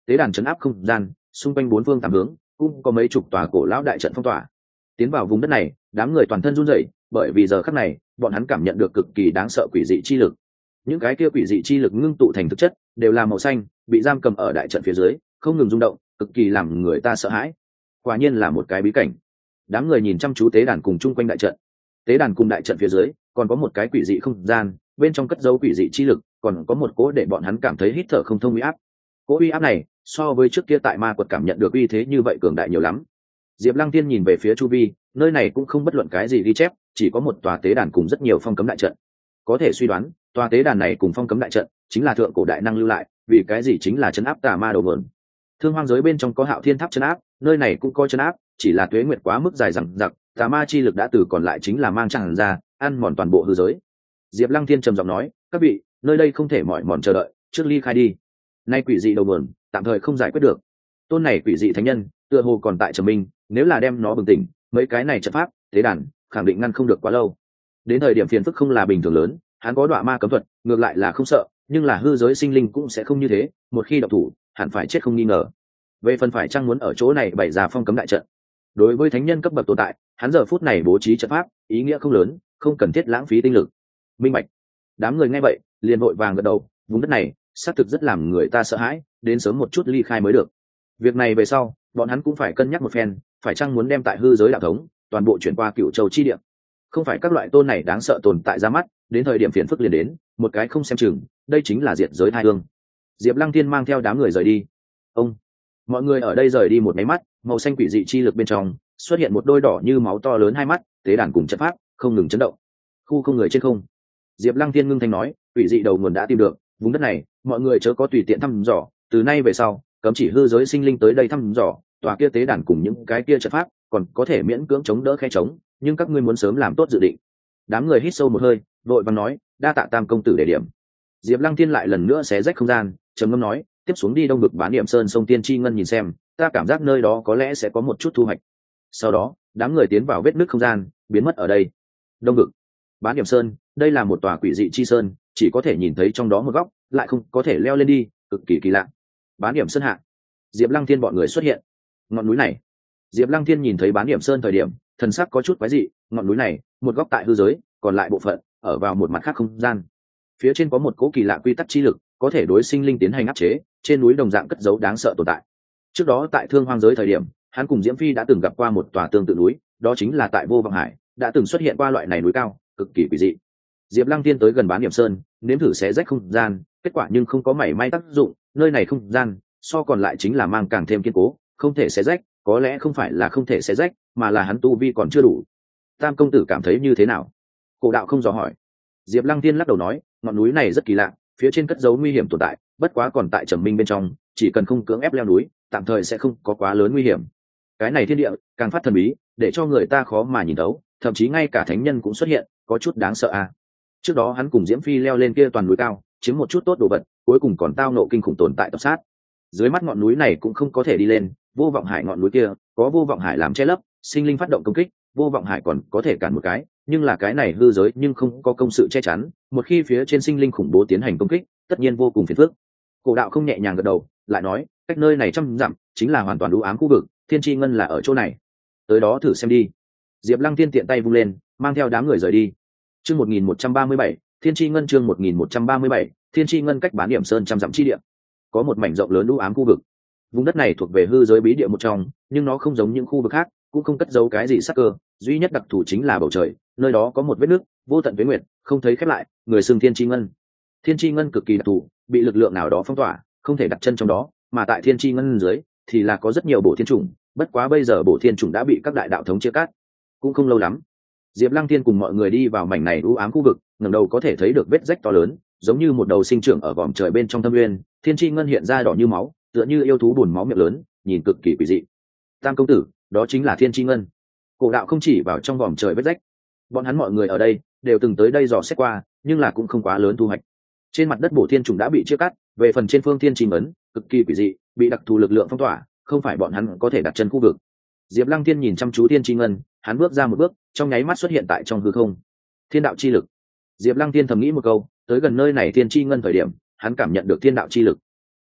tế đàn chấn áp không gian, xung quanh bốn phương tám hướng cũng có mấy chục tòa cổ lão đại trận phong tỏa. Tiến vào vùng đất này, đám người toàn thân run rẩy, bởi vì giờ khắc này bọn hắn cảm nhận được cực kỳ đáng sợ quỷ dị chi lực. Những cái kia quỷ dị chi lực ngưng tụ thành thực chất đều là màu xanh, bị giam cầm ở đại trận phía dưới, không ngừng rung động, cực kỳ làm người ta sợ hãi. Quả nhiên là một cái bí cảnh. Đám người nhìn chăm chú tế đàn cùng chung quanh đại trận. Tế đàn cùng đại trận phía dưới còn có một cái quỷ dị không gian, bên trong cất dấu quỷ dị chi lực, còn có một cỗ để bọn hắn cảm thấy hít thở không thông uy áp. Cỗ uy áp này so với trước kia tại ma quật cảm nhận được uy thế như vậy cường đại nhiều lắm. Diệp Lăng Tiên nhìn về phía chu vi, nơi này cũng không bất luận cái gì ghi chép, chỉ có một tòa tế đàn cùng rất nhiều phong cấm đại trận. Có thể suy đoán, tòa tế đàn này cùng phong cấm đại trận chính là thượng cổ đại năng lưu lại, vì cái gì chính là trấn áp tà ma đầu nguồn. Thương hoang giới bên trong có Hạo Thiên Tháp trấn áp, nơi này cũng có trấn áp, chỉ là tuế nguyệt quá mức dài dằng dặc, tà ma chi lực đã từ còn lại chính là mang tràn ra, ăn mòn toàn bộ hư giới. Diệp Lăng Thiên trầm giọng nói, các vị, nơi đây không thể mỏi mòn chờ đợi, trước ly khai đi. Nay quỷ dị đầu nguồn, tạm thời không giải quyết được. Tôn này quỷ dị thánh nhân, tựa hồ còn tại trầm minh, nếu là đem nó bừng tỉnh, mấy cái này trận pháp, tế đàn, khẳng định ngăn không được quá lâu. Đến thời điểm phiền phức không là bình thường lớn, hắn có đọa ma cấm thuật, ngược lại là không sợ, nhưng là hư giới sinh linh cũng sẽ không như thế, một khi động thủ, hẳn phải chết không nghi ngờ. Về phần phải chăng muốn ở chỗ này bày ra phong cấm đại trận. Đối với thánh nhân cấp bậc tồn tại, hắn giờ phút này bố trí trận pháp, ý nghĩa không lớn, không cần thiết lãng phí tinh lực. Minh bạch. Đám người nghe vậy, liền vội vàng gật đầu, vùng đất này, xác thực rất làm người ta sợ hãi, đến sớm một chút ly khai mới được. Việc này về sau, bọn hắn cũng phải cân nhắc một phen, phải chăng muốn đem tại hư giới đạo thống toàn bộ chuyển qua Cựu Châu chi địa. Không phải các loại tôn này đáng sợ tồn tại ra mắt, đến thời điểm phiền phức liền đến, một cái không xem chừng, đây chính là diệt giới tai ương. Diệp Lăng Thiên mang theo đám người rời đi. Ông, mọi người ở đây rời đi một máy mắt, màu xanh quỷ dị chi lực bên trong xuất hiện một đôi đỏ như máu to lớn hai mắt, tế đàn cùng trận pháp không ngừng chấn động. Khu không người trên không. Diệp Lăng Thiên ngưng thanh nói, quỷ dị đầu nguồn đã tìm được, vùng đất này, mọi người chớ có tùy tiện thăm dò, từ nay về sau, cấm chỉ hư giới sinh linh tới đây thăm dò, tòa kia tế đàn cùng những cái kia trận pháp, còn có thể miễn cưỡng chống đỡ khe trống, nhưng các ngươi muốn sớm làm tốt dự định. Đám người hít sâu một hơi, vội vàng nói, đa tạ Tam công tử đề điểm. Diệp Lăng Thiên lại lần nữa xé rách không gian, trầm ngâm nói, tiếp xuống đi Đông Vực Bán Niệm Sơn sông Tiên Tri Ngân nhìn xem, ta cảm giác nơi đó có lẽ sẽ có một chút thu hoạch. Sau đó, đám người tiến vào vết nứt không gian, biến mất ở đây. Đông Vực Bán Niệm Sơn, đây là một tòa quỷ dị chi sơn, chỉ có thể nhìn thấy trong đó một góc, lại không có thể leo lên đi, cực kỳ kỳ lạ. Bán Niệm Sơn hạ, Diệp Lăng Thiên bọn người xuất hiện. Ngọn núi này, Diệp Lăng Thiên nhìn thấy Bán Niệm Sơn thời điểm, thần sắc có chút quái dị, ngọn núi này, một góc tại hư giới, còn lại bộ phận ở vào một mặt khác không gian. Phía trên có một cỗ kỳ lạ quy tắc chi lực, có thể đối sinh linh tiến hành áp chế, trên núi đồng dạng cất giấu đáng sợ tồn tại. Trước đó tại Thương Hoang giới thời điểm, hắn cùng Diễm Phi đã từng gặp qua một tòa tương tự núi, đó chính là tại Vô Vọng Hải, đã từng xuất hiện qua loại này núi cao, cực kỳ quỷ dị. Diệp Lăng Tiên tới gần Bán Niệm Sơn, nếm thử xé rách không gian, kết quả nhưng không có mảy may tác dụng, nơi này không gian, so còn lại chính là mang càng thêm kiên cố, không thể xé rách, có lẽ không phải là không thể xé rách, mà là hắn tu vi còn chưa đủ. Tam công tử cảm thấy như thế nào? Cổ Đạo không dò hỏi. Diệp Lăng Tiên lắc đầu nói, ngọn núi này rất kỳ lạ, phía trên cất giấu nguy hiểm tồn tại, bất quá còn tại trầm minh bên trong, chỉ cần không cưỡng ép leo núi, tạm thời sẽ không có quá lớn nguy hiểm. Cái này thiên địa càng phát thần bí, để cho người ta khó mà nhìn thấu, thậm chí ngay cả thánh nhân cũng xuất hiện, có chút đáng sợ à. Trước đó hắn cùng Diễm Phi leo lên kia toàn núi cao, chiếm một chút tốt đồ vật, cuối cùng còn tao nộ kinh khủng tồn tại tập sát. Dưới mắt ngọn núi này cũng không có thể đi lên, Vô Vọng Hải ngọn núi kia, có Vô Vọng Hải làm che lấp, sinh linh phát động công kích, Vô Vọng Hải còn có thể cản một cái, nhưng là cái này hư giới nhưng không có công sự che chắn, một khi phía trên sinh linh khủng bố tiến hành công kích, tất nhiên vô cùng phiền phức. Cổ Đạo không nhẹ nhàng gật đầu, lại nói, cách nơi này trăm dặm, chính là hoàn toàn u ám khu vực, Thiên Chi Ngân là ở chỗ này. Tới đó thử xem đi. Diệp Lăng Thiên tiện tay vung lên, mang theo đám người rời đi. Chương một nghìn một trăm ba mươi bảy, Thiên Chi Ngân chương một nghìn một trăm ba mươi bảy, Thiên Chi Ngân cách Bán Niệm Sơn trăm dặm chi địa. Có một mảnh rộng lớn u ám khu vực. Vùng đất này thuộc về hư giới bí địa một trong, nhưng nó không giống những khu vực khác, cũng không cất giấu cái gì sắc cơ, duy nhất đặc thù chính là bầu trời, nơi đó có một vết nước, vô tận tuế nguyệt, không thấy khép lại, người xưng Thiên Chi Ngân. Thiên Chi Ngân cực kỳ đặc thù, bị lực lượng nào đó phong tỏa, không thể đặt chân trong đó, mà tại Thiên Chi Ngân dưới thì là có rất nhiều bổ thiên chủng, bất quá bây giờ bổ thiên chủng đã bị các đại đạo thống chia cắt. Cũng không lâu lắm, Diệp Lăng Thiên cùng mọi người đi vào mảnh này u ám khu vực, ngẩng đầu có thể thấy được vết rách to lớn, giống như một đầu sinh trưởng ở vòm trời bên trong thâm nguyên. Thiên Chi Ngân hiện ra đỏ như máu, tựa như yêu thú buồn máu miệng lớn, nhìn cực kỳ quỷ dị. Tam công tử, đó chính là Thiên Chi Ngân. Cổ Đạo không chỉ vào trong vòm trời vết rách, bọn hắn mọi người ở đây đều từng tới đây dò xét qua, nhưng là cũng không quá lớn thu hoạch. Trên mặt đất bổ thiên trùng đã bị chia cắt, về phần trên phương Thiên Chi Ngân, cực kỳ quỷ dị, bị đặc thù lực lượng phong tỏa, không phải bọn hắn có thể đặt chân khu vực. Diệp Lăng Thiên nhìn chăm chú Thiên Chi Ngân, hắn bước ra một bước, trong nháy mắt xuất hiện tại trong hư không. Thiên đạo chi lực. Diệp Lăng Thiên thầm nghĩ một câu, tới gần nơi này Thiên Chi Ngân thời điểm, hắn cảm nhận được thiên đạo chi lực.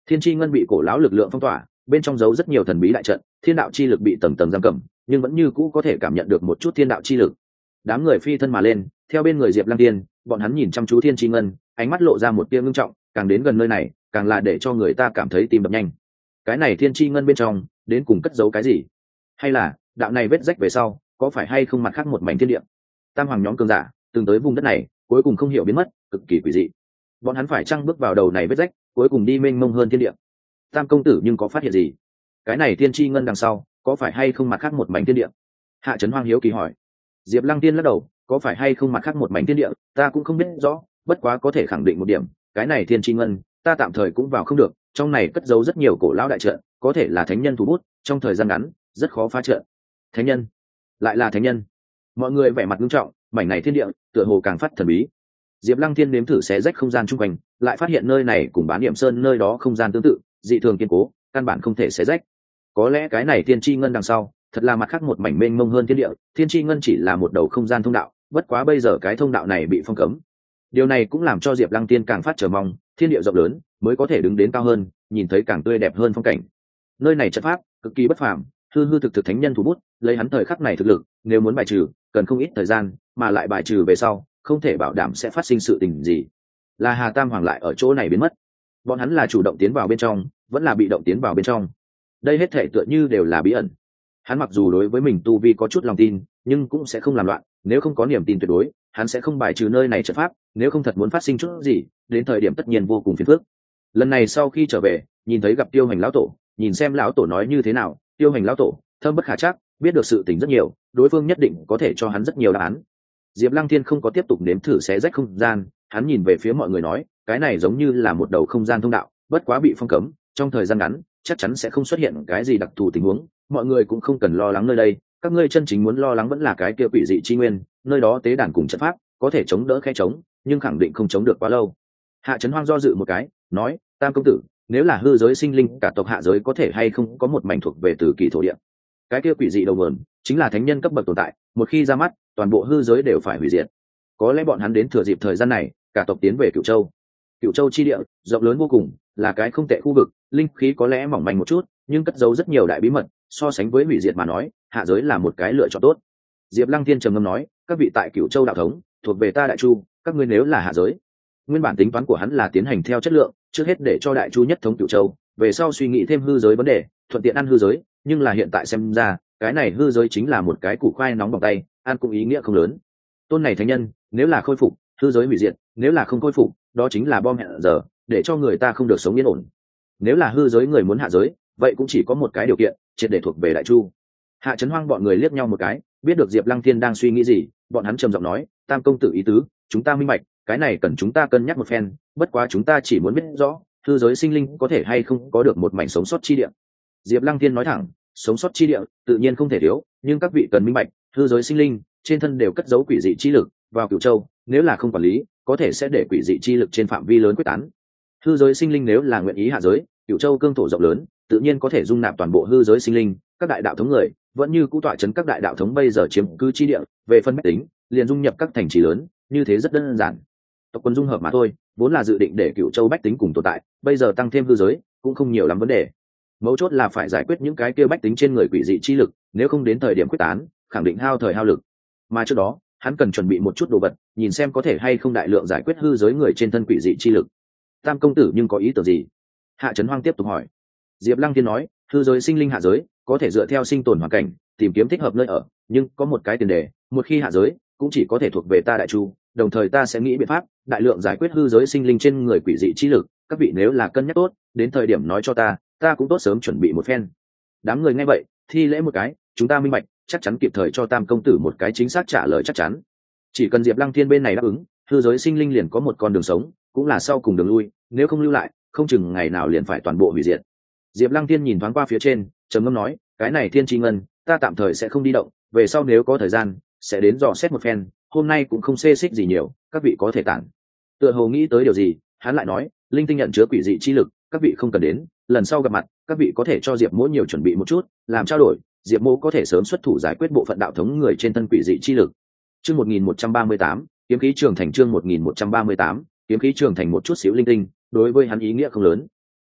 Thiên chi ngân bị cổ lão lực lượng phong tỏa, bên trong giấu rất nhiều thần bí đại trận, thiên đạo chi lực bị tầng tầng giam cầm, nhưng vẫn như cũ có thể cảm nhận được một chút thiên đạo chi lực. Đám người phi thân mà lên, theo bên người Diệp Lăng Tiên, bọn hắn nhìn chăm chú thiên chi ngân, ánh mắt lộ ra một tia ngưng trọng, càng đến gần nơi này, càng là để cho người ta cảm thấy tim đập nhanh. Cái này thiên chi ngân bên trong, đến cùng cất giấu cái gì? Hay là đạo này vết rách về sau, có phải hay không mặt khác một mảnh thiên địa? Tam hoàng nhóm cường giả, từng tới vùng đất này, cuối cùng không hiểu biến mất, cực kỳ quỷ dị. Bọn hắn phải chăng bước vào đầu này vết rách, cuối cùng đi mênh mông hơn thiên địa? Tam công tử nhưng có phát hiện gì? Cái này thiên chi ngân đằng sau, có phải hay không mặt khác một mảnh thiên địa? Hạ Trấn Hoang hiếu kỳ hỏi. Diệp Lăng Tiên lắc đầu, có phải hay không mặt khác một mảnh thiên địa, ta cũng không biết rõ, bất quá có thể khẳng định một điểm, cái này thiên chi ngân, ta tạm thời cũng vào không được, trong này cất giấu rất nhiều cổ lão đại trận, có thể là thánh nhân thủ bút, trong thời gian ngắn, rất khó phá trận. Thánh nhân? Lại là thánh nhân? Mọi người vẻ mặt nghiêm trọng, mảnh này thiên địa, tựa hồ càng phát thần bí. Diệp Lăng Thiên nếm thử xé rách không gian chung quanh, lại phát hiện nơi này cùng Bán Niệm Sơn nơi đó không gian tương tự, dị thường kiên cố, căn bản không thể xé rách. Có lẽ cái này thiên chi ngân đằng sau, thật là mặt khác một mảnh mênh mông hơn thiên địa, thiên chi ngân chỉ là một đầu không gian thông đạo, bất quá bây giờ cái thông đạo này bị phong cấm. Điều này cũng làm cho Diệp Lăng Tiên càng phát chờ mong, thiên địa rộng lớn, mới có thể đứng đến cao hơn, nhìn thấy càng tươi đẹp hơn phong cảnh. Nơi này trận pháp cực kỳ bất phàm, hư hư thực thực thánh nhân thủ bút, lấy hắn thời khắc này thực lực, nếu muốn bài trừ, cần không ít thời gian, mà lại bài trừ về sau, không thể bảo đảm sẽ phát sinh sự tình gì. Là Hà Tam Hoàng lại ở chỗ này biến mất, bọn hắn là chủ động tiến vào bên trong, vẫn là bị động tiến vào bên trong? Đây hết thể tựa như đều là bí ẩn. Hắn mặc dù đối với mình tu vi có chút lòng tin, nhưng cũng sẽ không làm loạn, nếu không có niềm tin tuyệt đối, hắn sẽ không bài trừ nơi này trận pháp, nếu không thật muốn phát sinh chút gì, đến thời điểm tất nhiên vô cùng phiền phức. Lần này sau khi trở về, nhìn thấy gặp Tiêu Hành lão tổ, nhìn xem lão tổ nói như thế nào, Tiêu Hành lão tổ, thâm bất khả trắc, biết được sự tình rất nhiều, đối phương nhất định có thể cho hắn rất nhiều đáp án. Diệp Lăng Thiên không có tiếp tục nếm thử xé rách không gian, hắn nhìn về phía mọi người nói, cái này giống như là một đầu không gian thông đạo, bất quá bị phong cấm, trong thời gian ngắn, chắc chắn sẽ không xuất hiện cái gì đặc thù tình huống, mọi người cũng không cần lo lắng nơi đây, các ngươi chân chính muốn lo lắng vẫn là cái kia quỷ dị chi nguyên, nơi đó tế đàn cùng trận pháp, có thể chống đỡ khe chống, nhưng khẳng định không chống được quá lâu. Hạ Trấn Hoang do dự một cái, nói, Tam công tử, nếu là hư giới sinh linh, cả tộc hạ giới có thể hay không có một mảnh thuộc về từ kỳ thổ địa? Cái kia quỷ dị đầu nguồn, chính là thánh nhân cấp bậc tồn tại, một khi ra mắt, toàn bộ hư giới đều phải hủy diệt. Có lẽ bọn hắn đến thừa dịp thời gian này, cả tộc tiến về Cửu Châu. Cửu Châu chi địa, rộng lớn vô cùng, là cái không tệ khu vực, linh khí có lẽ mỏng manh một chút, nhưng cất giấu rất nhiều đại bí mật, so sánh với hủy diệt mà nói, hạ giới là một cái lựa chọn tốt. Diệp Lăng Thiên trầm ngâm nói, các vị tại Cửu Châu đạo thống, thuộc về ta Đại Chu, các ngươi nếu là hạ giới. Nguyên bản tính toán của hắn là tiến hành theo chất lượng, trước hết để cho Đại Chu nhất thống Cửu Châu, về sau suy nghĩ thêm hư giới vấn đề, thuận tiện ăn hư giới, nhưng là hiện tại xem ra, cái này hư giới chính là một cái củ khoai nóng bỏng tay, ăn cũng ý nghĩa không lớn. Tôn này thánh nhân, nếu là khôi phục, hư giới hủy diệt, nếu là không khôi phục, đó chính là bom hẹn giờ, để cho người ta không được sống yên ổn. Nếu là hư giới người muốn hạ giới, vậy cũng chỉ có một cái điều kiện, triệt để thuộc về Đại Chu. Hạ Trấn Hoang bọn người liếc nhau một cái, biết được Diệp Lăng Thiên đang suy nghĩ gì, bọn hắn trầm giọng nói, Tam công tử ý tứ, chúng ta minh bạch, cái này cần chúng ta cân nhắc một phen, bất quá chúng ta chỉ muốn biết rõ, hư giới sinh linh có thể hay không có được một mảnh sống sót chi địa. Diệp Lăng Thiên nói thẳng, sống sót chi địa, tự nhiên không thể thiếu, nhưng các vị cần minh bạch, hư giới sinh linh, trên thân đều cất giấu quỷ dị chi lực, vào Cửu Châu, nếu là không quản lý, có thể sẽ để quỷ dị chi lực trên phạm vi lớn quyết tán. Hư giới sinh linh nếu là nguyện ý hạ giới, Cửu Châu cương thổ rộng lớn, tự nhiên có thể dung nạp toàn bộ hư giới sinh linh, các đại đạo thống người, vẫn như cũ tọa trấn các đại đạo thống bây giờ chiếm cư chi địa, về phân bách tính, liền dung nhập các thành trì lớn, như thế rất đơn giản. Tộc quân dung hợp mà thôi, vốn là dự định để Cửu Châu bách tính cùng tồn tại, bây giờ tăng thêm hư giới, cũng không nhiều lắm vấn đề. Mấu chốt là phải giải quyết những cái kia bách tính trên người quỷ dị chi lực, nếu không đến thời điểm quyết tán, khẳng định hao thời hao lực. Mà trước đó, hắn cần chuẩn bị một chút đồ vật, nhìn xem có thể hay không đại lượng giải quyết hư giới người trên thân quỷ dị chi lực. Tam công tử nhưng có ý tưởng gì? Hạ Trấn Hoang tiếp tục hỏi. Diệp Lăng Thiên nói, hư giới sinh linh hạ giới, có thể dựa theo sinh tồn hoàn cảnh, tìm kiếm thích hợp nơi ở, nhưng có một cái tiền đề, một khi hạ giới, cũng chỉ có thể thuộc về ta Đại Chu, đồng thời ta sẽ nghĩ biện pháp, đại lượng giải quyết hư giới sinh linh trên người quỷ dị chi lực, các vị nếu là cân nhắc tốt, đến thời điểm nói cho ta, ta cũng tốt sớm chuẩn bị một phen. Đám người nghe vậy, thi lễ một cái, chúng ta minh bạch, chắc chắn kịp thời cho Tam công tử một cái chính xác trả lời chắc chắn. Chỉ cần Diệp Lăng Thiên bên này đáp ứng, hư giới sinh linh liền có một con đường sống, cũng là sau cùng đường lui, nếu không lưu lại, không chừng ngày nào liền phải toàn bộ hủy diệt. Diệp Lăng Thiên nhìn thoáng qua phía trên, trầm ngâm nói, cái này Thiên Chi Ngân, ta tạm thời sẽ không đi động, về sau nếu có thời gian, sẽ đến dò xét một phen, hôm nay cũng không xê xích gì nhiều, các vị có thể tản. Tựa hồ nghĩ tới điều gì, hắn lại nói, linh tinh nhận chứa quỷ dị chi lực, các vị không cần đến, lần sau gặp mặt, các vị có thể cho Diệp Mỗ nhiều chuẩn bị một chút, làm trao đổi, Diệp Mỗ có thể sớm xuất thủ giải quyết bộ phận đạo thống người trên thân quỷ dị chi lực. Chương một nghìn một trăm ba mươi tám, kiếm khí trường thành chương một nghìn một trăm ba mươi tám, kiếm khí trường thành một chút xíu linh tinh, đối với hắn ý nghĩa không lớn.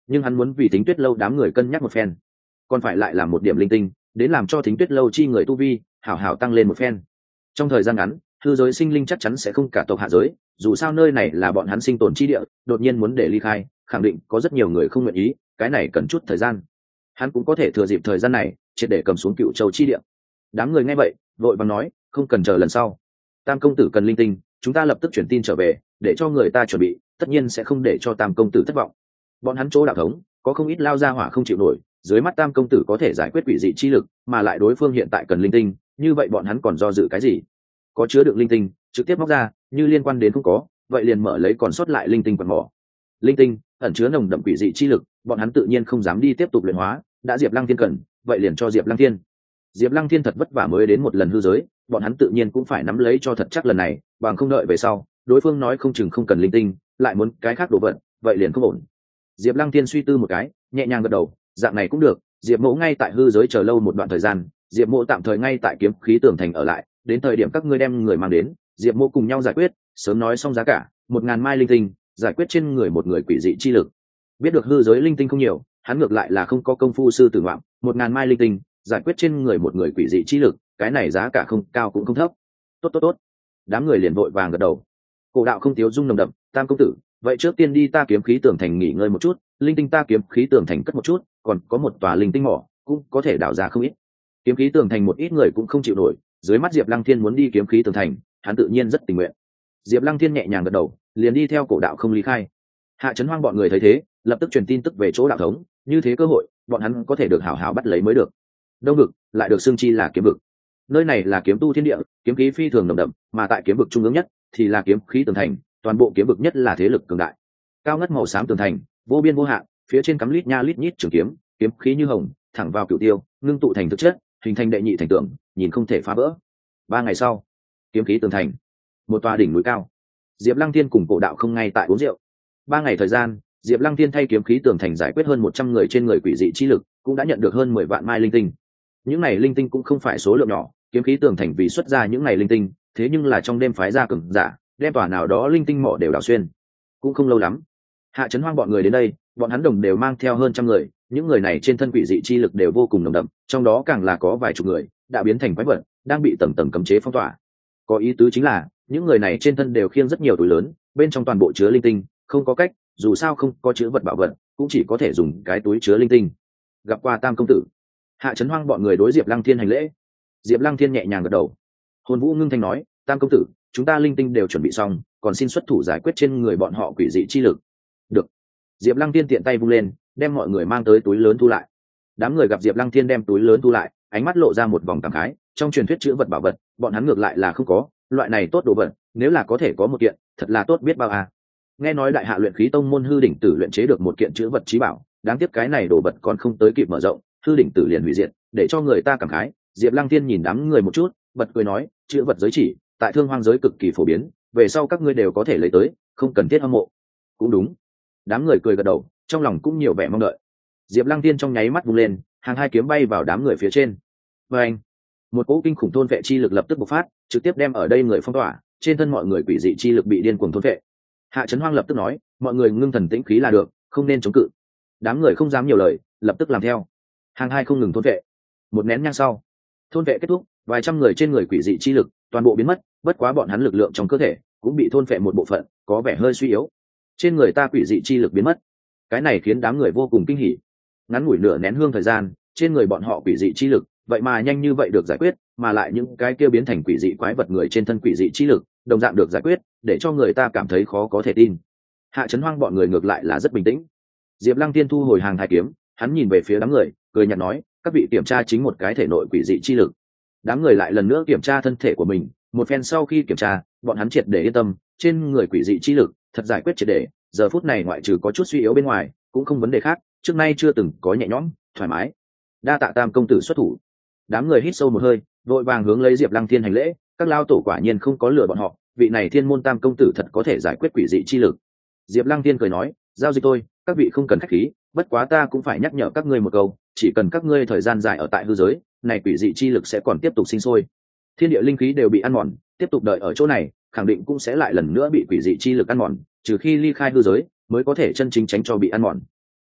nhưng hắn muốn vì Thính Tuyết lâu đám người cân nhắc một phen, còn phải lại làm một điểm linh tinh đến làm cho Thính Tuyết lâu chi người tu vi hảo hảo tăng lên một phen. Trong thời gian ngắn, hư giới sinh linh chắc chắn sẽ không cả tộc hạ giới, dù sao nơi này là bọn hắn sinh tồn chi địa, đột nhiên muốn để ly khai, khẳng định có rất nhiều người không nguyện ý, cái này cần chút thời gian. Hắn cũng có thể thừa dịp thời gian này triệt để cầm xuống Cựu Châu chi địa. Đám người nghe vậy vội vàng nói, không cần chờ lần sau, Tam công tử cần linh tinh, chúng ta lập tức chuyển tin trở về để cho người ta chuẩn bị, tất nhiên sẽ không để cho Tam công tử thất vọng. Bọn hắn chỗ đạo thống có không ít lao ra hỏa không chịu nổi, dưới mắt Tam công tử có thể giải quyết quỷ dị chi lực, mà lại đối phương hiện tại cần linh tinh, như vậy bọn hắn còn do dự cái gì? Có chứa được linh tinh trực tiếp móc ra, như liên quan đến không có, vậy liền mở lấy còn sót lại linh tinh quần mỏ. Linh tinh ẩn chứa nồng đậm quỷ dị chi lực, bọn hắn tự nhiên không dám đi tiếp tục luyện hóa, đã Diệp Lăng Thiên cần, vậy liền cho Diệp Lăng Thiên. Diệp Lăng Thiên thật vất vả mới đến một lần hư giới, bọn hắn tự nhiên cũng phải nắm lấy cho thật chắc lần này, bằng không đợi về sau, đối phương nói không chừng không cần linh tinh, lại muốn cái khác đồ vật, vậy liền không ổn. Diệp Lăng Thiên suy tư một cái, nhẹ nhàng gật đầu, dạng này cũng được. Diệp Mộ ngay tại hư giới chờ lâu một đoạn thời gian, Diệp Mộ tạm thời ngay tại kiếm khí tường thành ở lại, đến thời điểm các ngươi đem người mang đến, Diệp Mộ cùng nhau giải quyết, sớm nói xong giá cả, một ngàn mai linh tinh, giải quyết trên người một người quỷ dị chi lực. Biết được hư giới linh tinh không nhiều, hắn ngược lại là không có công phu sư tử ngoạm, một ngàn mai linh tinh, giải quyết trên người một người quỷ dị chi lực, cái này giá cả không cao cũng không thấp. Tốt tốt tốt. Đám người liền vội vàng gật đầu. Cổ đạo không thiếu dung nồng đậm, Tam công tử, vậy trước tiên đi ta kiếm khí tường thành nghỉ ngơi một chút, linh tinh ta kiếm khí tường thành cất một chút, còn có một tòa linh tinh mỏ, cũng có thể đào ra không ít. Kiếm khí tường thành một ít người cũng không chịu nổi, dưới mắt Diệp Lăng Thiên muốn đi kiếm khí tường thành, hắn tự nhiên rất tình nguyện. Diệp Lăng Thiên nhẹ nhàng gật đầu, liền đi theo cổ đạo không ly khai. Hạ Chấn Hoang bọn người thấy thế, lập tức truyền tin tức về chỗ đạo thống, như thế cơ hội, bọn hắn có thể được hảo hảo bắt lấy mới được. Đông vực lại được xưng chi là kiếm vực. Nơi này là kiếm tu thiên địa, kiếm khí phi thường nồng đậm, mà tại kiếm vực trung ương nhất thì là kiếm khí tường thành, toàn bộ kiếm vực nhất là thế lực cường đại. Cao ngất màu xám tường thành, vô biên vô hạn, phía trên cắm lít nha lít nhít trường kiếm, kiếm khí như hồng, thẳng vào cửu tiêu, ngưng tụ thành thực chất, hình thành đệ nhị thành tượng, nhìn không thể phá vỡ. Ba ngày sau, kiếm khí tường thành, một tòa đỉnh núi cao. Diệp Lăng Thiên cùng cổ đạo không ngay tại uống rượu. Ba ngày thời gian, Diệp Lăng Thiên thay kiếm khí tường thành giải quyết hơn một trăm người trên người quỷ dị chi lực, cũng đã nhận được hơn mười vạn mai linh tinh. Những này linh tinh cũng không phải số lượng nhỏ, kiếm khí tường thành vì xuất ra những này linh tinh, thế nhưng là trong đêm phái ra cường giả, đem tòa nào đó linh tinh mỏ đều đào xuyên. Cũng không lâu lắm, Hạ Chấn Hoang bọn người đến đây, bọn hắn đồng đều mang theo hơn trăm người, những người này trên thân quỷ dị chi lực đều vô cùng nồng đậm, trong đó càng là có vài chục người đã biến thành quái vật, đang bị tầng tầng cấm chế phong tỏa. Có ý tứ chính là, những người này trên thân đều khiêng rất nhiều túi lớn, bên trong toàn bộ chứa linh tinh, không có cách, dù sao không có chứa vật bảo vật, cũng chỉ có thể dùng cái túi chứa linh tinh. Gặp qua Tam công tử, Hạ Chấn Hoang bọn người đối Diệp Lăng Thiên hành lễ. Diệp Lăng Thiên nhẹ nhàng gật đầu. Hồn Vũ ngưng thanh nói, Tam công tử, chúng ta linh tinh đều chuẩn bị xong, còn xin xuất thủ giải quyết trên người bọn họ quỷ dị chi lực. Được. Diệp Lăng Thiên tiện tay vung lên, đem mọi người mang tới túi lớn thu lại. Đám người gặp Diệp Lăng Thiên đem túi lớn thu lại, ánh mắt lộ ra một vòng cảm khái, trong truyền thuyết chữ vật bảo vật, bọn hắn ngược lại là không có, loại này tốt đồ vật, nếu là có thể có một kiện, thật là tốt biết bao à. Nghe nói đại hạ luyện khí tông môn hư đỉnh tử luyện chế được một kiện chữ vật chí bảo, đáng tiếc cái này đồ vật còn không tới kịp mở rộng, hư đỉnh tử liền hủy diệt, để cho người ta cảm khái. Diệp Lăng Thiên nhìn đám người một chút, bật cười nói, chữ vật giới chỉ, tại thương hoang giới cực kỳ phổ biến, về sau các ngươi đều có thể lấy tới, không cần thiết hâm mộ. Cũng đúng. Đám người cười gật đầu, trong lòng cũng nhiều vẻ mong đợi. Diệp Lăng Thiên trong nháy mắt vung lên, hàng hai kiếm bay vào đám người phía trên. Và anh, một cỗ kinh khủng thôn vệ chi lực lập tức bộc phát, trực tiếp đem ở đây người phong tỏa, trên thân mọi người quỷ dị chi lực bị điên cuồng thôn vệ. Hạ Chấn Hoang lập tức nói, mọi người ngưng thần tĩnh khí là được, không nên chống cự. Đám người không dám nhiều lời, lập tức làm theo. Hàng hai không ngừng thôn vệ. Một nén nhang sau, thôn vệ kết thúc, vài trăm người trên người quỷ dị chi lực toàn bộ biến mất, bất quá bọn hắn lực lượng trong cơ thể cũng bị thôn vệ một bộ phận, có vẻ hơi suy yếu. Trên người ta quỷ dị chi lực biến mất, cái này khiến đám người vô cùng kinh hỉ. Ngắn ngủi nửa nén hương thời gian, trên người bọn họ quỷ dị chi lực vậy mà nhanh như vậy được giải quyết, mà lại những cái kia biến thành quỷ dị quái vật người trên thân quỷ dị chi lực đồng dạng được giải quyết, để cho người ta cảm thấy khó có thể tin. Hạ Chấn Hoang bọn người ngược lại là rất bình tĩnh. Diệp Lăng Tiên thu hồi hàng hai kiếm, hắn nhìn về phía đám người, cười nhạt nói, các vị kiểm tra chính một cái thể nội quỷ dị chi lực. Đám người lại lần nữa kiểm tra thân thể của mình, một phen sau khi kiểm tra, bọn hắn triệt để yên tâm, trên người quỷ dị chi lực thật giải quyết triệt để, giờ phút này ngoại trừ có chút suy yếu bên ngoài, cũng không vấn đề khác, trước nay chưa từng có nhẹ nhõm, thoải mái. Đa tạ Tam công tử xuất thủ. Đám người hít sâu một hơi, vội vàng hướng lấy Diệp Lăng Thiên hành lễ, các lao tổ quả nhiên không có lừa bọn họ, vị này Thiên môn Tam công tử thật có thể giải quyết quỷ dị chi lực. Diệp Lăng Thiên cười nói, giao dịch tôi, các vị không cần khách khí, bất quá ta cũng phải nhắc nhở các ngươi một câu, chỉ cần các ngươi thời gian dài ở tại hư giới, này quỷ dị chi lực sẽ còn tiếp tục sinh sôi. Thiên địa linh khí đều bị ăn mòn, tiếp tục đợi ở chỗ này, khẳng định cũng sẽ lại lần nữa bị quỷ dị chi lực ăn mòn, trừ khi ly khai hư giới, mới có thể chân chính tránh cho bị ăn mòn.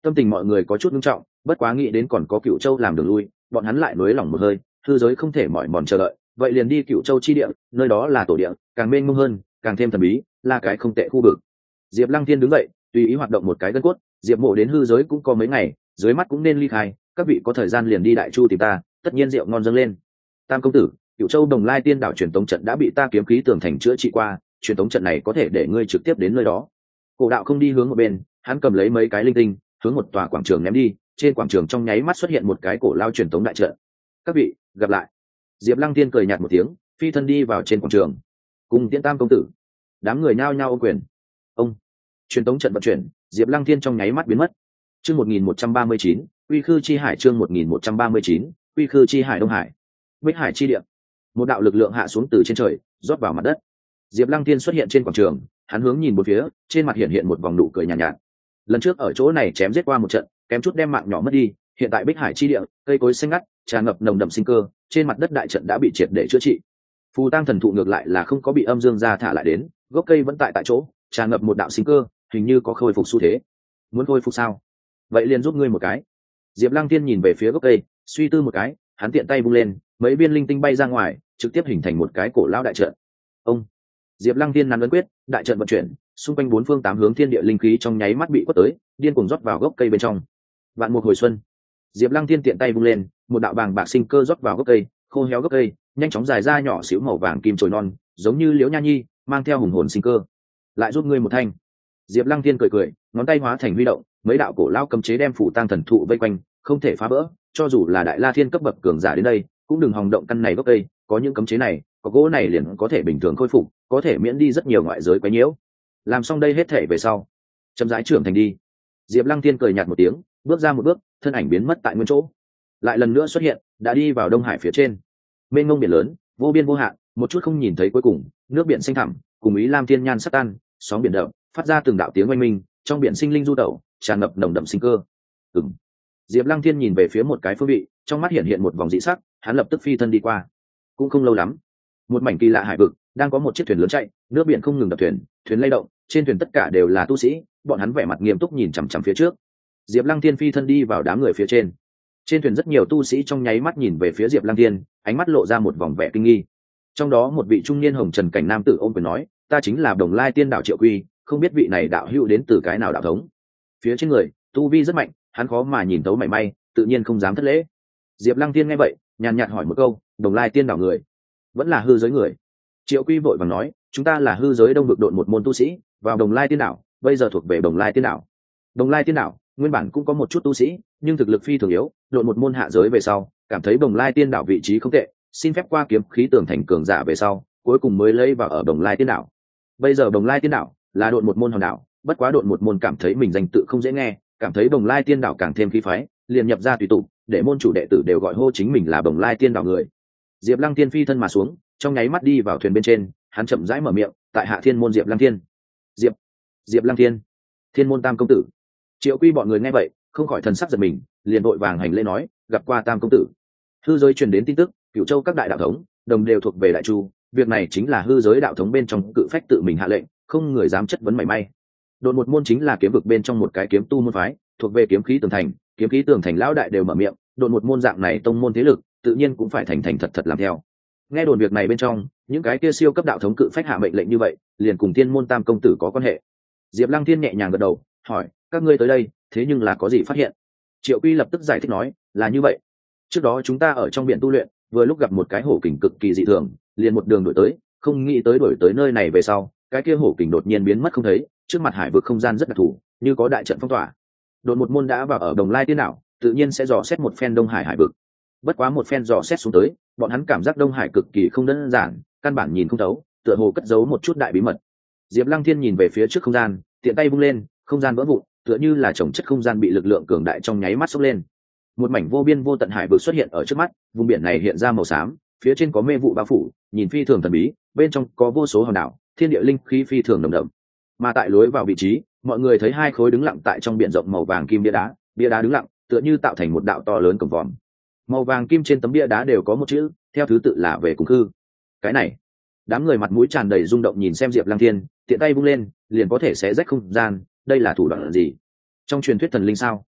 Tâm tình mọi người có chút nghiêm trọng, bất quá nghĩ đến còn có Cựu Châu làm đường lui, bọn hắn lại nới lỏng một hơi. Hư giới không thể mỏi mòn chờ đợi, vậy liền đi Cựu Châu chi địa, nơi đó là tổ địa, càng mênh mông hơn, càng thêm thần bí, là cái không tệ khu vực. Diệp Lăng Thiên đứng dậy, tùy ý hoạt động một cái gân cốt. Diệp Mộ đến hư giới cũng có mấy ngày, dưới mắt cũng nên ly khai, các vị có thời gian liền đi Đại Chu tìm ta, tất nhiên rượu ngon dâng lên. Tam công tử, Cựu Châu Đồng Lai Tiên Đảo truyền tống trận đã bị ta kiếm khí tường thành chữa trị qua, truyền tống trận này có thể để ngươi trực tiếp đến nơi đó. Cổ Đạo không đi hướng một bên, hắn cầm lấy mấy cái linh tinh, hướng một tòa quảng trường ném đi. Trên quảng trường trong nháy mắt xuất hiện một cái cổ lao truyền tống đại trận. Các vị, gặp lại. Diệp Lăng Tiên cười nhạt một tiếng, phi thân đi vào trên quảng trường. Cùng Tiễn Tam công tử. Đám người nhao nhao ôm quyền. Ông. Truyền tống trận vận chuyển, Diệp Lăng Thiên trong nháy mắt biến mất. Chương một nghìn một trăm ba mươi chín, Uy Khư chi hải chương một nghìn một trăm ba mươi chín, Uy Khư chi hải Đông Hải. Bích Hải chi địa. Một đạo lực lượng hạ xuống từ trên trời, rót vào mặt đất. Diệp Lăng Thiên xuất hiện trên quảng trường, hắn hướng nhìn bốn phía, trên mặt hiện hiện một vòng nụ cười nhàn nhạt, nhạt. Lần trước ở chỗ này chém giết qua một trận, kém chút đem mạng nhỏ mất đi, hiện tại Bích Hải chi địa, cây cối xanh ngắt, tràn ngập nồng đậm sinh cơ, trên mặt đất đại trận đã bị triệt để chữa trị. Phù Tang thần thụ ngược lại là không có bị âm dương gia thả lại đến, gốc cây vẫn tại tại chỗ, tràn ngập một đạo sinh cơ, hình như có khôi phục xu thế. Muốn khôi phục sao? Vậy liền giúp ngươi một cái. Diệp Lăng Thiên nhìn về phía gốc cây, suy tư một cái, hắn tiện tay vung lên, mấy viên linh tinh bay ra ngoài, trực tiếp hình thành một cái cổ lão đại trận. Ông. Diệp Lăng Thiên nắn ấn quyết, đại trận vận chuyển, xung quanh bốn phương tám hướng thiên địa linh khí trong nháy mắt bị quất tới, điên cuồng rót vào gốc cây bên trong. Vạn mục hồi xuân. Diệp Lăng Thiên tiện tay vung lên, một đạo bàng bạc sinh cơ rót vào gốc cây, khô héo gốc cây, nhanh chóng dài ra nhỏ xíu màu vàng kim chồi non, giống như liễu nha nhi, mang theo hùng hồn sinh cơ. Lại giúp ngươi một thanh. Diệp Lăng Thiên cười cười, ngón tay hóa thành huy động, mấy đạo cổ lao cấm chế đem Phù Tang thần thụ vây quanh, không thể phá vỡ, cho dù là đại la thiên cấp bậc cường giả đến đây, cũng đừng hòng động căn này gốc cây, có những cấm chế này, có gỗ này liền có thể bình thường khôi phục, có thể miễn đi rất nhiều ngoại giới quấy nhiễu. Làm xong đây hết thể về sau, chậm rãi trưởng thành đi. Diệp Lăng Thiên cười nhạt một tiếng, bước ra một bước, thân ảnh biến mất tại nguyên chỗ. Lại lần nữa xuất hiện, đã đi vào Đông Hải phía trên. Mênh mông biển lớn, vô biên vô hạn, một chút không nhìn thấy cuối cùng, nước biển xanh thẳm, cùng ý lam thiên nhan sắc tan, sóng biển động, phát ra từng đạo tiếng oanh minh, trong biển sinh linh du tẩu, tràn ngập nồng đậm sinh cơ. Ừm. Diệp Lăng Thiên nhìn về phía một cái phương vị, trong mắt hiện hiện một vòng dị sắc, hắn lập tức phi thân đi qua. Cũng không lâu lắm, một mảnh kỳ lạ hải vực, đang có một chiếc thuyền lớn chạy, nước biển không ngừng đập thuyền, thuyền lay động, trên thuyền tất cả đều là tu sĩ, bọn hắn vẻ mặt nghiêm túc nhìn chằm chằm phía trước. Diệp Lăng Thiên phi thân đi vào đám người phía trên. Trên thuyền rất nhiều tu sĩ trong nháy mắt nhìn về phía Diệp Lăng Thiên, ánh mắt lộ ra một vòng vẻ kinh nghi. Trong đó một vị trung niên hồng trần cảnh nam tử ôm quyền nói, ta chính là Đồng Lai Tiên Đạo Triệu Quy, không biết vị này đạo hữu đến từ cái nào đạo thống. Phía trên người, tu vi rất mạnh, hắn khó mà nhìn thấu mảy may, tự nhiên không dám thất lễ. Diệp Lăng Thiên nghe vậy, nhàn nhạt hỏi một câu, Đồng Lai Tiên Đạo người, vẫn là hư giới người? Triệu Quy vội vàng nói, chúng ta là hư giới đông vực độn một môn tu sĩ, vào Đồng Lai Tiên Đạo, bây giờ thuộc về Đồng Lai Tiên Đạo. Đồng Lai Tiên Đạo nguyên bản cũng có một chút tu sĩ, nhưng thực lực phi thường yếu, độn một môn hạ giới về sau, cảm thấy Đồng Lai Tiên Đạo vị trí không tệ, xin phép qua kiếm khí tường thành cường giả về sau, cuối cùng mới lấy vào ở Đồng Lai Tiên Đạo. Bây giờ Đồng Lai Tiên Đạo là độn một môn hòn đảo, bất quá độn một môn cảm thấy mình danh tự không dễ nghe, cảm thấy Đồng Lai Tiên Đạo càng thêm khí phái, liền nhập ra tùy tụ, để môn chủ đệ tử đều gọi hô chính mình là Đồng Lai Tiên Đạo người. Diệp Lăng Thiên phi thân mà xuống, trong nháy mắt đi vào thuyền bên trên, hắn chậm rãi mở miệng, tại hạ thiên môn Diệp Lăng Thiên. Diệp, Diệp Lăng Thiên, thiên môn Tam công tử. Triệu Quy bọn người nghe vậy, không khỏi thần sắc giật mình, liền vội vàng hành lễ nói, gặp qua Tam công tử. Hư giới truyền đến tin tức, Cửu Châu các đại đạo thống, đồng đều thuộc về Đại Chu, việc này chính là hư giới đạo thống bên trong cự phách tự mình hạ lệnh, không người dám chất vấn mảy may. Độn một môn chính là kiếm vực bên trong một cái kiếm tu môn phái, thuộc về kiếm khí tường thành, kiếm khí tường thành lão đại đều mở miệng, độn một môn dạng này tông môn thế lực, tự nhiên cũng phải thành thành thật thật làm theo. Nghe đồn việc này bên trong, những cái kia siêu cấp đạo thống cự phách hạ mệnh lệnh như vậy, liền cùng Tiên môn Tam công tử có quan hệ. Diệp Lăng Thiên nhẹ nhàng gật đầu, hỏi, các ngươi tới đây, thế nhưng là có gì phát hiện? Triệu Quy lập tức giải thích nói, là như vậy. Trước đó chúng ta ở trong biển tu luyện, vừa lúc gặp một cái hổ kình cực kỳ dị thường, liền một đường đuổi tới, không nghĩ tới đuổi tới nơi này về sau, cái kia hổ kình đột nhiên biến mất không thấy, trước mặt hải vực không gian rất đặc thù, như có đại trận phong tỏa. Đột một môn đã vào ở Đồng Lai Tiên Đảo, tự nhiên sẽ dò xét một phen Đông Hải hải vực. Bất quá một phen dò xét xuống tới, bọn hắn cảm giác Đông Hải cực kỳ không đơn giản, căn bản nhìn không thấu, tựa hồ cất giấu một chút đại bí mật. Diệp Lăng Thiên nhìn về phía trước không gian, tiện tay vung lên, không gian vỡ vụn, tựa như là chồng chất không gian bị lực lượng cường đại trong nháy mắt xốc lên. Một mảnh vô biên vô tận hải vực xuất hiện ở trước mắt, vùng biển này hiện ra màu xám, phía trên có mê vụ bao phủ, nhìn phi thường thần bí, bên trong có vô số hòn đảo, thiên địa linh khí phi thường nồng đậm. Mà tại lối vào vị trí, mọi người thấy hai khối đứng lặng tại trong biển rộng màu vàng kim bia đá, bia đá đứng lặng, tựa như tạo thành một đạo to lớn cổng vòm. Màu vàng kim trên tấm bia đá đều có một chữ, theo thứ tự là về cùng khư. Cái này, đám người mặt mũi tràn đầy rung động nhìn xem Diệp Lăng Thiên, tiện tay vung lên, liền có thể xé rách không gian, đây là thủ đoạn gì? Trong truyền thuyết thần linh sao?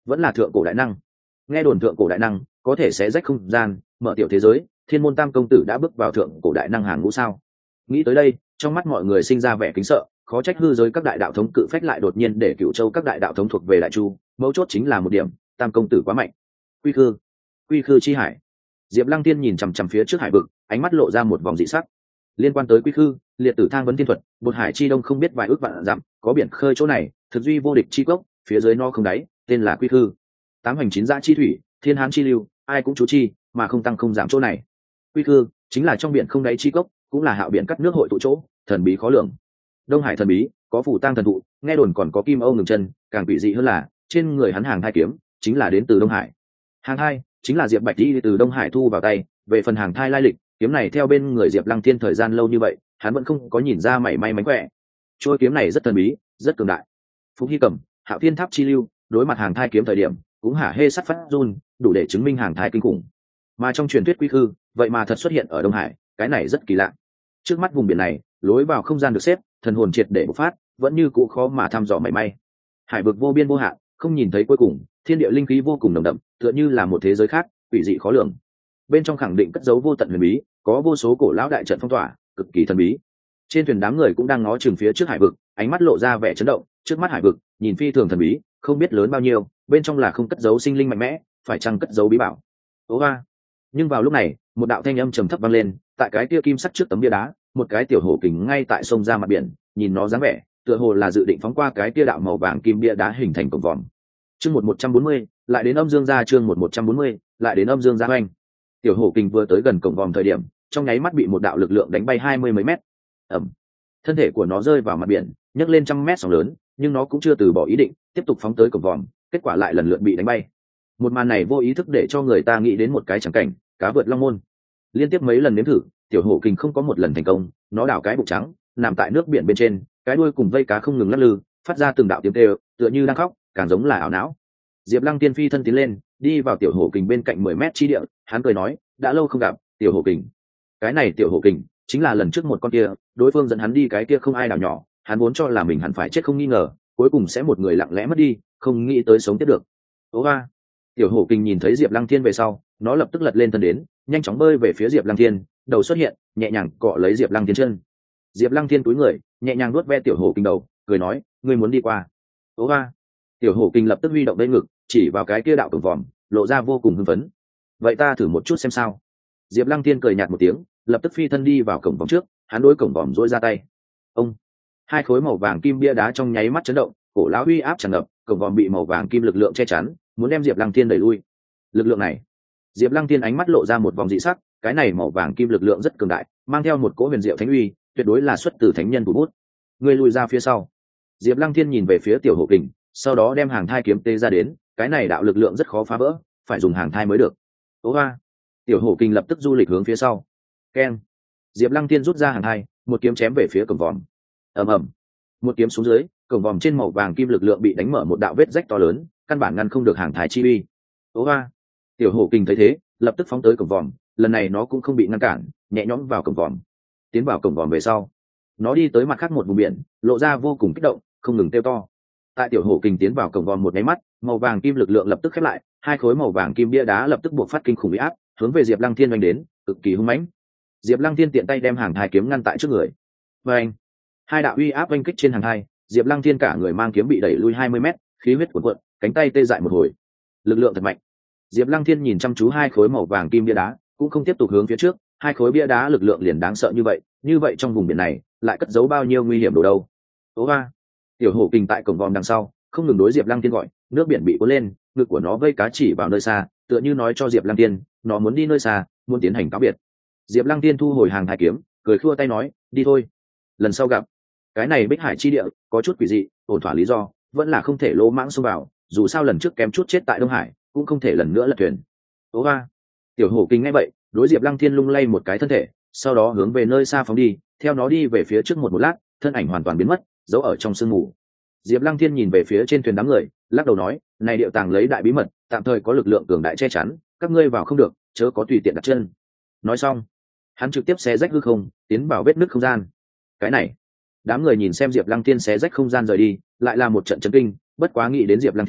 vẫn là thượng cổ đại năng. Nghe đồn thượng cổ đại năng có thể xé rách không gian, mở tiểu thế giới, thiên môn tam công tử đã bước vào thượng cổ đại năng hàng ngũ sao? Nghĩ tới đây, trong mắt mọi người sinh ra vẻ kính sợ, khó trách hư giới các đại đạo thống cự phách lại đột nhiên để Cựu Châu các đại đạo thống thuộc về Đại Chu, mấu chốt chính là một điểm, tam công tử quá mạnh. Quy khư, quy khư chi hải. Diệp Lăng Tiên nhìn chằm chằm phía trước hải vực, ánh mắt lộ ra một vòng dị sắc. Liên quan tới quy khư, liệt tử thang vấn tiên thuật, bột hải chi đông không biết vài ước vạn dặm, có biển khơi chỗ này, thực duy vô địch chi cốc, phía dưới no không đáy, tên là quy khư. Tám hành chín dã chi thủy, thiên hán chi lưu, ai cũng chú chi, mà không tăng không giảm chỗ này. Quy khư chính là trong biển không đáy chi cốc, cũng là hạo biển cắt nước hội tụ chỗ, thần bí khó lường. Đông hải thần bí, có phủ tang thần thụ, nghe đồn còn có kim âu ngừng chân, càng quỷ dị hơn là trên người hắn hàng hai kiếm chính là đến từ Đông Hải. Hàng hai chính là Diệp Bạch đi từ Đông Hải thu vào tay. Về phần hàng thai lai lịch, kiếm này theo bên người Diệp Lăng Thiên thời gian lâu như vậy, hắn vẫn không có nhìn ra mảy may mánh khỏe. Trôi kiếm này rất thần bí, rất cường đại. Phúc Hy Cầm, Hạo Thiên Tháp chi lưu, đối mặt hàng thai kiếm thời điểm, cũng hả hê sắt phát run, đủ để chứng minh hàng thai kinh khủng. Mà trong truyền thuyết quy khư, vậy mà thật xuất hiện ở Đông Hải, cái này rất kỳ lạ. Trước mắt vùng biển này, lối vào không gian được xếp, thần hồn triệt để bộc phát, vẫn như cũ khó mà thăm dò mảy may. Hải vực vô biên vô hạn, không nhìn thấy cuối cùng, thiên địa linh khí vô cùng nồng đậm, tựa như là một thế giới khác, quỷ dị khó lường. Bên trong khẳng định cất giấu vô tận huyền bí, có vô số cổ lão đại trận phong tỏa, cực kỳ thần bí. Trên thuyền đám người cũng đang ngó chừng phía trước hải vực, ánh mắt lộ ra vẻ chấn động. Trước mắt hải vực, nhìn phi thường thần bí, không biết lớn bao nhiêu, bên trong là không cất giấu sinh linh mạnh mẽ, phải chăng cất giấu bí bảo. Ố ba. Nhưng vào lúc này, một đạo thanh âm trầm thấp vang lên, tại cái kia kim sắc trước tấm bia đá, một cái tiểu hổ kình ngay tại sông ra mặt biển, nhìn nó dáng vẻ, tựa hồ là dự định phóng qua cái kia đạo màu vàng kim bia đá hình thành cổng vòm. Chương một một trăm bốn mươi, lại đến âm dương gia chương một một trăm bốn mươi, lại đến âm dương gia oanh. Tiểu hổ kình vừa tới gần cổng vòm thời điểm, trong nháy mắt bị một đạo lực lượng đánh bay hai mươi mấy mét. Ầm. Thân thể của nó rơi vào mặt biển, nhấc lên trăm mét sóng lớn, nhưng nó cũng chưa từ bỏ ý định, tiếp tục phóng tới cổng vòm, kết quả lại lần lượt bị đánh bay. Một màn này vô ý thức để cho người ta nghĩ đến một cái chẳng cảnh, cá vượt long môn. Liên tiếp mấy lần nếm thử, tiểu hổ kình không có một lần thành công, nó đảo cái bụng trắng, nằm tại nước biển bên trên, cái đuôi cùng vây cá không ngừng lắc lư, phát ra từng đạo tiếng kêu, tựa như đang khóc, càng giống là ảo não. Diệp Lăng Tiên phi thân tiến lên, đi vào tiểu hổ kình bên cạnh mười mét chi địa, hắn cười nói, đã lâu không gặp, tiểu hổ kình. Cái này tiểu hổ kình chính là lần trước một con kia, đối phương dẫn hắn đi cái kia không ai đảo nhỏ, hắn vốn cho là mình hẳn phải chết không nghi ngờ, cuối cùng sẽ một người lặng lẽ mất đi, không nghĩ tới sống tiếp được. Ố ba. Tiểu hổ kình nhìn thấy Diệp Lăng Thiên về sau, nó lập tức lật lên thân đến, nhanh chóng bơi về phía Diệp Lăng Thiên, đầu xuất hiện, nhẹ nhàng cọ lấy Diệp Lăng Thiên chân. Diệp Lăng Thiên cúi người, nhẹ nhàng nuốt ve tiểu hổ kình đầu, cười nói, ngươi muốn đi qua. Ố ba. Tiểu hổ kình lập tức huy động lên ngực, chỉ vào cái kia đạo cổng vòm, lộ ra vô cùng hưng phấn. Vậy ta thử một chút xem sao. Diệp Lăng Thiên cười nhạt một tiếng, lập tức phi thân đi vào cổng vòm trước, hắn đối cổng vòm duỗi ra tay. Ông. Hai khối màu vàng kim bia đá trong nháy mắt chấn động, cổ lão uy áp tràn ngập, cổng vòm bị màu vàng kim lực lượng che chắn, muốn đem Diệp Lăng Thiên đẩy lui. Lực lượng này, Diệp Lăng Thiên ánh mắt lộ ra một vòng dị sắc, cái này màu vàng kim lực lượng rất cường đại, mang theo một cỗ huyền diệu thánh uy, tuyệt đối là xuất từ thánh nhân thủ bút. Người lùi ra phía sau. Diệp Lăng Thiên nhìn về phía tiểu hổ kình, sau đó đem hàng thai kiếm tê ra đến, cái này đạo lực lượng rất khó phá vỡ, phải dùng hàng thai mới được. Ố ba. Tiểu hổ kình lập tức du lịch hướng phía sau. Keng. Diệp Lăng Thiên rút ra hàng thai, một kiếm chém về phía cổng vòm. Ầm ầm. Một kiếm xuống dưới, cổng vòm trên màu vàng kim lực lượng bị đánh mở một đạo vết rách to lớn, căn bản ngăn không được hàng thai chi uy. Ố ba. Tiểu hổ kình thấy thế, lập tức phóng tới cổng vòm, lần này nó cũng không bị ngăn cản, nhẹ nhõm vào cổng vòm. Tiến vào cổng vòm về sau, nó đi tới mặt khác một vùng biển, lộ ra vô cùng kích động, không ngừng kêu to. Tại tiểu hổ kình tiến vào cổng vòm một cái mắt, màu vàng kim lực lượng lập tức khép lại, hai khối màu vàng kim bia đá lập tức buộc phát kinh khủng uy áp, hướng về Diệp Lăng Thiên oanh đến, cực kỳ hung mãnh. Diệp Lăng Thiên tiện tay đem hàng thai kiếm ngăn tại trước người. Và anh, hai đạo uy áp oanh kích trên hàng thai, Diệp Lăng Thiên cả người mang kiếm bị đẩy lui hai mươi mét, khí huyết cuồn cuộn, cánh tay tê dại một hồi. Lực lượng thật mạnh. Diệp Lăng Thiên nhìn chăm chú hai khối màu vàng kim bia đá, cũng không tiếp tục hướng phía trước, hai khối bia đá lực lượng liền đáng sợ như vậy, như vậy trong vùng biển này lại cất giấu bao nhiêu nguy hiểm đồ đâu. Ố ba. Tiểu hổ kình tại cổng vòm đằng sau, không ngừng đối Diệp Lăng Thiên gọi, nước biển bị cuốn lên, ngực của nó vây cá chỉ vào nơi xa, tựa như nói cho Diệp Lăng Thiên, nó muốn đi nơi xa, muốn tiến hành cáo biệt. Diệp Lăng Thiên thu hồi hàng thai kiếm, cười khua tay nói, đi thôi, lần sau gặp. Cái này Bích Hải chi địa có chút quỷ dị, ổn thỏa lý do vẫn là không thể lỗ mãng xông vào, dù sao lần trước kém chút chết tại Đông Hải, cũng không thể lần nữa lật thuyền. Ố ba. Tiểu hổ kình nghe vậy, đối Diệp Lăng Thiên lung lay một cái thân thể, sau đó hướng về nơi xa phóng đi, theo nó đi về phía trước một một lát, thân ảnh hoàn toàn biến mất, giấu ở trong sương mù. Diệp Lăng Thiên nhìn về phía trên thuyền đám người, lắc đầu nói, này điệu tàng lấy đại bí mật, tạm thời có lực lượng cường đại che chắn, các ngươi vào không được, chớ có tùy tiện đặt chân. Nói xong, hắn trực tiếp xé rách hư không, tiến vào vết nứt không gian. Cái này, đám người nhìn xem Diệp Lăng Thiên xé rách không gian rời đi, lại là một trận chấn kinh, bất quá nghĩ đến Diệp Lăng Thiên,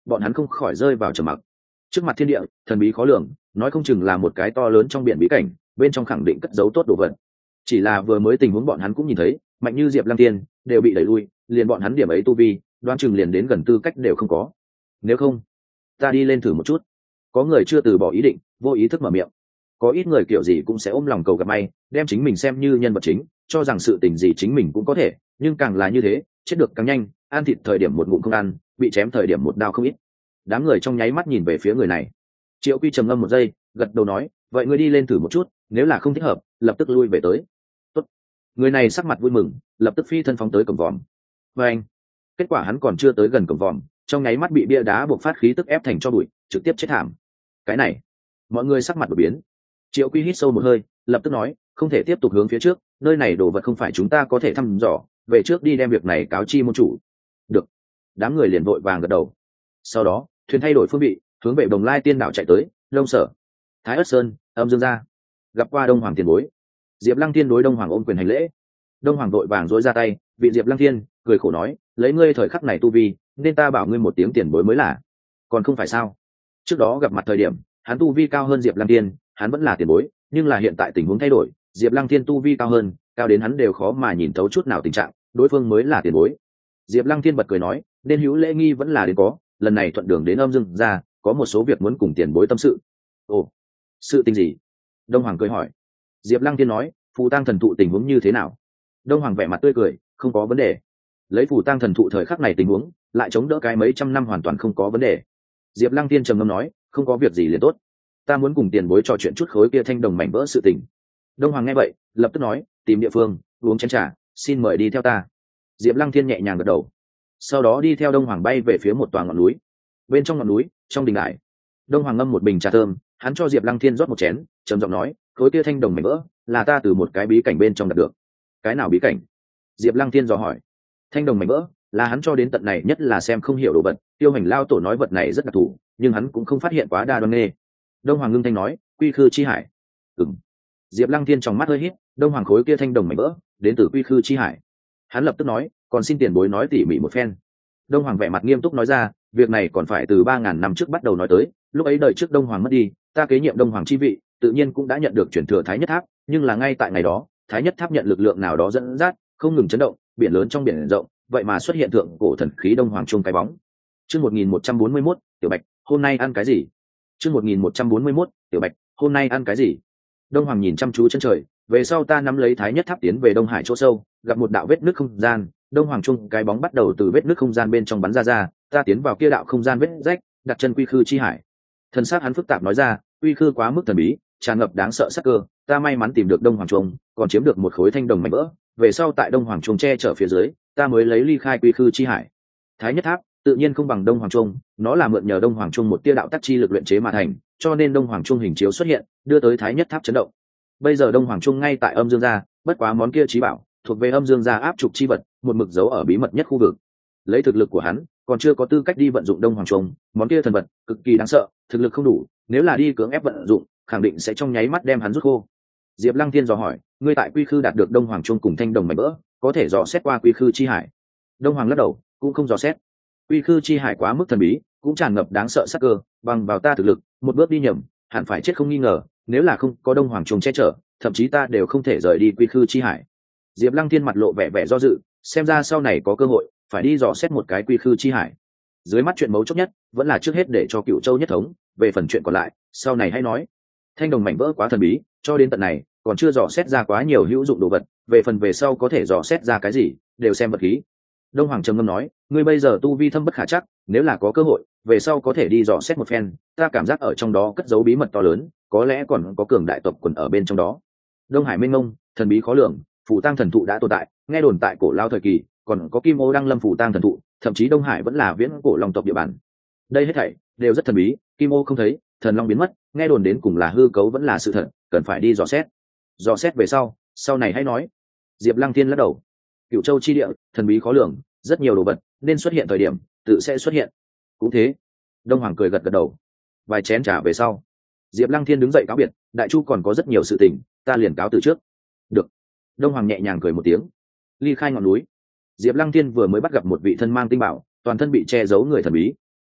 bọn hắn không khỏi rơi vào trầm mặc. Trước mặt thiên địa thần bí khó lường, nói không chừng là một cái to lớn trong biển bí cảnh, bên trong khẳng định cất giấu tốt đồ vật. Chỉ là vừa mới tình huống bọn hắn cũng nhìn thấy, mạnh như Diệp Lăng Tiên đều bị đẩy lui, liền bọn hắn điểm ấy tu vi, đoán chừng liền đến gần tư cách đều không có. Nếu không, ta đi lên thử một chút. Có người chưa từ bỏ ý định, vô ý thức mở miệng. Có ít người kiểu gì cũng sẽ ôm lòng cầu gặp may, đem chính mình xem như nhân vật chính, cho rằng sự tình gì chính mình cũng có thể, nhưng càng là như thế, chết được càng nhanh, ăn thịt thời điểm một ngụm không ăn, bị chém thời điểm một đao không ít. Đám người trong nháy mắt nhìn về phía người này. Triệu Quy trầm ngâm một giây, gật đầu nói, vậy ngươi đi lên thử một chút, nếu là không thích hợp, lập tức lui về tới. Tốt. Người này sắc mặt vui mừng, lập tức phi thân phóng tới cổng vòm. Và anh, kết quả hắn còn chưa tới gần cổng vòm, trong nháy mắt bị bia đá buộc phát khí tức ép thành cho bụi, trực tiếp chết thảm. Cái này, mọi người sắc mặt đổi biến. Triệu Quy hít sâu một hơi, lập tức nói, không thể tiếp tục hướng phía trước, nơi này đồ vật không phải chúng ta có thể thăm dò, về trước đi đem việc này cáo chi môn chủ. Được. Đám người liền vội vàng gật đầu. Sau đó, thuyền thay đổi phương vị, hướng về Đồng Lai Tiên đảo chạy tới. Đông Sở, Thái Ất Sơn, Âm Dương gia, gặp qua Đông Hoàng tiền bối. Diệp Lăng Thiên đối Đông Hoàng ôm quyền hành lễ. Đông Hoàng vội vàng dối ra tay, vị Diệp Lăng Thiên cười khổ nói, lấy ngươi thời khắc này tu vi, nên ta bảo ngươi một tiếng tiền bối mới là. Còn không phải sao? Trước đó gặp mặt thời điểm, hắn tu vi cao hơn Diệp Lăng Thiên, hắn vẫn là tiền bối, nhưng là hiện tại tình huống thay đổi, Diệp Lăng Thiên tu vi cao hơn, cao đến hắn đều khó mà nhìn thấu chút nào tình trạng, đối phương mới là tiền bối. Diệp Lăng Thiên bật cười nói, nên hữu lễ nghi vẫn là đến có, lần này thuận đường đến Âm Dương gia, có một số việc muốn cùng tiền bối tâm sự. Ồ, sự tình gì? Đông Hoàng cười hỏi. Diệp Lăng Thiên nói, phù tang thần thụ tình huống như thế nào? Đông Hoàng vẻ mặt tươi cười, không có vấn đề. Lấy phù tang thần thụ thời khắc này tình huống, lại chống đỡ cái mấy trăm năm hoàn toàn không có vấn đề. Diệp Lăng Thiên trầm ngâm nói, không có việc gì liền tốt. Ta muốn cùng tiền bối trò chuyện chút khối kia thanh đồng mảnh vỡ sự tình. Đông Hoàng nghe vậy, lập tức nói, tìm địa phương, uống chén trà, xin mời đi theo ta. Diệp Lăng Thiên nhẹ nhàng gật đầu. Sau đó đi theo Đông Hoàng bay về phía một tòa ngọn núi. Bên trong ngọn núi, trong đình đại, Đông Hoàng ngâm một bình trà thơm, hắn cho Diệp Lăng Thiên rót một chén, trầm giọng nói, khối kia thanh đồng mảnh vỡ là ta từ một cái bí cảnh bên trong đạt được. Cái nào bí cảnh? Diệp Lăng Thiên dò hỏi. Thanh đồng mảnh vỡ là hắn cho đến tận này nhất là xem không hiểu đồ vật, Tiêu Hành lao tổ nói vật này rất đặc thù, nhưng hắn cũng không phát hiện quá đa đoan nghê. Đông Hoàng ngưng thanh nói, quy khư chi hải. Ừm. Diệp Lăng Thiên trong mắt hơi híp, Đông Hoàng khối kia thanh đồng mảnh vỡ đến từ quy khư chi hải. Hắn lập tức nói, còn xin tiền bối nói tỉ mỉ một phen. Đông Hoàng vẻ mặt nghiêm túc nói ra, việc này còn phải từ ba ngàn năm trước bắt đầu nói tới, lúc ấy đời trước Đông Hoàng mất đi, ta kế nhiệm Đông Hoàng chi vị, tự nhiên cũng đã nhận được chuyển thừa Thái Nhất Tháp, nhưng là ngay tại ngày đó, Thái Nhất Tháp nhận lực lượng nào đó dẫn dắt, không ngừng chấn động, biển lớn trong biển rộng, vậy mà xuất hiện thượng cổ thần khí Đông Hoàng chung cái bóng. Chương một nghìn một trăm bốn mươi mốt, Tiểu Bạch, hôm nay ăn cái gì? Chương một nghìn một trăm bốn mươi mốt, Tiểu Bạch, hôm nay ăn cái gì? Đông Hoàng nhìn chăm chú chân trời, về sau ta nắm lấy Thái Nhất Tháp tiến về Đông Hải chỗ sâu, gặp một đạo vết nứt không gian, Đông Hoàng chung cái bóng bắt đầu từ vết nứt không gian bên trong bắn ra ra, ta tiến vào kia đạo không gian vết rách, đặt chân quy khư chi hải. Thần sắc hắn phức tạp nói ra, quy khư quá mức thần bí, tràn ngập đáng sợ sắc cơ, ta may mắn tìm được Đông Hoàng chung, còn chiếm được một khối thanh đồng mảnh vỡ, về sau tại Đông Hoàng chung che chở phía dưới, ta mới lấy ly khai quy khư chi hải. Thái Nhất Tháp tự nhiên không bằng Đông Hoàng chung, nó là mượn nhờ Đông Hoàng chung một tia đạo tắc chi lực luyện chế mà thành, cho nên Đông Hoàng chung hình chiếu xuất hiện, đưa tới Thái Nhất Tháp chấn động. Bây giờ Đông Hoàng chung ngay tại Âm Dương gia, bất quá món kia trí bảo thuộc về Âm Dương gia áp trục chi vật, một mực giấu ở bí mật nhất khu vực. Lấy thực lực của hắn, còn chưa có tư cách đi vận dụng Đông Hoàng chung, món kia thần vật cực kỳ đáng sợ, thực lực không đủ, nếu là đi cưỡng ép vận dụng, khẳng định sẽ trong nháy mắt đem hắn rút khô. Diệp Lăng Thiên dò hỏi, ngươi tại quy khư đạt được Đông Hoàng chung cùng thanh đồng mảnh vỡ, có thể dò xét qua quy khư chi hải? Đông Hoàng lắc đầu, cũng không dò xét. Quy khư chi hải quá mức thần bí, cũng tràn ngập đáng sợ sắc cơ, bằng vào ta thực lực, một bước đi nhầm, hẳn phải chết không nghi ngờ, nếu là không có Đông Hoàng chung che chở, thậm chí ta đều không thể rời đi quy khư chi hải. Diệp Lăng Thiên mặt lộ vẻ vẻ do dự, xem ra sau này có cơ hội phải đi dò xét một cái quy khư chi hải. Dưới mắt chuyện mấu chốt nhất vẫn là trước hết để cho Cựu Châu nhất thống, về phần chuyện còn lại sau này hãy nói. Thanh đồng mảnh vỡ quá thần bí, cho đến tận này còn chưa dò xét ra quá nhiều hữu dụng đồ vật, về phần về sau có thể dò xét ra cái gì đều xem vật khí. Đông Hoàng trầm ngâm nói, ngươi bây giờ tu vi thâm bất khả chắc, nếu là có cơ hội về sau có thể đi dò xét một phen, ta cảm giác ở trong đó cất giấu bí mật to lớn, có lẽ còn có cường đại tộc quần ở bên trong đó. Đông Hải mênh mông, thần bí khó lường, phù tang thần thụ đã tồn tại, nghe đồn tại cổ lao thời kỳ còn có Kim Ô Đăng Lâm phù tang thần thụ, thậm chí Đông Hải vẫn là viễn cổ long tộc địa bàn. Đây hết thảy đều rất thần bí, Kim Ô không thấy, thần long biến mất, nghe đồn đến cùng là hư cấu vẫn là sự thật, cần phải đi dò xét. Dò xét về sau, sau này hãy nói. Diệp Lăng Thiên lắc đầu. Cựu Châu chi địa, thần bí khó lường, rất nhiều đồ vật nên xuất hiện thời điểm tự sẽ xuất hiện. Cũng thế. Đông Hoàng cười gật gật đầu. Vài chén trà về sau, Diệp Lăng Thiên đứng dậy cáo biệt, đại chu còn có rất nhiều sự tình, ta liền cáo từ trước. Được. Đông Hoàng nhẹ nhàng cười một tiếng, ly khai ngọn núi. Diệp Lăng Thiên vừa mới bắt gặp một vị thân mang tinh bảo, toàn thân bị che giấu người thần bí.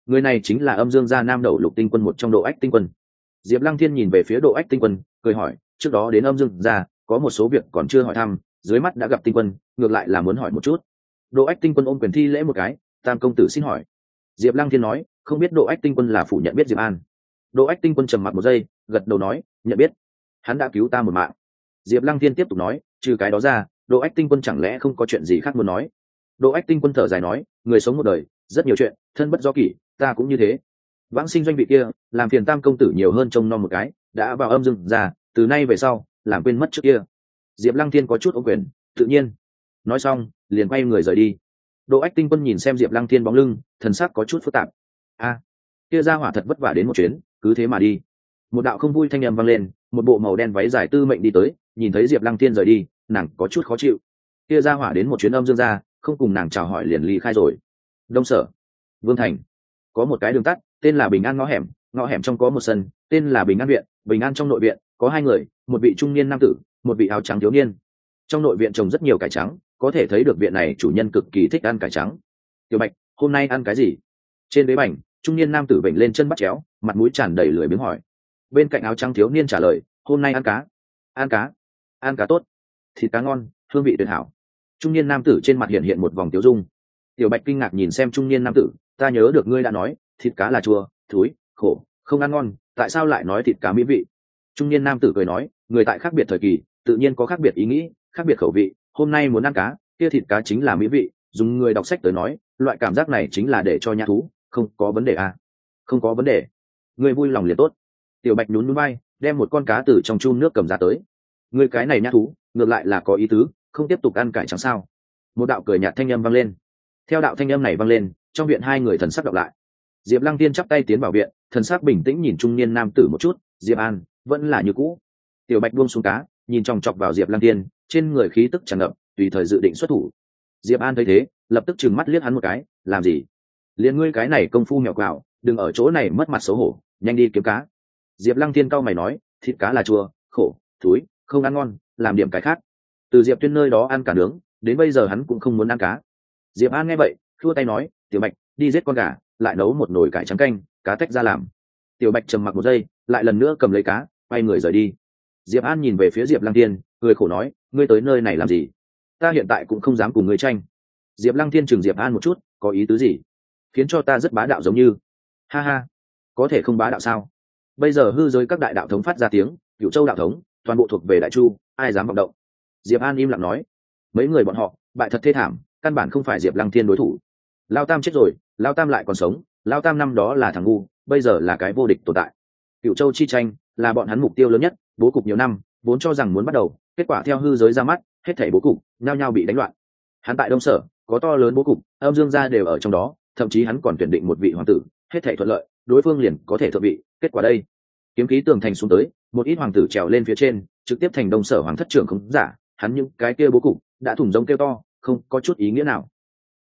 người này chính là âm dương gia nam đầu lục tinh quân một trong Độ Ách tinh quân. Diệp Lăng Thiên nhìn về phía Độ Ách tinh quân, cười hỏi, trước đó đến âm dương gia có một số việc còn chưa hỏi thăm, dưới mắt đã gặp tinh quân, ngược lại là muốn hỏi một chút. Độ Ách tinh quân ôm quyền thi lễ một cái, tam công tử xin hỏi. Diệp Lăng Thiên nói, không biết Độ Ách tinh quân là phủ nhận biết Diệp An. Độ Ách tinh quân trầm mặc một giây, gật đầu nói, nhận biết, hắn đã cứu ta một mạng. Diệp Lăng Thiên tiếp tục nói, trừ cái đó ra, Độ Ách tinh quân chẳng lẽ không có chuyện gì khác muốn nói. Độ Ách tinh quân thở dài nói, người sống một đời rất nhiều chuyện, thân bất do kỷ, ta cũng như thế. Vãng sinh doanh vị kia làm phiền tam công tử nhiều hơn trông nom một cái, đã vào âm dương ra, từ nay về sau làm quên mất trước kia. Diệp Lăng Thiên có chút ôm quyền, tự nhiên. Nói xong liền quay người rời đi. Độ Ách tinh quân nhìn xem Diệp Lăng Thiên bóng lưng, thần sắc có chút phức tạp. A, kia ra hỏa thật vất vả đến một chuyến, cứ thế mà đi. Một đạo không vui thanh âm vang lên, một bộ màu đen váy dài tư mệnh đi tới, nhìn thấy Diệp Lăng Thiên rời đi, nàng có chút khó chịu. Kia ra hỏa đến một chuyến âm dương ra, không cùng nàng chào hỏi liền ly khai rồi. Đông Sở, Vương Thành, có một cái đường tắt, tên là Bình An ngõ hẻm, ngõ hẻm trong có một sân, tên là Bình An viện. Bình An trong nội viện có hai người, một vị trung niên nam tử, một vị áo trắng thiếu niên. Trong nội viện trồng rất nhiều cải trắng, có thể thấy được viện này chủ nhân cực kỳ thích ăn cải trắng. Tiểu Bạch, hôm nay ăn cái gì? Trên ghế bành, trung niên nam tử vểnh lên chân bắt chéo, mặt mũi tràn đầy lười biếng hỏi. Bên cạnh áo trắng thiếu niên trả lời, hôm nay ăn cá. Ăn cá? Ăn cá tốt, thịt cá ngon, hương vị tuyệt hảo. Trung niên nam tử trên mặt hiện hiện một vòng tiêu dung. Tiểu Bạch kinh ngạc nhìn xem trung niên nam tử, ta nhớ được ngươi đã nói thịt cá là chua, thúi, khổ, không ăn ngon, tại sao lại nói thịt cá mỹ vị? Trung niên nam tử cười nói, người tại khác biệt thời kỳ tự nhiên có khác biệt ý nghĩ, khác biệt khẩu vị. Hôm nay muốn ăn cá, kia thịt cá chính là mỹ vị. Dùng người đọc sách tới nói, loại cảm giác này chính là để cho nhã thú, không có vấn đề à? Không có vấn đề, người vui lòng liền tốt. Tiểu Bạch nhún nhún vai, đem một con cá từ trong chum nước cầm ra tới. Người cái này nhã thú, ngược lại là có ý tứ, không tiếp tục ăn cải trắng sao? Một đạo cười nhạt thanh âm vang lên. Theo đạo thanh âm này vang lên, trong viện hai người thần sắc đọc lại. Diệp Lăng Tiên chắp tay tiến vào viện, thần sắc bình tĩnh nhìn trung niên nam tử một chút, Diệp An vẫn là như cũ. Tiểu Bạch buông xuống cá, nhìn chòng chọc vào Diệp Lăng Tiên, trên người khí tức tràn ngập, tùy thời dự định xuất thủ. Diệp An thấy thế, lập tức trừng mắt liếc hắn một cái, làm gì? Liên ngươi cái này công phu mèo quào, đừng ở chỗ này mất mặt xấu hổ, nhanh đi kiếm cá. Diệp Lăng Tiên cau mày nói, thịt cá là chua, khổ, thúi, không ăn ngon, làm điểm cái khác. Từ Diệp Tuyên nơi đó ăn cá nướng, đến bây giờ hắn cũng không muốn ăn cá. Diệp An nghe vậy, khua tay nói, Tiểu Bạch, đi giết con gà, lại nấu một nồi cải trắng canh, cá tách ra làm. Tiểu Bạch trầm mặc một giây, lại lần nữa cầm lấy cá, quay người rời đi. Diệp An nhìn về phía Diệp Lăng Tiên, cười khổ nói, ngươi tới nơi này làm gì? Ta hiện tại cũng không dám cùng ngươi tranh. Diệp Lăng Tiên chừng Diệp An một chút, có ý tứ gì? Khiến cho ta rất bá đạo giống như. Ha ha, có thể không bá đạo sao? Bây giờ hư giới các đại đạo thống phát ra tiếng, Cửu Châu đạo thống, toàn bộ thuộc về Đại Chu, ai dám vọng động? Diệp An im lặng nói, mấy người bọn họ bại thật thê thảm, căn bản không phải Diệp Lăng Thiên đối thủ. Lao Tam chết rồi, Lao Tam lại còn sống, Lao Tam năm đó là thằng ngu, bây giờ là cái vô địch tồn tại. Cửu Châu chi tranh là bọn hắn mục tiêu lớn nhất, bố cục nhiều năm, vốn cho rằng muốn bắt đầu, kết quả theo hư giới ra mắt, hết thảy bố cục nhao nhao bị đánh loạn. Hắn tại Đông Sở có to lớn bố cục, âm dương gia đều ở trong đó, thậm chí hắn còn tuyển định một vị hoàng tử, hết thảy thuận lợi, đối phương liền có thể thượng vị. Kết quả đây, kiếm khí tường thành xuống tới, một ít hoàng tử trèo lên phía trên, trực tiếp thành Đông Sở hoàng thất trưởng không giả, hắn những cái kia bố cục đã thủng rông kêu to, không có chút ý nghĩa nào.